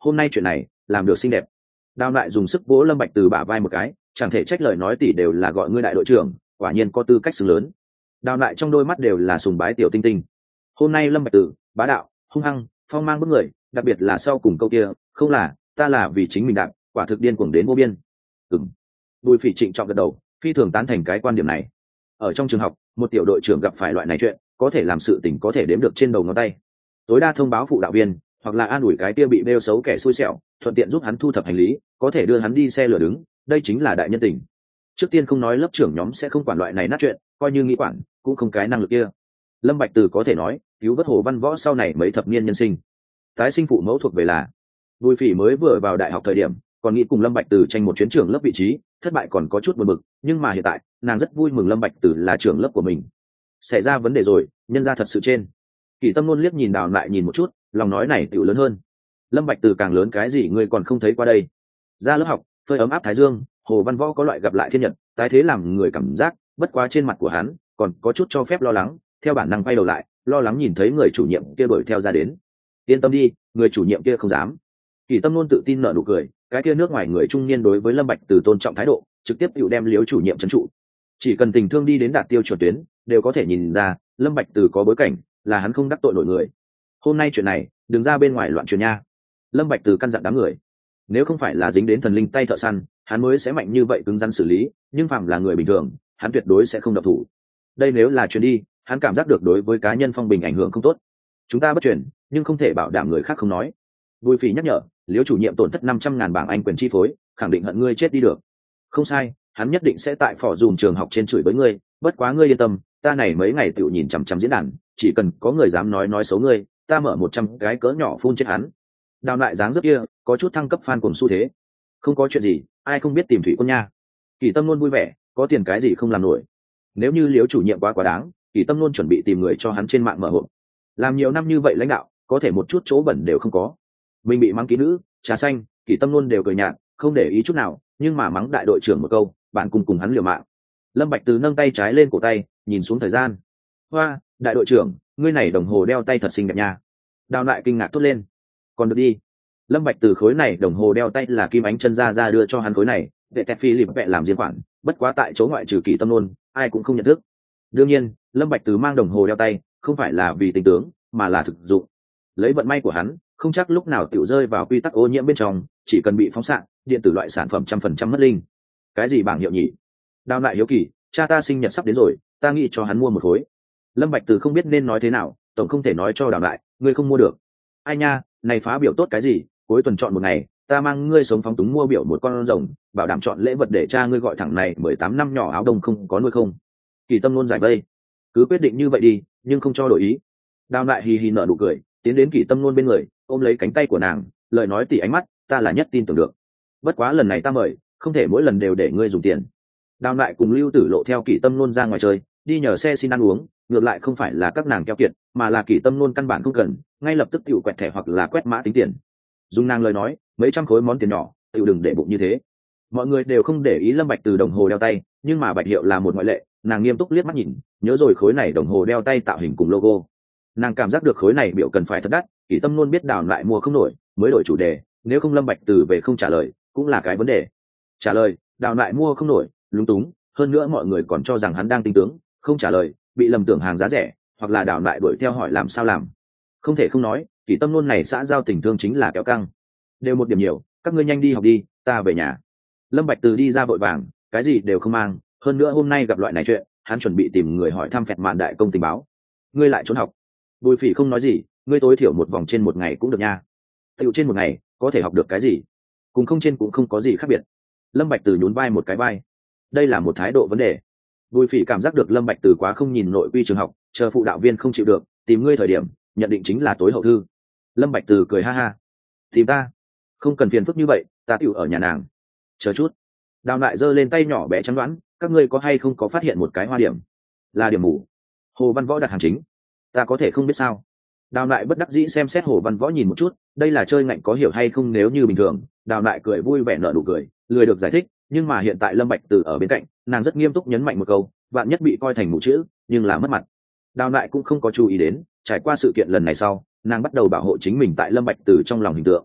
hôm nay chuyện này làm được xinh đẹp. Đào lại dùng sức vỗ Lâm Bạch Từ bả vai một cái, chẳng thể trách lời nói tỷ đều là gọi ngươi đại đội trưởng, quả nhiên có tư cách xứng lớn. Đào lại trong đôi mắt đều là sùng bái tiểu tinh tinh. Hôm nay Lâm Bạch Từ bá đạo, hung hăng, phong mang bức người, đặc biệt là sau cùng câu kia, không là, ta là vì chính mình đạp, quả thực điên cuồng đến vô biên. Ừm. Bùi Phỉ trịnh trọng gật đầu, phi thường tán thành cái quan điểm này. Ở trong trường học, một tiểu đội trưởng gặp phải loại này chuyện, có thể làm sự tình có thể đếm được trên đầu ngón tay. Tối đa thông báo phụ đạo viên, hoặc là an ủi cái kia bị đeo xấu kẻ xui xẻo, thuận tiện giúp hắn thu thập hành lý, có thể đưa hắn đi xe lửa đứng, đây chính là đại nhân tình. Trước tiên không nói lớp trưởng nhóm sẽ không quản loại này nát chuyện, coi như nghĩ quản, cũng không cái năng lực kia. Lâm Bạch Từ có thể nói, cứu vớt Hồ Văn Võ sau này mấy thập niên nhân sinh. Tái sinh phụ mẫu thuộc về là. Bùi Phỉ mới vừa vào đại học thời điểm, còn nghĩ cùng Lâm Bạch Từ tranh một chuyến trưởng lớp vị trí, thất bại còn có chút buồn bực, nhưng mà hiện tại, nàng rất vui mừng Lâm Bạch Từ là trưởng lớp của mình. Xảy ra vấn đề rồi, nhân ra thật sự trên. Kỷ Tâm luôn liếc nhìn Đào lại nhìn một chút, lòng nói này tiểu lớn hơn. Lâm Bạch Từ càng lớn cái gì ngươi còn không thấy qua đây. Ra lớp học, phơi ấm áp thái dương, Hồ Văn Võ có loại gặp lại thiên nhật, tái thế làm người cảm giác, bất quá trên mặt của hắn còn có chút cho phép lo lắng, theo bản năng quay đầu lại, lo lắng nhìn thấy người chủ nhiệm kia đuổi theo ra đến. Yên tâm đi, người chủ nhiệm kia không dám. Kỷ Tâm luôn tự tin nở nụ cười, cái kia nước ngoài người trung niên đối với Lâm Bạch Từ tôn trọng thái độ, trực tiếp tiểu đem Liễu chủ nhiệm trấn trụ. Chỉ cần tình thương đi đến đạt tiêu chuẩn tuyến, đều có thể nhìn ra, Lâm Bạch Từ có bối cảnh, là hắn không đắc tội nổi người. Hôm nay chuyện này, đừng ra bên ngoài loạn truyền nha. Lâm Bạch Từ căn dặn đám người, nếu không phải là dính đến thần linh tay thợ săn, hắn mới sẽ mạnh như vậy cứng rắn xử lý, nhưng phàm là người bình thường, hắn tuyệt đối sẽ không động thủ. Đây nếu là truyền đi, hắn cảm giác được đối với cá nhân phong bình ảnh hưởng không tốt. Chúng ta bất truyền, nhưng không thể bảo đảm người khác không nói. Bùi Phỉ nhắc nhở, Liễu chủ nhiệm tổn thất năm trăm ngàn bảng Anh quyền chi phối, khẳng định hận ngươi chết đi được. Không sai, hắn nhất định sẽ tại phò dùm trường học trên chửi với ngươi, bất quá ngươi yên tâm, ta này mấy ngày tiểu nhìn chằm chằm diễn đàn, chỉ cần có người dám nói nói xấu ngươi, ta mở một trăm cái cỡ nhỏ phun chết hắn. Đào lại dáng dấp kia, có chút thăng cấp fan cùng xu thế. Không có chuyện gì, ai không biết tìm Thủy Quân nha. Kỳ Tâm luôn vui vẻ, có tiền cái gì không làm nổi. Nếu như Liễu chủ nhiệm quá quá đáng, Kỳ Tâm luôn chuẩn bị tìm người cho hắn trên mạng mở hộp. Làm nhiều năm như vậy lãnh đạo, có thể một chút chỗ bẩn đều không có. Mình bị mắng kỹ nữ, trà xanh, Kỳ Tâm luôn đều cười nhạt, không để ý chút nào, nhưng mà mắng đại đội trưởng một câu, bạn cùng cùng hắn liều mạng. Lâm Bạch Từ nâng tay trái lên cổ tay, nhìn xuống thời gian. Hoa, đại đội trưởng, ngươi này đồng hồ đeo tay thật xinh đẹp nha. Đào lại kinh ngạc thốt lên. Còn được đi. Lâm Bạch Từ khối này đồng hồ đeo tay là Kim Ánh chân ra ra đưa cho hắn khối này, vệ tẹt phi lịp vẹ làm riêng khoản, bất quá tại chỗ ngoại trừ Kỳ Tâm luôn, ai cũng không nhận thức. Đương nhiên, Lâm Bạch Từ mang đồng hồ đeo tay, không phải là vì tình tướng, mà là thực dụng. Lấy vận may của hắn, không chắc lúc nào tiểu rơi vào quy tắc ô nhiễm bên trong, chỉ cần bị phóng xạ, điện tử loại sản phẩm trăm phần trăm mất linh. Cái gì bảng hiệu nhỉ? Đào lại hiếu kỳ, cha ta sinh nhật sắp đến rồi, ta nghĩ cho hắn mua một khối. Lâm Bạch Từ không biết nên nói thế nào, tổng không thể nói cho Đào lại, ngươi không mua được. Ai nha, này phá biểu tốt cái gì? Cuối tuần chọn một ngày, ta mang ngươi sống phóng túng mua biểu một con rồng, bảo đảm chọn lễ vật để cha ngươi gọi thẳng này mười tám năm nhỏ áo đông không có nuôi không. Kỳ Tâm luôn giải vây, cứ quyết định như vậy đi, nhưng không cho đổi ý. Đào lại hì hì nở nụ cười, tiến đến Kỳ Tâm luôn bên người, ôm lấy cánh tay của nàng, lời nói tỉ ánh mắt, ta là nhất tin tưởng được. Bất quá lần này ta mời, không thể mỗi lần đều để ngươi dùng tiền. Đào lại cùng Lưu Tử Lộ theo Kỳ Tâm luôn ra ngoài chơi, đi nhờ xe xin ăn uống, ngược lại không phải là các nàng keo kiệt, mà là Kỳ Tâm luôn căn bản không cần, ngay lập tức tiểu quẹt thẻ hoặc là quét mã tính tiền. Dùng nàng lời nói, mấy trăm khối món tiền nhỏ, tiểu đừng để bụng như thế. Mọi người đều không để ý Lâm Bạch Từ đồng hồ đeo tay, nhưng mà Bạch Hiệu là một ngoại lệ, nàng nghiêm túc liếc mắt nhìn, nhớ rồi khối này đồng hồ đeo tay tạo hình cùng logo. Nàng cảm giác được khối này biểu cần phải thật đắt, Kỳ Tâm luôn biết Đào lại mua không nổi, mới đổi chủ đề, nếu không Lâm Bạch Từ về không trả lời, cũng là cái vấn đề. Trả lời, Đào lại mua không nổi, lúng túng, hơn nữa mọi người còn cho rằng hắn đang tinh tướng, không trả lời, bị lầm tưởng hàng giá rẻ, hoặc là Đào lại đuổi theo hỏi làm sao làm. Không thể không nói, Kỳ Tâm luôn này xã giao tình thương chính là kéo căng. Đều một điểm nhiều, các ngươi nhanh đi học đi, ta về nhà. Lâm Bạch Từ đi ra vội vàng, cái gì đều không mang, hơn nữa hôm nay gặp loại này chuyện, hắn chuẩn bị tìm người hỏi thăm phẹt mạn đại công tình báo. Ngươi lại trốn học? Bùi Phỉ không nói gì, ngươi tối thiểu một vòng trên một ngày cũng được nha. Tiểu trên một ngày, có thể học được cái gì? Cùng không trên cũng không có gì khác biệt. Lâm Bạch Từ nhún vai một cái vai. Đây là một thái độ vấn đề. Bùi Phỉ cảm giác được Lâm Bạch Từ quá không nhìn nội quy trường học, chờ phụ đạo viên không chịu được, tìm ngươi thời điểm, nhận định chính là tối hậu thư. Lâm Bạch Từ cười ha ha. Tìm ta? Không cần phiền phức như vậy, ta tiểu ở nhà nàng. Chờ chút. Đào lại giơ lên tay nhỏ bé trắng đoán, các ngươi có hay không có phát hiện một cái hoa điểm? Là điểm mù. Hồ Văn Võ đặt hàng chính. Ta có thể không biết sao? Đào lại bất đắc dĩ xem xét Hồ Văn Võ nhìn một chút, đây là chơi ngạnh có hiểu hay không nếu như bình thường. Đào lại cười vui vẻ nở nụ cười, lười được giải thích, nhưng mà hiện tại Lâm Bạch Từ ở bên cạnh, nàng rất nghiêm túc nhấn mạnh một câu, vạn nhất bị coi thành mù chữ, nhưng là mất mặt. Đào lại cũng không có chú ý đến, trải qua sự kiện lần này sau, nàng bắt đầu bảo hộ chính mình tại Lâm Bạch Từ trong lòng hình tượng.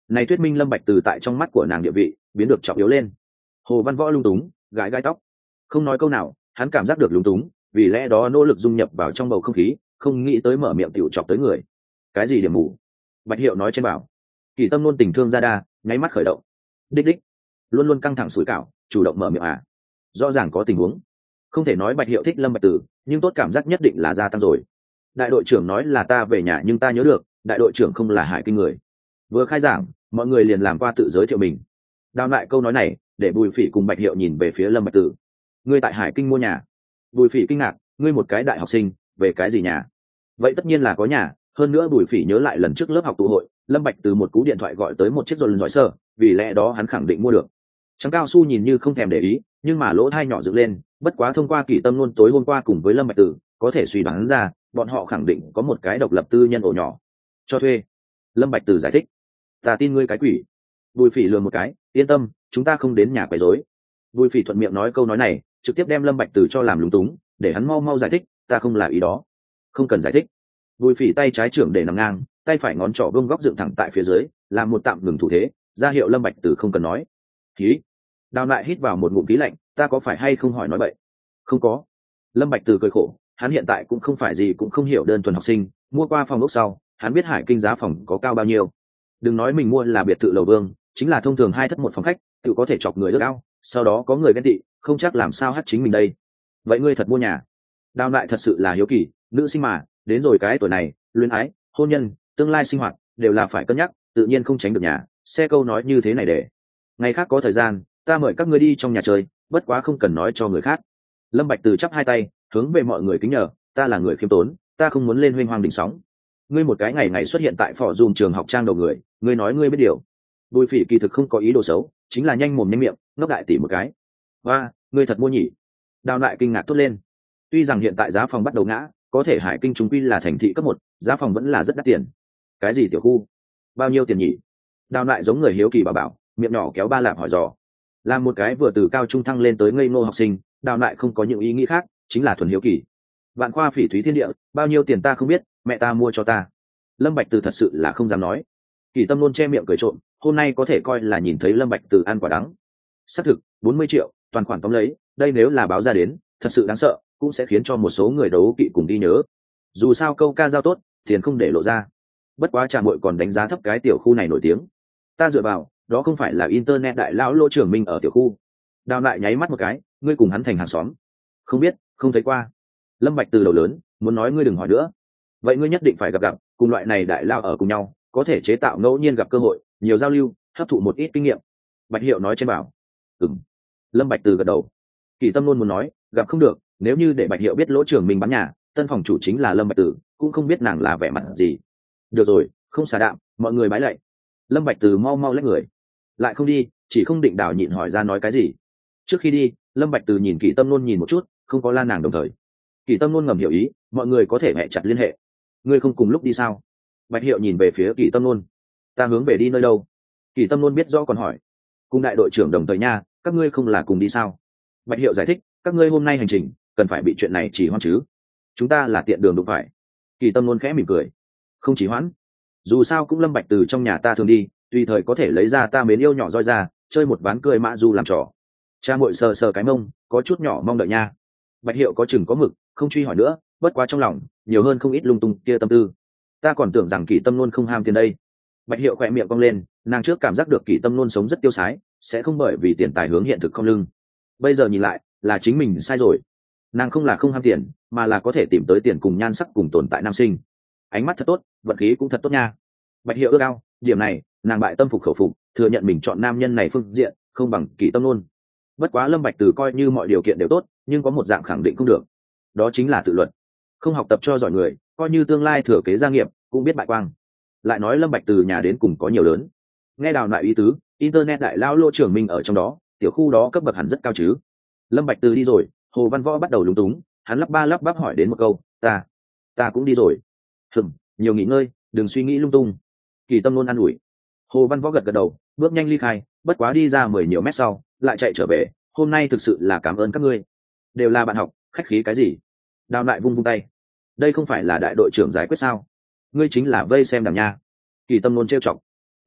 này thuyết minh lâm bạch từ tại trong mắt của nàng địa vị biến được trọng yếu lên. Hồ Văn Võ lung túng gãi gãi tóc, không nói câu nào. Hắn cảm giác được lung túng, vì lẽ đó nỗ lực dung nhập vào trong bầu không khí, không nghĩ tới mở miệng tiểu chọc tới người. Cái gì điểm mù? Bạch Hiệu nói trên bảo. Kỳ Tâm luôn tình thương ra đa, nháy mắt khởi động. Đích đích, luôn luôn căng thẳng sủi cảo, chủ động mở miệng à? Rõ ràng có tình huống. Không thể nói Bạch Hiệu thích Lâm Bạch Tử, nhưng tốt cảm giác nhất định là gia tăng rồi. Đại đội trưởng nói là ta về nhà, nhưng ta nhớ được đại đội trưởng không là Hải Kinh người. Vừa khai giảng, mọi người liền làm qua tự giới thiệu mình. Đào lại câu nói này, để Bùi Phỉ cùng Bạch Hiệu nhìn về phía Lâm Bạch Tử. Ngươi tại Hải Kinh mua nhà? Bùi Phỉ kinh ngạc, ngươi một cái đại học sinh, về cái gì nhà? Vậy tất nhiên là có nhà. Hơn nữa Bùi Phỉ nhớ lại lần trước lớp học tụ hội, Lâm Bạch từ một cú điện thoại gọi tới một chiếc dồn dõi sơ, vì lẽ đó hắn khẳng định mua được. Trắng Cao Su nhìn như không thèm để ý, nhưng mà lỗ tai nhỏ dựng lên, bất quá thông qua Kỳ Tâm luôn tối hôm qua cùng với Lâm Bạch Tử, có thể suy đoán ra, bọn họ khẳng định có một cái độc lập tư nhân ổ nhỏ cho thuê. Lâm Bạch Tử giải thích, ta tin ngươi cái quỷ. Bùi Phỉ lườm một cái, yên tâm, chúng ta không đến nhà quấy rối. Bùi Phỉ thuận miệng nói câu nói này, trực tiếp đem Lâm Bạch Tử cho làm lúng túng, để hắn mau mau giải thích, ta không là ý đó. Không cần giải thích. Bùi Phỉ tay trái trưởng để nằm ngang, tay phải ngón trỏ vuông góc dựng thẳng tại phía dưới, làm một tạm ngừng thủ thế, ra hiệu Lâm Bạch Tử không cần nói. Khí. Đào lại hít vào một ngụm khí lạnh, ta có phải hay không hỏi nói bậy? Không có. Lâm Bạch Tử cười khổ, hắn hiện tại cũng không phải gì cũng không hiểu, đơn thuần học sinh, mua qua phòng ốc sau, hắn biết Hải Kinh giá phòng có cao bao nhiêu. Đừng nói mình mua là biệt thự lầu vương, chính là thông thường hai thất một phòng khách, tự có thể chọc người ước ao, sau đó có người ghen tị, không chắc làm sao hát chính mình đây. Vậy ngươi thật mua nhà? Đào lại thật sự là hiếu kỳ, nữ sinh mà, đến rồi cái tuổi này, luyến ái, hôn nhân, tương lai sinh hoạt đều là phải cân nhắc, tự nhiên không tránh được nhà. Xe câu nói như thế này để ngày khác có thời gian, ta mời các ngươi đi trong nhà chơi, bất quá không cần nói cho người khác. Lâm Bạch Từ chắp hai tay, hướng về mọi người kính nhờ, ta là người khiêm tốn, ta không muốn lên huênh hoang đỉnh sóng. Ngươi một cái ngày ngày xuất hiện tại phò dùm trường học trang đầu người, ngươi nói ngươi biết điều. Bùi Phỉ kỳ thực không có ý đồ xấu, chính là nhanh mồm nhanh miệng, ngốc đại tỷ một cái. Và, ngươi thật mua nhỉ? Đào lại kinh ngạc thốt lên. Tuy rằng hiện tại giá phòng bắt đầu ngã, có thể Hải Kinh chúng quy là thành thị cấp một, giá phòng vẫn là rất đắt tiền. Cái gì tiểu khu? Bao nhiêu tiền nhỉ? Đào lại giống người hiếu kỳ bảo bảo, miệng nhỏ kéo ba lạp hỏi dò. Là một cái vừa từ cao trung thăng lên tới ngây ngô học sinh, Đào lại không có những ý nghĩ khác, chính là thuần hiếu kỳ. Vạn Khoa Phỉ Thúy Thiên Địa, bao nhiêu tiền ta không biết, mẹ ta mua cho ta. Lâm Bạch Từ thật sự là không dám nói. Kỳ Tâm luôn che miệng cười trộm, hôm nay có thể coi là nhìn thấy Lâm Bạch Từ ăn quả đắng. Xác thực, bốn mươi triệu, toàn khoản tóm lấy, đây nếu là báo ra đến, thật sự đáng sợ, cũng sẽ khiến cho một số người đấu kỵ cùng đi nhớ. Dù sao câu ca giao tốt, tiền không để lộ ra. Bất quá Trà Muội còn đánh giá thấp cái tiểu khu này nổi tiếng. Ta dựa vào, đó không phải là internet đại lão Lỗ Trưởng Minh ở tiểu khu. Đào lại nháy mắt một cái, ngươi cùng hắn thành hàng xóm. Không biết, không thấy qua. Lâm Bạch Từ đầu lớn, muốn nói ngươi đừng hỏi nữa. Vậy ngươi nhất định phải gặp gặp, cùng loại này đại lao ở cùng nhau, có thể chế tạo ngẫu nhiên gặp cơ hội, nhiều giao lưu, hấp thụ một ít kinh nghiệm. Bạch Hiệu nói trên bảo. Ừm. Lâm Bạch Từ gật đầu. Kỳ Tâm luôn muốn nói, gặp không được, nếu như để Bạch Hiệu biết Lỗ Trưởng Minh bán nhà, tân phòng chủ chính là Lâm Bạch Từ, cũng không biết nàng là vẻ mặt gì. Được rồi, không xả đạm, mọi người bái lạy. Lâm Bạch Từ mau mau lách người. Lại không đi, chỉ không định đảo nhịn hỏi ra nói cái gì. Trước khi đi, Lâm Bạch Từ nhìn Kỳ Tâm luôn nhìn một chút, không có la nàng đồng thời. Kỳ Tâm luôn ngầm hiểu ý, mọi người có thể hẹn chặt liên hệ. Ngươi không cùng lúc đi sao? Bạch Hiệu nhìn về phía Kỳ Tâm luôn. Ta hướng về đi nơi đâu? Kỳ Tâm luôn biết rõ còn hỏi. Cùng đại đội trưởng đồng thời nha, các ngươi không là cùng đi sao? Bạch Hiệu giải thích, các ngươi hôm nay hành trình cần phải bị chuyện này chỉ hoãn chứ? Chúng ta là tiện đường đụng phải. Kỳ Tâm luôn khẽ mỉm cười. Không chỉ hoãn. Dù sao cũng Lâm Bạch Từ trong nhà ta thường đi, tùy thời có thể lấy ra ta mến yêu nhỏ roi ra, chơi một ván cười mã du làm trò. Cha muội sờ sờ cái mông, có chút nhỏ mong đợi nha. Bạch Hiệu có chừng có mực, không truy hỏi nữa, bất quá trong lòng nhiều hơn không ít lung tung kia tâm tư. Ta còn tưởng rằng Kỳ Tâm luôn không ham tiền đây. Bạch Hiệu khẽ miệng cong lên, nàng trước cảm giác được Kỳ Tâm luôn sống rất tiêu sái, sẽ không bởi vì tiền tài hướng hiện thực không lưng. Bây giờ nhìn lại, là chính mình sai rồi. Nàng không là không ham tiền, mà là có thể tìm tới tiền cùng nhan sắc cùng tồn tại nam sinh. Ánh mắt thật tốt, vận khí cũng thật tốt nha. Bạch Hiệu ước ao, điểm này, nàng bại tâm phục khẩu phục, thừa nhận mình chọn nam nhân này phương diện không bằng Kỳ Tâm luôn. Bất quá Lâm Bạch Từ coi như mọi điều kiện đều tốt, nhưng có một dạng khẳng định không được, đó chính là tự luật. Không học tập cho giỏi người, coi như tương lai thừa kế gia nghiệp cũng biết bại quang. Lại nói Lâm Bạch Từ nhà đến cùng có nhiều lớn. Nghe Đào lại ý tứ, internet đại lao Lỗ Trưởng Minh ở trong đó, tiểu khu đó cấp bậc hẳn rất cao chứ. Lâm Bạch Từ đi rồi, Hồ Văn Võ bắt đầu lúng túng, hắn lắp ba lắp bắp hỏi đến một câu, ta ta cũng đi rồi. Hừm, nhiều nghỉ ngơi, đừng suy nghĩ lung tung. Kỳ Tâm luôn an ủi. Hồ Văn Võ gật gật đầu, bước nhanh ly khai, bất quá đi ra mười nhiều mét sau, lại chạy trở về. Hôm nay thực sự là cảm ơn các ngươi, đều là bạn học, khách khí cái gì? Đào lại vung vung tay. Đây không phải là đại đội trưởng giải quyết sao? Ngươi chính là vây xem đảm nha. Kỳ Tâm luôn trêu chọc.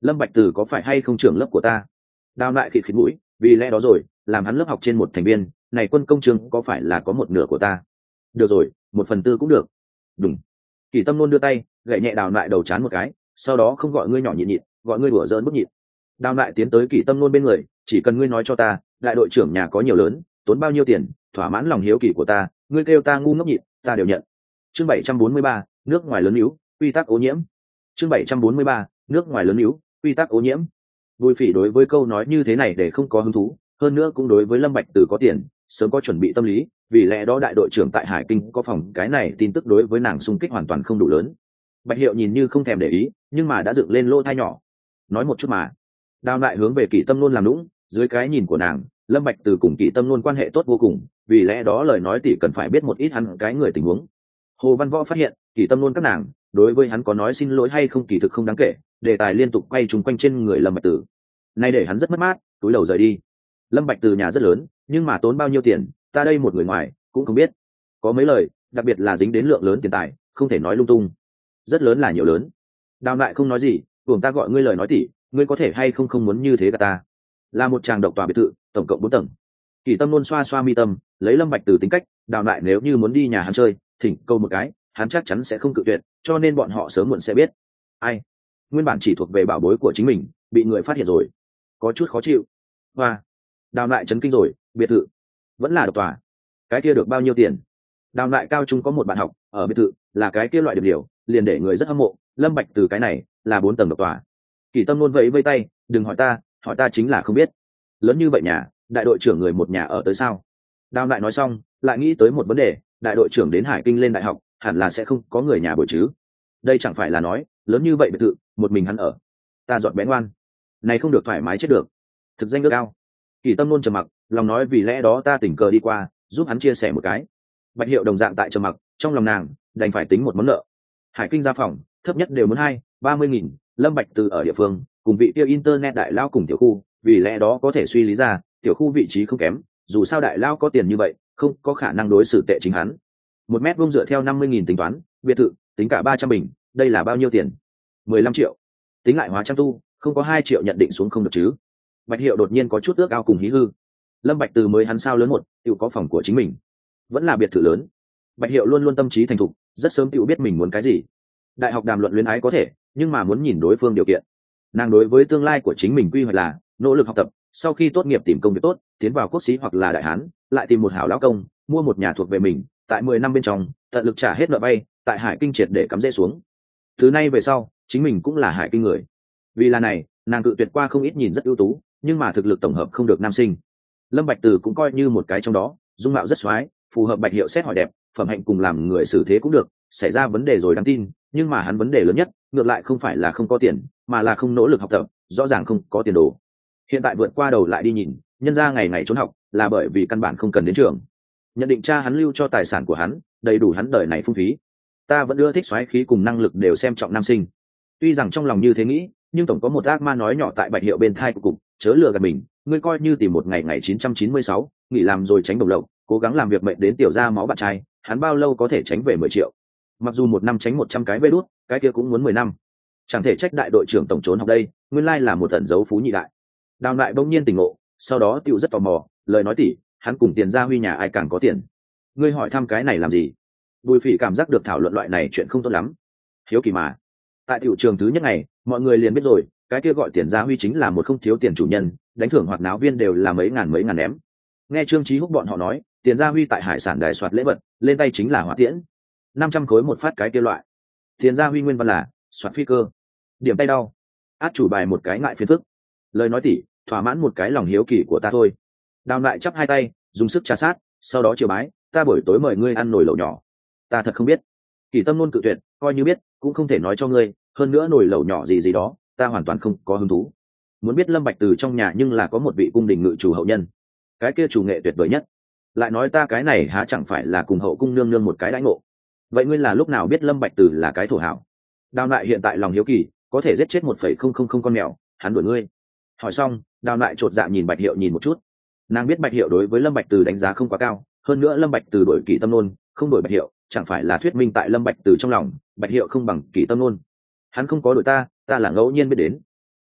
Lâm Bạch Từ có phải hay không trưởng lớp của ta? Đào lại khịt khịt mũi, vì lẽ đó rồi, làm hắn lớp học trên một thành viên, này quân công trường có phải là có một nửa của ta? Được rồi, một phần tư cũng được. Đúng. Kỳ Tâm luôn đưa tay, gậy nhẹ Đào lại đầu chán một cái, sau đó không gọi ngươi nhỏ nhịn nhịn, gọi ngươi đùa giỡn bút nhịn. Đào lại tiến tới Kỳ Tâm luôn bên người, chỉ cần ngươi nói cho ta, đại đội trưởng nhà có nhiều lớn, tốn bao nhiêu tiền, thỏa mãn lòng hiếu kỳ của ta, ngươi kêu ta ngu ngốc nhịn, ta đều nhận. Chương bảy trăm bốn mươi ba, nước ngoài lớn yếu, quy tắc ô nhiễm. Chương bảy trăm bốn mươi ba, nước ngoài lớn yếu, quy tắc ô nhiễm. Bùi Phỉ đối với câu nói như thế này để không có hứng thú, hơn nữa cũng đối với Lâm Bạch Từ có tiền, sớm có chuẩn bị tâm lý, vì lẽ đó đại đội trưởng tại Hải Kinh có phòng cái này tin tức đối với nàng xung kích hoàn toàn không đủ lớn. Bạch Hiệu nhìn như không thèm để ý, nhưng mà đã dựng lên lỗ tai nhỏ. Nói một chút mà. Đao lại hướng về Kỷ Tâm Nôn làm nũng, dưới cái nhìn của nàng, Lâm Bạch Từ cùng Kỷ Tâm Nôn quan hệ tốt vô cùng, vì lẽ đó lời nói tỷ cần phải biết một ít hắn cái người tình huống. Hồ Văn Võ phát hiện, Kỷ Tâm Nôn các nàng, đối với hắn có nói xin lỗi hay không kỳ thực không đáng kể, đề tài liên tục quay trùng quanh trên người Lâm Bạch Từ. Nay để hắn rất mất mát, túi đầu rời đi. Lâm Bạch Từ nhà rất lớn, nhưng mà tốn bao nhiêu tiền, ta đây một người ngoài cũng không biết. Có mấy lời, đặc biệt là dính đến lượng lớn tiền tài, không thể nói lung tung. Rất lớn là nhiều lớn. Đào lại không nói gì, buồng ta gọi ngươi lời nói tỉ, ngươi có thể hay không không muốn như thế cả ta. Là một tràng độc tòa biệt thự, tổng cộng bốn tầng. Kỳ Tâm luôn xoa xoa mi tâm, lấy Lâm Bạch Từ tính cách, Đào lại nếu như muốn đi nhà hắn chơi, thỉnh câu một cái, hắn chắc chắn sẽ không cự tuyệt, cho nên bọn họ sớm muộn sẽ biết. Ai? Nguyên bản chỉ thuộc về bảo bối của chính mình, bị người phát hiện rồi, có chút khó chịu. Hoa. Đào lại chấn kinh rồi, biệt thự vẫn là độc tòa, cái kia được bao nhiêu tiền? Đào lại cao trung có một bạn học ở biệt thự, là cái kia loại điệp điều, liền để người rất hâm mộ. Lâm Bạch Từ cái này là bốn tầng độc tòa. Kỳ Tâm luôn vẫy vây tay, đừng hỏi ta, hỏi ta chính là không biết. Lớn như vậy nhà, đại đội trưởng người một nhà ở tới sao? Đào lại nói xong, lại nghĩ tới một vấn đề, đại đội trưởng đến Hải Kinh lên đại học, hẳn là sẽ không có người nhà bồi chứ? Đây chẳng phải là nói, lớn như vậy biệt thự, một mình hắn ở. Ta dọn bé ngoan, này không được thoải mái chết được. Thực danh ước ao. Kỳ Tâm luôn trầm mặc, lòng nói vì lẽ đó ta tình cờ đi qua, giúp hắn chia sẻ một cái. Bạch Hiệu đồng dạng tại trầm mặc, trong lòng nàng đành phải tính một món nợ. Hải Kinh gia phòng thấp nhất đều muốn hai ba mươi nghìn. Lâm Bạch Từ ở địa phương cùng vị tiêu internet đại lao cùng tiểu khu, vì lẽ đó có thể suy lý ra tiểu khu vị trí không kém, dù sao đại lao có tiền như vậy không có khả năng đối xử tệ chính hắn. Một mét vuông dựa theo năm mươi nghìn tính toán, biệt thự tính cả ba trăm bình, đây là bao nhiêu tiền? Mười lăm triệu. Tính lại hóa trang tu, không có hai triệu nhận định xuống không được chứ? Bạch Hiệu đột nhiên có chút ước ao cùng hí hư. Lâm Bạch Từ mới hắn sao lớn một, tự có phòng của chính mình, vẫn là biệt thự lớn. Bạch Hiệu luôn luôn tâm trí thành thục, rất sớm tự biết mình muốn cái gì. Đại học đàm luận luyến ái có thể, nhưng mà muốn nhìn đối phương điều kiện. Nàng đối với tương lai của chính mình quy hoạch là nỗ lực học tập, sau khi tốt nghiệp tìm công việc tốt, tiến vào quốc sĩ hoặc là đại hán, lại tìm một hảo lão công, mua một nhà thuộc về mình, tại mười năm bên trong, tận lực trả hết nợ vay, tại Hải Kinh triệt để cắm rễ xuống. Từ nay về sau, chính mình cũng là Hải Kinh người. Vì là này, nàng cự tuyệt qua không ít nhìn rất ưu tú, nhưng mà thực lực tổng hợp không được nam sinh. Lâm Bạch Từ cũng coi như một cái trong đó, dung mạo rất xoái, phù hợp Bạch Hiệu xét hỏi đẹp, phẩm hạnh cùng làm người xử thế cũng được. Xảy ra vấn đề rồi đáng tin, nhưng mà hắn vấn đề lớn nhất ngược lại không phải là không có tiền, mà là không nỗ lực học tập, rõ ràng không có tiền đồ. Hiện tại vượt qua đầu lại đi nhìn, nhân ra ngày ngày trốn học là bởi vì căn bản không cần đến trường. Nhận định cha hắn lưu cho tài sản của hắn đầy đủ hắn đời này phung phí. Ta vẫn ưa thích xoáy khí cùng năng lực đều xem trọng nam sinh. Tuy rằng trong lòng như thế nghĩ, nhưng tổng có một ác ma nói nhỏ tại Bạch Hiệu bên thai của cục, chớ lừa gạt mình, ngươi coi như tìm một ngày ngày chín trăm chín mươi sáu, nghỉ làm rồi tránh đồng lộc, cố gắng làm việc mệnh đến tiểu ra máu bạn trai, hắn bao lâu có thể tránh về mười triệu. Mặc dù một năm tránh một trăm cái vê đút, cái kia cũng muốn mười năm. Chẳng thể trách đại đội trưởng tổng trốn học đây, nguyên lai là một tận dấu phú nhị đại. Đào lại bỗng nhiên tỉnh ngộ, sau đó tiểu rất tò mò, lời nói tỉ, hắn cùng Tiền Gia Huy nhà ai càng có tiền. Ngươi hỏi thăm cái này làm gì? Bùi Phỉ cảm giác được thảo luận loại này chuyện không tốt lắm. Hiếu kỳ mà. Tại tiểu trường thứ nhất ngày, mọi người liền biết rồi, cái kia gọi Tiền Gia Huy chính là một không thiếu tiền chủ nhân, đánh thưởng hoạt náo viên đều là mấy ngàn mấy ngàn ném. Nghe Trương Chí Húc bọn họ nói, Tiền Gia Huy tại hải sản đài soạt lễ vật, lên tay chính là hỏa tiễn, năm trăm khối một phát cái kia loại. Tiền Gia Huy nguyên văn là soạt phi cơ, điểm tay đau, át chủ bài một cái ngại phiền phức. Lời nói tỉ, thỏa mãn một cái lòng hiếu kỳ của ta thôi. Đào lại chắp hai tay, dùng sức trà sát, sau đó chiều bái, ta buổi tối mời ngươi ăn nồi lẩu nhỏ. Ta thật không biết. Kỳ Tâm luôn cự tuyệt, coi như biết cũng không thể nói cho ngươi, hơn nữa nồi lẩu nhỏ gì gì đó ta hoàn toàn không có hứng thú. Muốn biết Lâm Bạch Từ trong nhà nhưng là có một vị cung đình ngự chủ hậu nhân, cái kia chủ nghệ tuyệt vời nhất. Lại nói ta cái này há chẳng phải là cùng hậu cung nương nương một cái đãi ngộ. Vậy ngươi là lúc nào biết Lâm Bạch Từ là cái thổ hảo? Đào lại hiện tại lòng hiếu kỳ, có thể giết chết một phẩy không không không con mèo, hắn đuổi ngươi. Hỏi xong, Đào lại chột dạ nhìn Bạch Hiệu nhìn một chút. Nàng biết Bạch Hiệu đối với Lâm Bạch Từ đánh giá không quá cao, hơn nữa Lâm Bạch Từ đổi Kỳ Tâm Nôn, không đổi Bạch Hiệu, chẳng phải là thuyết minh tại Lâm Bạch Từ trong lòng, Bạch Hiệu không bằng Kỳ Tâm Nôn. Hắn không có đổi ta, ta là ngẫu nhiên biết đến.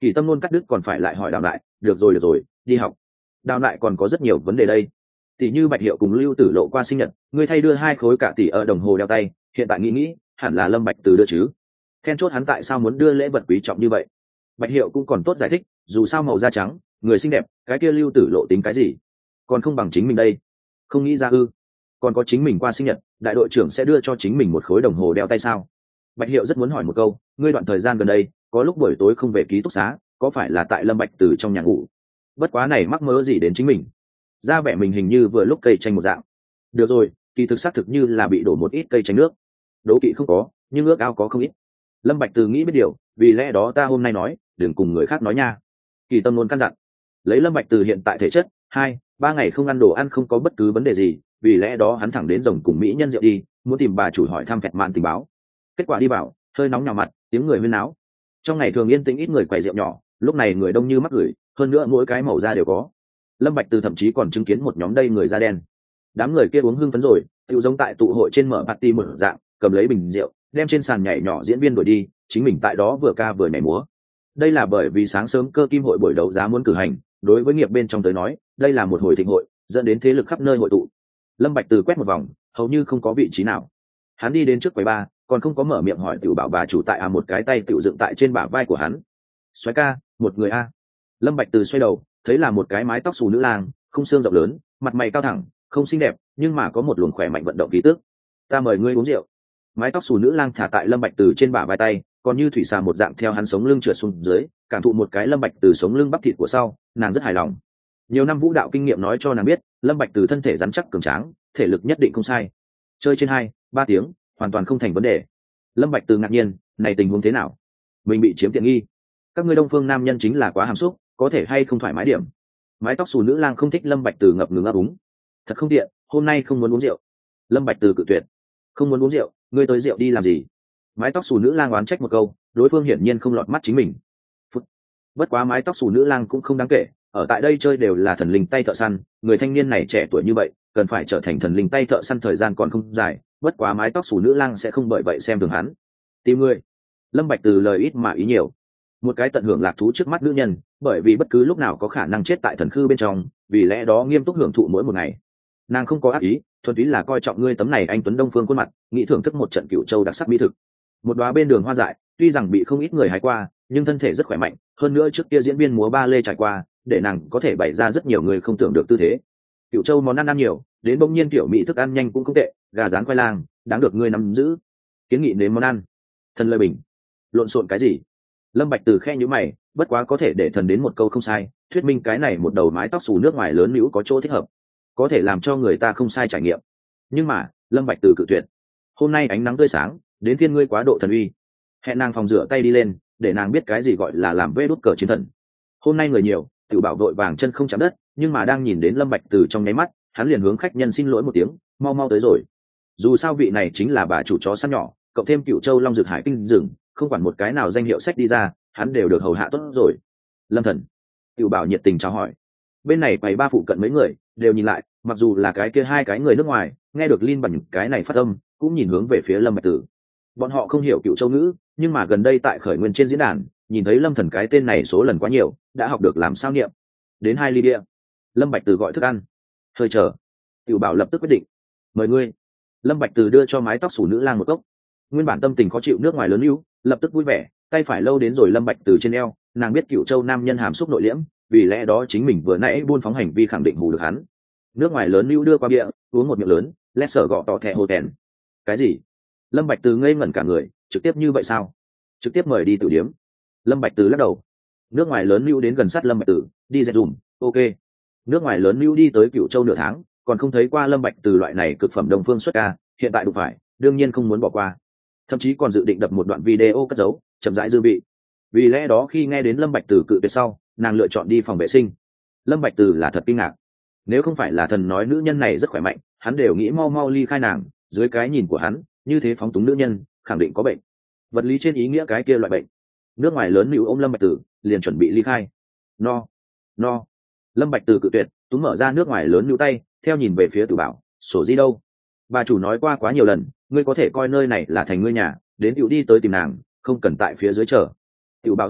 Kỳ Tâm Nôn cắt đứt còn phải lại hỏi Đào Đại, được rồi được rồi, đi học. Đào Đại còn có rất nhiều vấn đề đây. Tỷ như Bạch Hiệu cùng Lưu Tử Lộ qua sinh nhật, ngươi thay đưa hai khối cả tỷ ở đồng hồ đeo tay, hiện tại nghĩ nghĩ, hẳn là Lâm Bạch Từ đưa chứ. Then chốt hắn tại sao muốn đưa lễ vật quý trọng như vậy? Bạch Hiệu cũng còn tốt giải thích, dù sao màu da trắng, người xinh đẹp, cái kia Lưu Tử Lộ tính cái gì? Còn không bằng chính mình đây. Không nghĩ ra ư? Còn có chính mình qua sinh nhật, đại đội trưởng sẽ đưa cho chính mình một khối đồng hồ đeo tay sao? Bạch Hiệu rất muốn hỏi một câu, ngươi đoạn thời gian gần đây, có lúc buổi tối không về ký túc xá, có phải là tại Lâm Bạch Từ trong nhà ngủ? Bất quá này mắc mớ gì đến chính mình? Ra vẻ mình hình như vừa lúc cây chanh một dạng. Được rồi, kỳ thực xác thực như là bị đổ một ít cây chanh nước. Đố kỵ không có, nhưng ước ao có không ít. Lâm Bạch Từ nghĩ biết điều, vì lẽ đó ta hôm nay nói, đừng cùng người khác nói nha. Kỳ Tâm Nôn căn dặn. Lấy Lâm Bạch Từ hiện tại thể chất, hai, ba ngày không ăn đồ ăn không có bất cứ vấn đề gì, vì lẽ đó hắn thẳng đến rồng cùng mỹ nhân rượu đi, muốn tìm bà chủ hỏi thăm phẹt mạn tình báo. Kết quả đi vào, hơi nóng nhào mặt, tiếng người huyên náo. Trong ngày thường yên tĩnh ít người quầy rượu nhỏ, lúc này người đông như mắc gửi, hơn nữa mỗi cái màu da đều có. Lâm Bạch Từ thậm chí còn chứng kiến một nhóm đây người da đen. Đám người kia uống hưng phấn rồi, tựu giống tại tụ hội trên mở party một dạng, cầm lấy bình rượu, đem trên sàn nhảy nhỏ diễn viên đuổi đi, chính mình tại đó vừa ca vừa nhảy múa. Đây là bởi vì sáng sớm cơ kim hội buổi đấu giá muốn cử hành, đối với nghiệp bên trong tới nói, đây là một hồi thịnh hội, dẫn đến thế lực khắp nơi hội tụ. Lâm Bạch Từ quét một vòng, hầu như không có vị trí nào. Hắn đi đến trước quầy bar, còn không có mở miệng hỏi tiểu bảo bà chủ tại à một cái tay tiểu dựng tại trên bả vai của hắn. Soái ca, một người a. Lâm Bạch Từ xoay đầu, thấy là một cái mái tóc xù nữ lang, không xương rộng lớn, mặt mày cao thẳng, không xinh đẹp, nhưng mà có một luồng khỏe mạnh vận động khí tức. Ta mời ngươi uống rượu. Mái tóc xù nữ lang thả tại Lâm Bạch Từ trên bả vai tay, còn như thủy xà một dạng theo hắn sống lưng trượt xuống dưới, cảm thụ một cái Lâm Bạch Từ sống lưng bắp thịt của sau, nàng rất hài lòng. Nhiều năm vũ đạo kinh nghiệm nói cho nàng biết, Lâm Bạch Từ thân thể rắn chắc cường tráng, thể lực nhất định không sai. Chơi trên hai, ba tiếng, hoàn toàn không thành vấn đề. Lâm Bạch Từ ngạc nhiên, này tình huống thế nào? Mình bị chiếm tiện nghi. Các ngươi Đông Phương nam nhân chính là quá hàm xúc, có thể hay không thoải mái điểm. Mái tóc xù nữ lang không thích Lâm Bạch Từ ngập ngừng ấp úng. Thật không tiện, hôm nay không muốn uống rượu. Lâm Bạch Từ cự tuyệt. Không muốn uống rượu, ngươi tới rượu đi làm gì? Mái tóc xù nữ lang oán trách một câu, đối phương hiển nhiên không lọt mắt chính mình. Phút. Bất quá mái tóc xù nữ lang cũng không đáng kể, ở tại đây chơi đều là thần linh tay thợ săn, người thanh niên này trẻ tuổi như vậy, cần phải trở thành thần linh tay thợ săn thời gian còn không dài, bất quá mái tóc xù nữ lang sẽ không bởi vậy xem thường hắn. Tìm ngươi. Lâm Bạch Từ lời ít mà ý nhiều. Một cái tận hưởng lạc thú trước mắt nữ nhân, bởi vì bất cứ lúc nào có khả năng chết tại thần khư bên trong, vì lẽ đó nghiêm túc hưởng thụ mỗi một ngày. Nàng không có ác ý, thuần túy là coi trọng ngươi tấm này anh tuấn đông phương khuôn mặt, nghĩ thưởng thức một trận cửu châu đặc sắc mỹ thực. Một đóa bên đường hoa dại, tuy rằng bị không ít người hái qua, nhưng thân thể rất khỏe mạnh, hơn nữa trước kia diễn viên múa ba lê trải qua, để nàng có thể bày ra rất nhiều người không tưởng được tư thế. Cửu châu món ăn ăn nhiều, đến bỗng nhiên tiểu mỹ thức ăn nhanh cũng không tệ, gà rán khoai lang, đáng được ngươi nắm giữ. Kiến nghị đến món ăn. Thần lời bình. Lộn xộn cái gì? Lâm Bạch Từ khe nhíu mày, bất quá có thể để thần đến một câu không sai, thuyết minh cái này một đầu mái tóc xù nước ngoài lớn nữ có chỗ thích hợp, có thể làm cho người ta không sai trải nghiệm. Nhưng mà Lâm Bạch Từ cự tuyệt. Hôm nay ánh nắng tươi sáng, đến phiên ngươi quá độ thần uy. Hẹn nàng phòng rửa tay đi lên, để nàng biết cái gì gọi là làm vê đốt cờ chiến thần. Hôm nay người nhiều, Tiểu Bảo vội vàng chân không chạm đất, nhưng mà đang nhìn đến Lâm Bạch Từ trong nháy mắt, hắn liền hướng khách nhân xin lỗi một tiếng, mau mau tới rồi. Dù sao vị này chính là bà chủ chó săn nhỏ, cộng thêm Cửu Châu Long Dược Hải Kinh rừng, không quản một cái nào danh hiệu sách đi ra, hắn đều được hầu hạ tốt rồi. Lâm Thần. Tiểu Bảo nhiệt tình chào hỏi. Bên này quầy ba phụ cận mấy người đều nhìn lại, mặc dù là cái kia hai cái người nước ngoài, nghe được Linh Bẩn cái này phát âm, cũng nhìn hướng về phía Lâm Bạch Từ. Bọn họ không hiểu Cửu Châu ngữ, nhưng mà gần đây tại khởi nguyên trên diễn đàn, nhìn thấy Lâm Thần cái tên này số lần quá nhiều, đã học được làm sao niệm. Đến hai ly bia. Lâm Bạch Từ gọi thức ăn. Hơi chờ. Tiểu Bảo lập tức quyết định. Mời ngươi. Lâm Bạch Từ đưa cho mái tóc xù nữ lang một cốc. Nguyên bản tâm tình khó chịu nước ngoài lớn yếu, lập tức vui vẻ, tay phải lâu đến rồi Lâm Bạch Từ trên eo, nàng biết Cửu Châu nam nhân hàm xúc nội liễm, vì lẽ đó chính mình vừa nãy buôn phóng hành vi khẳng định hù được hắn. Nước ngoài lớn lưu đưa qua bia, uống một miệng lớn, lét sở gọ tỏ thẻ hồ tèn. Cái gì? Lâm Bạch Từ ngây ngẩn cả người, trực tiếp như vậy sao? Trực tiếp mời đi tử điếm. Lâm Bạch Từ lắc đầu. Nước ngoài lớn lưu đến gần sát Lâm Bạch Từ, đi dẹp dùm, ok. Nước ngoài lớn lưu đi tới Cửu Châu nửa tháng, còn không thấy qua Lâm Bạch Từ loại này cực phẩm đồng phương xuất ca, hiện tại đụng phải, đương nhiên không muốn bỏ qua. Thậm chí còn dự định đập một đoạn video cất giấu, chậm rãi dư vị. Vì lẽ đó khi nghe đến Lâm Bạch Từ cự tuyệt sau, nàng lựa chọn đi phòng vệ sinh. Lâm Bạch Từ là thật kinh ngạc. Nếu không phải là thần nói nữ nhân này rất khỏe mạnh, hắn đều nghĩ mau mau ly khai nàng, dưới cái nhìn của hắn, như thế phóng túng nữ nhân, khẳng định có bệnh. Vật lý trên ý nghĩa cái kia loại bệnh. Nước ngoài lớn níu ôm Lâm Bạch Từ, liền chuẩn bị ly khai. No, no. Lâm Bạch Từ cự tuyệt, túm mở ra nước ngoài lớn níu tay, theo nhìn về phía Tử Bảo, sổ di đâu? Bà chủ nói qua quá nhiều lần, ngươi có thể coi nơi này là thành ngươi nhà, đến tiểu đi tới tìm nàng, không cần tại phía dưới chờ. Tiểu Bảo ước ao,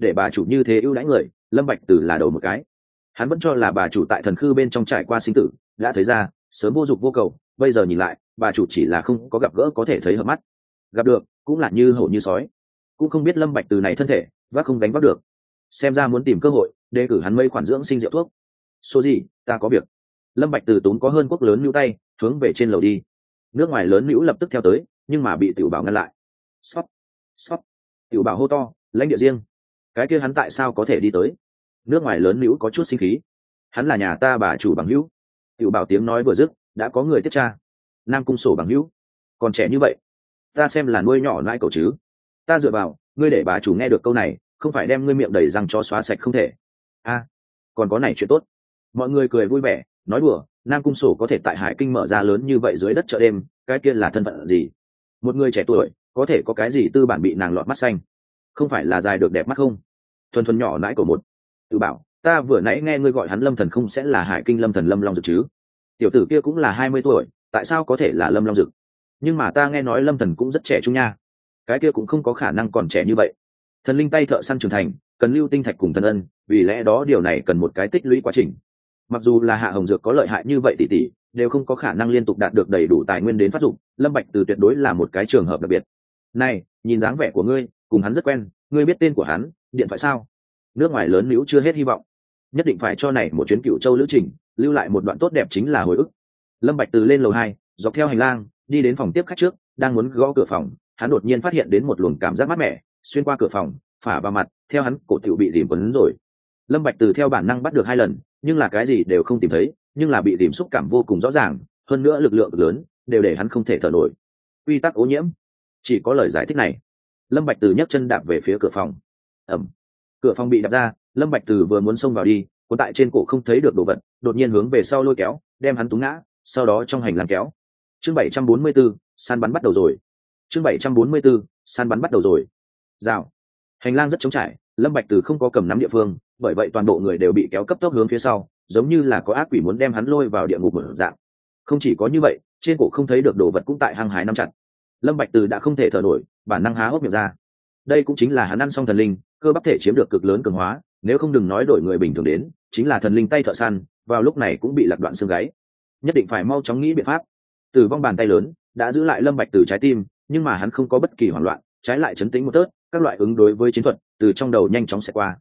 để bà chủ như thế ưu đãi người, Lâm Bạch Từ là đầu một cái. Hắn vẫn cho là bà chủ tại thần khư bên trong trải qua sinh tử, đã thấy ra sớm vô dụng vô cầu, bây giờ nhìn lại bà chủ chỉ là không có gặp gỡ có thể thấy hợp mắt, gặp được cũng là như hổ như sói. Cũng không biết Lâm Bạch Từ này thân thể vác không gánh vác được, xem ra muốn tìm cơ hội đề cử hắn mây khoản dưỡng sinh rượu thuốc. Số gì, ta có việc. Lâm Bạch Từ tốn có hơn quốc lớn nữu tay hướng về trên lầu đi. Nước ngoài lớn nữu lập tức theo tới, nhưng mà bị Tiểu Bảo ngăn lại. Stop, stop. Tiểu Bảo hô to, lãnh địa riêng. Cái kia hắn tại sao có thể đi tới? Nước ngoài lớn nữu có chút sinh khí. Hắn là nhà ta bà chủ bằng hữu. Tiểu Bảo tiếng nói vừa dứt, đã có người tiếp tra. Nam cung sổ bằng hữu, còn trẻ như vậy, ta xem là nuôi nhỏ nãi cậu chứ. Ta dựa vào, ngươi để bà chủ nghe được câu này, không phải đem ngươi miệng đầy răng cho xóa sạch không thể. A, còn có này chuyện tốt. Mọi người cười vui vẻ, nói đùa, Nam cung sổ có thể tại Hải Kinh mở ra lớn như vậy dưới đất chợ đêm, cái kia là thân phận gì? Một người trẻ tuổi có thể có cái gì tư bản bị nàng lọt mắt xanh? Không phải là dài được đẹp mắt không? Thuần thuần nhỏ nãi của một. Tự bảo, ta vừa nãy nghe ngươi gọi hắn Lâm Thần, không sẽ là Hải Kinh Lâm Thần Lâm Long Dực chứ? Tiểu tử kia cũng là hai mươi tuổi, tại sao có thể là Lâm Long Dực? Nhưng mà ta nghe nói Lâm Thần cũng rất trẻ trung nha. Cái kia cũng không có khả năng còn trẻ như vậy. Thần linh tay thợ săn trưởng thành, cần lưu tinh thạch cùng thần ân, vì lẽ đó điều này cần một cái tích lũy quá trình. Mặc dù là Hạ Hồng Dược có lợi hại như vậy tỷ tỷ, đều không có khả năng liên tục đạt được đầy đủ tài nguyên đến phát dụng. Lâm Bạch Từ tuyệt đối là một cái trường hợp đặc biệt. Này, nhìn dáng vẻ của ngươi, cùng hắn rất quen, ngươi biết tên của hắn, điện thoại sao? Nước ngoài lớn níu chưa hết hy vọng, nhất định phải cho này một chuyến Cựu Châu lữ trình, lưu lại một đoạn tốt đẹp chính là hồi ức. Lâm Bạch Từ lên lầu hai, dọc theo hành lang, đi đến phòng tiếp khách trước, đang muốn gõ cửa phòng, hắn đột nhiên phát hiện đến một luồng cảm giác mát mẻ, xuyên qua cửa phòng, phả vào mặt, theo hắn cổ tiểu bị rìm quấn rồi. Lâm Bạch Từ theo bản năng bắt được hai lần, nhưng là cái gì đều không tìm thấy, nhưng là bị rìm xúc cảm vô cùng rõ ràng, hơn nữa lực lượng lớn, đều để hắn không thể thở nổi. Quy tắc ô nhiễm, chỉ có lời giải thích này. Lâm Bạch Từ nhấc chân đạp về phía cửa phòng. Ầm. Cửa phòng bị đạp ra, Lâm Bạch Từ vừa muốn xông vào đi, cuốn tại trên cổ không thấy được đồ vật, đột nhiên hướng về sau lôi kéo, đem hắn túng ngã, sau đó trong hành lang kéo. Chương bảy trăm bốn mươi tư, săn bắn bắt đầu rồi. Chương bảy trăm bốn mươi tư, săn bắn bắt đầu rồi. Rào. Hành lang rất trống trải, Lâm Bạch Từ không có cầm nắm địa phương, bởi vậy toàn bộ người đều bị kéo cấp tốc hướng phía sau, giống như là có ác quỷ muốn đem hắn lôi vào địa ngục mở dạng. Không chỉ có như vậy, trên cổ không thấy được đồ vật cũng tại hăng hái nắm chặt. Lâm Bạch Từ đã không thể thở nổi, bản năng há hốc miệng ra. Đây cũng chính là hắn ăn xong thần linh, cơ bắp thể chiếm được cực lớn cường hóa, nếu không đừng nói đổi người bình thường đến, chính là thần linh tay thợ săn, vào lúc này cũng bị lạc đoạn xương gáy. Nhất định phải mau chóng nghĩ biện pháp. Từ vong bàn tay lớn đã giữ lại Lâm Bạch Từ trái tim, nhưng mà hắn không có bất kỳ hoảng loạn, trái lại trấn tĩnh một tớt, các loại ứng đối với chiến thuật từ trong đầu nhanh chóng xẹt qua.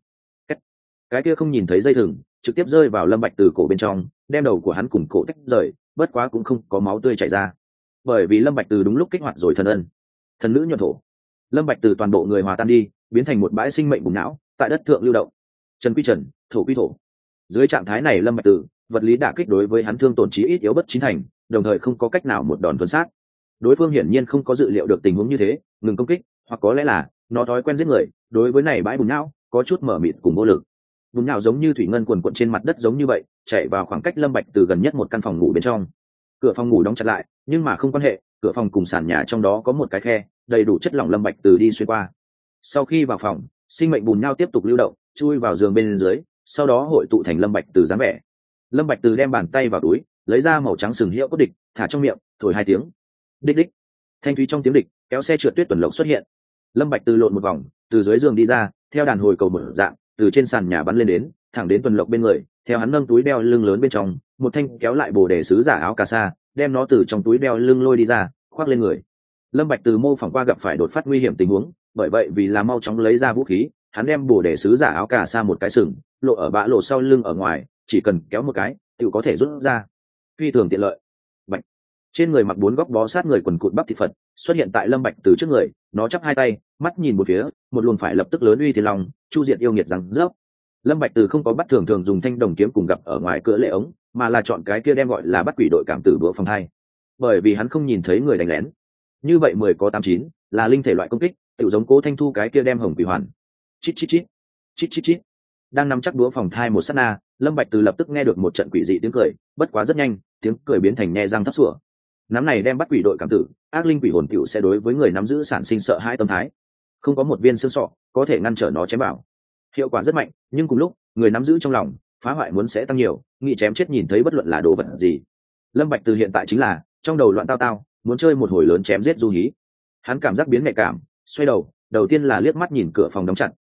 Cái kia không nhìn thấy dây thừng, trực tiếp rơi vào Lâm Bạch Từ cổ bên trong, đem đầu của hắn cùng cổ tách rời, bất quá cũng không có máu tươi chảy ra, bởi vì Lâm Bạch Từ đúng lúc kích hoạt rồi thần ân, thần nữ nhuận thổ. Lâm Bạch Từ toàn bộ người hòa tan đi, biến thành một bãi sinh mệnh bùng não, tại đất thượng lưu động. Trần quy trần, thổ quy thổ. Dưới trạng thái này Lâm Bạch Từ, vật lý đả kích đối với hắn thương tổn chí ít yếu bất chín thành, đồng thời không có cách nào một đòn tuấn sát. Đối phương hiển nhiên không có dự liệu được tình huống như thế, ngừng công kích, hoặc có lẽ là nó thói quen giết người, đối với này bãi bùn não có chút mở mịt cùng vô lực. Bùn não giống như thủy ngân quần quật trên mặt đất giống như vậy, chạy vào khoảng cách Lâm Bạch Từ gần nhất một căn phòng ngủ bên trong. Cửa phòng ngủ đóng chặt lại, nhưng mà không quan hệ, cửa phòng cùng sàn nhà trong đó có một cái khe, đầy đủ chất lỏng Lâm Bạch Từ đi xuyên qua. Sau khi vào phòng, sinh mệnh bùn nhau tiếp tục lưu động, chui vào giường bên dưới, sau đó hội tụ thành Lâm Bạch Từ dáng vẻ. Lâm Bạch Từ đem bàn tay vào túi, lấy ra màu trắng sừng hiệu cốt địch, thả trong miệng, thổi hai tiếng. Đích đích. Thanh thúy trong tiếng địch, kéo xe trượt tuyết tuần lộc xuất hiện. Lâm Bạch Từ lộn một vòng, từ dưới giường đi ra, theo đàn hồi cầu mở dạng, từ trên sàn nhà bắn lên đến, thẳng đến tuần lộc bên người, theo hắn nâng túi đeo lưng lớn bên trong, một thanh kéo lại bồ đề sứ giả áo cà sa, đem nó từ trong túi đeo lưng lôi đi ra, khoác lên người. Lâm Bạch Từ mô phỏng qua gặp phải đột phát nguy hiểm tình huống, bởi vậy vì là mau chóng lấy ra vũ khí, hắn đem bồ đề sứ giả áo cà sa một cái sừng, lộ ở bã lộ sau lưng ở ngoài, chỉ cần kéo một cái, tự có thể rút ra. Phi thường tiện lợi. Bạch. Trên người mặc bốn góc bó sát người quần cụt bắp thịt Phật, xuất hiện tại Lâm Bạch Từ trước người, nó chắp hai tay, mắt nhìn một phía, một luồng phải lập tức lớn uy thiên long, chu diệt yêu nghiệt rằng rớp. Lâm Bạch Từ không có bắt thường thường dùng thanh đồng kiếm cùng gặp ở ngoài cửa lệ ống, mà là chọn cái kia đem gọi là bắt quỷ đội cảm tử bữa phòng hai. Bởi vì hắn không nhìn thấy người đánh lén. Như vậy mười có tám chín là linh thể loại công kích, tự giống Cố Thanh Thu cái kia đem hồng quỷ hoàn. Chít chít chít, chít chít chít. Đang nắm chắc đũa phòng thai một sát na, Lâm Bạch Từ lập tức nghe được một trận quỷ dị tiếng cười, bất quá rất nhanh, tiếng cười biến thành nhe răng thấp sủa. Nắm này đem bắt quỷ đội cảm tử, ác linh quỷ hồn tiểu sẽ đối với người nắm giữ sản sinh sợ hãi tâm thái. Không có một viên xương sọ có thể ngăn trở nó chém vào. Hiệu quả rất mạnh, nhưng cùng lúc, người nắm giữ trong lòng, phá hoại muốn sẽ tăng nhiều, nghị chém chết nhìn thấy bất luận là đồ vật gì. Lâm Bạch Từ hiện tại chính là trong đầu loạn tao tao, muốn chơi một hồi lớn chém giết du hí. Hắn cảm giác biến nhạy cảm, xoay đầu, đầu tiên là liếc mắt nhìn cửa phòng đóng chặt,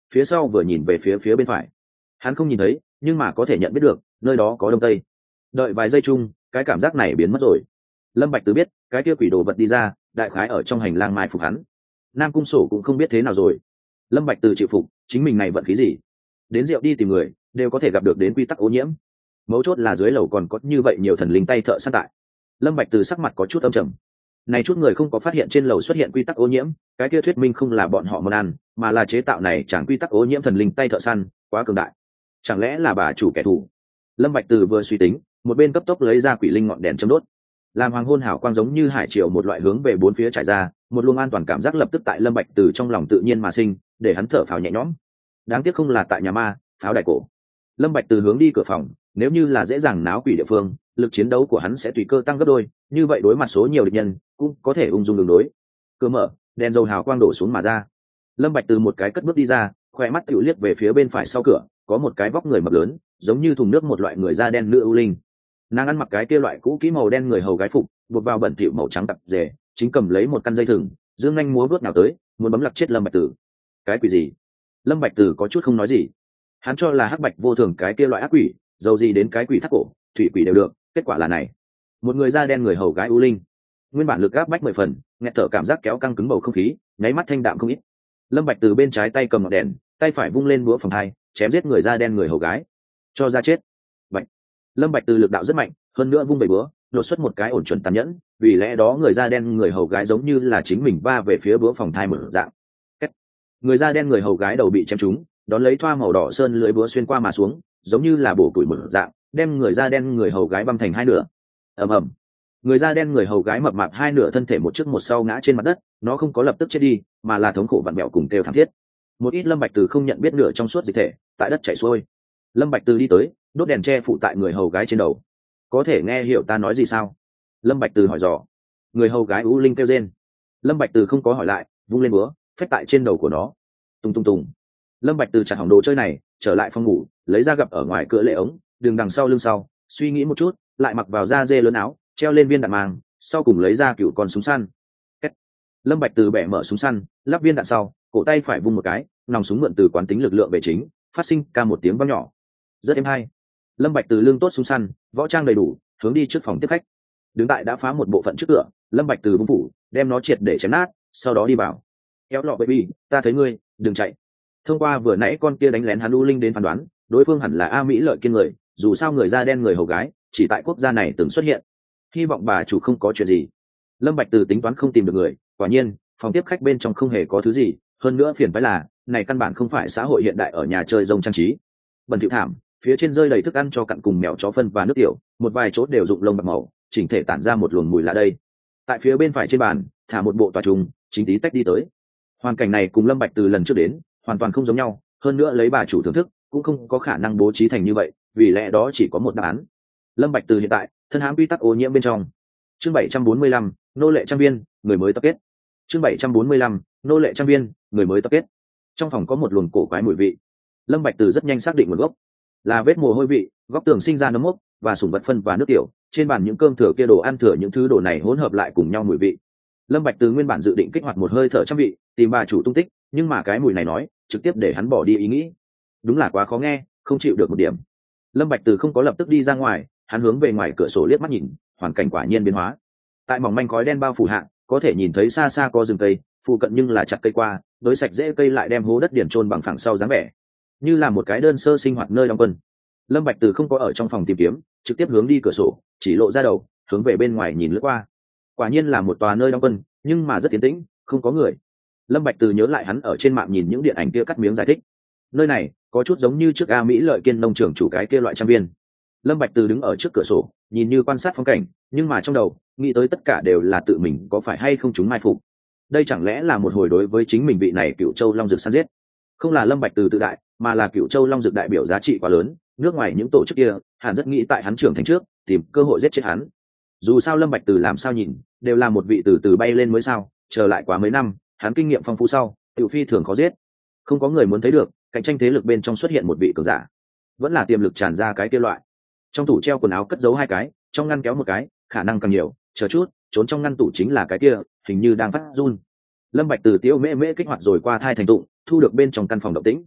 phía sau vừa nhìn về phía phía bên phải. Hắn không nhìn thấy, nhưng mà có thể nhận biết được nơi đó có đông tây. Đợi vài giây chung, cái cảm giác này biến mất rồi. Lâm Bạch Từ biết cái kia quỷ đồ vật đi ra, đại khái ở trong hành lang mai phục hắn. Nam Cung Sổ cũng không biết thế nào rồi. Lâm Bạch Từ chịu phục, chính mình này vận khí gì? Đến rượu đi tìm người, đều có thể gặp được đến quy tắc ô nhiễm. Mấu chốt là dưới lầu còn có như vậy nhiều thần linh tay thợ săn tại. Lâm Bạch Từ sắc mặt có chút âm trầm. Này chút người không có phát hiện trên lầu xuất hiện quy tắc ô nhiễm, cái kia thuyết minh không là bọn họ món ăn, mà là chế tạo này chẳng quy tắc ô nhiễm thần linh tay thợ săn, quá cường đại. Chẳng lẽ là bà chủ kẻ thù? Lâm Bạch Từ vừa suy tính, một bên cấp tốc lấy ra quỷ linh ngọn đèn châm đốt. Làm hoàng hôn hào quang giống như hải triều một loại hướng về bốn phía trải ra, một luồng an toàn cảm giác lập tức tại Lâm Bạch Từ trong lòng tự nhiên mà sinh, để hắn thở phào nhẹ nhõm. Đáng tiếc không là tại nhà ma, pháo đài cổ. Lâm Bạch Từ hướng đi cửa phòng, nếu như là dễ dàng náo quỷ địa phương, lực chiến đấu của hắn sẽ tùy cơ tăng gấp đôi, như vậy đối mặt số nhiều địch nhân, cũng có thể ung dung đường đối. Cửa mở, đèn dầu hào quang đổ xuống mà ra. Lâm Bạch Từ một cái cất bước đi ra, khóe mắt tiểu liếc về phía bên phải sau cửa, có một cái vóc người mập lớn, giống như thùng nước một loại người da đen nữ ưu linh. Nàng ăn mặc cái kia loại cũ kỹ màu đen người hầu gái phục, buộc vào bẩn thỉu màu trắng tạp dề, chính cầm lấy một căn dây thừng, dương nhanh múa vuốt nào tới, muốn bấm lật chết Lâm Bạch Từ. Cái quỷ gì? Lâm Bạch Từ có chút không nói gì. Hắn cho là hắc bạch vô thường cái kia loại ác quỷ, dầu gì đến cái quỷ thắt cổ, thủy quỷ đều được, kết quả là này. Một người da đen người hầu gái ưu linh. Nguyên bản lực áp bách mười phần, nghe thở cảm giác kéo căng cứng bầu không khí, nháy mắt thanh đạm không ít. Lâm Bạch Từ bên trái tay cầm ngọn đèn, tay phải vung lên búa phòng hai, chém giết người da đen người hầu gái. Cho ra chết. Bạch. Lâm Bạch Từ lực đạo rất mạnh, hơn nữa vung bảy búa, đột xuất một cái ổn chuẩn tàn nhẫn, vì lẽ đó người da đen người hầu gái giống như là chính mình va về phía búa phòng thai mở dạng. Kết. Người da đen người hầu gái đầu bị chém trúng, đón lấy thoa màu đỏ sơn lưỡi búa xuyên qua mà xuống, giống như là bổ củi mở dạng, đem người da đen người hầu gái băm thành hai nửa. Ầm ầm. Người da đen người hầu gái mập mạp hai nửa thân thể một trước một sau ngã trên mặt đất, nó không có lập tức chết đi, mà là thống khổ vặn vẹo cùng kêu thảm thiết. Một ít Lâm Bạch Từ không nhận biết nửa trong suốt dịch thể, tại đất chảy xuôi. Lâm Bạch Từ đi tới, đốt đèn che phụ tại người hầu gái trên đầu. Có thể nghe hiểu ta nói gì sao? Lâm Bạch Từ hỏi dò. Người hầu gái u linh kêu rên. Lâm Bạch Từ không có hỏi lại, vung lên búa, phách tại trên đầu của nó. Tung tung tung. Lâm Bạch Từ chặt hỏng đồ chơi này, trở lại phòng ngủ, lấy ra gập ở ngoài cửa lệ ống, đường đằng sau lưng sau, suy nghĩ một chút, lại mặc vào da dê lớn áo, treo lên viên đạn màng, sau cùng lấy ra cựu con súng săn. Kết. Lâm Bạch Từ bẻ mở súng săn, lắp viên đạn sau, cổ tay phải vung một cái, nòng súng mượn từ quán tính lực lượng về chính, phát sinh ca một tiếng vang nhỏ. Rất êm hay. Lâm Bạch Từ lưng tốt súng săn, võ trang đầy đủ, hướng đi trước phòng tiếp khách. Đứng tại đã phá một bộ phận trước cửa, Lâm Bạch Từ bung phủ, đem nó triệt để chém nát, sau đó đi vào. Kéo lọ baby, ta thấy ngươi, đừng chạy. Thông qua vừa nãy con kia đánh lén hắn U Linh đến phán đoán, đối phương hẳn là A Mỹ Lợi Kiên người, dù sao người da đen người hầu gái, chỉ tại quốc gia này từng xuất hiện. Hy vọng bà chủ không có chuyện gì. Lâm Bạch Từ tính toán không tìm được người, quả nhiên, phòng tiếp khách bên trong không hề có thứ gì, hơn nữa phiền phức là, này căn bản không phải xã hội hiện đại ở nhà chơi rông trang trí. Bẩn thỉu thảm, phía trên rơi đầy thức ăn cho cặn cùng mèo chó phân và nước tiểu, một vài chỗ đều dụng lông bạc màu, chỉnh thể tản ra một luồng mùi lạ đây. Tại phía bên phải trên bàn, thả một bộ tòa trùng, chính tí tách đi tới. Hoàn cảnh này cùng Lâm Bạch Từ lần trước đến, hoàn toàn không giống nhau, hơn nữa lấy bà chủ thưởng thức, cũng không có khả năng bố trí thành như vậy, vì lẽ đó chỉ có một đáp án. Lâm Bạch Từ hiện tại, thân hãm quy tắc ô nhiễm bên trong. Chương bảy trăm bốn mươi lăm, nô lệ trang viên, người mới tập kết. Chương bảy trăm bốn mươi lăm, nô lệ trang viên, người mới tập kết. Trong phòng có một luồng cổ quái mùi vị. Lâm Bạch Từ rất nhanh xác định nguồn gốc, là vết mồ hôi vị, góc tường sinh ra nấm mốc và sủng vật phân và nước tiểu, trên bàn những cơm thừa kia đồ ăn thừa những thứ đồ này hỗn hợp lại cùng nhau mùi vị. Lâm Bạch Từ nguyên bản dự định kích hoạt một hơi thở trăm vị, tìm bà chủ tung tích, nhưng mà cái mùi này nói, trực tiếp để hắn bỏ đi ý nghĩ. Đúng là quá khó nghe, không chịu được một điểm. Lâm Bạch Từ không có lập tức đi ra ngoài, hắn hướng về ngoài cửa sổ liếc mắt nhìn, hoàn cảnh quả nhiên biến hóa. Tại mỏng manh khói đen bao phủ hạ, có thể nhìn thấy xa xa có rừng cây, phụ cận nhưng là chặt cây qua, đối sạch dễ cây lại đem hố đất điển trôn bằng phẳng sau dáng vẻ, như là một cái đơn sơ sinh hoạt nơi đóng quân. Lâm Bạch Từ không có ở trong phòng tìm kiếm, trực tiếp hướng đi cửa sổ, chỉ lộ ra đầu, hướng về bên ngoài nhìn lướt qua. Quả nhiên là một tòa nơi đóng quân, nhưng mà rất yên tĩnh, không có người. Lâm Bạch Từ nhớ lại hắn ở trên mạng nhìn những điện ảnh kia cắt miếng giải thích. Nơi này có chút giống như trước A Mỹ Lợi Kiên nông trường chủ cái kia loại trang viên. Lâm Bạch Từ đứng ở trước cửa sổ, nhìn như quan sát phong cảnh, nhưng mà trong đầu nghĩ tới tất cả đều là tự mình có phải hay không chúng mai phục. Đây chẳng lẽ là một hồi đối với chính mình vị này Cựu Châu Long Dực săn giết? Không là Lâm Bạch Từ tự đại, mà là Cựu Châu Long Dực đại biểu giá trị quá lớn, nước ngoài những tổ chức kia, hẳn rất nghĩ tại hắn trưởng thành trước, tìm cơ hội giết chết hắn. Dù sao Lâm Bạch Từ làm sao nhìn, đều là một vị từ từ bay lên mới sao, chờ lại quá mấy năm, hắn kinh nghiệm phong phú sau, tiểu phi thường khó giết. Không có người muốn thấy được, cạnh tranh thế lực bên trong xuất hiện một vị cường giả, vẫn là tiềm lực tràn ra cái kia loại. Trong tủ treo quần áo cất giấu hai cái, trong ngăn kéo một cái, khả năng càng nhiều, chờ chút, trốn trong ngăn tủ chính là cái kia, hình như đang phát run. Lâm Bạch Từ tiêu mễ mễ kích hoạt rồi qua thai thành tụng, thu được bên trong căn phòng động tĩnh,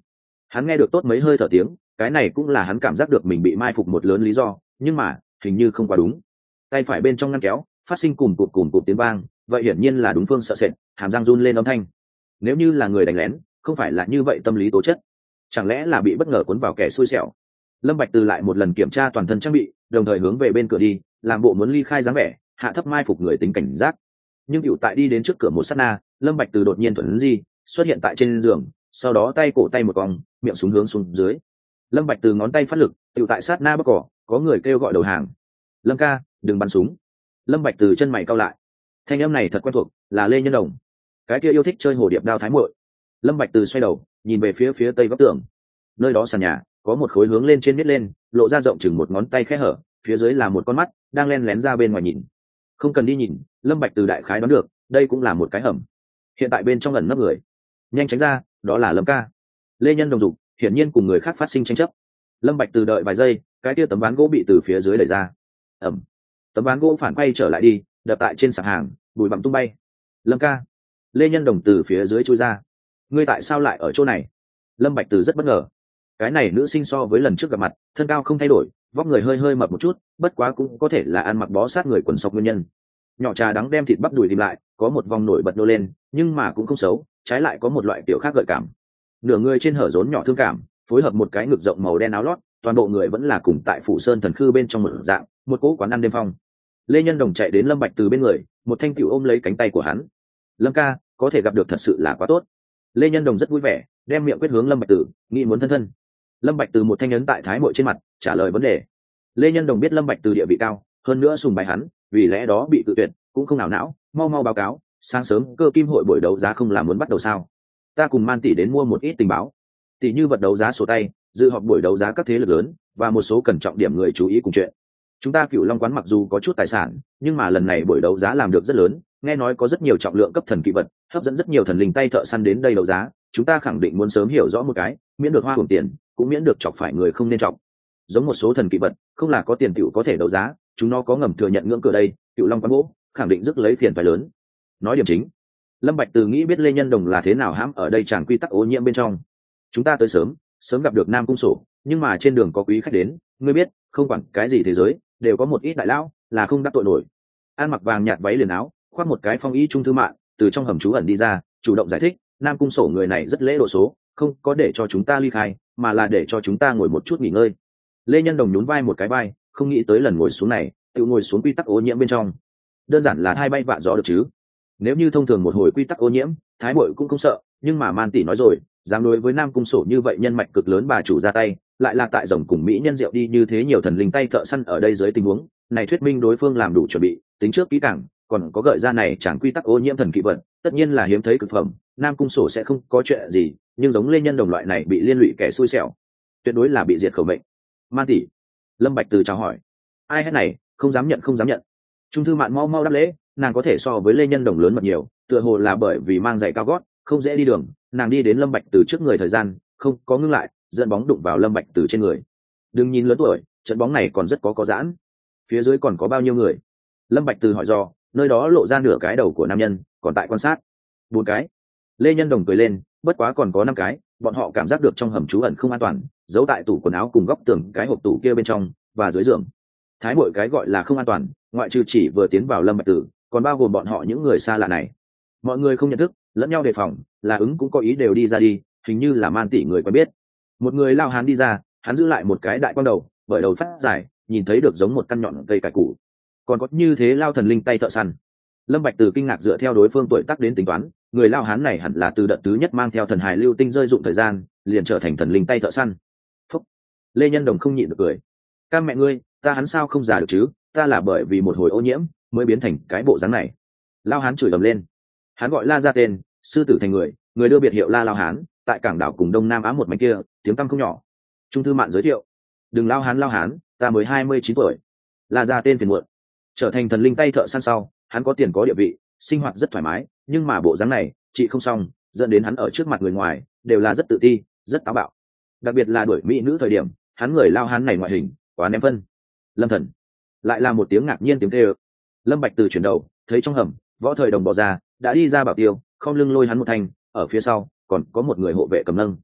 Hắn nghe được tốt mấy hơi thở tiếng, cái này cũng là hắn cảm giác được mình bị mai phục một lớn lý do, nhưng mà hình như không quá đúng. Tay phải bên trong ngăn kéo phát sinh cùm cụt cùm cụt tiếng vang, vậy hiển nhiên là đúng phương sợ sệt, hàm răng run lên âm thanh. Nếu như là người đánh lén, không phải là như vậy tâm lý tố chất, chẳng lẽ là bị bất ngờ cuốn vào kẻ xui xẻo. Lâm Bạch Từ lại một lần kiểm tra toàn thân trang bị, đồng thời hướng về bên cửa đi, làm bộ muốn ly khai dáng vẻ, hạ thấp mai phục người tính cảnh giác. Nhưng hữu tại đi đến trước cửa một sát na, Lâm Bạch Từ đột nhiên thuận di xuất hiện tại trên giường, sau đó tay cổ tay một vòng, miệng xuống hướng xuống dưới. Lâm Bạch Từ ngón tay phát lực, hữu tại sát na bóc cỏ, có người kêu gọi đầu hàng. Lâm ca, đừng bắn súng. Lâm Bạch Từ chân mày cau lại, thanh âm này thật quen thuộc, là Lê Nhân Đồng, cái kia yêu thích chơi hồ điệp đao thái muội. Lâm Bạch Từ xoay đầu nhìn về phía phía tây góc tường, nơi đó sàn nhà có một khối hướng lên trên miết lên, lộ ra rộng chừng một ngón tay khẽ hở, phía dưới là một con mắt đang len lén ra bên ngoài nhìn. Không cần đi nhìn, Lâm Bạch Từ đại khái đoán được đây cũng là một cái hầm, hiện tại bên trong ẩn nấp người, nhanh tránh ra, đó là Lâm ca. Lê Nhân Đồng dục hiển nhiên cùng người khác phát sinh tranh chấp. Lâm Bạch Từ đợi vài giây, cái kia tấm ván gỗ bị từ phía dưới đẩy ra, ẩm, tấm ván gỗ phản quay trở lại đi, đập tại trên sạp hàng, bụi bặm tung bay. Lâm ca. Lê Nhân Đồng từ phía dưới chui ra. Ngươi tại sao lại ở chỗ này? Lâm Bạch Từ rất bất ngờ, cái này nữ sinh so với lần trước gặp mặt thân cao không thay đổi, vóc người hơi hơi mập một chút, bất quá cũng có thể là ăn mặc bó sát người quần sọc nguyên nhân. Nhỏ trà đắng đem thịt bắp đùi tìm lại, có một vòng nổi bật nô lên, nhưng mà cũng không xấu, trái lại có một loại tiểu khác gợi cảm. Nửa người trên hở rốn nhỏ thương cảm, phối hợp một cái ngực rộng màu đen áo lót, toàn bộ người vẫn là cùng tại Phủ Sơn Thần Khư bên trong một dạng, một cỗ quán ăn đêm phong. Lê Nhân Đồng chạy đến Lâm Bạch Từ bên người, một thanh tiểu ôm lấy cánh tay của hắn. Lâm ca, có thể gặp được thật sự là quá tốt. Lê Nhân Đồng rất vui vẻ, đem miệng quyết hướng Lâm Bạch Từ, nghĩ muốn thân thân. Lâm Bạch Từ một thanh ấn tại thái muội trên mặt, trả lời vấn đề. Lê Nhân Đồng biết Lâm Bạch Từ địa vị cao, hơn nữa sùng bái hắn, vì lẽ đó bị tự tuyệt, cũng không nào não, mau mau báo cáo, sáng sớm cơ kim hội buổi đấu giá không là muốn bắt đầu sao? Ta cùng Man tỷ đến mua một ít tình báo, tỷ như vật đấu giá sổ tay, dự họp buổi đấu giá các thế lực lớn và một số cần trọng điểm người chú ý cùng chuyện. Chúng ta Cửu Long quán mặc dù có chút tài sản, nhưng mà lần này buổi đấu giá làm được rất lớn, nghe nói có rất nhiều trọng lượng cấp thần kỵ vật, hấp dẫn rất nhiều thần linh tay thợ săn đến đây đấu giá, chúng ta khẳng định muốn sớm hiểu rõ một cái, miễn được hoa hưởng tiền, cũng miễn được chọc phải người không nên chọc. Giống một số thần kỵ vật, không là có tiền tiểu có thể đấu giá, chúng nó có ngầm thừa nhận ngưỡng cửa đây, Cửu Long quán gỗ, khẳng định rất lấy phiền phải lớn. Nói điểm chính. Lâm Bạch Từ nghĩ biết Lê Nhân Đồng là thế nào hãm ở đây chẳng quy tắc ô nhiễm bên trong. Chúng ta tới sớm, sớm gặp được Nam Cung Sổ, nhưng mà trên đường có quý khách đến, ngươi biết, không quản cái gì thế giới, đều có một ít đại lão là không đắc tội nổi. An mặc vàng nhạt váy liền áo, khoác một cái phong y trung thư mạng, từ trong hầm trú ẩn đi ra, chủ động giải thích, Nam Cung Sổ người này rất lễ độ số, không có để cho chúng ta ly khai, mà là để cho chúng ta ngồi một chút nghỉ ngơi. Lê Nhân Đồng nhún vai một cái vai, không nghĩ tới lần ngồi xuống này, tự ngồi xuống quy tắc ô nhiễm bên trong. Đơn giản là hai bay vạ gió được chứ. Nếu như thông thường một hồi quy tắc ô nhiễm, thái muội cũng không sợ, nhưng mà Man tỷ nói rồi, dám đối với Nam Cung Sổ như vậy nhân mạch cực lớn bà chủ ra tay, lại là tại rồng cùng mỹ nhân rượu đi như thế nhiều thần linh tay thợ săn ở đây dưới tình huống này, thuyết minh đối phương làm đủ chuẩn bị, tính trước kỹ càng, còn có gợi ra này chẳng quy tắc ô nhiễm thần kỵ vật, tất nhiên là hiếm thấy cực phẩm. Nam Cung Sổ sẽ không có chuyện gì, nhưng giống Lê Nhân Đồng loại này bị liên lụy kẻ xui xẻo, tuyệt đối là bị diệt khẩu mệnh. Man tỷ. Lâm Bạch Từ chào hỏi. Ai hết này, không dám nhận không dám nhận. Trung thư mạn mau mau đáp lễ, nàng có thể so với Lê Nhân Đồng lớn mật nhiều, tựa hồ là bởi vì mang giày cao gót, không dễ đi đường, nàng đi đến Lâm Bạch Từ trước người thời gian, không có ngưng lại, dẫn bóng đụng vào Lâm Bạch Từ trên người. Đừng nhìn lớn tuổi, trận bóng này còn rất có có giãn. Phía dưới còn có bao nhiêu người? Lâm Bạch Từ hỏi do, nơi đó lộ ra nửa cái đầu của nam nhân, còn tại quan sát. Bốn cái. Lê Nhân Đồng cười lên, bất quá còn có năm cái, bọn họ cảm giác được trong hầm trú ẩn không an toàn, giấu tại tủ quần áo cùng góc tường cái hộp tủ kia bên trong và dưới giường. Thái muội cái gọi là không an toàn, ngoại trừ chỉ vừa tiến vào Lâm Bạch Từ, còn bao gồm bọn họ những người xa lạ này. Mọi người không nhận thức, lẫn nhau đề phòng, là ứng cũng có ý đều đi ra đi, hình như là Man tỷ người quen biết. Một người lao hán đi ra, hắn giữ lại một cái đại quang đầu, bởi đầu phát dài, nhìn thấy được giống một căn nhọn cây cải củ. Còn có như thế lao thần linh tay thợ săn. Lâm Bạch Từ kinh ngạc dựa theo đối phương tuổi tác đến tính toán, người lao hán này hẳn là từ đợt thứ nhất mang theo thần hài lưu tinh rơi dụng thời gian, liền trở thành thần linh tay thợ săn. Phúc. Lê Nhân Đồng không nhịn được cười. Cam mẹ ngươi, ta hắn sao không già được chứ, ta là bởi vì một hồi ô nhiễm mới biến thành cái bộ dáng này. Lao hán chửi ầm lên. Hắn gọi La ra tên, sư tử thành người, người đưa biệt hiệu La lao hán, tại cảng đảo cùng đông nam á một mảnh kia, tiếng tăm không nhỏ. Trung thư mạn giới thiệu. Đừng lao hán lao hán, ta mới hai mươi chín tuổi. La ra tên phiền muộn. Trở thành thần linh tay thợ săn sau, hắn có tiền có địa vị, sinh hoạt rất thoải mái, nhưng mà bộ dáng này chị không xong, dẫn đến hắn ở trước mặt người ngoài đều là rất tự ti, rất táo bạo. Đặc biệt là đuổi mỹ nữ thời điểm, hắn người lao hán này ngoại hình quá ném phân. Lâm thần. Lại là một tiếng ngạc nhiên tiếng kêu. Lâm Bạch Từ chuyển đầu, thấy trong hầm Võ Thời Đồng bỏ ra, đã đi ra bảo tiêu, không lưng lôi hắn một thanh, ở phía sau còn có một người hộ vệ cầm nâng.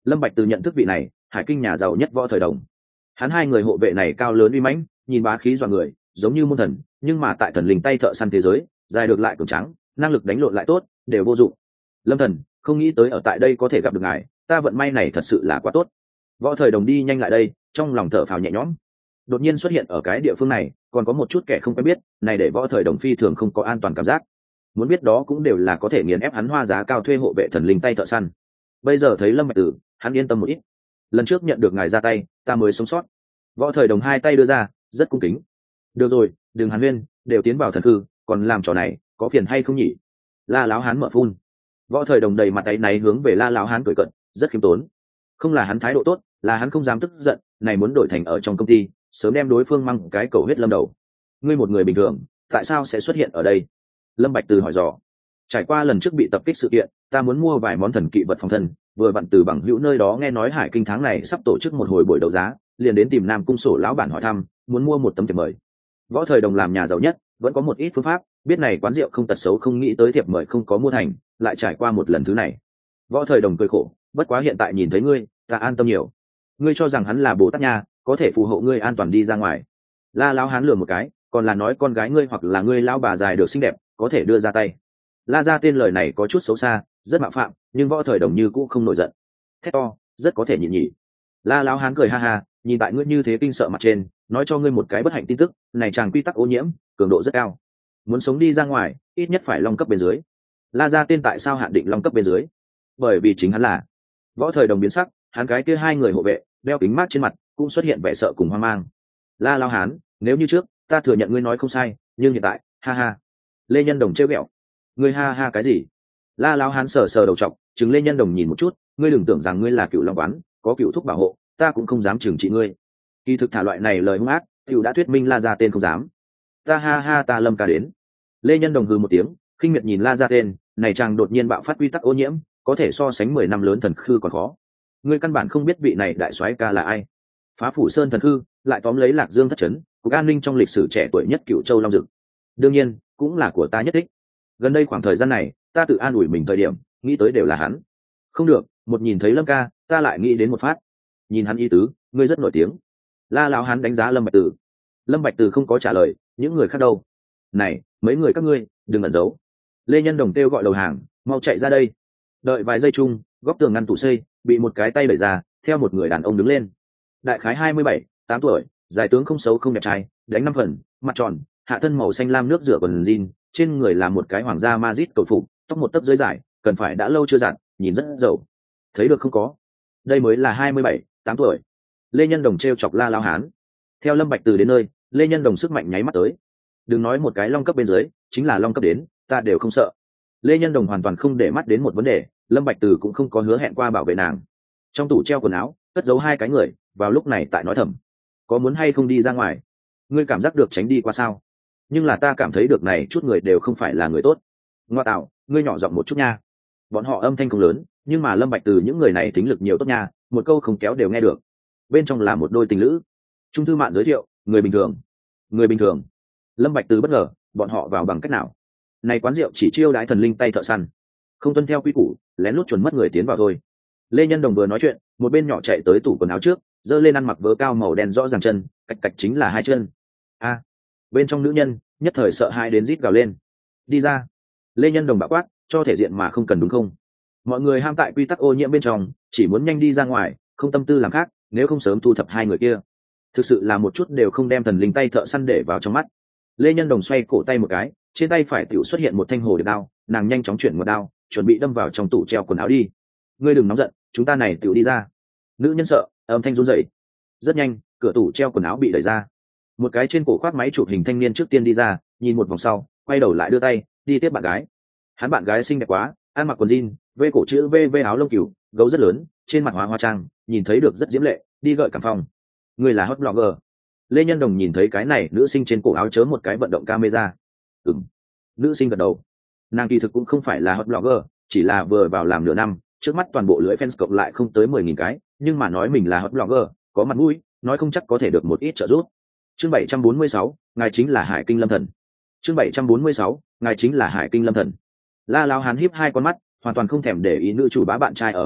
Lâm Bạch Từ nhận thức vị này hải kinh nhà giàu nhất Võ Thời Đồng. Hắn hai người hộ vệ này cao lớn uy mãnh, nhìn bá khí dọa người, giống như môn thần, nhưng mà tại thần linh tay thợ săn thế giới, dài được lại cường tráng, năng lực đánh lộn lại tốt, đều vô dụng. Lâm Thần, không nghĩ tới ở tại đây có thể gặp được ngài, ta vận may này thật sự là quá tốt. Võ Thời Đồng đi nhanh lại đây, trong lòng thở phào nhẹ nhõm. Đột nhiên xuất hiện ở cái địa phương này, còn có một chút kẻ không quen biết, này để Võ Thời Đồng phi thường không có an toàn cảm giác. Muốn biết đó cũng đều là có thể nghiền ép hắn hoa giá cao thuê hộ vệ thần linh tay thợ săn. Bây giờ thấy Lâm Bạch Tử, hắn yên tâm một ít. Lần trước nhận được ngài ra tay, ta mới sống sót. Võ Thời Đồng hai tay đưa ra, rất cung kính. Được rồi, đừng hàn huyên, đều tiến vào thần cư, còn làm trò này, có phiền hay không nhỉ? La Láo Hán mở phun. Võ Thời Đồng đầy mặt áy náy hướng về La Láo Hán cười cận, rất khiêm tốn. Không là hắn thái độ tốt, là hắn không dám tức giận, này muốn đổi thành ở trong công ty, sớm đem đối phương mang cái cầu huyết lâm đầu. Ngươi một người bình thường, tại sao sẽ xuất hiện ở đây? Lâm Bạch Từ hỏi dò. Trải qua lần trước bị tập kích sự kiện, ta muốn mua vài món thần kỵ vật phòng thân, vừa vặn từ bằng hữu nơi đó nghe nói Hải Kinh tháng này sắp tổ chức một hồi buổi đấu giá, liền đến tìm Nam Cung Sổ lão bản hỏi thăm, muốn mua một tấm thiệp mời. Võ Thời Đồng làm nhà giàu nhất, vẫn có một ít phương pháp, biết này quán rượu không tật xấu, không nghĩ tới thiệp mời không có mua thành, lại trải qua một lần thứ này. Võ Thời Đồng cười khổ, bất quá hiện tại nhìn thấy ngươi, ta an tâm nhiều. Ngươi cho rằng hắn là Bồ Tát nha, có thể phù hộ ngươi an toàn đi ra ngoài. La Lão Hán lừa một cái, còn là nói con gái ngươi hoặc là ngươi lão bà dài được xinh đẹp, có thể đưa ra tay. La Gia tên lời này có chút xấu xa, rất mạo phạm, nhưng Võ Thời Đồng như cũng không nổi giận. Thét to, rất có thể nhịn nhỉ. La Lão Hán cười ha ha, nhìn tại ngươi như thế kinh sợ mặt trên, nói cho ngươi một cái bất hạnh tin tức, này chàng quy tắc ô nhiễm, cường độ rất cao. Muốn sống đi ra ngoài, ít nhất phải long cấp bên dưới. La Gia tên tại sao hạn định long cấp bên dưới? Bởi vì chính hắn là. Võ Thời Đồng biến sắc, hắn cái kia hai người hộ vệ, đeo kính mát trên mặt, cũng xuất hiện vẻ sợ cùng hoang mang. La Lão Hán, nếu như trước, ta thừa nhận ngươi nói không sai, nhưng hiện tại, ha ha. Lê Nhân Đồng trêu ghẹo. Ngươi ha ha cái gì? La Lão Hán sờ sờ đầu trọc, chứng Lê Nhân Đồng nhìn một chút, ngươi đừng tưởng rằng ngươi là cựu long quán, có cựu thúc bảo hộ, ta cũng không dám trừng trị ngươi. Kỳ thực thả loại này lời hung ác, cựu đã thuyết minh La Gia tên không dám. Ta ha ha ta Lâm ca đến. Lê Nhân Đồng hừ một tiếng, khinh miệt nhìn La Gia tên, này chàng đột nhiên bạo phát quy tắc ô nhiễm, có thể so sánh mười năm lớn thần khư còn khó. Ngươi căn bản không biết vị này đại soái ca là ai. Phá phủ sơn thần khư, lại tóm lấy Lạc Dương thất trấn, cục an ninh trong lịch sử trẻ tuổi nhất Cựu Châu Long Dực. Đương nhiên, cũng là của ta nhất thích. Gần đây khoảng thời gian này, ta tự an ủi mình thời điểm, nghĩ tới đều là hắn. Không được, một nhìn thấy Lâm ca, ta lại nghĩ đến một phát. Nhìn hắn ý tứ, ngươi rất nổi tiếng. La Lão Hán đánh giá Lâm Bạch Từ. Lâm Bạch Từ không có trả lời, những người khác đâu? Này, mấy người các ngươi, đừng ẩn giấu. Lê Nhân Đồng kêu gọi đầu hàng, mau chạy ra đây. Đợi vài giây chung, góc tường ngăn tủ xây, bị một cái tay đẩy ra, theo một người đàn ông đứng lên. Đại khái hai mươi bảy, tám tuổi, dài tướng không xấu không đẹp trai, đánh năm phần, mặt tròn, hạ thân màu xanh lam nước rửa quần jean, trên người là một cái hoàng gia Madrid cầu phục, tóc một tấc dưới dài, cần phải đã lâu chưa giặt, nhìn rất giàu. Thấy được không có? Đây mới là hai mươi bảy, tám tuổi. Lê Nhân Đồng trêu chọc La Lão Hán. Theo Lâm Bạch Từ đến nơi, Lê Nhân Đồng sức mạnh nháy mắt tới. Đừng nói một cái long cấp bên dưới, chính là long cấp đến, ta đều không sợ. Lê Nhân Đồng hoàn toàn không để mắt đến một vấn đề, Lâm Bạch Từ cũng không có hứa hẹn qua bảo vệ nàng. Trong tủ treo quần áo, cất giấu hai cái người, vào lúc này tại nói thầm, có muốn hay không đi ra ngoài? Ngươi cảm giác được tránh đi qua sao? Nhưng là ta cảm thấy được này chút người đều không phải là người tốt. Ngoa tạo, ngươi nhỏ giọng một chút nha. Bọn họ âm thanh không lớn, nhưng mà Lâm Bạch Từ những người này tính lực nhiều tốt nha, một câu không kéo đều nghe được. Bên trong là một đôi tình lữ. Trung thư mạn giới thiệu, người bình thường. Người bình thường. Lâm Bạch Từ bất ngờ, bọn họ vào bằng cách nào? Này quán rượu chỉ chiêu đãi thần linh tay thợ săn, không tuân theo quy củ, lén lút chuẩn mất người tiến vào thôi. Lê Nhân Đồng vừa nói chuyện, một bên nhỏ chạy tới tủ quần áo trước, giơ lên ăn mặc vớ cao màu đen rõ ràng chân, cạch cạch chính là hai chân. A. Bên trong nữ nhân, nhất thời sợ hãi đến rít gào lên. Đi ra. Lê Nhân Đồng bạo quát, cho thể diện mà không cần đúng không? Mọi người ham tại quy tắc ô nhiễm bên trong, chỉ muốn nhanh đi ra ngoài, không tâm tư làm khác, nếu không sớm thu thập hai người kia. Thực sự là một chút đều không đem thần linh tay thợ săn để vào trong mắt. Lê Nhân Đồng xoay cổ tay một cái, trên tay phải tiểu xuất hiện một thanh hồ điệp đao, nàng nhanh chóng chuyển một đao, chuẩn bị đâm vào trong tủ treo quần áo đi. Ngươi đừng nóng giận, chúng ta này tiểu đi ra. Nữ nhân sợ, âm thanh run rẩy. Rất nhanh, cửa tủ treo quần áo bị đẩy ra. Một cái trên cổ khoác máy chụp hình thanh niên trước tiên đi ra, nhìn một vòng sau, quay đầu lại đưa tay, đi tiếp bạn gái. Hắn bạn gái xinh đẹp quá, ăn mặc quần jean, vê cổ chữ V V áo lông cừu, gấu rất lớn, trên mặt hóa hoa trang, nhìn thấy được rất diễm lệ, đi gợi cảm phòng. Người là hot blogger. Lê Nhân Đồng nhìn thấy cái này, nữ sinh trên cổ áo chớ một cái vận động camera. Ừm. Nữ sinh gật đầu. Nàng kỳ thực cũng không phải là hot blogger, chỉ là vừa vào làm nửa năm, trước mắt toàn bộ lưỡi fans cộng lại không tới mười nghìn cái, nhưng mà nói mình là hot blogger, có mặt mũi, nói không chắc có thể được một ít trợ giúp. Chương bảy trăm bốn mươi sáu, ngài chính là Hải Kinh Lâm Thần. Chương bảy trăm bốn mươi sáu, ngài chính là Hải Kinh Lâm Thần. La Lão Hán híp hai con mắt, hoàn toàn không thèm để ý nữ chủ bá bạn trai ở bên cạnh,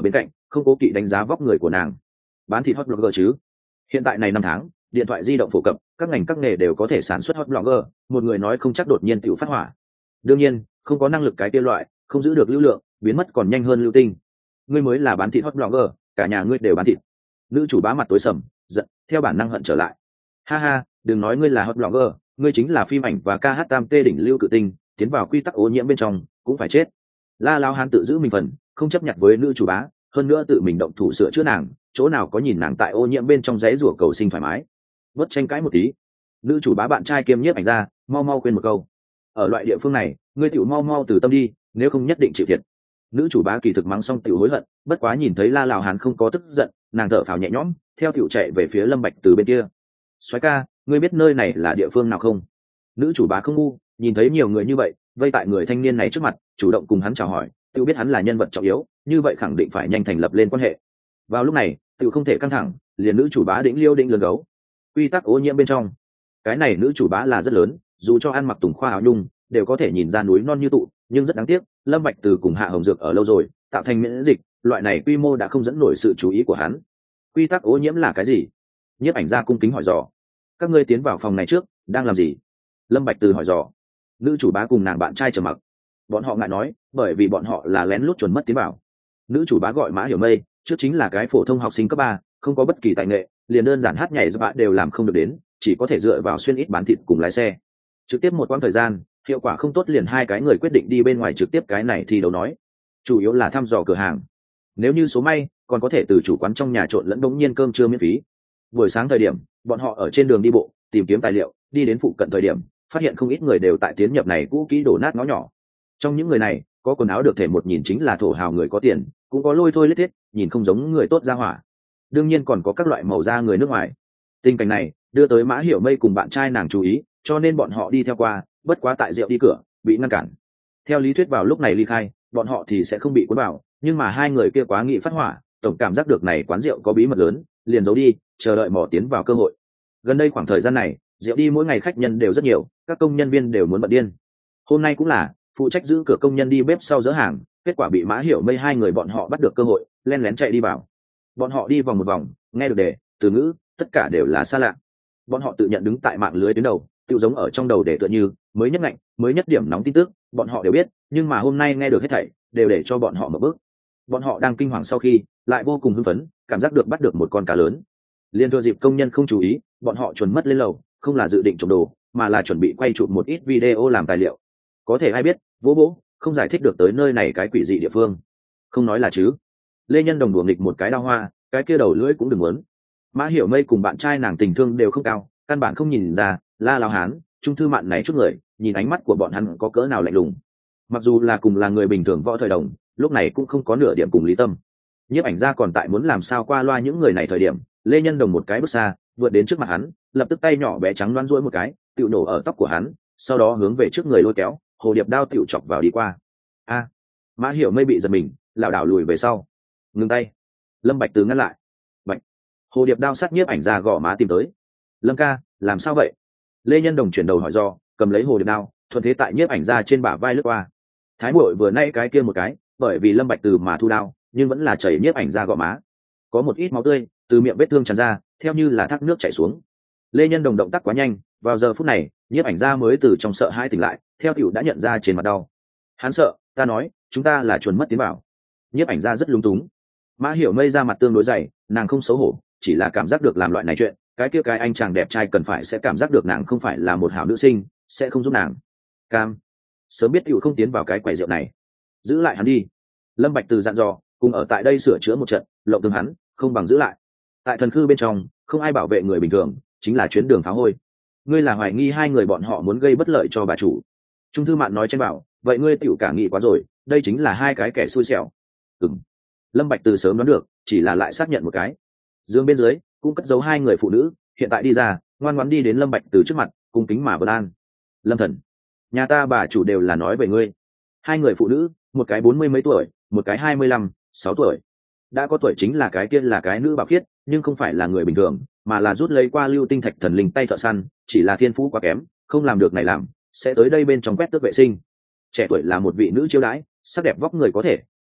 không cố kỵ đánh giá vóc người của nàng. Bán thịt hot blogger chứ? Hiện tại này năm tháng, điện thoại di động phổ cập, các ngành các nghề đều có thể sản xuất hot blogger, một người nói không chắc đột nhiên tiểu phát hỏa. Đương nhiên, không có năng lực cái kia loại, không giữ được lưu lượng, biến mất còn nhanh hơn lưu tinh. Ngươi mới là bán thịt hot blogger, cả nhà ngươi đều bán thịt. Nữ chủ bá mặt tối sầm, giận, theo bản năng hận trở lại. Ha ha, đừng nói ngươi là hot blogger, ngươi chính là phim ảnh và ca hát tam tê đỉnh lưu cự tinh, tiến vào quy tắc ô nhiễm bên trong, cũng phải chết. La Lao Hán tự giữ mình phần, không chấp nhận với nữ chủ bá, hơn nữa tự mình động thủ sửa chữa nàng, chỗ nào có nhìn nàng tại ô nhiễm bên trong giấy rủa cầu sinh thoải mái. Vớt tranh cãi một tí, nữ chủ bá bạn trai kiêm nhiếp ảnh ra, mau mau quên một câu. Ở loại địa phương này, ngươi tiểu mau mau từ tâm đi, nếu không nhất định chịu thiệt. Nữ chủ bá kỳ thực mắng xong tiểu hối hận, bất quá nhìn thấy La Lào Hán không có tức giận, nàng thở phào nhẹ nhõm, theo tiểu chạy về phía Lâm Bạch từ bên kia. Soái ca, ngươi biết nơi này là địa phương nào không? Nữ chủ bá không ngu, nhìn thấy nhiều người như vậy, vây tại người thanh niên này trước mặt, chủ động cùng hắn chào hỏi, tiểu biết hắn là nhân vật trọng yếu, như vậy khẳng định phải nhanh thành lập lên quan hệ. Vào lúc này, tiểu không thể căng thẳng, liền nữ chủ bá đĩnh liêu đĩnh lườn gấu. Quy tắc ô nhiễm bên trong, cái này nữ chủ bá là rất lớn, dù cho ăn mặc tùng khoa áo nhung, đều có thể nhìn ra núi non như tụ, nhưng rất đáng tiếc, Lâm Bạch từ cùng Hạ Hồng Dược ở lâu rồi, tạo thành miễn dịch, loại này quy mô đã không dẫn nổi sự chú ý của hắn. Quy tắc ô nhiễm là cái gì? Nhiếp ảnh gia cung kính hỏi dò. Các ngươi tiến vào phòng này trước, đang làm gì? Lâm Bạch từ hỏi dò. Nữ chủ bá cùng nàng bạn trai trầm mặc. Bọn họ ngại nói, bởi vì bọn họ là lén lút chuẩn mất tiến vào. Nữ chủ bá gọi Mã Hiểu Mây, trước chính là cái phổ thông học sinh cấp ba, không có bất kỳ tài nghệ, liền đơn giản hát nhảy bạn đều làm không được đến, chỉ có thể dựa vào xuyên ít bán thịt cùng lái xe. Trực tiếp một quãng thời gian, hiệu quả không tốt, liền hai cái người quyết định đi bên ngoài trực tiếp cái này thì đấu nói. Chủ yếu là thăm dò cửa hàng. Nếu như số may, còn có thể từ chủ quán trong nhà trộn lẫn đống nhiên cơm trưa miễn phí. Buổi sáng thời điểm, bọn họ ở trên đường đi bộ, tìm kiếm tài liệu, đi đến phụ cận thời điểm, phát hiện không ít người đều tại tiến nhập này cũ kỹ đổ nát ngõ nhỏ. Trong những người này, có quần áo được thể một nhìn chính là thổ hào người có tiền, cũng có lôi thôi lết thiết, nhìn không giống người tốt ra hỏa. Đương nhiên còn có các loại màu da người nước ngoài. Tình cảnh này đưa tới Mã Hiểu Mây cùng bạn trai nàng chú ý, cho nên bọn họ đi theo qua, bất quá tại rượu đi cửa, bị ngăn cản. Theo lý thuyết vào lúc này ly khai, bọn họ thì sẽ không bị cuốn vào, nhưng mà hai người kia quá nghị phát hỏa, tổng cảm giác được này quán rượu có bí mật lớn, liền giấu đi, chờ đợi mò tiến vào cơ hội. Gần đây khoảng thời gian này, rượu đi mỗi ngày khách nhân đều rất nhiều, các công nhân viên đều muốn bận điên. Hôm nay cũng là, phụ trách giữ cửa công nhân đi bếp sau dỡ hàng, kết quả bị Mã Hiểu Mây hai người bọn họ bắt được cơ hội, len lén chạy đi vào. Bọn họ đi vòng một vòng, nghe được đề, từ ngữ, tất cả đều là xa lạ. Bọn họ tự nhận đứng tại mạng lưới tuyến đầu, tự giống ở trong đầu để tựa như mới nhất ngạnh, mới nhất điểm nóng tin tức, bọn họ đều biết, nhưng mà hôm nay nghe được hết thảy, đều để cho bọn họ mở bước. Bọn họ đang kinh hoàng sau khi, lại vô cùng hưng phấn, cảm giác được bắt được một con cá lớn. Liên thừa dịp công nhân không chú ý, bọn họ chuẩn mất lên lầu, không là dự định trộm đồ, mà là chuẩn bị quay chụp một ít video làm tài liệu. Có thể ai biết, vô bố, không giải thích được tới nơi này cái quỷ dị địa phương. Không nói là chứ. Lê Nhân Đồng đùa nghịch một cái đao hoa, cái kia đầu lưỡi cũng đừng muốn. Mã Hiểu Mây cùng bạn trai nàng tình thương đều không cao, căn bản không nhìn ra, La Lão Hán, Trung Thư Mạn này chút người, nhìn ánh mắt của bọn hắn có cỡ nào lạnh lùng. Mặc dù là cùng là người bình thường võ thời đồng, lúc này cũng không có nửa điểm cùng lý tâm. Nhiếp ảnh gia còn tại muốn làm sao qua loa những người này thời điểm, Lê Nhân Đồng một cái bước xa, vượt đến trước mặt hắn, lập tức tay nhỏ bé trắng loăn duỗi một cái, tựu nổ ở tóc của hắn, sau đó hướng về trước người lôi kéo, hồ điệp đao tựu chọc vào đi qua. A! Mã Hiểu Mây bị giật mình, lảo đảo lùi về sau. Ngừng tay. Lâm Bạch Từ ngăn lại. Bạch. Hồ điệp đao sát nhiếp ảnh gia gõ má tìm tới. Lâm ca, làm sao vậy? Lê Nhân Đồng chuyển đầu hỏi do, cầm lấy hồ điệp đao, thuận thế tại nhiếp ảnh gia trên bả vai lướt qua. Thái muội vừa nay cái kia một cái, bởi vì Lâm Bạch Từ mà thu đao, nhưng vẫn là chảy nhiếp ảnh gia gõ má. Có một ít máu tươi từ miệng vết thương tràn ra, theo như là thác nước chảy xuống. Lê Nhân Đồng động tác quá nhanh, vào giờ phút này, nhiếp ảnh gia mới từ trong sợ hãi tỉnh lại, theo tiểu đã nhận ra trên mặt đau. Hắn sợ, ta nói, chúng ta là chuẩn mất tiến bảo. Nhiếp ảnh gia rất lung túng. Mã Hiểu Mây ra mặt tương đối dày, nàng không xấu hổ, chỉ là cảm giác được làm loại này chuyện, cái kia cái anh chàng đẹp trai cần phải sẽ cảm giác được nàng không phải là một hảo nữ sinh, sẽ không giúp nàng. Cam, sớm biết tiểu không tiến vào cái quầy rượu này, giữ lại hắn đi. Lâm Bạch Từ dặn dò, cùng ở tại đây sửa chữa một trận, lộng tương hắn, không bằng giữ lại. Tại thần khư bên trong, không ai bảo vệ người bình thường, chính là chuyến đường phá hôi. Ngươi là hoài nghi hai người bọn họ muốn gây bất lợi cho bà chủ. Trung Thư Mạn nói trên bảo, vậy ngươi tiểu cả nghĩ quá rồi, đây chính là hai cái kẻ xui xẻo. Ừm. Lâm Bạch Từ sớm đoán được, chỉ là lại xác nhận một cái. Dương bên dưới cũng cất giấu hai người phụ nữ, hiện tại đi ra, ngoan ngoãn đi đến Lâm Bạch Từ trước mặt, cung kính mà vân an. Lâm thần, nhà ta bà chủ đều là nói về ngươi. Hai người phụ nữ, một cái bốn mươi mấy tuổi, một cái hai mươi lăm, sáu tuổi. Đã có tuổi chính là cái kia là cái nữ bảo khiết, nhưng không phải là người bình thường, mà là rút lấy qua lưu tinh thạch thần linh tay thợ săn, chỉ là thiên phú quá kém, không làm được này làm, sẽ tới đây bên trong quét tước vệ sinh. Trẻ tuổi là một vị nữ chiêu đãi, sắc đẹp vóc người có thể,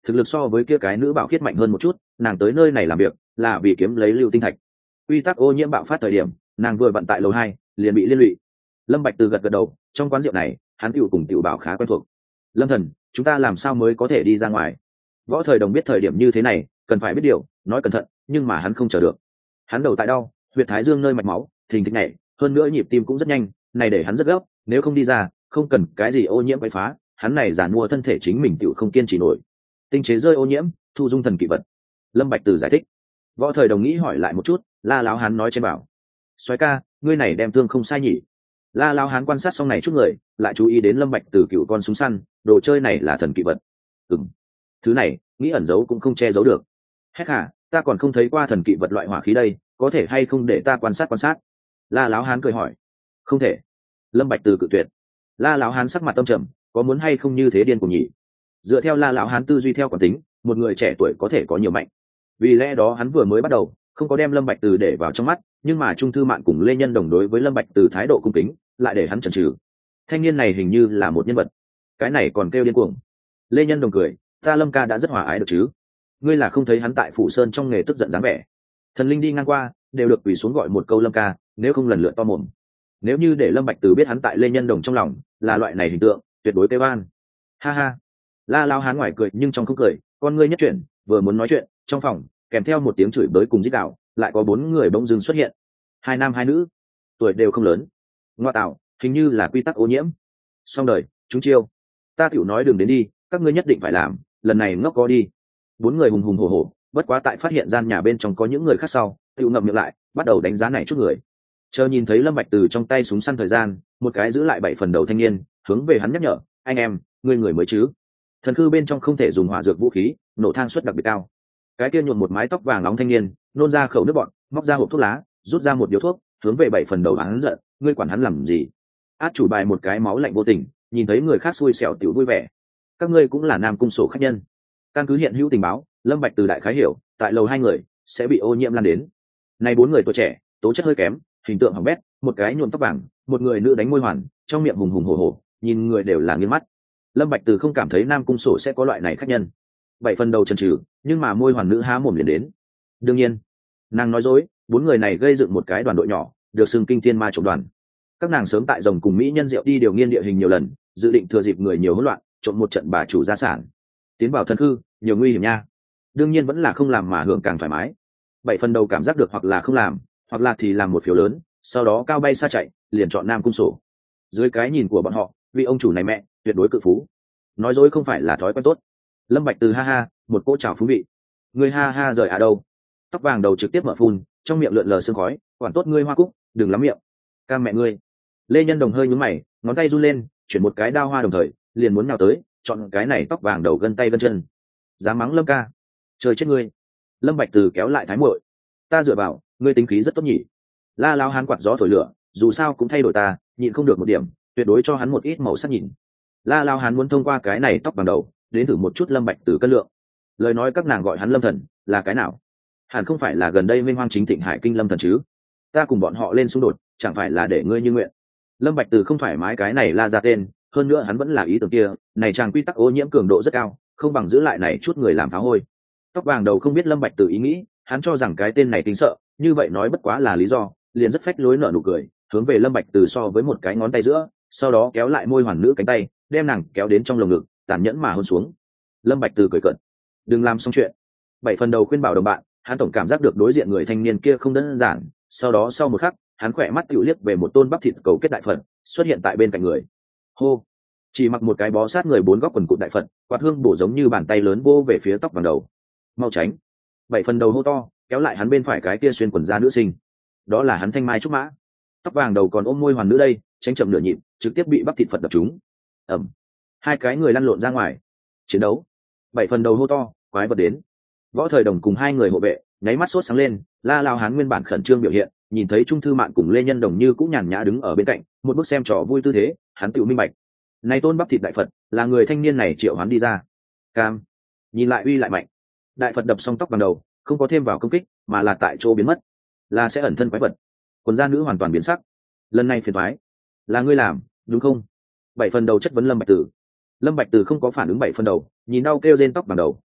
thực lực so với kia cái nữ bảo khiết mạnh hơn một chút, nàng tới nơi này làm việc là vì kiếm lấy lưu tinh thạch. Quy tắc ô nhiễm bạo phát thời điểm, nàng vừa vận tại lầu hai liền bị liên lụy. Lâm Bạch Từ gật gật đầu, trong quán rượu này hắn tiểu cùng tiểu bảo khá quen thuộc. Lâm thần, chúng ta làm sao mới có thể đi ra ngoài? Võ Thời Đồng biết thời điểm như thế này cần phải biết điều, nói cẩn thận, nhưng mà hắn không chờ được. Hắn đầu tại đau, huyệt thái dương nơi mạch máu thình thịch nhảy, hơn nữa nhịp tim cũng rất nhanh, này để hắn rất gấp, nếu không đi ra, không cần cái gì ô nhiễm quấy phá, hắn này giàn mua thân thể chính mình tiểu không kiên trì nổi. Tinh chế rơi ô nhiễm, thu dung thần kỵ vật. Lâm Bạch Từ giải thích. Võ Thời Đồng nghĩ hỏi lại một chút, La Lão Hán nói trên bảo: "Soái ca, ngươi này đem thương không sai nhỉ?" La Lão Hán quan sát xong này chút người, lại chú ý đến Lâm Bạch Từ cựu con súng săn, đồ chơi này là thần kỵ vật. Ừm, thứ này, nghĩ ẩn giấu cũng không che giấu được. Hét hả, ta còn không thấy qua thần kỵ vật loại hỏa khí đây, có thể hay không để ta quan sát quan sát? La Lão Hán cười hỏi. Không thể. Lâm Bạch Từ cự tuyệt. La Lão Hán sắc mặt tâm trầm, có muốn hay không như thế điên cuồng nhỉ? Dựa theo La Lão Hán tư duy theo quán tính, một người trẻ tuổi có thể có nhiều mạnh. Vì lẽ đó hắn vừa mới bắt đầu không có đem Lâm Bạch Từ để vào trong mắt, nhưng mà Trung Thư Mạn cùng Lê Nhân Đồng đối với Lâm Bạch Từ thái độ cung kính, lại để hắn chần chừ. Thanh niên này hình như là một nhân vật, cái này còn kêu điên cuồng. Lê Nhân Đồng cười, ta Lâm ca đã rất hòa ái được chứ? Ngươi là không thấy hắn tại Phủ Sơn trong nghề tức giận dáng vẻ. Thần linh đi ngang qua, đều được quỳ xuống gọi một câu Lâm ca, nếu không lần lượt to mồm. Nếu như để Lâm Bạch Từ biết hắn tại Lê Nhân Đồng trong lòng là loại này hình tượng, tuyệt đối kêu oan. Ha ha. La Lão Hán ngoài cười nhưng trong không cười, con ngươi nhất chuyển, vừa muốn nói chuyện, trong phòng kèm theo một tiếng chửi bới cùng rít gào, lại có bốn người bỗng dưng xuất hiện, hai nam hai nữ, tuổi đều không lớn. Ngoa tạo, hình như là quy tắc ô nhiễm. Xong đời, chúng chiêu. Ta tiểu nói đừng đến đi, các ngươi nhất định phải làm, lần này ngốc có đi. Bốn người hùng hùng hổ hổ, bất quá tại phát hiện gian nhà bên trong có những người khác sau, tiểu ngậm miệng lại, bắt đầu đánh giá này chút người. Chờ nhìn thấy Lâm Bạch Từ trong tay súng săn thời gian, một cái giữ lại bảy phần đầu thanh niên, hướng về hắn nhắc nhở, anh em, ngươi người mới chứ? Thần cư bên trong không thể dùng hỏa dược vũ khí, nổ thang suất đặc biệt cao. Cái kia nhuộm một mái tóc vàng nóng thanh niên nôn ra khẩu nước bọn, móc ra hộp thuốc lá, rút ra một điếu thuốc, hướng về bảy phần đầu hắn giận, ngươi quản hắn làm gì? Át chủ bài một cái máu lạnh vô tình, nhìn thấy người khác xui xẻo tiểu vui vẻ. Các ngươi cũng là Nam Cung sổ khách nhân. Căn cứ hiện hữu tình báo, Lâm Bạch Từ đại khái hiểu, tại lầu hai người sẽ bị ô nhiễm lan đến. Này bốn người tuổi trẻ, tố chất hơi kém, hình tượng hỏng bét, một cái nhuộm tóc vàng, một người nữ đánh môi hoàn, trong miệng hùng hùng hổ hổ, nhìn người đều là nghiêng mắt. Lâm Bạch Từ không cảm thấy Nam Cung sổ sẽ có loại này khách nhân. Bảy phần đầu chần chừ, nhưng mà môi hoàn nữ há mồm liền đến. Đương nhiên, nàng nói dối, bốn người này gây dựng một cái đoàn đội nhỏ, được xưng kinh thiên ma trộm đoàn. Các nàng sớm tại rồng cùng mỹ nhân rượu đi điều nghiên địa hình nhiều lần, dự định thừa dịp người nhiều hỗn loạn, trộm một trận bà chủ gia sản. Tiến vào thân cư, nhiều nguy hiểm nha. Đương nhiên vẫn là không làm mà hưởng càng thoải mái. Bảy phần đầu cảm giác được hoặc là không làm, hoặc là thì làm một phiếu lớn, sau đó cao bay xa chạy, liền chọn Nam Cung sổ. Dưới cái nhìn của bọn họ, vị ông chủ này mẹ, tuyệt đối cự phú. Nói dối không phải là thói quen tốt. Lâm Bạch Từ ha ha, một cỗ trào phú vị. Ngươi ha ha rời à đâu? Tóc vàng đầu trực tiếp mở phun, trong miệng lượn lờ sương khói, quản tốt ngươi Hoa Cúc, đừng lắm miệng. Cam mẹ ngươi. Lê Nhân Đồng hơi nhướng mày, ngón tay run lên, chuyển một cái đao hoa đồng thời, liền muốn nhào tới, chọn cái này tóc vàng đầu gân tay gân chân. Dám mắng Lâm ca, trời chết ngươi. Lâm Bạch Từ kéo lại thái muội. Ta dựa vào, ngươi tính khí rất tốt nhỉ? La Lão Hán quạt gió thổi lửa, dù sao cũng thay đổi ta, nhịn không được một điểm, tuyệt đối cho hắn một ít màu sắc nhìn. La Lão Hán muốn thông qua cái này tóc vàng đầu, đến thử một chút Lâm Bạch Từ cân lượng. Lời nói các nàng gọi hắn Lâm thần, là cái nào? Hẳn không phải là gần đây Minh Hoang chính thịnh hải kinh Lâm thần chứ? Ta cùng bọn họ lên xung đột, chẳng phải là để ngươi như nguyện. Lâm Bạch Từ không thoải mái cái này la ra tên, hơn nữa hắn vẫn là ý tưởng kia, này chàng quy tắc ô nhiễm cường độ rất cao, không bằng giữ lại này chút người làm phá hôi. Tóc vàng đầu không biết Lâm Bạch Từ ý nghĩ, hắn cho rằng cái tên này kinh sợ, như vậy nói bất quá là lý do, liền rất phách lối nở nụ cười, hướng về Lâm Bạch Từ so với một cái ngón tay giữa, sau đó kéo lại môi hoàn nữ cánh tay, đem nàng kéo đến trong lồng ngực, tàn nhẫn mà hôn xuống. Lâm Bạch Từ cười cợt, đừng làm xong chuyện. Bảy phần đầu khuyên bảo đồng bạn, hắn tổng cảm giác được đối diện người thanh niên kia không đơn giản, sau đó sau một khắc, hắn khỏe mắt tiểu liếc về một tôn bắp thịt cầu kết đại phật xuất hiện tại bên cạnh người. Hô, chỉ mặc một cái bó sát người bốn góc quần cụt đại phật, quạt hương bổ giống như bàn tay lớn vô về phía tóc vàng đầu. Mau tránh. Bảy phần đầu hô to, kéo lại hắn bên phải cái kia xuyên quần da nữ sinh. Đó là hắn Thanh Mai Trúc Mã. Tóc vàng đầu còn ôm môi hoàn nữ đây, tránh chậm nửa nhịp, trực tiếp bị bắp thịt phật đập trúng. Ầm. Hai cái người lăn lộn ra ngoài. Chiến đấu. Bảy phần đầu hô to, quái vật đến. Võ Thời Đồng cùng hai người hộ vệ nháy mắt sốt sáng lên. La Lao Hán nguyên bản khẩn trương biểu hiện, nhìn thấy Trung Thư Mạn cùng Lê Nhân Đồng như cũng nhàn nhã đứng ở bên cạnh, một bức xem trò vui tư thế, hắn tự minh bạch. Này tôn bắp thịt đại Phật, là người thanh niên này triệu hắn đi ra. Cam. Nhìn lại uy lại mạnh. Đại Phật đập xong tóc bằng đầu, không có thêm vào công kích, mà là tại chỗ biến mất. Là sẽ ẩn thân quái vật. Quần gia nữ hoàn toàn biến sắc. Lần này phiền toái, là ngươi làm, đúng không? Bảy phần đầu chất vấn Lâm Bạch Tử. Lâm Bạch Tử không có phản ứng bảy phần đầu, nhìn đau kêu rên tóc bằng đầu,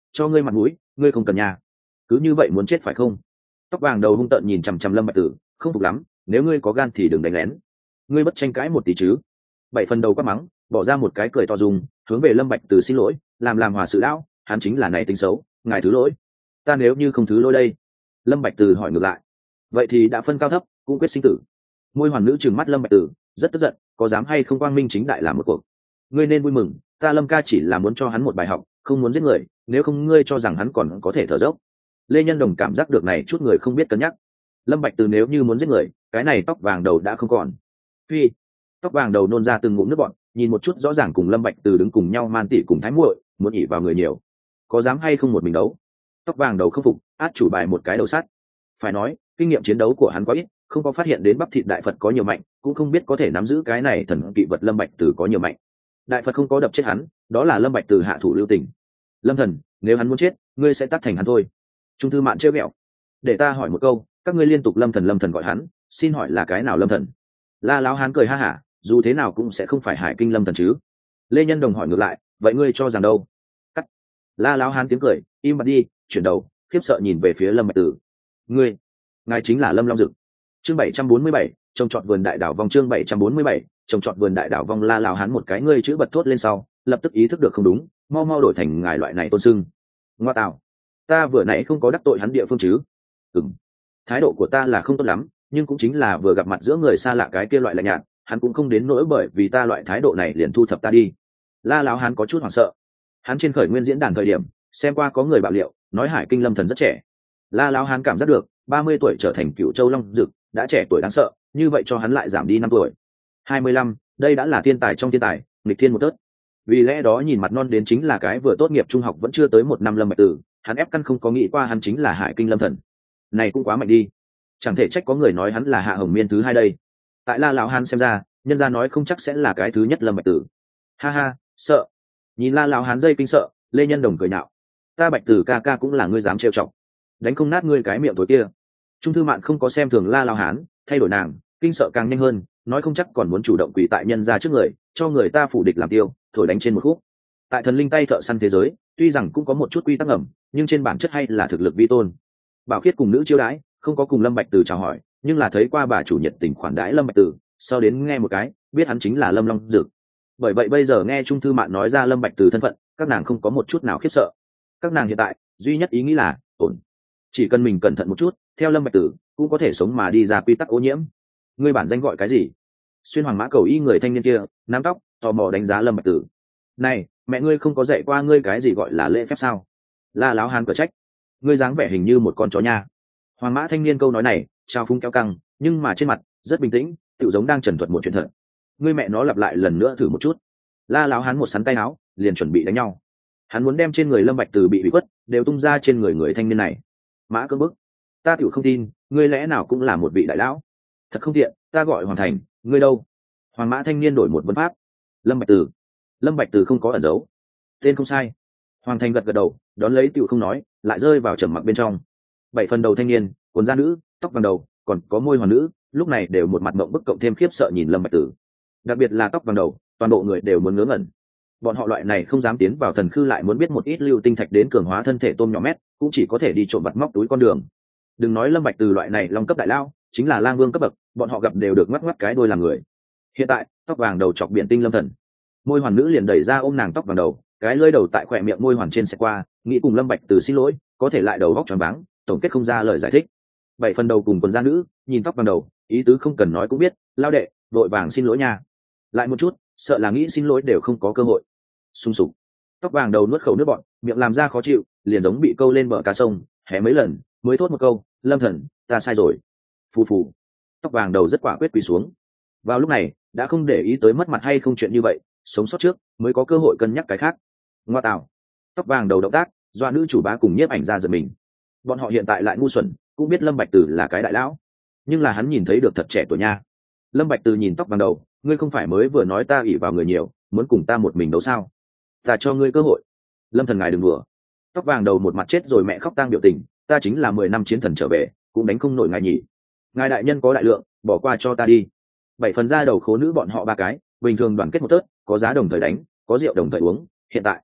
cho ngươi mặt mũi ngươi không cần nhà, cứ như vậy muốn chết phải không? Tóc vàng đầu hung tợn nhìn chằm chằm lâm bạch tử, không phục lắm, nếu ngươi có gan thì đừng đánh lén, ngươi bất tranh cãi một tí chứ. Bảy phần đầu quát mắng, bỏ ra một cái cười to dùng, hướng về lâm bạch tử xin lỗi, làm làm hòa sự lão, hắn chính là này tính xấu, ngài thứ lỗi. Ta nếu như không thứ lỗi đây? Lâm bạch tử hỏi ngược lại. Vậy thì đã phân cao thấp, cũng quyết sinh tử. Môi hoàn nữ trừng mắt lâm bạch tử, rất tức giận, có dám hay không quang minh chính đại làm một cuộc? Ngươi nên vui mừng, ta lâm ca chỉ là muốn cho hắn một bài học, không muốn giết người, nếu không ngươi cho rằng hắn còn có thể thở dốc. Lê Nhân Đồng cảm giác được này chút người không biết cân nhắc. Lâm bạch từ nếu như muốn giết người, cái này tóc vàng đầu đã không còn. Phi. Tóc vàng đầu nôn ra từng ngụm nước bọt, nhìn một chút rõ ràng cùng lâm bạch từ đứng cùng nhau man tỉ cùng thái muội, muốn ỉ vào người nhiều, có dám hay không một mình đấu? Tóc vàng đầu không phục, át chủ bài một cái đầu sắt. Phải nói kinh nghiệm chiến đấu của hắn quá ít, không có phát hiện đến bắp thịt đại phật có nhiều mạnh, cũng không biết có thể nắm giữ cái này thần kỵ vật lâm bạch từ có nhiều mạnh. Đại phật không có đập chết hắn, đó là lâm bạch từ hạ thủ lưu tình. Lâm thần, nếu hắn muốn chết, ngươi sẽ tắt thành hắn thôi. Trung thư mạn trêu ghẹo. Để ta hỏi một câu, các ngươi liên tục lâm thần lâm thần gọi hắn, xin hỏi là cái nào lâm thần? La Lão Hán cười ha hả, dù thế nào cũng sẽ không phải Hải Kinh lâm thần chứ. Lê Nhân Đồng hỏi ngược lại, vậy ngươi cho rằng đâu? Cắt. La Lão Hán tiếng cười, im bặt đi, chuyển đầu, khiếp sợ nhìn về phía lâm bạch tử. Ngươi, ngài chính là Lâm Long Dực. Chương bảy trăm bốn mươi bảy, trồng trọt vườn đại đảo vong. Chương bảy trăm bốn mươi bảy, trồng trọt vườn đại đảo vong. La Lão Hán một cái ngươi chữ bật thốt lên sau, lập tức ý thức được không đúng, mau mau đổi thành ngài loại này tôn sưng. Ngoa tạo, ta vừa nãy không có đắc tội hắn địa phương chứ? Ừm, thái độ của ta là không tốt lắm, nhưng cũng chính là vừa gặp mặt giữa người xa lạ cái kia loại lạnh nhạt, hắn cũng không đến nỗi bởi vì ta loại thái độ này liền thu thập ta đi. La Lão Hán có chút hoảng sợ. Hắn trên khởi nguyên diễn đàn thời điểm xem qua có người bạo liệu nói Hải Kinh lâm thần rất trẻ. La Lão Hán cảm giác được ba mươi tuổi trở thành Cựu Châu Long Dực đã trẻ tuổi đáng sợ, như vậy cho hắn lại giảm đi năm tuổi. hai mươi lăm, đây đã là thiên tài trong thiên tài, nghịch thiên một tớt. Vì lẽ đó nhìn mặt non đến chính là cái vừa tốt nghiệp trung học vẫn chưa tới một năm lâm bạch tử, hắn ép căn không có nghĩ qua hắn chính là Hải Kinh lâm thần. Này cũng quá mạnh đi, chẳng thể trách có người nói hắn là Hạ Hồng Miên thứ hai đây. Tại La Lão Hán xem ra, nhân gia nói không chắc sẽ là cái thứ nhất lâm bạch tử. Ha ha, sợ. Nhìn La Lão Hán dây kinh sợ, Lê Nhân Đồng cười nhạo, ta bạch tử ca ca cũng là ngươi dám trêu chọc, đánh không nát ngươi cái miệng tối kia. Trung thư mạn không có xem thường La Lão Hán, thay đổi nàng, kinh sợ càng nhanh hơn, nói không chắc còn muốn chủ động quỳ tại nhân gia trước người, cho người ta phủ địch làm tiêu, thổi đánh trên một khúc. Tại thần linh tay thợ săn thế giới, tuy rằng cũng có một chút quy tắc ngầm, nhưng trên bản chất hay là thực lực vi tôn. Bảo Khiết cùng nữ chiêu đãi, không có cùng Lâm Bạch Từ chào hỏi, nhưng là thấy qua bà chủ nhiệt tình khoản đãi Lâm Bạch Từ, sau đến nghe một cái, biết hắn chính là Lâm Long Dực. Bởi vậy bây giờ nghe Trung thư mạn nói ra Lâm Bạch Từ thân phận, các nàng không có một chút nào khiếp sợ. Các nàng hiện tại duy nhất ý nghĩ là ổn, chỉ cần mình cẩn thận một chút, theo Lâm Bạch Tử cũng có thể sống mà đi ra quy tắc ô nhiễm. Ngươi bản danh gọi cái gì? Xuyên hoàng mã cầu y người thanh niên kia nắm tóc tò mò đánh giá Lâm Bạch Tử. Này, mẹ ngươi không có dạy qua ngươi cái gì gọi là lễ phép sao? La Lão Hán cở trách. Ngươi dáng vẻ hình như một con chó nha. Hoàng mã thanh niên câu nói này trao phúng kéo căng, nhưng mà trên mặt rất bình tĩnh, tựu giống đang trần thuật một chuyện thật. Ngươi mẹ nó lặp lại lần nữa thử một chút. La Lão Hán một sắn tay áo, liền chuẩn bị đánh nhau. Hắn muốn đem trên người Lâm Bạch Từ bị bị quất đều tung ra trên người người thanh niên này. Mã cưỡng bức, ta tiểu không tin, ngươi lẽ nào cũng là một vị đại lão? Thật không tiện, ta gọi Hoàng Thành, ngươi đâu? Hoàng mã thanh niên đổi một vấn pháp. Lâm Bạch Từ. Lâm Bạch Từ không có ẩn giấu, tên không sai. Hoàng Thành gật gật đầu, đón lấy tiểu không nói, lại rơi vào trầm mặc bên trong. Bảy phần đầu thanh niên, quần da nữ, tóc vàng đầu, còn có môi hoàn nữ, lúc này đều một mặt ngậm bức cộng thêm khiếp sợ nhìn Lâm Bạch Từ. Đặc biệt là tóc vàng đầu, toàn bộ người đều muốn ngớ ngẩn. Bọn họ loại này không dám tiến vào thần khư lại muốn biết một ít lưu tinh thạch đến cường hóa thân thể tôm nhỏ mét, cũng chỉ có thể đi trộm vặt móc túi con đường. Đừng nói Lâm Bạch Từ loại này long cấp đại lao, chính là lang vương cấp bậc, bọn họ gặp đều được ngoắc ngoắc cái đuôi làm người. Hiện tại tóc vàng đầu chọc biển tinh lâm thần, môi hoàn nữ liền đẩy ra ôm nàng tóc vàng đầu, cái lưỡi đầu tại khỏe miệng môi hoàn trên sẽ qua, nghĩ cùng Lâm Bạch Từ xin lỗi, có thể lại đầu góc choáng váng, tổng kết không ra lời giải thích. Bảy phần đầu cùng quần da nữ nhìn tóc vàng đầu, ý tứ không cần nói cũng biết, lao đệ vội vàng xin lỗi nha, lại một chút sợ là nghĩ xin lỗi đều không có cơ hội. Sung sục, tóc vàng đầu nuốt khẩu nước bọt, miệng làm ra khó chịu, liền giống bị câu lên bờ cá sông, hé mấy lần mới thốt một câu, Lâm thần, ta sai rồi. Phù phù, tóc vàng đầu rất quả quyết quỳ xuống. Vào lúc này đã không để ý tới mất mặt hay không chuyện như vậy, sống sót trước mới có cơ hội cân nhắc cái khác. Ngoa tạo, tóc vàng đầu động tác doa nữ chủ bá cùng nhiếp ảnh ra giật mình. Bọn họ hiện tại lại ngu xuẩn, cũng biết Lâm Bạch Từ là cái đại lão, nhưng là hắn nhìn thấy được thật trẻ tuổi nha. Lâm Bạch Từ nhìn tóc vàng đầu, ngươi không phải mới vừa nói ta ỷ vào người nhiều, muốn cùng ta một mình đấu sao? Ta cho ngươi cơ hội. Lâm thần ngài đừng đùa. Tóc vàng đầu một mặt chết rồi mẹ khóc tang biểu tình, ta chính là mười năm chiến thần trở về, cũng đánh không nổi ngài nhỉ. Ngài đại nhân có đại lượng, bỏ qua cho ta đi. Bảy phần ra đầu khố nữ bọn họ ba cái, bình thường đoàn kết một tớt, có giá đồng thời đánh, có rượu đồng thời uống, hiện tại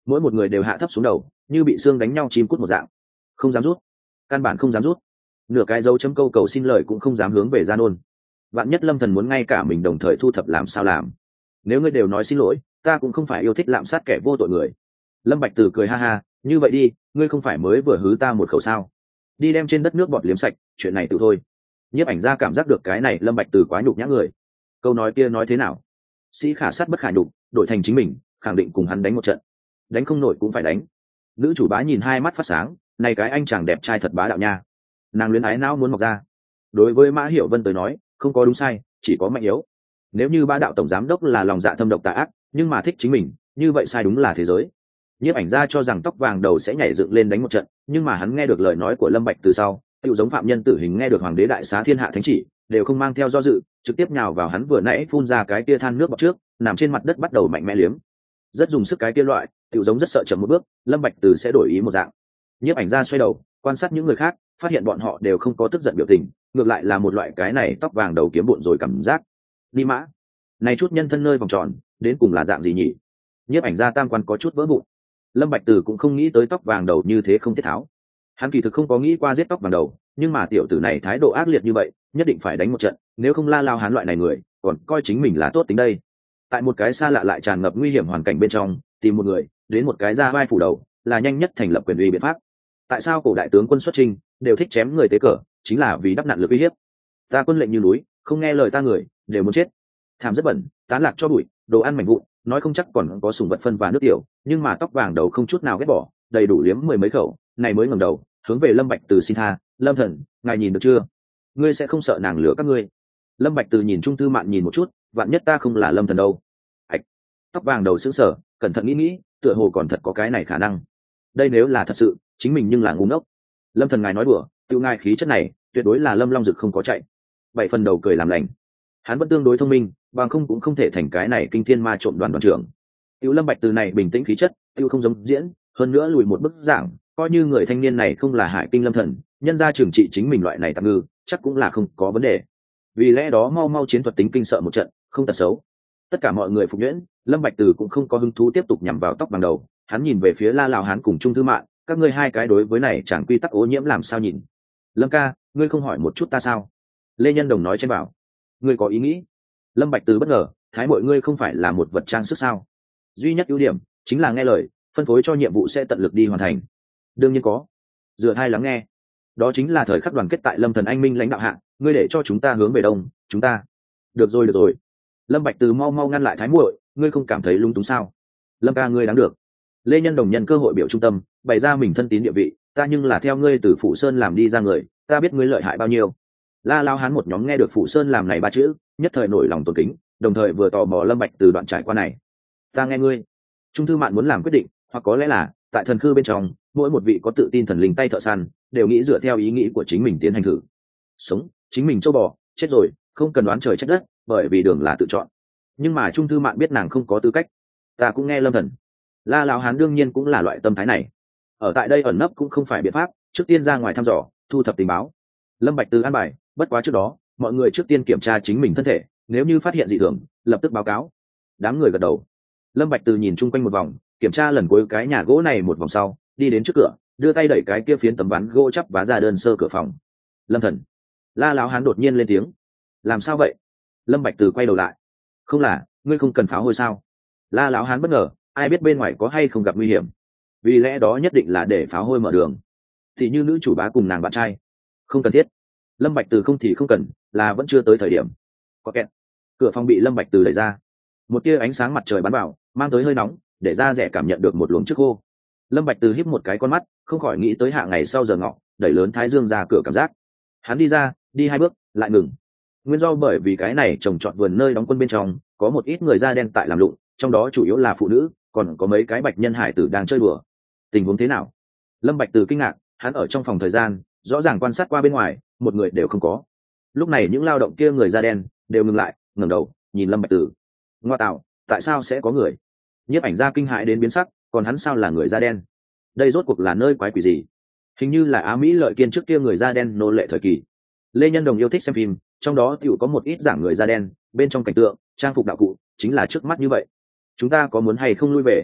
mỗi một người đều hạ thấp xuống đầu, như bị xương đánh nhau chim cút một dạng, không dám rút, căn bản không dám rút, nửa cái dấu chấm câu cầu xin lời cũng không dám hướng về Gia Nôn. Vạn nhất Lâm Thần muốn ngay cả mình đồng thời thu thập làm sao làm? Nếu ngươi đều nói xin lỗi, ta cũng không phải yêu thích lạm sát kẻ vô tội người. Lâm Bạch Từ cười ha ha, như vậy đi, ngươi không phải mới vừa hứ ta một khẩu sao? Đi đem trên đất nước bọt liếm sạch, chuyện này tự thôi. Nhiếp Ảnh Gia cảm giác được cái này Lâm Bạch Từ quá nhục nhã người. Câu nói kia nói thế nào? Sĩ khả sát bất khả nhục, đổi thành chính mình, khẳng định cùng hắn đánh một trận. Đánh không nổi cũng phải đánh. Nữ chủ bá nhìn hai mắt phát sáng, này cái anh chàng đẹp trai thật bá đạo nha. Nàng luyến ái não muốn mọc ra. Đối với Mã Hiểu Vân tới nói, không có đúng sai, chỉ có mạnh yếu. Nếu như bá đạo tổng giám đốc là lòng dạ thâm độc tà ác, nhưng mà thích chính mình, như vậy sai đúng là thế giới. Nhiếp Ảnh Gia cho rằng tóc vàng đầu sẽ nhảy dựng lên đánh một trận, nhưng mà hắn nghe được lời nói của Lâm Bạch từ sau, tựu giống phạm nhân tử hình nghe được hoàng đế đại xá thiên hạ thánh chỉ, đều không mang theo do dự, trực tiếp nhào vào hắn vừa nãy phun ra cái tia than nước bọt trước, nằm trên mặt đất bắt đầu mạnh mẽ liếm. Rất dùng sức cái tia loại, tựu giống rất sợ chậm một bước, Lâm Bạch từ sẽ đổi ý một dạng. Nhiếp Ảnh Gia xoay đầu, quan sát những người khác, phát hiện bọn họ đều không có tức giận biểu tình, ngược lại là một loại cái này tóc vàng đầu kiếm bộn rồi cảm giác. Đi mã, này chút nhân thân nơi vòng tròn, đến cùng là dạng gì nhỉ? Nhiếp Ảnh Gia tam quan có chút vỡ vụn. Lâm Bạch Từ cũng không nghĩ tới tóc vàng đầu như thế không tiết tháo. Hắn kỳ thực không có nghĩ qua giết tóc vàng đầu, nhưng mà tiểu tử này thái độ ác liệt như vậy, nhất định phải đánh một trận, nếu không La Lao hắn loại này người, còn coi chính mình là tốt tính đây. Tại một cái xa lạ lại tràn ngập nguy hiểm hoàn cảnh bên trong, tìm một người, đến một cái ra vai phủ đầu, là nhanh nhất thành lập quyền uy biện pháp. Tại sao cổ đại tướng quân xuất chinh đều thích chém người tế cờ, chính là vì đắp nặn lực uy hiếp. Ta quân lệnh như núi, không nghe lời ta người, đều muốn chết. Thảm rất bẩn, tán lạc cho bụi, đồ ăn mảnh vụn, nói không chắc còn có sùng vật phân và nước tiểu, nhưng mà tóc vàng đầu không chút nào ghét bỏ, đầy đủ liếm mười mấy khẩu, này mới ngẩng đầu, hướng về Lâm Bạch Từ xin tha, "Lâm thần, ngài nhìn được chưa? Ngươi sẽ không sợ nàng lừa các ngươi?" Lâm Bạch Từ nhìn Trung Thư Mạn nhìn một chút, vạn nhất ta không là Lâm thần đâu. Ảch. Tóc vàng đầu sững sờ, cẩn thận nghĩ nghĩ, tựa hồ còn thật có cái này khả năng. Đây nếu là thật sự, chính mình nhưng là ngu ngốc. Lâm thần ngài nói đùa, tiêu ngài khí chất này, tuyệt đối là Lâm Long Dực không có chạy. Bảy phần đầu cười làm lành. Hắn vẫn tương đối thông minh, bằng không cũng không thể thành cái này kinh thiên ma trộm đoàn đoàn trưởng. Tiêu Lâm Bạch Từ này bình tĩnh khí chất, tiêu không giống diễn, hơn nữa lùi một bức giảng, coi như người thanh niên này không là Hải Kinh Lâm thần, nhân ra trưởng trị chính mình loại này tạm ngư, chắc cũng là không có vấn đề. Vì lẽ đó mau mau chiến thuật tính kinh sợ một trận, không tật xấu. Tất cả mọi người phục nhuyễn, Lâm Bạch Từ cũng không có hứng thú tiếp tục nhằm vào tóc bằng đầu, hắn nhìn về phía La Lào Hán cùng Trung Thư Mạn, các ngươi hai cái đối với này chẳng quy tắc ô nhiễm làm sao nhìn? Lâm ca, ngươi không hỏi một chút ta sao? Lê Nhân Đồng nói trên bảo, ngươi có ý nghĩ? Lâm Bạch Từ bất ngờ, thái mọi ngươi không phải là một vật trang sức sao? Duy nhất ưu điểm chính là nghe lời, phân phối cho nhiệm vụ sẽ tận lực đi hoàn thành. Đương nhiên có. Dựa hai lắng nghe. Đó chính là thời khắc đoàn kết tại Lâm Thần anh minh lãnh đạo hạng, ngươi để cho chúng ta hướng về đông, chúng ta. Được rồi được rồi. Lâm Bạch Từ mau mau ngăn lại thái muội, ngươi không cảm thấy lung túng sao? Lâm ca ngươi đáng được. Lê Nhân Đồng nhân cơ hội biểu trung tâm, bày ra mình thân tín địa vị, ta nhưng là theo ngươi từ Phủ Sơn làm đi ra người, ta biết ngươi lợi hại bao nhiêu. La Lao Hán một nhóm nghe được Phủ Sơn làm này ba chữ, nhất thời nổi lòng tôn kính, đồng thời vừa tò mò Lâm Bạch Từ đoạn trải qua này. Ta nghe ngươi. Trung Thư Mạn muốn làm quyết định, hoặc có lẽ là tại thần khư bên trong, mỗi một vị có tự tin thần linh tay thợ săn, đều nghĩ dựa theo ý nghĩ của chính mình tiến hành thử. Sống, chính mình châu bò, chết rồi, không cần đoán trời trách đất, bởi vì đường là tự chọn. Nhưng mà Trung Thư Mạn biết nàng không có tư cách. Ta cũng nghe Lâm thần. La Lão Hán đương nhiên cũng là loại tâm thái này. Ở tại đây ẩn nấp cũng không phải biện pháp, trước tiên ra ngoài thăm dò, thu thập tình báo. Lâm Bạch Từ an bài, bất quá trước đó, mọi người trước tiên kiểm tra chính mình thân thể, nếu như phát hiện dị thường, lập tức báo cáo. Đám người gật đầu. Lâm Bạch Từ nhìn chung quanh một vòng, kiểm tra lần cuối cái nhà gỗ này một vòng sau, đi đến trước cửa, đưa tay đẩy cái kia phiến tấm ván gỗ chắp vá ra đơn sơ cửa phòng. Lâm thần. La Lão Hán đột nhiên lên tiếng. Làm sao vậy? Lâm Bạch Từ quay đầu lại. Không là, ngươi không cần pháo hôi sao? La Lão Hán bất ngờ, ai biết bên ngoài có hay không gặp nguy hiểm, vì lẽ đó nhất định là để pháo hôi mở đường. Thì như nữ chủ bá cùng nàng bạn trai, không cần thiết. Lâm Bạch Từ không thì không cần, là vẫn chưa tới thời điểm. Có kẹt. Cửa phòng bị Lâm Bạch Từ đẩy ra, một tia ánh sáng mặt trời bắn vào, mang tới hơi nóng, để da rẻ cảm nhận được một luồng trước khô. Lâm Bạch Từ híp một cái con mắt, không khỏi nghĩ tới hạ ngày sau giờ ngọ, đẩy lớn thái dương ra cửa cảm giác. Hắn đi ra, đi hai bước, lại ngừng. Nguyên do bởi vì cái này trồng trọt vườn nơi đóng quân bên trong, có một ít người da đen tại làm lụng, trong đó chủ yếu là phụ nữ, còn có mấy cái bạch nhân hải tử đang chơi đùa. Tình huống thế nào? Lâm Bạch Từ kinh ngạc, hắn ở trong phòng thời gian, rõ ràng quan sát qua bên ngoài, một người đều không có. Lúc này những lao động kia người da đen đều ngừng lại, ngẩng đầu, nhìn Lâm Bạch Từ. Ngoa tạo, tại sao sẽ có người? Nhiếp Ảnh Gia kinh hãi đến biến sắc, còn hắn sao là người da đen? Đây rốt cuộc là nơi quái quỷ gì? Hình như là Á Mỹ lợi kiên trước kia người da đen nô lệ thời kỳ. Lê Nhân Đồng yêu thích xem phim, trong đó tiểu có một ít giảng người da đen, bên trong cảnh tượng, trang phục đạo cụ, chính là trước mắt như vậy. Chúng ta có muốn hay không lui về?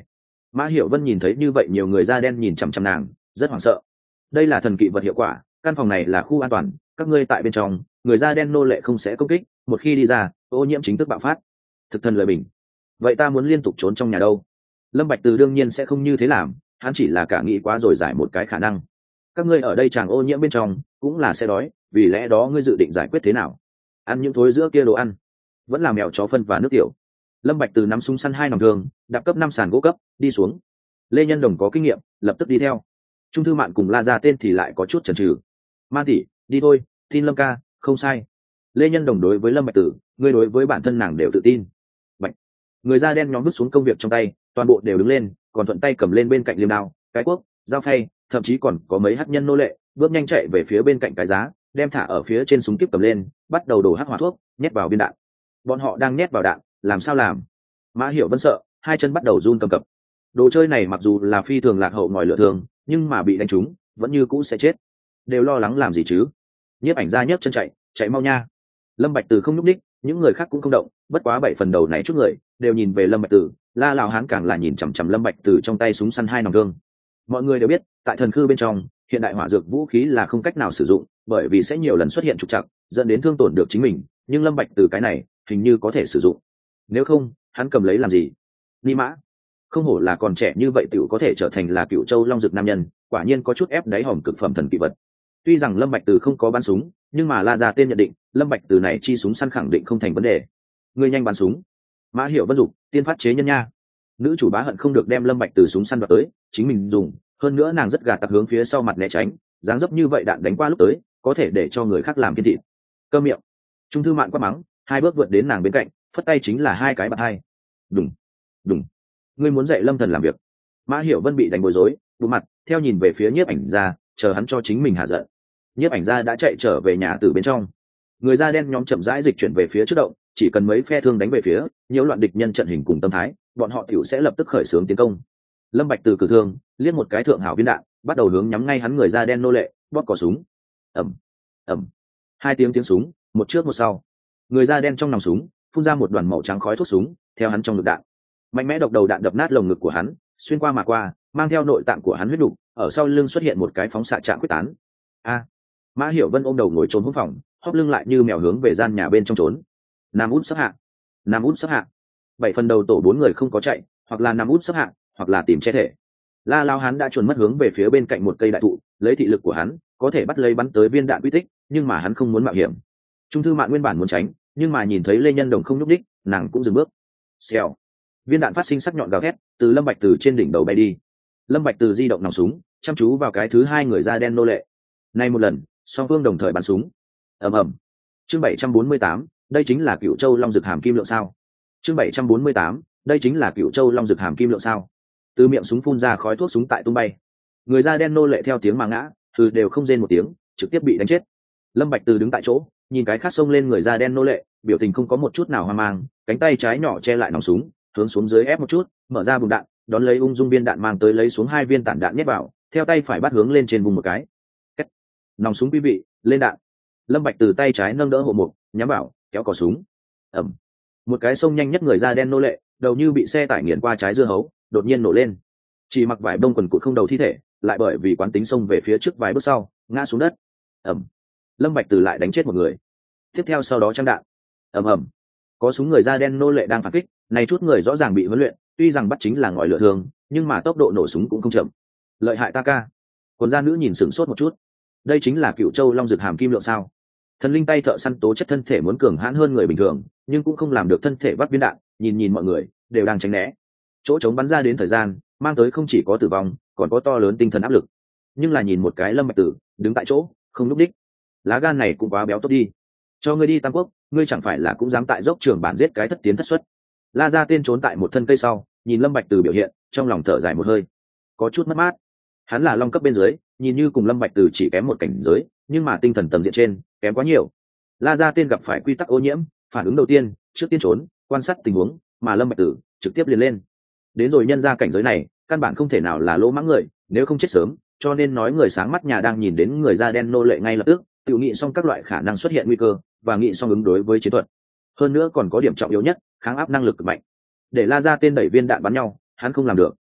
Mã Hiểu Vân nhìn thấy như vậy nhiều người da đen nhìn chằm chằm nàng, rất hoảng sợ. Đây là thần kỵ vật hiệu quả, căn phòng này là khu an toàn, các ngươi tại bên trong, người da đen nô lệ không sẽ công kích, một khi đi ra, ô nhiễm chính thức bạo phát. Thực thần lời bình. Vậy ta muốn liên tục trốn trong nhà đâu? Lâm Bạch Từ đương nhiên sẽ không như thế làm, hắn chỉ là cả nghĩ quá rồi giải một cái khả năng. Các ngươi ở đây chẳng ô nhiễm bên trong, cũng là sẽ đói, vì lẽ đó ngươi dự định giải quyết thế nào? Ăn những thối giữa kia đồ ăn, vẫn là mèo chó phân và nước tiểu. Lâm Bạch Từ nắm súng săn hai nòng thường, đạp cấp năm sàn gỗ cấp, đi xuống. Lê Nhân Đồng có kinh nghiệm, lập tức đi theo. Trung thư mạn cùng La Gia tên thì lại có chút chần chừ. Man tỷ, đi thôi, tin Lâm ca, không sai. Lê Nhân Đồng đối với Lâm Bạch Tử, ngươi đối với bản thân nàng đều tự tin. Bạch. Người da đen nhóm vứt xuống công việc trong tay, toàn bộ đều đứng lên, còn thuận tay cầm lên bên cạnh liềm đao, cái cuốc, dao phay, thậm chí còn có mấy hắc nhân nô lệ, bước nhanh chạy về phía bên cạnh cái giá, đem thả ở phía trên súng kíp cầm lên, bắt đầu đổ hắc hỏa thuốc, nhét vào viên đạn. Bọn họ đang nhét vào đạn, làm sao làm? Mã Hiểu Vân sợ, hai chân bắt đầu run cầm cập. Đồ chơi này mặc dù là phi thường lạc hậu ngòi lửa thường, nhưng mà bị đánh trúng, vẫn như cũ sẽ chết. Đều lo lắng làm gì chứ? Nhiếp ảnh ra nhấc chân chạy, chạy mau nha. Lâm Bạch Từ không nhúc nhích, những người khác cũng không động, bất quá bảy phần đầu này chút người đều nhìn về Lâm Bạch Từ, La Lão Hán càng là nhìn chằm chằm Lâm Bạch Từ trong tay súng săn hai nòng thương. Mọi người đều biết, tại thần khư bên trong, hiện đại hỏa dược vũ khí là không cách nào sử dụng, bởi vì sẽ nhiều lần xuất hiện trục trặc, dẫn đến thương tổn được chính mình, nhưng Lâm Bạch Từ cái này, hình như có thể sử dụng. Nếu không, hắn cầm lấy làm gì? Ni mã. Không hổ là còn trẻ như vậy tiểu có thể trở thành là Cửu Châu Long Dực nam nhân, quả nhiên có chút ép đáy hòm cực phẩm thần kỳ vật. Tuy rằng Lâm Bạch Từ không có bắn súng, nhưng mà La Gia tên nhận định, Lâm Bạch Từ này chi súng săn khẳng định không thành vấn đề. Ngươi nhanh bắn súng. Mã Hiểu Vân dục, tiên phát chế nhân nha. Nữ chủ bá hận không được đem Lâm Bạch Từ súng săn đoạt tới, chính mình dùng, hơn nữa nàng rất gà tặc hướng phía sau mặt né tránh, dáng dấp như vậy đạn đánh qua lúc tới, có thể để cho người khác làm kiên thịt. Câm miệng. Trung thư mạn quát mắng, hai bước vượt đến nàng bên cạnh, phất tay chính là hai cái bạt hai. Đùng, đùng. Ngươi muốn dạy Lâm Thần làm việc. Mã Hiểu Vân bị đánh bối rối, bụng mặt, theo nhìn về phía nhiếp ảnh gia, chờ hắn cho chính mình hạ giận. Nhiếp ảnh gia đã chạy trở về nhà từ bên trong. Người da đen nhóm chậm rãi dịch chuyển về phía trước động, chỉ cần mấy phe thương đánh về phía, nhiễu loạn địch nhân trận hình cùng tâm thái, bọn họ tiểu sẽ lập tức khởi xướng tiến công. Lâm Bạch Từ cử thương, liên một cái thượng hảo viên đạn, bắt đầu hướng nhắm ngay hắn người da đen nô lệ, bóp cò súng. Ầm, ầm. Hai tiếng tiếng súng, một trước một sau. Người da đen trong nòng súng, phun ra một đoàn màu trắng khói thuốc súng, theo hắn trong ngực đạn. Mạnh mẽ độc đầu đạn đập nát lồng ngực của hắn, xuyên qua mà qua, mang theo nội tạng của hắn huyết đủ, ở sau lưng xuất hiện một cái phóng xạ trạng quyết tán. A. Mã Hiểu Vân ôm đầu ngồi trốn hướng phòng, hóp lưng lại như mèo hướng về gian nhà bên trong trốn. Nam út sắp hạ, Nam út sắp hạ. Bảy phần đầu tổ bốn người không có chạy, hoặc là Nam út sắp hạ, hoặc là tìm che thể. La Lao hắn đã chuẩn mất hướng về phía bên cạnh một cây đại thụ, lấy thị lực của hắn, có thể bắt lấy bắn tới viên đạn uy tích, nhưng mà hắn không muốn mạo hiểm. Trung thư mạn nguyên bản muốn tránh, nhưng mà nhìn thấy Lê Nhân Đồng không nhúc đích, nàng cũng dừng bước. Xèo. Viên đạn phát sinh sắc nhọn gào thét, từ Lâm Bạch Từ trên đỉnh đầu bay đi. Lâm Bạch Từ di động nòng súng, chăm chú vào cái thứ hai người da đen nô lệ. Nay một lần, song phương đồng thời bắn súng. Ầm ầm. Chương bảy trăm bốn mươi tám, đây chính là Cửu Châu Long Dực hàm kim lượng sao? Chương bảy trăm bốn mươi tám, đây chính là Cửu Châu Long Dực hàm kim lượng sao? Từ miệng súng phun ra khói thuốc súng tại tung bay. Người da đen nô lệ theo tiếng mà ngã, từ đều không rên một tiếng, trực tiếp bị đánh chết. Lâm Bạch Từ đứng tại chỗ, nhìn cái khác xông lên người da đen nô lệ, biểu tình không có một chút nào hoang mang, cánh tay trái nhỏ che lại nòng súng, hướng xuống dưới ép một chút, mở ra bùng đạn, đón lấy ung dung viên đạn mang tới lấy xuống hai viên tản đạn nhét vào, theo tay phải bắt hướng lên trên vùng một cái. Cách. Nòng súng quý vị, lên đạn. Lâm Bạch Từ tay trái nâng đỡ hộ mục, nhắm vào, kéo cò súng. Ầm. Một cái xông nhanh nhất người da đen nô lệ, đầu như bị xe tải nghiền qua trái dưa hấu, đột nhiên nổ lên. Chỉ mặc vải đông quần cụt không đầu thi thể, lại bởi vì quán tính xông về phía trước vài bước sau, ngã xuống đất. Ầm. Lâm Bạch Từ lại đánh chết một người. Tiếp theo sau đó trang đạn. Ầm ầm. Có súng người da đen nô lệ đang phản kích, này chút người rõ ràng bị huấn luyện, tuy rằng bắt chính là ngòi lửa thường, nhưng mà tốc độ nổ súng cũng không chậm. Lợi hại ta ca. Quần gia nữ nhìn sửng sốt một chút. Đây chính là Cửu Châu Long Dực hàm kim lượng sao? Thần linh tay thợ săn tố chất thân thể muốn cường hãn hơn người bình thường, nhưng cũng không làm được thân thể bắt viên đạn, nhìn nhìn mọi người đều đang tránh né. Chỗ trống bắn ra đến thời gian, mang tới không chỉ có tử vong, còn có to lớn tinh thần áp lực. Nhưng là nhìn một cái Lâm Bạch Tử, đứng tại chỗ, không lúc đích. Lá gan này cũng quá béo tốt đi. Cho ngươi đi Tam Quốc, ngươi chẳng phải là cũng dám tại dốc trường bản giết cái thất tiến thất xuất. La Gia Tiên trốn tại một thân cây sau, nhìn Lâm Bạch Từ biểu hiện, trong lòng thở dài một hơi, có chút mất mát. Hắn là long cấp bên dưới, nhìn như cùng Lâm Bạch Từ chỉ kém một cảnh giới, nhưng mà tinh thần tầng diện trên kém quá nhiều. La Gia Tiên gặp phải quy tắc ô nhiễm, phản ứng đầu tiên, trước tiên trốn, quan sát tình huống, mà Lâm Bạch Tử trực tiếp liền lên. Đến rồi nhân ra cảnh giới này, căn bản không thể nào là lỗ mãng người, nếu không chết sớm, cho nên nói người sáng mắt nhà đang nhìn đến người da đen nô lệ ngay lập tức, tự nghĩ xong các loại khả năng xuất hiện nguy cơ, và nghĩ xong ứng đối với chiến thuật. Hơn nữa còn có điểm trọng yếu nhất, kháng áp năng lực cực mạnh. Để La Gia Tiên đẩy viên đạn bắn nhau, hắn không làm được.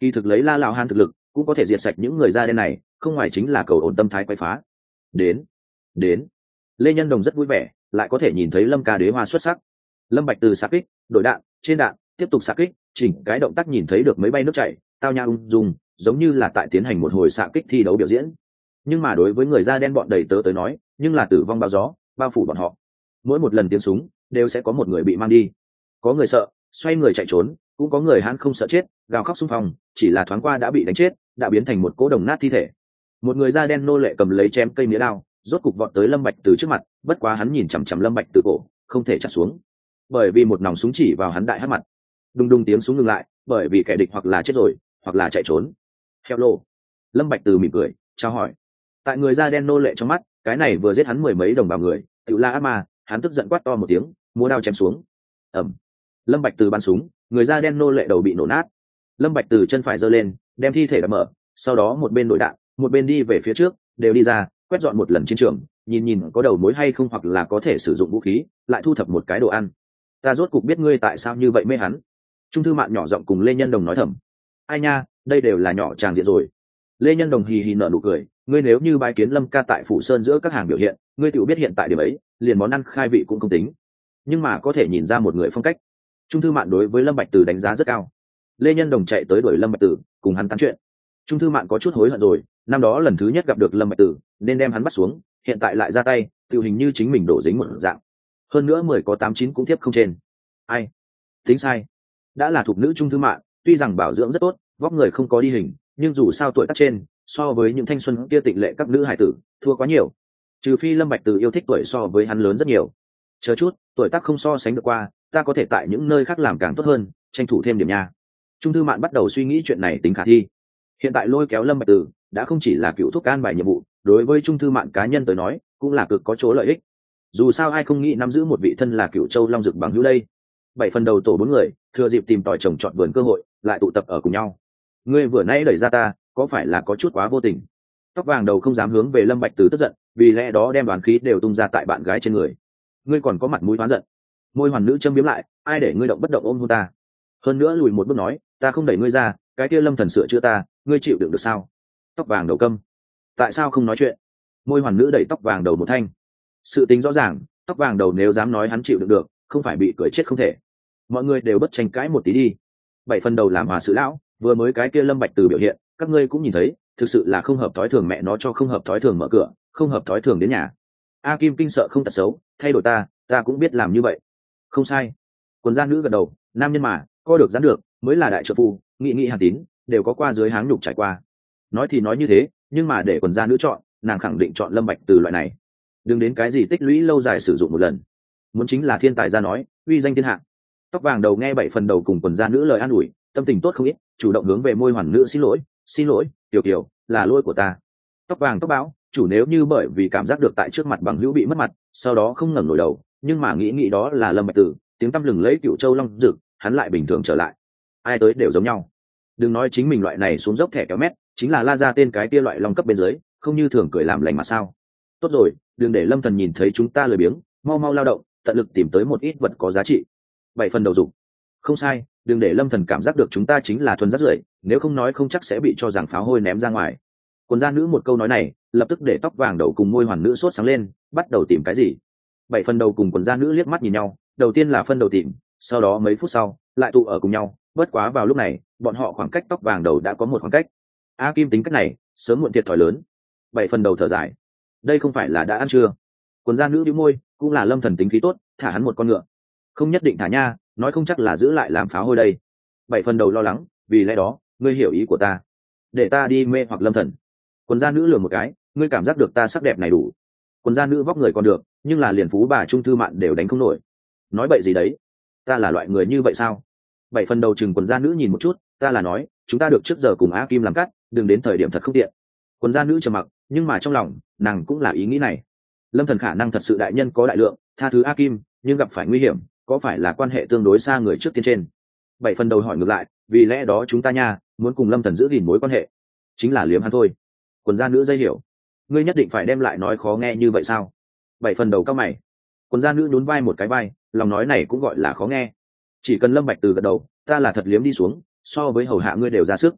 kỳ thực lấy La Lão Hán thực lực cũng có thể diệt sạch những người da đen này, không ngoài chính là cầu ổn tâm thái quay phá. Đến, đến. Lê Nhân Đồng rất vui vẻ, lại có thể nhìn thấy Lâm Ca Đế Hoa xuất sắc. Lâm Bạch Từ xạ kích, đổi đạn, trên đạn, tiếp tục xạ kích, chỉnh cái động tác nhìn thấy được mấy bay nước chảy, tao nhã ung dung, giống như là tại tiến hành một hồi xạ kích thi đấu biểu diễn. Nhưng mà đối với người da đen bọn đầy tớ tới nói, nhưng là tử vong bao gió, bao phủ bọn họ. Mỗi một lần tiếng súng, đều sẽ có một người bị mang đi. Có người sợ, xoay người chạy trốn, cũng có người hãn không sợ chết, gào khóc xung phong, chỉ là thoáng qua đã bị đánh chết, đã biến thành một cỗ đồng nát thi thể. Một người da đen nô lệ cầm lấy chém cây mía đao, rốt cục vọt tới Lâm Bạch Từ trước mặt, bất quá hắn nhìn chằm chằm Lâm Bạch Từ cổ, không thể chặt xuống, bởi vì một nòng súng chỉ vào hắn đại hất mặt. Đùng đùng tiếng súng ngừng lại, bởi vì kẻ địch hoặc là chết rồi, hoặc là chạy trốn. Heo lô. Lâm Bạch Từ mỉm cười, chào hỏi. Tại người da đen nô lệ trong mắt, cái này vừa giết hắn mười mấy đồng bào người, tự la ác ma, hắn tức giận quát to một tiếng, múa đao chém xuống. Ầm. Lâm Bạch Từ bắn súng, người da đen nô lệ đầu bị nổ nát. Lâm Bạch Từ chân phải giơ lên, đem thi thể đập mở, sau đó một bên đổi đạn, một bên đi về phía trước, đều đi ra, quét dọn một lần chiến trường, nhìn nhìn có đầu mối hay không hoặc là có thể sử dụng vũ khí, lại thu thập một cái đồ ăn. Ta rốt cục biết ngươi tại sao như vậy mê hắn. Trung thư mạn nhỏ giọng cùng Lê Nhân Đồng nói thầm. Ai nha, đây đều là nhỏ tràng diện rồi. Lê Nhân Đồng hì hì nở nụ cười, ngươi nếu như bái kiến Lâm Ca tại phủ sơn giữa các hàng biểu hiện, ngươi tự biết hiện tại điểm ấy, liền món ăn khai vị cũng không tính, nhưng mà có thể nhìn ra một người phong cách. Trung thư mạn đối với Lâm Bạch Từ đánh giá rất cao. Lê Nhân Đồng chạy tới đuổi Lâm Bạch Từ, cùng hắn tán chuyện. Trung thư mạn có chút hối hận rồi, năm đó lần thứ nhất gặp được Lâm Bạch Từ, nên đem hắn bắt xuống, hiện tại lại ra tay, tiêu hình như chính mình đổ dính một dạng. Hơn nữa mười có tám chín cũng tiếp không trên. Ai? Tính sai. Đã là thuộc nữ Trung thư mạn, tuy rằng bảo dưỡng rất tốt, vóc người không có đi hình, nhưng dù sao tuổi tác trên, so với những thanh xuân kia tịnh lệ các nữ hải tử, thua quá nhiều. Trừ phi Lâm Bạch Từ yêu thích tuổi so với hắn lớn rất nhiều. Chờ chút, tuổi tác không so sánh được qua, ta có thể tại những nơi khác làm càng tốt hơn, tranh thủ thêm điểm nha. Trung thư mạn bắt đầu suy nghĩ chuyện này tính khả thi. Hiện tại lôi kéo Lâm Bạch Từ đã không chỉ là cựu thúc an bài nhiệm vụ, đối với Trung thư mạn cá nhân tới nói cũng là cực có chỗ lợi ích. Dù sao ai không nghĩ nắm giữ một vị thân là cựu châu long dực bằng hữu đây. Bảy phần đầu tổ bốn người thừa dịp tìm tòi trồng trọt vườn cơ hội, lại tụ tập ở cùng nhau. Ngươi vừa nãy đẩy ra ta, có phải là có chút quá vô tình? Tóc vàng đầu không dám hướng về Lâm Bạch Từ tức giận, vì lẽ đó đem đoàn khí đều tung ra tại bạn gái trên người. Ngươi còn có mặt mũi oán giận? Môi hoàn nữ châm biếm lại, ai để ngươi động bất động ôm hôn ta? Hơn nữa lùi một bước nói, ta không đẩy ngươi ra, cái kia Lâm thần sửa chữa ta, ngươi chịu đựng được sao? Tóc vàng đầu câm. Tại sao không nói chuyện? Môi hoàn nữ đẩy tóc vàng đầu một thanh. Sự tính rõ ràng, tóc vàng đầu nếu dám nói hắn chịu đựng được, không phải bị cười chết không thể. Mọi người đều bất tranh cãi một tí đi. Bảy phần đầu làm hòa sự lão, vừa mới cái kia Lâm Bạch Từ biểu hiện, các ngươi cũng nhìn thấy, thực sự là không hợp thói thường, mẹ nó cho không hợp thói thường mở cửa, không hợp thói thường đến nhà. A Kim kinh sợ không tật xấu, thay đổi ta, ta cũng biết làm như vậy. Không sai. Quần gia nữ gật đầu, nam nhân mà, co được giãn được, mới là đại trợ phu, nghị nghị hàn tín, đều có qua dưới háng nhục trải qua. Nói thì nói như thế, nhưng mà để quần gia nữ chọn, nàng khẳng định chọn Lâm Bạch Từ loại này. Đừng đến cái gì tích lũy lâu dài sử dụng một lần. Muốn chính là thiên tài ra nói, uy danh thiên hạ. Tóc vàng đầu nghe bảy phần đầu cùng quần gia nữ lời an ủi, tâm tình tốt không ít, chủ động hướng về môi hoàn nữ xin lỗi, xin lỗi, tiểu kiều, là lỗi của ta. Tóc vàng tóc báo, chủ nếu như bởi vì cảm giác được tại trước mặt bằng hữu bị mất mặt, sau đó không ngẩng nổi đầu, nhưng mà nghĩ nghĩ đó là Lâm Bạch Từ, tiếng tăm lừng lấy cựu châu long dực, hắn lại bình thường trở lại. Ai tới đều giống nhau. Đừng nói chính mình loại này xuống dốc thẻ kéo mét, chính là la ra tên cái kia loại long cấp bên dưới, không như thường cười làm lành mà sao? Tốt rồi, đừng để Lâm thần nhìn thấy chúng ta lười biếng, mau mau lao động, tận lực tìm tới một ít vật có giá trị. Bảy phần đầu dụng. Không sai, đừng để Lâm thần cảm giác được chúng ta chính là thuần rác rưởi, nếu không nói không chắc sẽ bị cho rằng pháo hôi ném ra ngoài. Quần gia nữ một câu nói này, lập tức để tóc vàng đầu cùng môi hoàn nữ sốt sáng lên, bắt đầu tìm cái gì. Bảy phần đầu cùng quần gia nữ liếc mắt nhìn nhau, đầu tiên là phân đầu tìm, sau đó mấy phút sau lại tụ ở cùng nhau. Bất quá vào lúc này, bọn họ khoảng cách tóc vàng đầu đã có một khoảng cách. A Kim tính cách này, sớm muộn thiệt thòi lớn. Bảy phần đầu thở dài, đây không phải là đã ăn chưa? Quần gia nữ bĩu môi, cũng là Lâm thần tính khí tốt, thả hắn một con ngựa. Không nhất định thả nha, nói không chắc là giữ lại làm pháo hôi đây. Bảy phần đầu lo lắng, vì lẽ đó ngươi hiểu ý của ta, để ta đi mê hoặc Lâm thần. Quần gia nữ lừa một cái, ngươi cảm giác được ta sắc đẹp này đủ. Quần gia nữ vóc người còn được, nhưng là liền phú bà Trung thư mạn đều đánh không nổi. Nói bậy gì đấy, ta là loại người như vậy sao? Bảy phần đầu chừng quần gia nữ nhìn một chút, ta là nói chúng ta được trước giờ cùng A Kim làm cắt, đừng đến thời điểm thật không tiện. Quần gia nữ trầm mặc, nhưng mà trong lòng nàng cũng là ý nghĩ này. Lâm thần khả năng thật sự đại nhân có đại lượng, tha thứ A Kim, nhưng gặp phải nguy hiểm, có phải là quan hệ tương đối xa người trước tiên trên? Bảy phần đầu hỏi ngược lại, vì lẽ đó chúng ta nha, muốn cùng Lâm thần giữ gìn mối quan hệ, chính là liếm hắn thôi. Quần gia nữ dây hiểu, ngươi nhất định phải đem lại nói khó nghe như vậy sao? Bảy phần đầu cao mày. Quần gia nữ nhún vai một cái vai, lòng nói này cũng gọi là khó nghe. Chỉ cần Lâm Bạch Từ gật đầu, ta là thật liếm đi xuống, so với hầu hạ ngươi đều ra sức.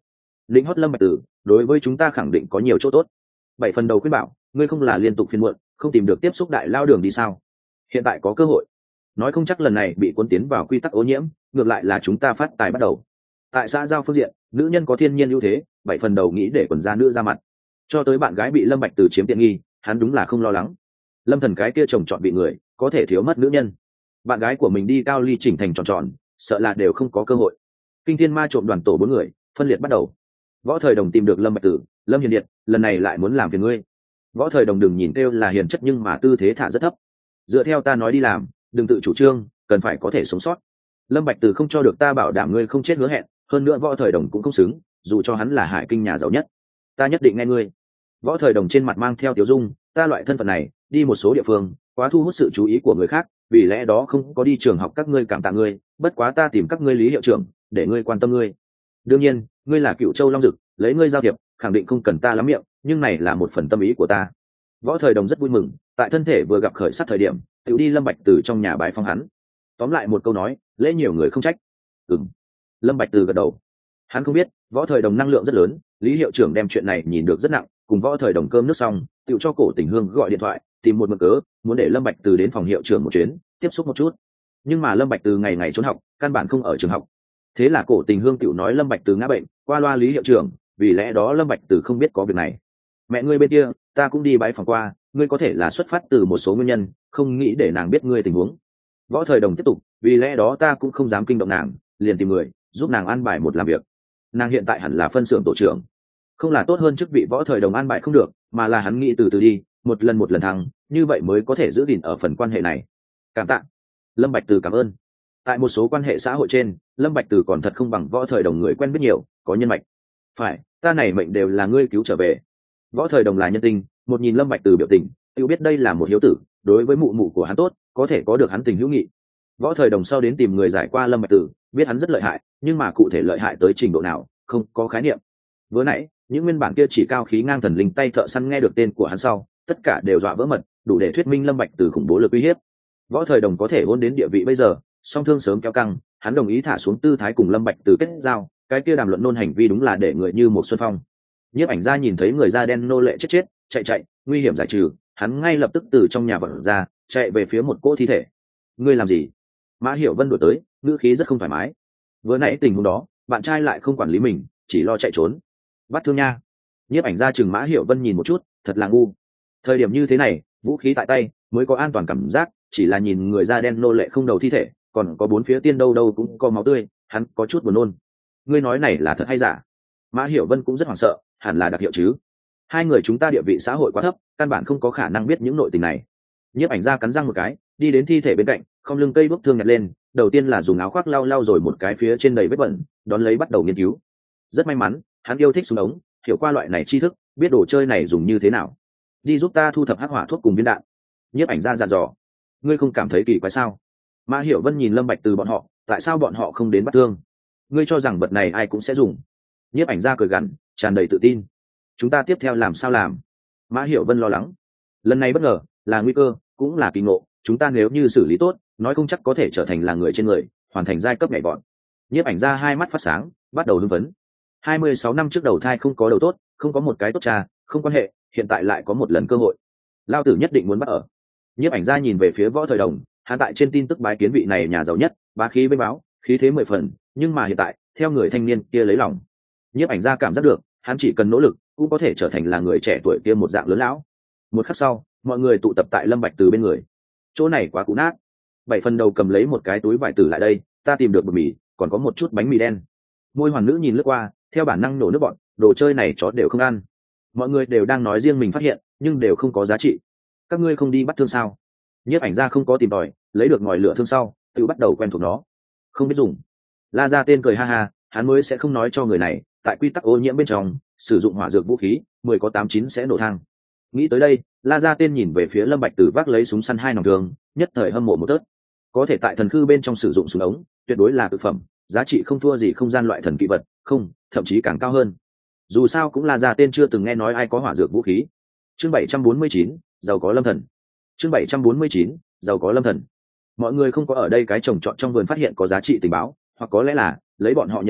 lĩnh hót lâm bạch tử đối với chúng ta khẳng định có nhiều chỗ tốt. Bảy phần đầu khuyên bảo, ngươi không là liên tục phiền muộn, không tìm được tiếp xúc đại lao đường đi sao? Hiện tại có cơ hội, nói không chắc lần này bị cuốn tiến vào quy tắc ô nhiễm, ngược lại là chúng ta phát tài bắt đầu. Tại xã giao phương diện, nữ nhân có thiên nhiên ưu thế, bảy phần đầu nghĩ để quần gia nữ ra mặt, cho tới bạn gái bị lâm bạch tử chiếm tiện nghi, hắn đúng là không lo lắng. Lâm thần cái kia chồng chọn bị người, có thể thiếu mất nữ nhân. Bạn gái của mình đi cao ly chỉnh thành tròn tròn, sợ là đều không có cơ hội. Kinh thiên ma trộm đoàn tổ bốn người, phân liệt bắt đầu. Võ Thời Đồng tìm được Lâm Bạch Tử, Lâm Hiền Điệt, lần này lại muốn làm phiền ngươi. Võ Thời Đồng đừng nhìn kêu là hiền chất nhưng mà tư thế thả rất thấp. Dựa theo ta nói đi làm, đừng tự chủ trương, cần phải có thể sống sót. Lâm Bạch Tử không cho được ta bảo đảm ngươi không chết hứa hẹn, hơn nữa Võ Thời Đồng cũng không xứng, dù cho hắn là Hải Kinh nhà giàu nhất, ta nhất định nghe ngươi. Võ Thời Đồng trên mặt mang theo tiểu dung, ta loại thân phận này, đi một số địa phương, quá thu hút sự chú ý của người khác, vì lẽ đó không có đi trường học các ngươi cảm tạ ngươi, bất quá ta tìm các ngươi Lý hiệu trưởng, để ngươi quan tâm ngươi. Đương nhiên, ngươi là Cựu Châu Long Dực, lấy ngươi giao thiệp, khẳng định không cần ta lắm miệng, nhưng này là một phần tâm ý của ta. Võ Thời Đồng rất vui mừng, tại thân thể vừa gặp khởi sắc thời điểm, tiểu đi Lâm Bạch Từ trong nhà bái phong hắn. Tóm lại một câu nói, lễ nhiều người không trách. Ừm. Lâm Bạch Từ gật đầu. Hắn không biết, Võ Thời Đồng năng lượng rất lớn, Lý hiệu trưởng đem chuyện này nhìn được rất nặng, cùng Võ Thời Đồng cơm nước xong, tiểu cho Cổ Tình Hương gọi điện thoại, tìm một mực cớ, muốn để Lâm Bạch Từ đến phòng hiệu trưởng một chuyến, tiếp xúc một chút. Nhưng mà Lâm Bạch Từ ngày ngày trốn học, căn bản không ở trường học. Thế là Cổ Tình Hương tiểu nói Lâm Bạch Từ ngã bệnh, qua loa Lý hiệu trưởng, vì lẽ đó Lâm Bạch Từ không biết có việc này. Mẹ ngươi bên kia, ta cũng đi bái phòng qua, ngươi có thể là xuất phát từ một số nguyên nhân, không nghĩ để nàng biết ngươi tình huống. Võ Thời Đồng tiếp tục, vì lẽ đó ta cũng không dám kinh động nàng, liền tìm người giúp nàng an bài một làm việc. Nàng hiện tại hẳn là phân xưởng tổ trưởng, không là tốt hơn chức vị Võ Thời Đồng an bài không được, mà là hắn nghĩ từ từ đi, một lần một lần thăng, như vậy mới có thể giữ gìn ở phần quan hệ này. Cảm tạ. Lâm Bạch Từ cảm ơn. Tại một số quan hệ xã hội trên, Lâm Bạch Từ còn thật không bằng Võ Thời Đồng người quen biết nhiều, có nhân mạch. Phải, ta này mệnh đều là ngươi cứu trở về. Võ Thời Đồng là nhân tình, một nhìn Lâm Bạch Từ biểu tình, tự biết đây là một hiếu tử, đối với mụ mụ của hắn tốt, có thể có được hắn tình hữu nghị. Võ Thời Đồng sau đến tìm người giải qua Lâm Bạch Từ, biết hắn rất lợi hại, nhưng mà cụ thể lợi hại tới trình độ nào, không có khái niệm. Vừa nãy, những nguyên bản kia chỉ cao khí ngang thần linh tay thợ săn nghe được tên của hắn sau, tất cả đều dọa vỡ mật, đủ để thuyết minh Lâm Bạch Từ khủng bố lực uy hiếp. Võ Thời Đồng có thể hôn đến địa vị bây giờ, song thương sớm kéo căng, hắn đồng ý thả xuống tư thái cùng Lâm Bạch Từ kết giao, cái kia đàm luận nôn hành vi đúng là để người như một xuân phong. Nhiếp ảnh gia nhìn thấy người da đen nô lệ chết chết, chạy chạy, nguy hiểm giải trừ, hắn ngay lập tức từ trong nhà vọt ra, chạy về phía một cỗ thi thể. Ngươi làm gì? Mã Hiểu Vân đuổi tới, ngữ khí rất không thoải mái. Vừa nãy tình huống đó, bạn trai lại không quản lý mình, chỉ lo chạy trốn. Bắt thương nha. Nhiếp ảnh gia chừng Mã Hiểu Vân nhìn một chút, thật là ngu. Thời điểm như thế này, vũ khí tại tay mới có an toàn cảm giác, chỉ là nhìn người da đen nô lệ không đầu thi thể, còn có bốn phía tiên đâu đâu cũng có máu tươi, hắn có chút buồn nôn. Ngươi nói này là thật hay giả? Mã Hiểu Vân cũng rất hoảng sợ, hẳn là đặc hiệu chứ. Hai người chúng ta địa vị xã hội quá thấp, căn bản không có khả năng biết những nội tình này. Nhiếp ảnh gia cắn răng một cái, đi đến thi thể bên cạnh, không lưng cây bức thương nhặt lên, đầu tiên là dùng áo khoác lau lau rồi một cái phía trên đầy vết bẩn, đón lấy bắt đầu nghiên cứu. Rất may mắn, hắn yêu thích súng ống, hiểu qua loại này tri thức, biết đồ chơi này dùng như thế nào. Đi giúp ta thu thập hắc hỏa thuốc cùng viên đạn. Nhiếp ảnh gia dặn dò. Ngươi không cảm thấy kỳ quái sao? Mã Hiểu Vân nhìn Lâm Bạch Từ bọn họ, tại sao bọn họ không đến bắt thương? Ngươi cho rằng vật này ai cũng sẽ dùng? Nhiếp ảnh gia cười gằn, tràn đầy tự tin. Chúng ta tiếp theo làm sao làm? Mã Hiểu Vân lo lắng. Lần này bất ngờ, là nguy cơ, cũng là kỳ ngộ, chúng ta nếu như xử lý tốt, nói không chắc có thể trở thành là người trên người, hoàn thành giai cấp nhảy vọt. Nhiếp ảnh gia hai mắt phát sáng, bắt đầu hưng phấn. hai mươi sáu năm trước đầu thai không có đầu tốt, không có một cái tốt cha, không quan hệ, hiện tại lại có một lần cơ hội. Lao tử nhất định muốn bắt ở. Nhiếp ảnh gia nhìn về phía Võ Thời Đồng, hắn tại trên tin tức bái kiến vị này nhà giàu nhất, bá khí bên báo, khí thế mười phần, nhưng mà hiện tại, theo người thanh niên kia lấy lòng. Nhiếp ảnh gia cảm giác được, hắn chỉ cần nỗ lực, cũng có thể trở thành là người trẻ tuổi kia một dạng lớn lão. Một khắc sau, mọi người tụ tập tại Lâm Bạch Từ bên người. Chỗ này quá cũ nát. Bảy phần đầu cầm lấy một cái túi vải tử lại đây, ta tìm được bột mì, còn có một chút bánh mì đen. Môi hoàn nữ nhìn lướt qua, theo bản năng nổ nước bọn, đồ chơi này chó đều không ăn. Mọi người đều đang nói riêng mình phát hiện, nhưng đều không có giá trị. Các ngươi không đi bắt thương sao? Nhiếp ảnh gia không có tìm tòi, lấy được ngòi lửa thương sau, tự bắt đầu quen thuộc nó. Không biết dùng. La Gia Tên cười ha ha, hắn mới sẽ không nói cho người này, tại quy tắc ô nhiễm bên trong, sử dụng hỏa dược vũ khí, mười có tám chín sẽ nổ thang. Nghĩ tới đây, La Gia Tên nhìn về phía Lâm Bạch Tử vác lấy súng săn hai nòng thường, nhất thời hâm mộ một tớt. Có thể tại thần khư bên trong sử dụng súng ống, tuyệt đối là cực phẩm, giá trị không thua gì không gian loại thần kỵ vật, không, thậm chí càng cao hơn. Dù sao cũng La Gia Tên chưa từng nghe nói ai có hỏa dược vũ khí. Chương bảy trăm bốn mươi chín, giàu có lâm thần. Chương bảy trăm bốn mươi chín, giàu có lâm thần. Mọi người không có ở đây cái trồng trọt trong vườn phát hiện có giá trị tình báo, hoặc có lẽ là lấy bọn họ nhận thức,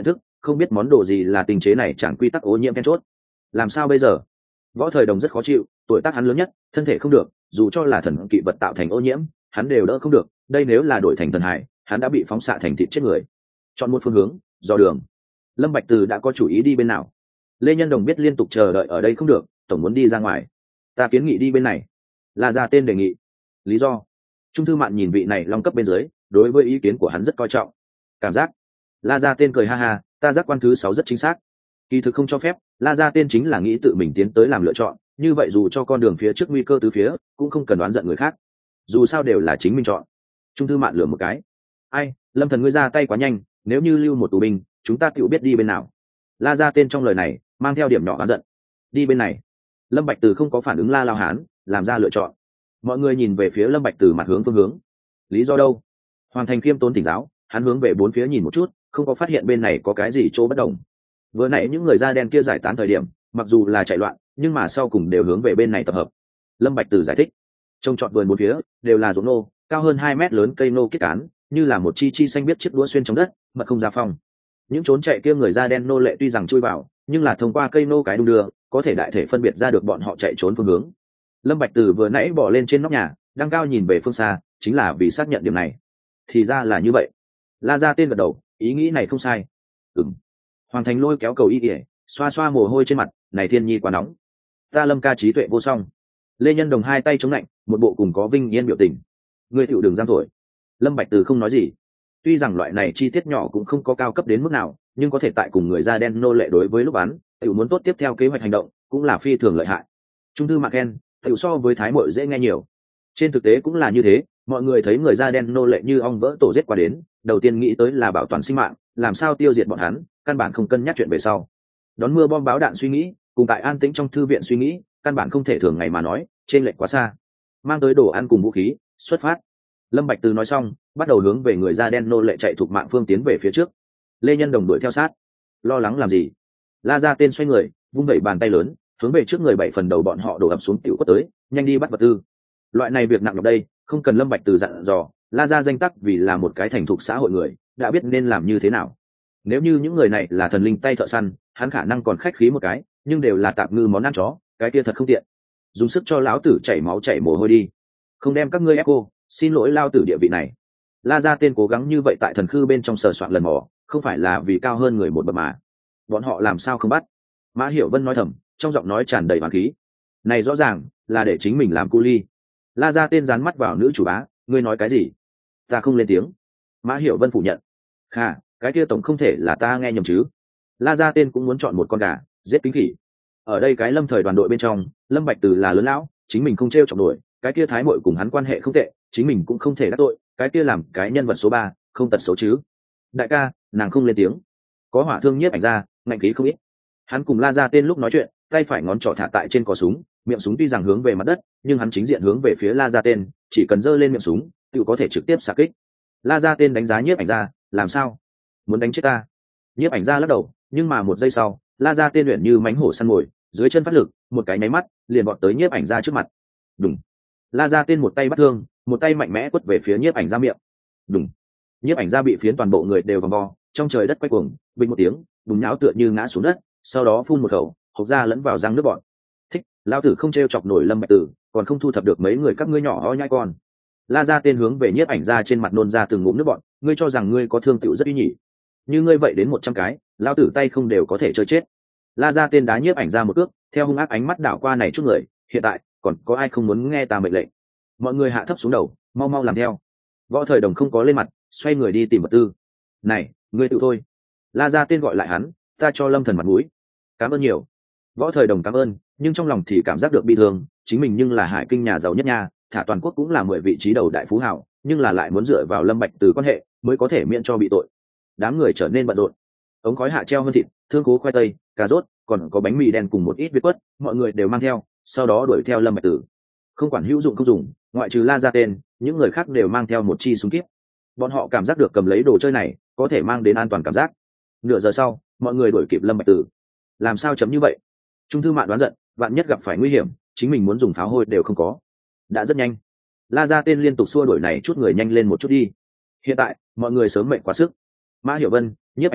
không biết món đồ gì là tình chế này chẳng quy tắc ô nhiễm then chốt. Làm sao bây giờ? Võ Thời Đồng rất khó chịu, tuổi tác hắn lớn nhất, thân thể không được, dù cho là thần kỵ vật tạo thành ô nhiễm, hắn đều đỡ không được, đây nếu là đổi thành thần hải, hắn đã bị phóng xạ thành thịt chết người. Chọn một phương hướng, dò đường. Lâm Bạch Từ đã có chủ ý đi bên nào. Lê Nhân Đồng biết liên tục chờ đợi ở đây không được, tổng muốn đi ra ngoài. Ta kiến nghị đi bên này. La Gia Tên đề nghị. Lý do? Trung thư mạn nhìn vị này long cấp bên dưới, đối với ý kiến của hắn rất coi trọng. Cảm giác. La Gia Tên cười ha ha, ta giác quan thứ sáu rất chính xác. Kỳ thực không cho phép, La Gia Tên chính là nghĩ tự mình tiến tới làm lựa chọn, như vậy dù cho con đường phía trước nguy cơ tứ phía, cũng không cần đoán giận người khác. Dù sao đều là chính mình chọn. Trung thư mạn lườm một cái. Ai, Lâm Thần ngươi ra tay quá nhanh, nếu như lưu một tù binh, chúng ta tự biết đi bên nào. La Gia Tên trong lời này mang theo điểm nhỏ oán giận. Đi bên này. Lâm Bạch Từ không có phản ứng La Lao Hán, làm ra lựa chọn. Mọi người nhìn về phía Lâm Bạch Từ mặt hướng phương hướng. Lý do đâu? Hoàng Thành Khiêm tốn tỉnh giáo, hắn hướng về bốn phía nhìn một chút, không có phát hiện bên này có cái gì chỗ bất đồng. Vừa nãy những người da đen kia giải tán thời điểm, mặc dù là chạy loạn, nhưng mà sau cùng đều hướng về bên này tập hợp. Lâm Bạch Từ giải thích, trông trọt vườn bốn phía đều là ruộng nô, cao hơn hai mét lớn cây nô kết cán, như là một chi chi xanh biết chiếc đũa xuyên trong đất, mật không ra phong. Những trốn chạy kia người da đen nô lệ tuy rằng chui vào, nhưng là thông qua cây nô cái đung đưa, có thể đại thể phân biệt ra được bọn họ chạy trốn phương hướng. Lâm Bạch Từ vừa nãy bỏ lên trên nóc nhà, đang cao nhìn về phương xa, chính là vì xác nhận điểm này. Thì ra là như vậy. La Gia Tên gật đầu, ý nghĩ này không sai. Ừm. Hoàng Thành lôi kéo cầu y ỉa, xoa xoa mồ hôi trên mặt, này thiên nhi quá nóng. Ta Lâm ca trí tuệ vô song. Lê Nhân Đồng hai tay chống lạnh, một bộ cùng có vinh yên biểu tình. Ngươi tiểu đường giam thổi. Lâm Bạch Từ không nói gì. Tuy rằng loại này chi tiết nhỏ cũng không có cao cấp đến mức nào, nhưng có thể tại cùng người da đen nô lệ đối với lúc bắn, tiểu muốn tốt tiếp theo kế hoạch hành động, cũng là phi thường lợi hại. Trung thư Mạc Ken, tiểu so với Thái Mội dễ nghe nhiều. Trên thực tế cũng là như thế, mọi người thấy người da đen nô lệ như ong vỡ tổ giết qua đến, đầu tiên nghĩ tới là bảo toàn sinh mạng, làm sao tiêu diệt bọn hắn, căn bản không cân nhắc chuyện về sau. Đón mưa bom báo đạn suy nghĩ, cùng tại an tĩnh trong thư viện suy nghĩ, căn bản không thể thường ngày mà nói, trên lệch quá xa. Mang tới đồ ăn cùng vũ khí, xuất phát. Lâm Bạch Từ nói xong, bắt đầu hướng về người da đen nô lệ chạy thuộc mạng phương tiến về phía trước. Lê Nhân Đồng đuổi theo sát. Lo lắng làm gì? La Gia Tên xoay người, vung vẩy bàn tay lớn, hướng về trước người bảy phần đầu bọn họ đổ ập xuống tiểu quất tới, nhanh đi bắt vật tư. Loại này việc nặng nhọc đây, không cần Lâm Bạch Từ dặn dò, La Gia danh tắc vì là một cái thành thục xã hội người, đã biết nên làm như thế nào. Nếu như những người này là thần linh tay thợ săn, hắn khả năng còn khách khí một cái, nhưng đều là tạm ngư món ăn chó, cái kia thật không tiện. Dùng sức cho lão tử chảy máu chảy mồ hôi đi, không đem các ngươi ép cô, xin lỗi lao tử địa vị này. La Gia Tên cố gắng như vậy tại thần khư bên trong sờ soạn lần mò, không phải là vì cao hơn người một bậc mà. Bọn họ làm sao không bắt? Mã Hiểu Vân nói thầm, trong giọng nói tràn đầy oán khí. Này rõ ràng là để chính mình làm cu ly. La Gia Tên dán mắt vào nữ chủ bá, ngươi nói cái gì? Ta không lên tiếng. Mã Hiểu Vân phủ nhận. Khà, cái kia tổng không thể là ta nghe nhầm chứ? La Gia Tên cũng muốn chọn một con gà, giết kính khỉ. Ở đây cái Lâm thời đoàn đội bên trong, Lâm Bạch Từ là lớn lão, chính mình không treo chọc nổi, cái kia Thái Mội cùng hắn quan hệ không tệ, chính mình cũng không thể đắc tội, cái kia làm cái nhân vật số ba, không tật xấu chứ? Đại ca, nàng không lên tiếng. Có hỏa thương nhiếp ảnh ra, ngạnh khí không ít. Hắn cùng La Gia Tên lúc nói chuyện, tay phải ngón trỏ thả tại trên cò súng, miệng súng tuy rằng hướng về mặt đất, nhưng hắn chính diện hướng về phía La Gia Tên, chỉ cần giơ lên miệng súng, tự có thể trực tiếp xạ kích. La Gia Tên đánh giá nhiếp ảnh ra, làm sao? Muốn đánh chết ta? Nhiếp ảnh ra lắc đầu, nhưng mà một giây sau, La Gia Tên luyện như mánh hổ săn mồi, dưới chân phát lực, một cái nháy mắt, liền vọt tới nhiếp ảnh ra trước mặt. Đùng. La Gia Tên một tay bắt thương, một tay mạnh mẽ quất về phía nhiếp ảnh ra miệng. Đùng. Nhiếp ảnh ra bị phiến toàn bộ người đều vòng vo, trong trời đất quay cuồng, bình một tiếng, bùng nhão tựa như ngã xuống đất, sau đó phun một khẩu, hộc ra lẫn vào răng nước bọt. Thích, lao tử không trêu chọc nổi Lâm Bạch Tử, còn không thu thập được mấy người các ngươi nhỏ ho nhai con. La Gia Tên hướng về nhiếp ảnh ra trên mặt nôn ra từng ngụm nước bọt, ngươi cho rằng ngươi có thương tựu rất uy nhỉ? Như ngươi vậy đến một trăm cái, lao tử tay không đều có thể chơi chết. La Gia Tên đá nhiếp ảnh ra một cước, theo hung ác ánh mắt đảo qua này chút người, hiện tại còn có ai không muốn nghe ta mệnh lệnh? Mọi người hạ thấp xuống đầu, mau mau làm theo. Võ Thời Đồng không có lên mặt, xoay người đi tìm vật tư. Này, ngươi tự thôi. La Gia Tên gọi lại hắn, ta cho Lâm Thần mặt mũi. Cảm ơn nhiều. Võ Thời Đồng cảm ơn, nhưng trong lòng thì cảm giác được bi thương, chính mình nhưng là Hải Kinh nhà giàu nhất nha, thả toàn quốc cũng là mười vị trí đầu đại phú hào, nhưng là lại muốn dựa vào Lâm Bạch Từ quan hệ mới có thể miễn cho bị tội. Đám người trở nên bận rộn. Ống khói hạ treo hơn thịt, thương cố khoai tây, cà rốt, còn có bánh mì đen cùng một ít việt quất, mọi người đều mang theo, sau đó đuổi theo Lâm Bạch Từ. Không quản hữu dụng không dùng, ngoại trừ La Gia Tên, những người khác đều mang theo một chi súng kíp. Bọn họ cảm giác được cầm lấy đồ chơi này có thể mang đến an toàn cảm giác. Nửa giờ sau, mọi người đuổi kịp Lâm Bạch Từ. Làm sao chấm như vậy? Trung thư mạn đoán giận, vạn nhất gặp phải nguy hiểm, chính mình muốn dùng pháo hôi đều không có. Đã rất nhanh. La Gia Tên liên tục xua đuổi này chút người nhanh lên một chút đi. Hiện tại, mọi người sớm mệt quá sức. Mã Hiểu Vân, nhiếp ảnh ra,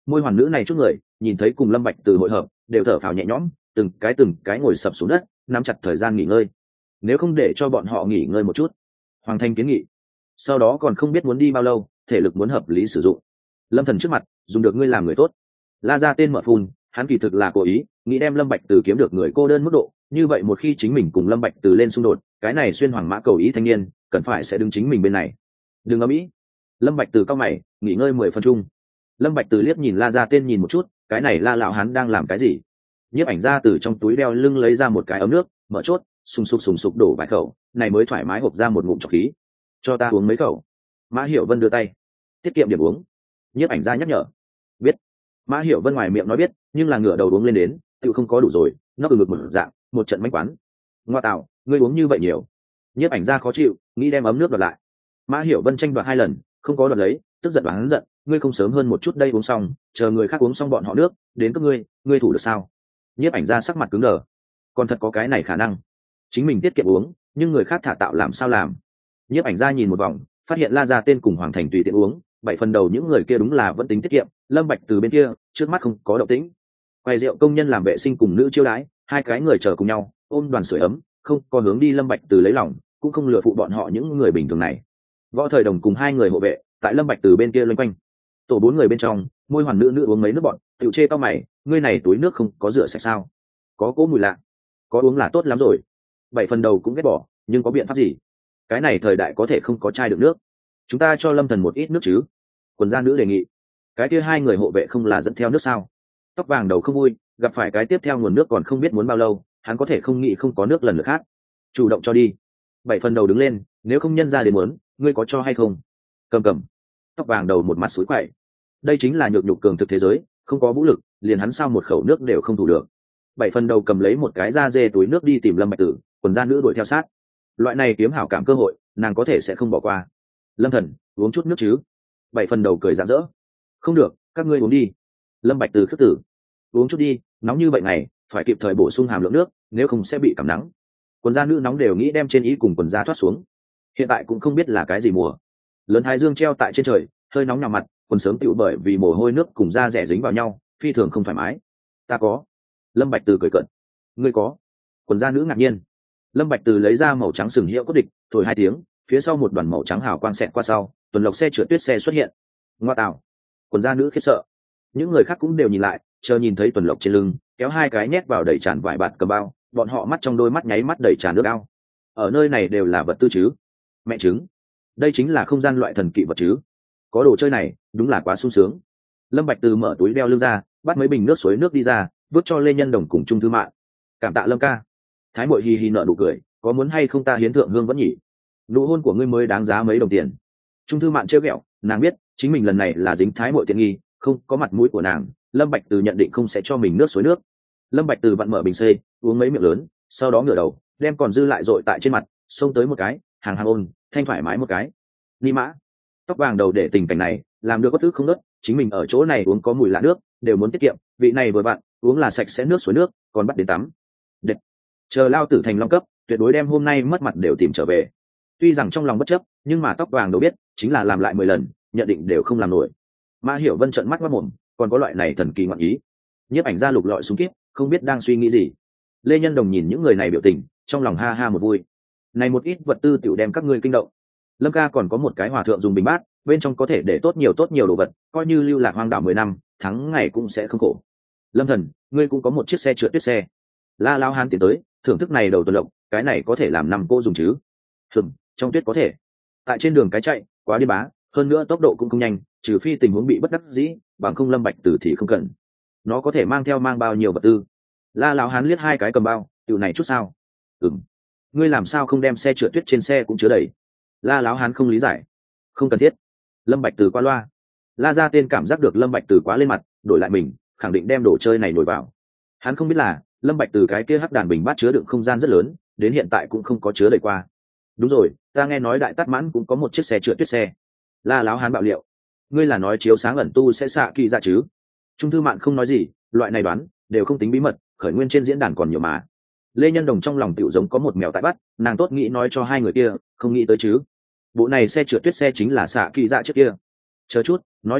môi hoàn nữ này chút người nhìn thấy cùng Lâm Bạch Từ hội hợp đều thở phào nhẹ nhõm, từng cái từng cái ngồi sập xuống đất, nắm chặt thời gian nghỉ ngơi. Nếu không để cho bọn họ nghỉ ngơi một chút, Hoàng Thanh kiến nghị, sau đó còn không biết muốn đi bao lâu, thể lực muốn hợp lý sử dụng. Lâm Thần trước mặt dùng được ngươi làm người tốt. La ra tên mở phun, hắn kỳ thực là cố ý nghĩ đem Lâm Bạch Từ kiếm được người cô đơn mức độ, như vậy một khi chính mình cùng Lâm Bạch Từ lên xung đột, cái này xuyên hoàng mã cầu ý thanh niên cần phải sẽ đứng chính mình bên này. Đừng ầm ĩ. Lâm Bạch Từ cao mày, nghỉ ngơi mười phân chung. Lâm Bạch Từ liếc nhìn La ra tên nhìn một chút, cái này La lão hắn đang làm cái gì? Nhiếp ảnh ra từ trong túi đeo lưng lấy ra một cái ấm nước, mở chốt, sùng sục sùng sục đổ vài khẩu, này mới thoải mái hộc ra một ngụm trọc khí. Cho ta uống mấy khẩu. Mã Hiểu Vân đưa tay, tiết kiệm điểm uống. Nhiếp ảnh ra nhắc nhở. Biết. Mã Hiểu Vân ngoài miệng nói biết, nhưng là ngửa đầu uống lên đến, tự không có đủ rồi, nó từ ngực một dạng, một trận mánh quán. Ngoa tạo, ngươi uống như vậy nhiều. Nhiếp ảnh ra khó chịu, nghĩ đem ấm nước đoạt lại. Mã Hiểu Vân tranh đoạt hai lần, không có đoạt lấy, tức giận đoán giận, ngươi không sớm hơn một chút đây uống xong, chờ người khác uống xong bọn họ nước, đến các ngươi, ngươi thủ được sao? Nhiếp ảnh ra sắc mặt cứng đờ, còn thật có cái này khả năng, chính mình tiết kiệm uống, nhưng người khác thả tạo làm sao làm? Nhiếp ảnh ra nhìn một vòng, phát hiện La Gia tên cùng Hoàng Thành tùy tiện uống, bảy phần đầu những người kia đúng là vẫn tính tiết kiệm. Lâm Bạch Từ bên kia trước mắt không có động tĩnh, quầy rượu công nhân làm vệ sinh cùng nữ chiêu đái, hai cái người chờ cùng nhau ôm đoàn sưởi ấm, không có hướng đi Lâm Bạch Từ lấy lòng, cũng không lừa phụ bọn họ những người bình thường này. Võ Thời Đồng cùng hai người hộ vệ tại Lâm Bạch Từ bên kia loanh quanh. Tổ bốn người bên trong, môi hoàn nữ nữ uống mấy nước bọn, tiểu chê tao mày, ngươi này túi nước không có rửa sạch sao? Có cỗ mùi lạ, có uống là tốt lắm rồi. Bảy phần đầu cũng ghét bỏ, nhưng có biện pháp gì? Cái này thời đại có thể không có chai đựng nước, chúng ta cho Lâm Thần một ít nước chứ? Quần gia nữ đề nghị. Cái kia hai người hộ vệ không là dẫn theo nước sao? Tóc vàng đầu không vui, gặp phải cái tiếp theo nguồn nước còn không biết muốn bao lâu, hắn có thể không nghĩ không có nước lần lượt khác, chủ động cho đi. Bảy phần đầu đứng lên, nếu không nhân ra đến muốn, ngươi có cho hay không? Cầm cầm. Tóc vàng đầu một mặt sủi quậy. Đây chính là nhược nhục cường thực thế giới, không có vũ lực, liền hắn sao một khẩu nước đều không thủ được. Bảy phần đầu cầm lấy một cái da dê túi nước đi tìm Lâm Bạch Tử, quần gia nữ đuổi theo sát. Loại này kiếm hảo cảm cơ hội, nàng có thể sẽ không bỏ qua. Lâm Thần, uống chút nước chứ? Bảy phần đầu cười rạng rỡ. Không được, các ngươi uống đi. Lâm Bạch Từ khước tử. Uống chút đi, nóng như vậy ngày, phải kịp thời bổ sung hàm lượng nước, nếu không sẽ bị cảm nắng. Quần gia nữ nóng đều nghĩ đem trên ý cùng quần gia thoát xuống. Hiện tại cũng không biết là cái gì mùa. Lớn thái dương treo tại trên trời, hơi nóng nhào mặt, quần sớm tựu bởi vì mồ hôi nước cùng da rẻ dính vào nhau, phi thường không thoải mái. Ta có. Lâm Bạch Từ cười cợt. Ngươi có. Quần gia nữ ngạc nhiên. Lâm Bạch Từ lấy ra màu trắng sừng hiệu cốt địch, thổi hai tiếng, phía sau một đoàn màu trắng hào quang xẹt qua sau, tuần lộc xe trượt tuyết xe xuất hiện. Ngoa tạo. Quần gia nữ khiếp sợ. Những người khác cũng đều nhìn lại, chờ nhìn thấy tuần lộc trên lưng kéo hai cái nhét vào đầy tràn vải bạt cầm bao, bọn họ mắt trong đôi mắt nháy mắt đầy tràn nước ao. Ở nơi này đều là vật tư chứ? Mẹ chứng, đây chính là không gian loại thần kỵ vật chứ? Có đồ chơi này đúng là quá sung sướng. Lâm Bạch Từ mở túi đeo lưng ra, bắt mấy bình nước suối nước đi ra, vứt cho Lê Nhân Đồng cùng Trung Thư Mạn. Cảm tạ Lâm ca. Thái Mội hì hì nở nụ cười, có muốn hay không ta hiến thượng hương vẫn nhỉ? Nụ hôn của ngươi mới đáng giá mấy đồng tiền. Trung Thư Mạn trêu ghẹo, nàng biết chính mình lần này là dính Thái Mội tiện nghi, không có mặt mũi của nàng, Lâm Bạch Từ nhận định không sẽ cho mình nước suối nước. Lâm Bạch Từ vặn mở bình xê, uống mấy miệng lớn, sau đó ngửa đầu, đem còn dư lại dội tại trên mặt, xông tới một cái, hàng hàng ôn, thanh thoải mái một cái. Ni mã, tóc vàng đầu để tình cảnh này, làm được có thứ không nớt, chính mình ở chỗ này uống có mùi lạ nước, đều muốn tiết kiệm, vị này vừa bạn, uống là sạch sẽ nước suối nước, còn bắt đến tắm. Đệt. Chờ lao tử thành long cấp, tuyệt đối đem hôm nay mất mặt đều tìm trở về. Tuy rằng trong lòng bất chấp, nhưng mà tóc vàng đâu biết, chính là làm lại mười lần, nhận định đều không làm nổi. Mã Hiểu Vân trợn mắt quát mồm, còn có loại này thần kỳ ngọn ý. Nhiếp ảnh ra lục lọi xuống kiếp, không biết đang suy nghĩ gì. Lê Nhân Đồng nhìn những người này biểu tình, trong lòng ha ha một vui. Này một ít vật tư tiểu đem các ngươi kinh động. Lâm ca còn có một cái hòa thượng dùng bình bát, bên trong có thể để tốt nhiều tốt nhiều đồ vật, coi như lưu lạc hoang đảo mười năm, thắng ngày cũng sẽ không khổ. Lâm Thần, ngươi cũng có một chiếc xe trượt tuyết xe. La Lao Hán tiến tới, thưởng thức này đầu tuần lộc, cái này có thể làm năm cô dùng chứ? Hừm, trong tuyết có thể. Tại trên đường cái chạy, quá đi bá, hơn nữa tốc độ cũng không nhanh, trừ phi tình huống bị bất đắc dĩ, bằng không Lâm Bạch Tử thì không cần. Nó có thể mang theo mang bao nhiêu vật tư? La Lão Hán liếc hai cái cầm bao, tiểu này chút sao? Ừm. Ngươi làm sao không đem xe trượt tuyết trên xe cũng chứa đầy? La Lão Hán không lý giải. Không cần thiết. Lâm Bạch Tử qua loa. La Gia tên cảm giác được Lâm Bạch Tử quá lên mặt, đổi lại mình, khẳng định đem đồ chơi này nổi vào. Hắn không biết là Lâm Bạch Tử cái kia hắc đàn bình bát chứa đựng không gian rất lớn, đến hiện tại cũng không có chứa đầy qua. Đúng rồi, ta nghe nói Đại Tát Mãn cũng có một chiếc xe trượt tuyết xe. La Lão Hán bạo liệu. Ngươi là nói chiếu sáng ẩn tu sẽ xạ kỳ ra chứ? Trung Thư Mạn không nói gì, loại này đoán đều không tính bí mật, khởi nguyên trên diễn đàn còn nhiều mà. Lê Nhân Đồng trong lòng tiểu giống có một mèo tại bắt, nàng tốt nghĩ nói cho hai người kia, không nghĩ tới chứ. Bộ này xe trượt tuyết xe chính là xạ kỳ dạ trước kia. Chờ chút, nói như vậy,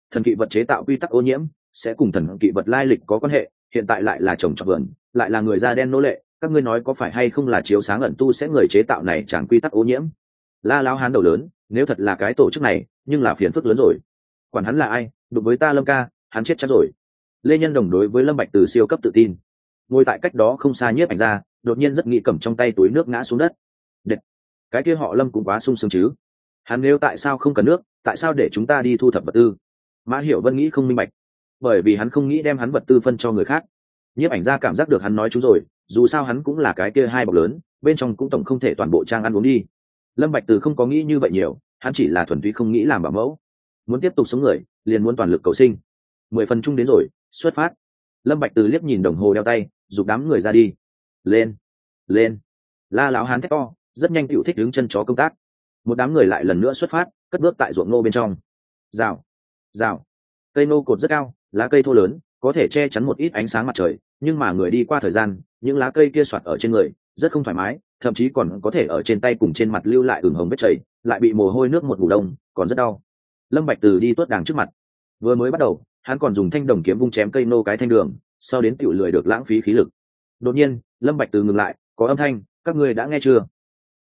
thần kỵ vật chế tạo quy tắc ô nhiễm sẽ cùng thần kỵ vật lai lịch có quan hệ, hiện tại lại là trồng trọt vườn, lại là người da đen nô lệ, các ngươi nói có phải hay không là chiếu sáng ẩn tu sẽ người chế tạo này chẳng quy tắc ô nhiễm? La lão hán đầu lớn, nếu thật là cái tổ chức này, nhưng là phiền phức lớn rồi. Quản hắn là ai, đụng với ta Lâm ca, hắn chết chắc rồi. Lê Nhân Đồng đối với Lâm Bạch Từ siêu cấp tự tin. Ngồi tại cách đó không xa Nhiếp Ảnh Gia, đột nhiên rất nghĩ cầm trong tay túi nước ngã xuống đất. Đệt, cái kia họ Lâm cũng quá sung sướng chứ. Hắn nếu tại sao không cần nước, tại sao để chúng ta đi thu thập vật tư? Mã Hiểu Vân nghĩ không minh bạch, bởi vì hắn không nghĩ đem hắn vật tư phân cho người khác. Nhiếp Ảnh Gia cảm giác được hắn nói chú rồi, dù sao hắn cũng là cái kia hai bọc lớn, bên trong cũng tổng không thể toàn bộ trang ăn uống đi. Lâm Bạch Từ không có nghĩ như vậy nhiều, hắn chỉ là thuần túy không nghĩ làm bảo mẫu, muốn tiếp tục sống người, liền muốn toàn lực cầu sinh. Mười phần chung đến rồi, xuất phát. Lâm Bạch Từ liếc nhìn đồng hồ đeo tay, giục đám người ra đi. Lên, lên! La lão hán thét to, rất nhanh tựu thích đứng chân chó công tác. Một đám người lại lần nữa xuất phát, cất bước tại ruộng ngô bên trong. Rào, rào. Cây nô cột rất cao, lá cây thô lớn, có thể che chắn một ít ánh sáng mặt trời, nhưng mà người đi qua thời gian, những lá cây kia xoạt ở trên người, rất không thoải mái, thậm chí còn có thể ở trên tay cùng trên mặt lưu lại ửng hồng vết chảy, lại bị mồ hôi nước một ngủ đông, còn rất đau. Lâm Bạch Từ đi tuốt đàng trước mặt, vừa mới bắt đầu, hắn còn dùng thanh đồng kiếm vung chém cây nô cái thanh đường, sau đến tiểu lười được lãng phí khí lực. Đột nhiên, Lâm Bạch Từ ngừng lại, có âm thanh, các ngươi đã nghe chưa?